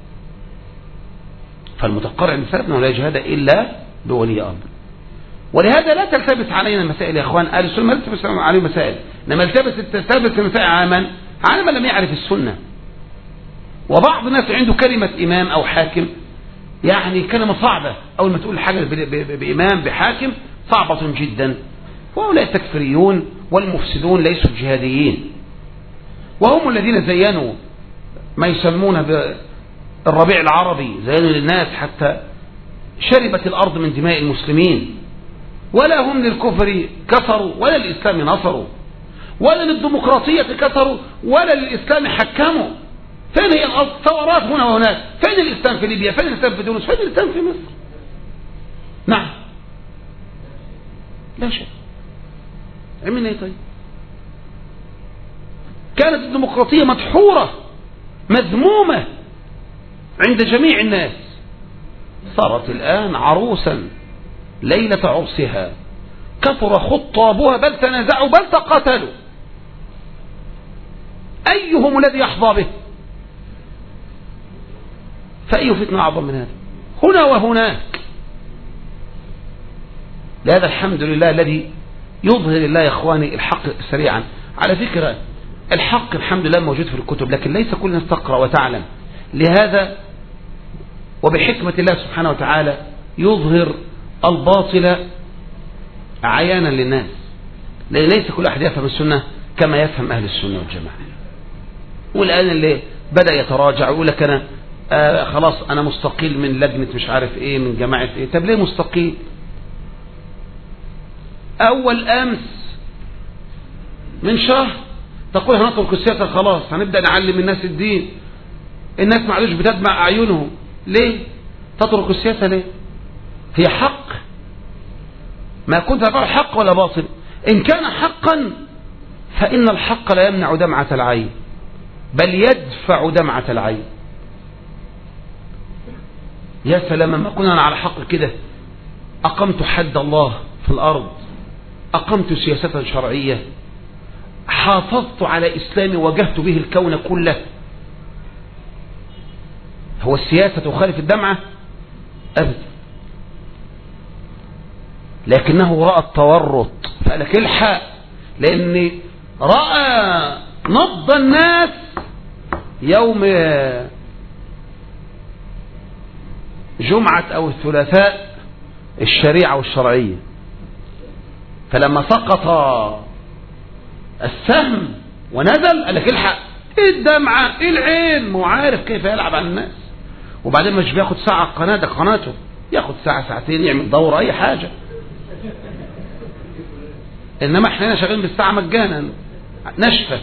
Speaker 4: فالمتقرع من سلفنا ولا جهاد إلا بولي أمر. ولهذا لا تلتبس علينا المسائل يا اخوان، اهل السنه ما تلتبس عليهم مسائل، انما التبس تلتبس المسائل عاما على من لم يعرف السنه. وبعض الناس عنده كلمه امام او حاكم
Speaker 1: يعني كلمة صعبة، أول ما تقول حاجة بإمام بحاكم صعبة جدا. وهؤلاء التكفيريون والمفسدون ليسوا الجهاديين، وهم الذين زينوا ما يسمونه بالربيع العربي، زينوا للناس حتى شربت الأرض من دماء المسلمين، ولا هم للكفر كفروا ولا للإسلام نصروا ولا للديمقراطية كفروا ولا للإسلام حكموا. فين هي الثورات هنا وهناك؟ فين الإسلام في ليبيا؟ فين الإسلام في تونس؟ فين الإسلام في مصر؟ نعم لا شيء. عملنا ايه طيب؟ كانت الديمقراطية مدحورة مذمومة عند جميع الناس، صارت الآن عروسا ليلة عرسها، كثر خطابها بل تنازعوا بل تقاتلوا. أيهم الذي يحظى به؟ فأي فتنة أعظم من هذا؟ هنا وهناك. لهذا الحمد لله الذي يظهر الله يا إخواني الحق سريعا. على فكرة الحق الحمد لله موجود في الكتب، لكن ليس كل الناس تقرأ وتعلم. لهذا وبحكمة الله سبحانه وتعالى يظهر الباطل عيانا للناس، لأن ليس كل أحد يفهم السنة كما يفهم أهل السنة والجماعة. والآن اللي بدأ يتراجع ويقول لك أنا آه خلاص أنا مستقيل من لجنة مش عارف إيه من جماعة إيه. طب ليه مستقيل؟ أول أمس من شهر تقول هنترك السياسة خلاص، هنبدأ نعلم الناس الدين، الناس ما عادوش بتدمع أعينهم. ليه تترك السياسة؟ ليه؟ هي حق، ما كنت تفعل حق ولا باطل. إن كان حقا فإن الحق لا يمنع دمعة العين بل يدفع دمعة العين. يا سلام ما كنا على حق كده، أقمت حد الله في الأرض، أقمت سياسة شرعية، حافظت على إسلامي وجهت به الكون كله. هو السياسة تخالف الدمعة؟ أبدا. لكنه رأى التورط فقال لك الحق، لأن رأى نبض الناس يوم جمعة أو الثلاثاء الشريعة والشرعية، فلما سقط السهم ونزل قال لك الحق الدمعة العين، مو عارف كيف يلعب على الناس. وبعدين مش بياخد ساعة قناة، ده قناته ياخد ساعة ساعتين يعمل دورة أي حاجة، إنما احنا هنا شغالين بالساعة مجانا نشفة.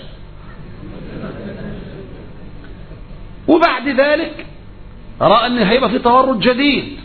Speaker 1: وبعد ذلك رأى أن هيبقى في تورط جديد،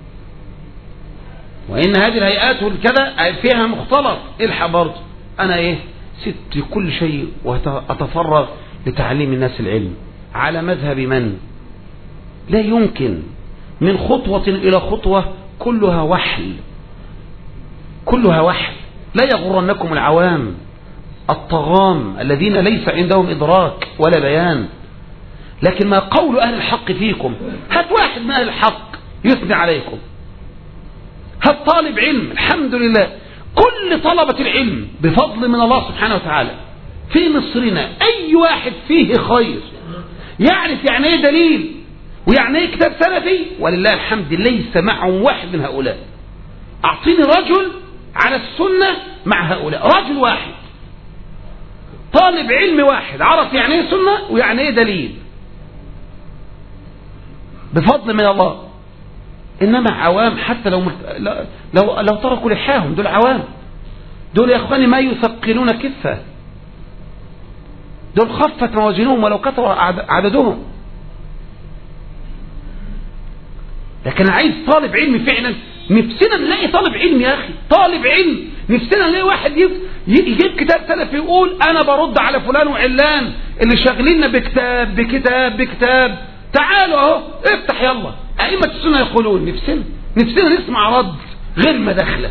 Speaker 1: وإن هذه الهيئات والكذا فيها مختلط. الحق برضه أنا إيه ست كل شيء وأتفرغ لتعليم الناس العلم على مذهب من لا يمكن من خطوة إلى خطوة كلها وحل، كلها وحل. لا يغرنكم العوام الطغام الذين ليس عندهم إدراك ولا بيان. لكن ما قول أهل الحق فيكم؟ هات واحد من أهل الحق يثني عليكم، هات طالب علم. الحمد لله كل طلبة العلم بفضل من الله سبحانه وتعالى في مصرنا أي واحد فيه خير يعرف يعني ايه دليل ويعني ايه كتاب سلفي، ولله الحمد ليس معهم واحد من هؤلاء. أعطيني رجل على السنة مع هؤلاء، رجل واحد طالب علم واحد عرف يعني ايه سنة ويعني ايه دليل بفضل من الله. إنما عوام حتى لو لو لو تركوا لحاهم، دول عوام، دول يا اخواني ما يثقلون كفة، دول خفت موازينهم ولو كثر عددهم. لكن عايز طالب علم فعلا. نفسنا نلاقي طالب علم يا أخي، طالب علم نفسنا نلاقي واحد يجيب كتاب سلفي يقول أنا برد على فلان وعلان اللي شاغليننا بكتاب بكتاب بكتاب. تعالوا اهو افتح يلا. أئمة السنة يقولون نفسنا نفسنا نسمع رد غير مداخلة،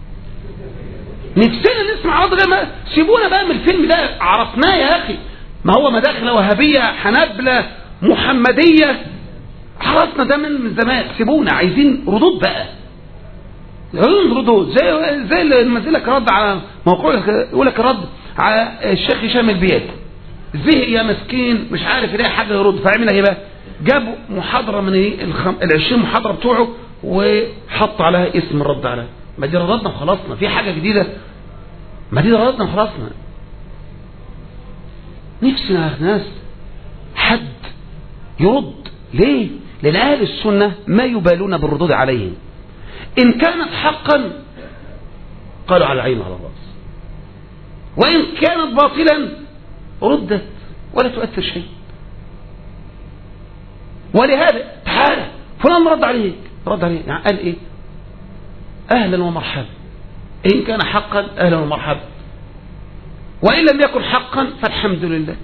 Speaker 1: نفسنا نسمع رد غير ما. سيبونا بقى من الفيلم ده عرفناه يا أخي، ما هو مداخلة وهابية حنابلة محمدية، عرفنا ده من زمان. سيبونا عايزين ردود بقى، عايزين ردود زي زي اللي نزل لك رد على موقع يقول لك رد على الشيخ هشام البيادي، زهق يا مسكين مش عارف يلاقي حاجه يرد، فعمل ايه بقى؟ جاب محاضرة من ايه الخم... العشرين محاضرة بتوعه وحط عليها اسم الرد عليها. ما دي رددنا وخلصنا، في حاجة جديدة؟ ما دي رددنا وخلصنا. نفسنا يا ناس حد يرد. ليه؟ لأن أهل السنة ما يبالون بالردود عليهم. إن كانت حقا قالوا على العين وعلى الرأس، وإن كانت باطلا ردت ولا تؤثر شيء. ولهذا تعالى فلان رد عليك، رد عليه يعني قال إيه؟ أهلا ومرحبا. إن كان حقا أهلا ومرحبا، وإن لم يكن حقا فالحمد لله.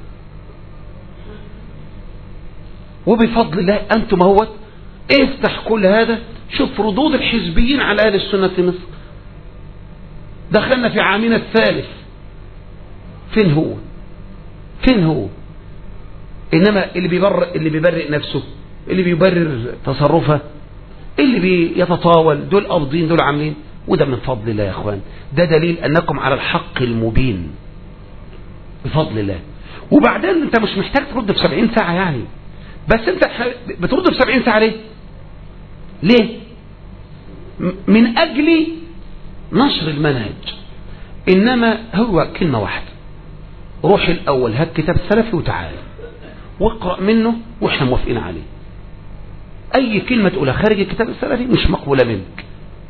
Speaker 1: وبفضل الله أنتم اهوت افتح كل هذا، شوف ردود الحزبيين على أهل السنة في مصر. دخلنا في عامنا الثالث، فين هو فين هو إنما اللي بيبرئ اللي بيبرئ نفسه، اللي بيبرر تصرفه، اللي بيتطاول، دول قابضين، دول عاملين. وده من فضل الله يا اخوان، ده دليل أنكم على الحق المبين بفضل الله. وبعدين انت مش محتاج ترد في سبعين ساعة يعني، بس انت بترد في سبعين ساعة ليه؟ ليه؟ من أجل نشر المنهج. إنما هو كلمة واحدة، روح الأول هات كتاب سلفي وتعالى واقرأ منه وإحنا موافقين عليه. أي كلمة تقولها خارج الكتاب السلفي مش مقبولة منك.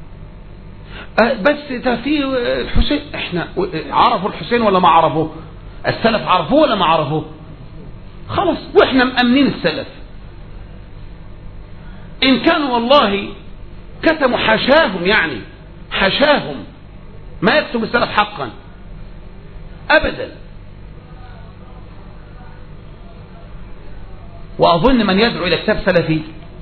Speaker 1: بس ده في الحسين، إحنا عرفوا الحسين ولا ما عرفوه؟ السلف عرفوه ولا ما عرفوه؟ خلاص وإحنا مأمنين السلف. إن كانوا والله كتموا حاشاهم، يعني حاشاهم ما يكتب السلف حقا أبدا. وأظن من يدعو إلى كتاب سلفي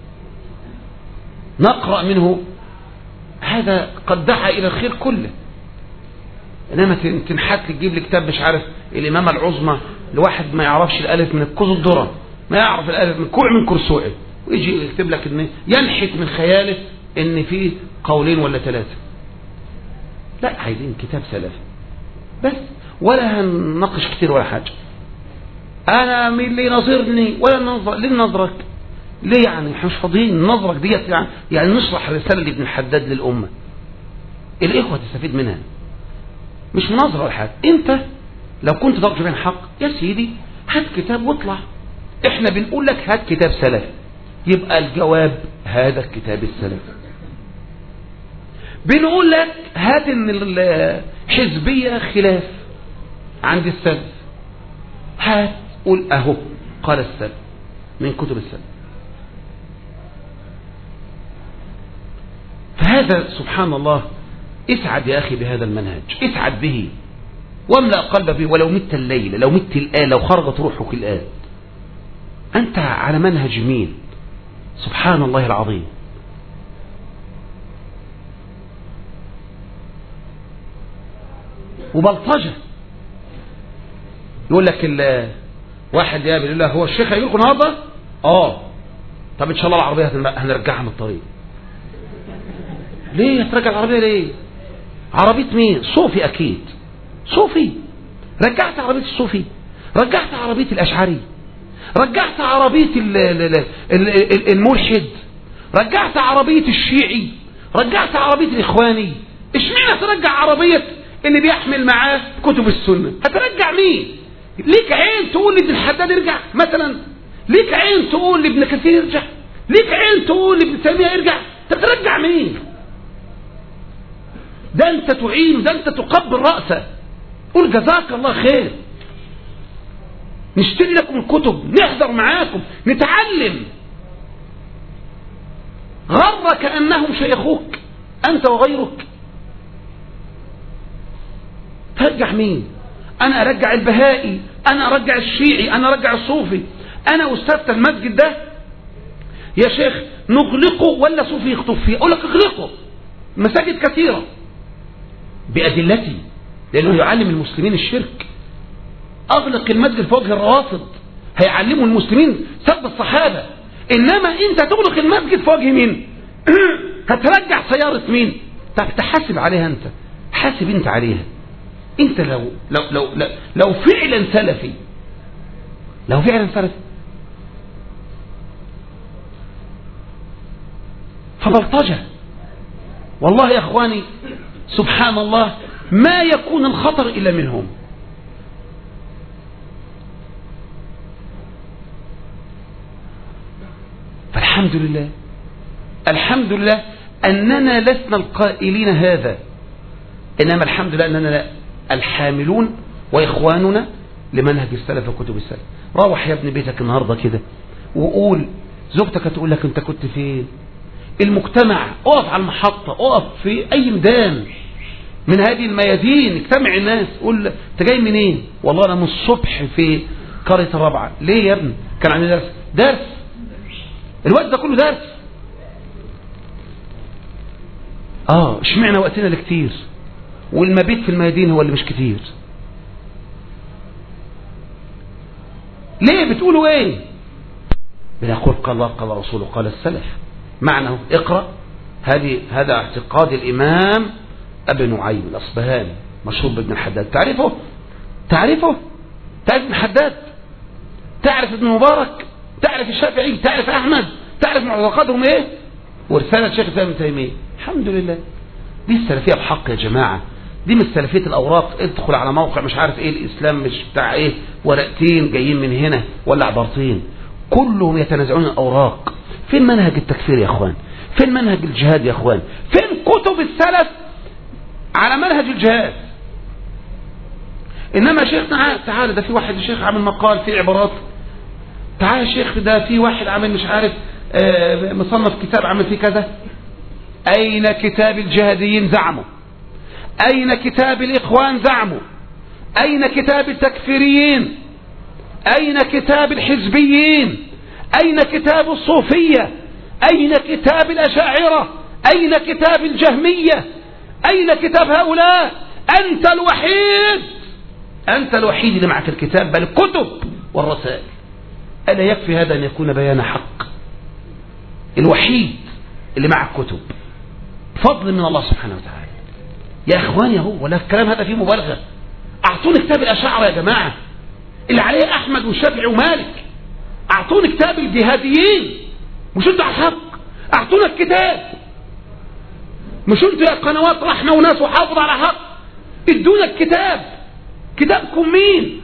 Speaker 1: نقرأ منه هذا قد دعا إلى الخير كله. إنما تنحت تجيب لي كتاب مش عارف الإمامة العظمى لواحد ما يعرفش الألف من الكوز الذرة، ما يعرف الألف من كوع من كرسوعه، ويجي يكتب لك إن ينحت من خياله إن فيه قولين ولا ثلاثة. لا، عايزين كتاب سلفي بس، ولا هنناقش كتير ولا حاجة. أنا من اللي نظرني ولا نظر ليه نظرك؟ ليه يعني احنا مش فاضيين نظرك ديت يعني يعني نشرح الرسالة اللي ابن الحداد للأمة الإخوة تستفيد منها، مش مناظرة ولا حاجة. أنت لو كنت ترجو بين حق يا سيدي هات كتاب واطلع. احنا بنقول لك هات كتاب سلفي، يبقى الجواب هذا الكتاب السلفي. بنقول لك هات ان الحزبية خلاف عند السلف، هات قول اهو قال السلف من كتب السلف. فهذا سبحان الله، اسعد يا أخي بهذا المنهج، اسعد به واملأ قلبك به، ولو مت الليلة، لو مت الآن، لو خرجت روحك الآن، أنت على منهج مين؟ سبحان الله العظيم. وبلطجة يقول لك واحد يا بيقول له هو الشيخ هيجي لكم النهارده؟ اه طب ان شاء الله العربية هنرجعها من الطريق. ليه هترجع العربية ليه؟ عربية مين؟ صوفي أكيد، صوفي. رجعت عربية الصوفي، رجعت عربية الأشعري، رجعت عربية الملحد، رجعت عربية الشيعي، رجعت عربية الإخواني. اشمعنى ترجع عربية اللي بيحمل معاه كتب السنة؟ هترجع مين؟ ليك عين تقول لابن الحداد يرجع مثلا؟ ليك عين تقول لابن كثير يرجع؟ ليك عين تقول لابن تيمية يرجع؟ انت بترجع مين؟ ده انت تعين، ده انت تقبل رأسه، قول جزاك الله خير، نشتري لكم الكتب، نحضر معاكم، نتعلم. غرك أنهم شيخوك أنت وغيرك. ترجع مين؟ أنا أرجع البهائي، أنا أرجع الشيعي، أنا أرجع الصوفي، أنا أستاذ المسجد ده يا شيخ نغلقه ولا صوفي يخطف فيه؟ أقول لك اغلقه، مساجد كثيرة بأدلتي، لأنه يعلم المسلمين الشرك. أغلق المسجد في وجه الروافض، هيعلموا المسلمين سب الصحابة. إنما أنت تغلق المسجد في وجه مين؟ هترجع سيارة مين؟ طب تحاسب عليها أنت، حاسب أنت عليها. أنت لو لو لو لو, لو فعلا سلفي، لو فعلا سلفي فبلطجة. والله يا اخواني سبحان الله ما يكون الخطر الا منهم. فالحمد لله الحمد لله اننا لسنا القائلين هذا، انما الحمد لله اننا الحاملون واخواننا لمنهج السلف وكتب السلف. روح يا ابن بيتك النهارده كده وقول، زوجتك هتقول لك انت كنت فين؟ المجتمع، اقف على المحطة، اقف في اي ميدان من هذه الميادين، اجتمع الناس، قول انت جاي منين؟ والله انا من الصبح في قرية الرابعة. ليه يا ابني؟ كان عندي درس. درس الوقت ده كله درس. اه اشمعنا وقتنا اللي كتير والمبيت في الميادين هو اللي مش كتير؟ ليه بتقولوا ايه؟ بنقول قال الله قال رسوله قال السلف. معنى اقرأ. هذه هذا اعتقاد الامام ابي نعيم الاصبهاني مشهور بابن الحداد. تعرفه؟ تعرفه؟ تعرف ابن الحداد؟ تعرف ابن مبارك؟ تعرف الشافعي؟ تعرف احمد؟ تعرف معتقدهم ايه؟ ورسالة شيخ الاسلام ابن تيمية. الحمد لله دي السلفية بحق يا جماعة. دي مش سلفية الاوراق، ادخل على موقع مش عارف ايه الاسلام مش بتاع ايه ورقتين جايين من هنا ولا عبارتين، كلهم يتنازعون الاوراق. فين منهج التكفير يا اخوان؟ فين منهج الجهاد يا اخوان؟ فين كتب السلف على منهج الجهاد؟ انما شيخنا تعالى ده في واحد الشيخ عامل مقال في عبارات، تعالى يا شيخ ده في واحد عامل مش عارف آه مصنف كتاب عامل فيه كذا. اين كتاب الجهاديين زعموا؟ اين كتاب الاخوان زعموا؟ اين كتاب التكفيريين؟ اين كتاب الحزبيين؟ اين كتاب الصوفية؟ اين كتاب الاشاعرة؟ اين كتاب الجهمية؟ اين كتاب هؤلاء؟ انت الوحيد، انت الوحيد اللي معك الكتاب بل الكتب والرسائل. ألا يكفي هذا أن يكون بيان حق؟ الوحيد اللي معك كتب فضل من الله سبحانه وتعالى يا اخواني. هو ولا الكلام هذا فيه مبالغة؟ اعطوني كتاب الاشاعرة يا جماعة اللي عليه احمد والشافعي ومالك، اعطوني كتاب الجهاديين، مش انتوا على الحق؟ اعطونا الكتاب، مش انتوا يا قنوات رحمة وناس وحافظ على حق؟ ادونا الكتاب. كتابكم مين؟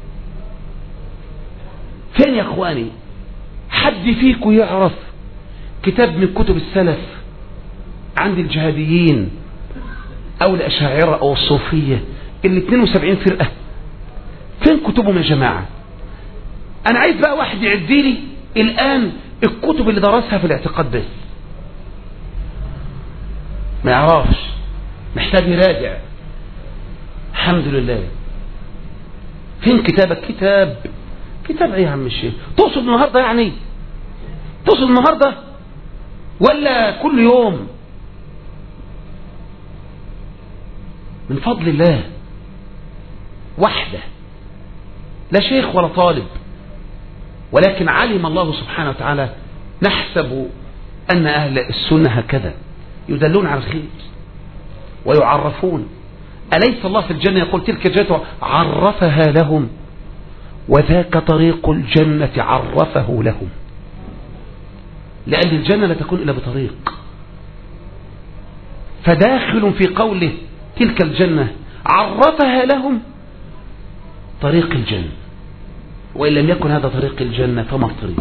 Speaker 1: فين يا اخواني؟ حد فيكم يعرف كتاب من كتب السلف عند الجهاديين او الاشاعرة او الصوفية ال اثنين وسبعين فرقة؟ فين كتبهم يا جماعة؟ انا عايز بقى واحد يعدي لي الان الكتب اللي درسها في الاعتقاد بس. ما يعرفش، محتاج يراجع. الحمد لله. فين كتابك؟ كتاب كتاب ايه يا عم الشيخ؟ تقصد النهارده يعني؟ تقصد النهارده ولا كل يوم؟ من فضل الله وحده، لا شيخ ولا طالب، ولكن علم الله سبحانه وتعالى. نحسب أن أهل السنة هكذا يدلون على الخير ويعرفون. أليس الله في الجنة يقول تلك جنة عرفها لهم وذاك طريق الجنة عرفه لهم؟ لأن الجنة لا تكون إلا بطريق. فداخل في قوله تلك الجنة عرفها لهم طريق الجنة، وإن لم يكن هذا طريق الجنة فما الطريق؟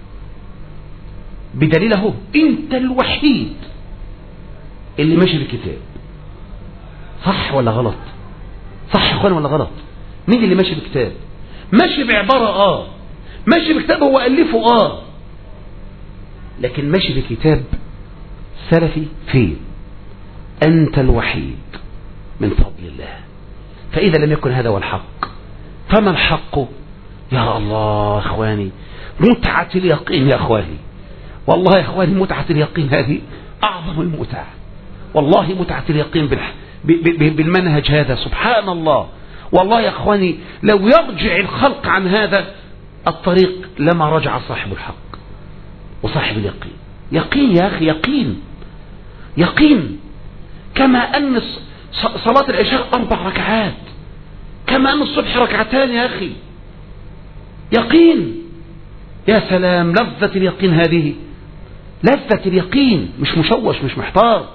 Speaker 1: بدليله انت الوحيد اللي ماشي بالكتاب. صح ولا غلط؟ صح يا اخوان ولا غلط؟ مين اللي ماشي بكتاب؟ ماشي بعبارة اه، ماشي بكتاب هو ألفه اه، لكن ماشي بكتاب سلفي فيه. أنت الوحيد من فضل الله. فإذا لم يكن هذا هو الحق فما الحق؟ يا الله اخواني، متعة اليقين يا اخواني، والله يا اخواني متعة اليقين هذه اعظم المتعة. والله متعة اليقين بالمنهج هذا سبحان الله. والله يا اخواني لو يرجع الخلق عن هذا الطريق لما رجع صاحب الحق وصاحب اليقين. يقين يا اخي، يقين يقين. كما ان صلاة العشاء اربع ركعات، كما ان الصبح ركعتان يا اخي. يقين. يا سلام لذة اليقين هذه لذة اليقين، مش مشوش مش محتار.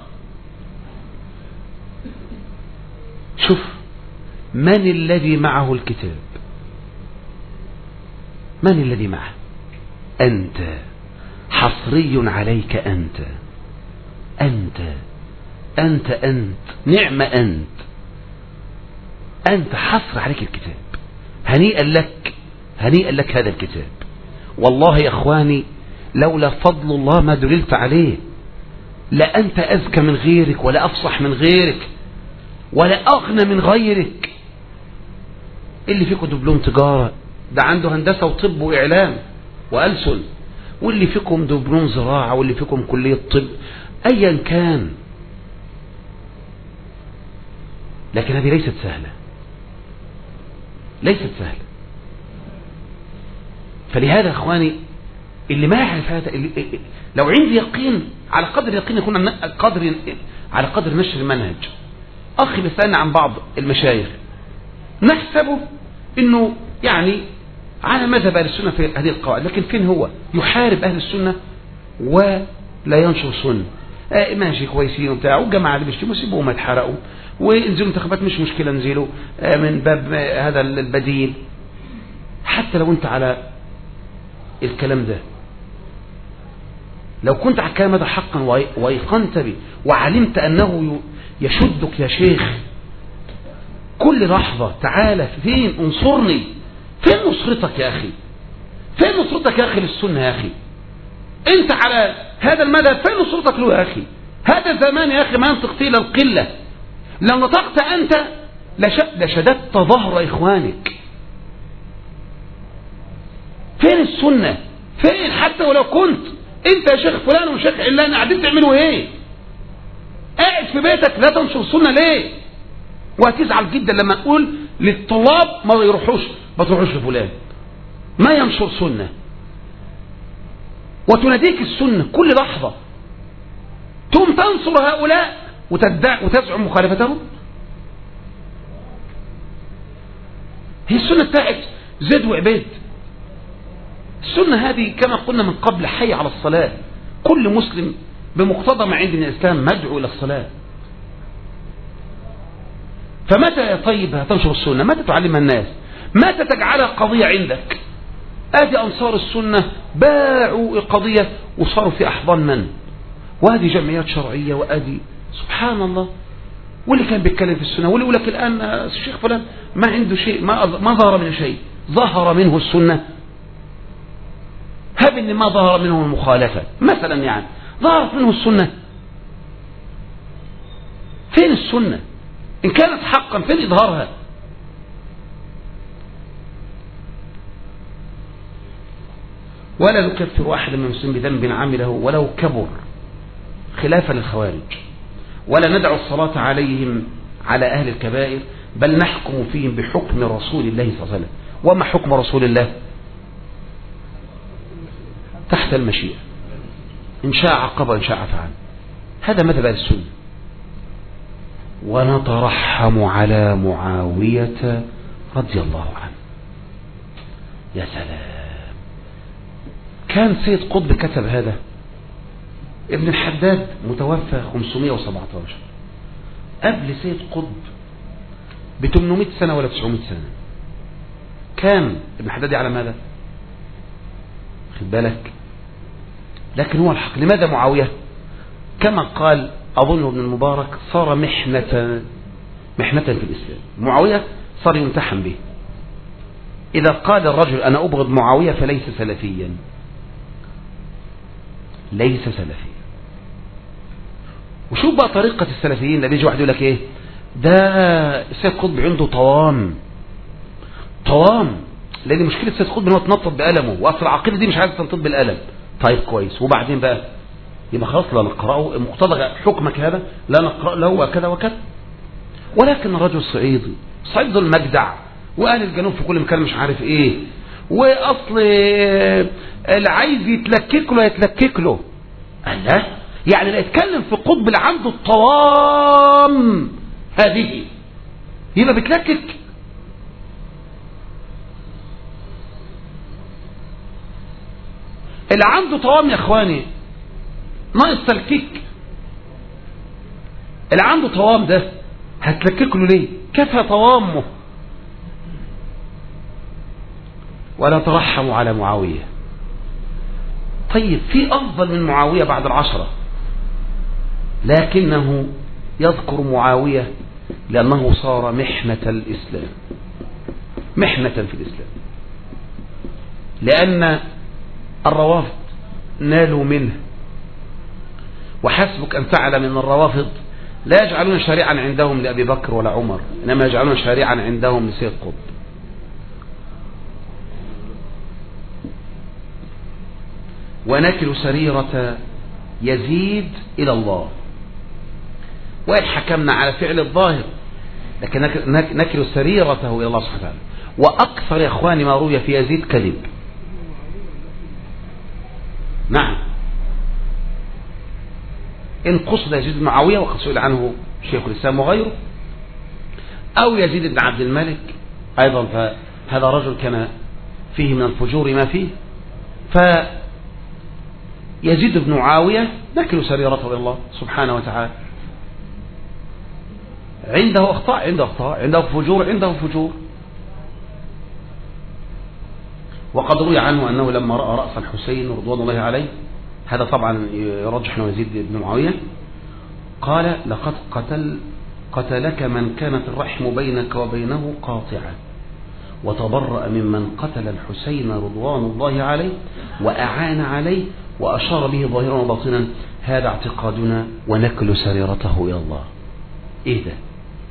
Speaker 1: شوف، من الذي معه الكتاب؟ من الذي معه؟ أنت، حصري عليك أنت أنت أنت أنت نعم أنت أنت حصر عليك الكتاب. هنيئا لك، هنيئا لك هذا الكتاب. والله يا أخواني لولا فضل الله ما دللت عليه، لا أنت أذكى من غيرك، ولا أفصح من غيرك، ولا أغنى من غيرك. اللي فيكم دبلوم تجارة ده عنده هندسة وطب وإعلام وألسن، واللي فيكم دبلوم زراعة، واللي فيكم كلية طب، أيا كان. لكن هذه ليست سهلة، ليست سهلة. فلهذا أخواني اللي ما يعرف هذا، اللي لو عندي يقين على قدر يقين يكون قدر على قدر نشر المنهج. أخي بيسألني عن بعض المشايخ نحسبه إنه يعني على مذهب أهل السنة في هذه القواعد، لكن فين هو؟ يحارب أهل السنة ولا ينشر سنة. آه ماشي كويسين وبتاع، والجماعة اللي بيشتموا سيبوهم ما يتحرقوا، وانزلوا انتخابات مش مشكلة، انزلوا آه من باب هذا البديل. حتى لو انت على الكلام ده، لو كنت على الكلام ده حقا وايقنت به وعلمت أنه يشدك يا شيخ كل لحظة، تعالى فين انصرني، فين نصرتك يا أخي، فين نصرتك يا أخي للسنة يا أخي؟ أنت على هذا المدى فين نصرتك له يا أخي؟ هذا زمان يا أخي ما ينطق فيه إلا القلة. لو نطقت أنت لشددت ظهر إخوانك. فين السنة؟ فين؟ حتى ولو كنت أنت يا شيخ فلان وشيخ علان قاعدين تعملوا إيه؟ قاعد في بيتك لا تنشر السنة ليه؟ وهتزعل جدا لما نقول للطلاب ما يروحوش ما تروحوش لفلان ما ينشر سنة، وتناديك السنة كل لحظة، ثم تنصر هؤلاء وتدع وتزعم مخالفتهم. هي السنة بتاعت زيد وعبيد. السنة هذه كما قلنا من قبل حي على الصلاة. كل مسلم بمقتضى ما عند من الإسلام مدعو إلى الصلاة. فمتى يا طيب هتنشر السنة؟ متى تعلمها الناس؟ متى تجعلها قضية عندك؟ آدي أنصار السنة باعوا القضية وصاروا في أحضان من؟ وهذه جمعيات شرعية، وآدي سبحان الله. واللي كان بيتكلم في السنة واللي يقول لك الآن الشيخ فلان ما عنده شيء، ما ما ظهر منه شيء، ظهر منه السنة. هب إن ما ظهر منه المخالفة مثلا، يعني ظهرت منه السنة. فين السنة؟ إن كانت حقا فين إظهارها؟ ولا نكفر أحد من المسلمين بذنب عمله ولو كبر، خلافا للخوارج. ولا ندع الصلاة عليهم على أهل الكبائر، بل نحكم فيهم بحكم رسول الله صلى الله عليه وسلم. وما حكم رسول الله؟ تحت المشيئة، إن شاء عقب وإن شاء فعل. هذا مذهب أهل السنة. ونترحم على معاوية رضي الله عنه. يا سلام، كان سيد قطب كتب هذا. ابن الحداد متوفى خمسمائة وسبعة عشر، قبل سيد قطب ب ثمانمائة سنة ولا تسعمائة سنة. كان ابن الحداد يعلم هذا؟ خد بالك. لكن هو الحق. لماذا معاوية؟ كما قال أظن ابن المبارك صار محنة محنة في الإسلام. معاوية صار يمتحن به. إذا قال الرجل أنا أبغض معاوية فليس سلفيا، ليس سلفيا. وشوف بقى طريقة السلفيين اللي بيجي واحد يقول لك إيه ده السيد قطب عنده طوام طوام، لأن مشكلة السيد قطب إنه تنطط بقلمه، وأصل العقيدة دي مش عايز تنطط بالقلم. طيب كويس، وبعدين بقى يبقى خلاص لا نقرأه، مقتضى حكمك هذا لا نقرأ له وكذا وكذا. ولكن الرجل صعيدي، صعيد المجدع، وأهل الجنوب في كل مكان مش عارف إيه، وأصل اللي عايز يتلكك له يتلكك له. الله، يعني لا يتكلم في قطب اللي عنده الطوام هذه يبقى بتلكك. اللي عنده طوام يا اخواني ناقص تلكيك. اللي عنده طوام ده هتلكك له ليه؟ كفى طوامه. ولا ترحموا على معاوية. طيب في أفضل من معاوية بعد العشرة، لكنه يذكر معاوية لأنه صار محنة الإسلام، محنة في الإسلام، لأن الروافض نالوا منه. وحسبك أن تعلم أن الروافض لا يجعلون شريعا عندهم لأبي بكر ولا عمر، إنما يجعلون شريعا عندهم لسيد قطب. ونكل سريرة يزيد إلى الله، وإن حكمنا على فعل الظاهر، لكن نكل سريرته إلى الله سبحانه وتعالى. وأكثر يا إخواني ما روي في يزيد كذب. نعم، إن قصد يزيد بن معاوية وقد سئل عنه شيخ الإسلام وغيره، أو يزيد بن عبد الملك أيضا، فهذا رجل كان فيه من الفجور ما فيه. فيزيد بن معاوية نكل سريرته إلى الله سبحانه وتعالى. عنده أخطاء، عنده أخطاء، عنده فجور، عنده فجور. وقد روي عنه أنه لما رأى رأس الحسين رضوان الله عليه، هذا طبعا يرجح أنه يزيد بن معاوية، قال: لقد قتل قتلك من كانت الرحم بينك وبينه قاطعة، وتبرأ ممن قتل الحسين رضوان الله عليه وأعان عليه، وأشار به ظاهرا وباطنا. هذا اعتقادنا ونكل سريرته إلى الله. إيه ده؟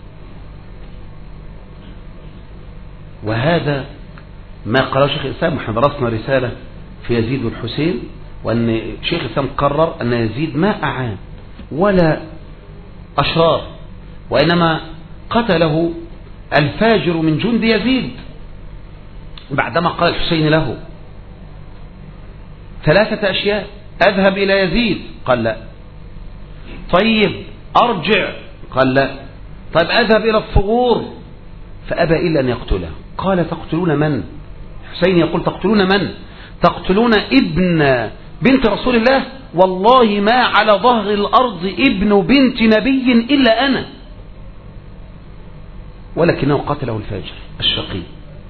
Speaker 1: وهذا ما قاله شيخ الإسلام. احنا درسنا رسالة في يزيد والحسين، وأن شيخ الإسلام قرر أن يزيد ما أعان ولا أشرار، وإنما قتله الفاجر من جند يزيد بعدما قال الحسين له ثلاثة أشياء: أذهب إلى يزيد، قال لا. طيب أرجع، قال لا. طيب أذهب إلى الثغور، فأبى إلا أن يقتله. قال: تقتلون من؟ حسين يقول: تقتلون من؟ تقتلون ابن بنت رسول الله؟ والله ما على ظهر الأرض ابن بنت نبي إلا أنا. ولكنه قتله الفاجر الشقي،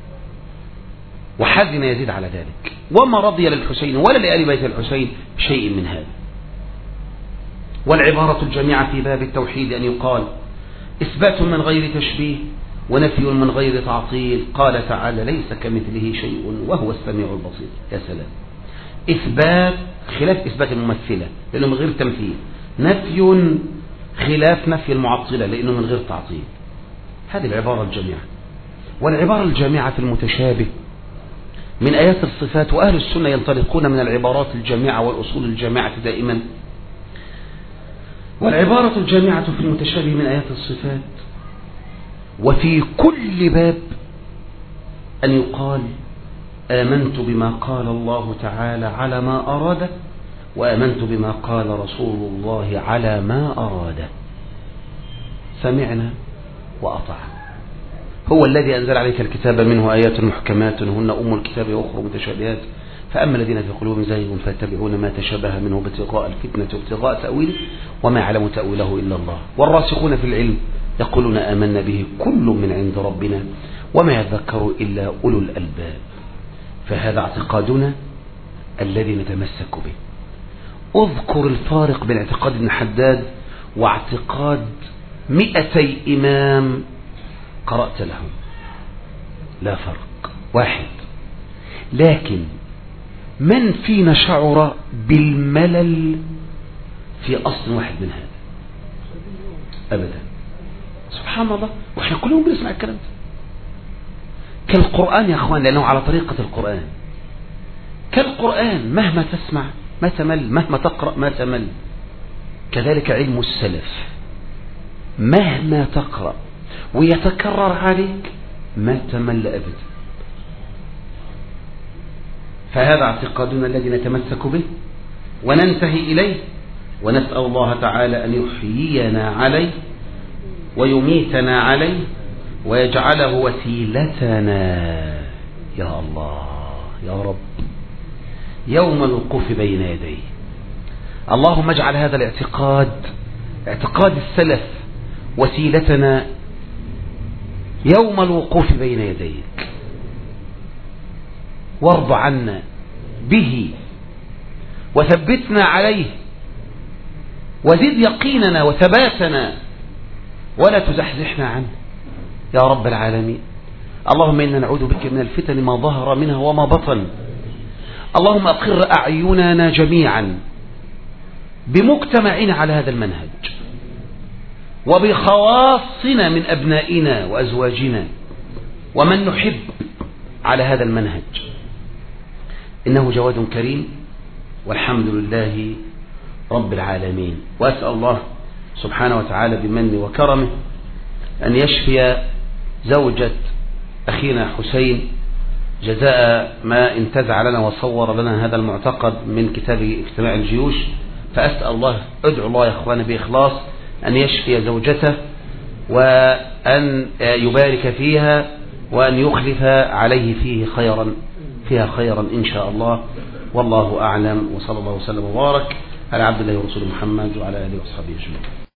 Speaker 1: وحزن يزيد على ذلك، وما رضي للحسين ولا لآل بيت الحسين شيء من هذا. والعبارة الجامعة في باب التوحيد أن يقال: إثبات من غير تشبيه ونفي من غير تعطيل. قال تعالى: ليس كمثله شيء وهو السميع البصير. يا سلام! إثبات خلاف إثبات الممثلة لأنه من غير تمثيل، نفي خلاف نفي المعطلة لأنه من غير تعطيل. هذه العبارة الجامعة. والعبارة الجامعة في المتشابه من آيات الصفات، وأهل السنة ينطلقون من العبارات الجامعة والأصول الجامعة دائما. والعبارة الجامعة في المتشابه من آيات الصفات، وفي كل باب أن يقال: آمنت بما قال الله تعالى على ما أراده، وآمنت بما قال رسول الله على ما أراده. سمعنا وأطعنا. هو الذي أنزل عليك الكتاب منه آيات محكمات هن أم الكتاب وأخرى متشابهات، فأما الذين في قلوبهم زيغ فيتبعون ما تشابه منه ابتغاء الفتنة وابتغاء تأويله وما يعلم تأويله إلا الله. والراسخون في العلم يقولون آمنا به كل من عند ربنا وما يذكر إلا أولو الألباب. فهذا اعتقادنا الذي نتمسك به. أذكر الفارق بين اعتقاد ابن حداد واعتقاد مئتي إمام قرأت لهم. لا فرق، واحد. لكن من فينا شعر بالملل في أصل واحد من هذا؟ أبدا. سبحان الله، وإحنا كلهم بنسمع الكلام ده كالقرآن يا أخوان، لأنه على طريقة القرآن. كالقرآن، مهما تسمع ما تمل، مهما تقرأ ما تمل. كذلك علم السلف، مهما تقرأ ويتكرر عليك ما تمل أبدا. فهذا اعتقادنا الذي نتمسك به وننتهي إليه، ونسأل الله تعالى أن يحيينا عليه ويميتنا عليه ويجعله وسيلتنا يا الله يا رب يوم الوقوف بين يديه. اللهم اجعل هذا الاعتقاد اعتقاد السلف وسيلتنا يوم الوقوف بين يديك، وارض عنا به وثبتنا عليه وزد يقيننا وثباتنا ولا تزحزحنا عنه يا رب العالمين. اللهم إنا نعوذ بك من الفتن ما ظهر منها وما بطن. اللهم أقر أعيننا جميعا بمجتمعنا على هذا المنهج، وبخواصنا من أبنائنا وأزواجنا ومن نحب على هذا المنهج، إنه جواد كريم والحمد لله رب العالمين. وأسأل الله سبحانه وتعالى بمنه وكرمه أن يشفي زوجة أخينا حسين جزاء ما انتزع لنا وصور لنا هذا المعتقد من كتاب اجتماع الجيوش. فأسأل الله، أدعو الله يا أخواني بإخلاص أن يشفي زوجته وأن يبارك فيها وأن يخلف عليه فيه خيرا فيها خيرا إن شاء الله. والله أعلم، وصلى الله وسلم وبارك على عبد الله ورسوله محمد وعلى آله وصحبه أجمعين.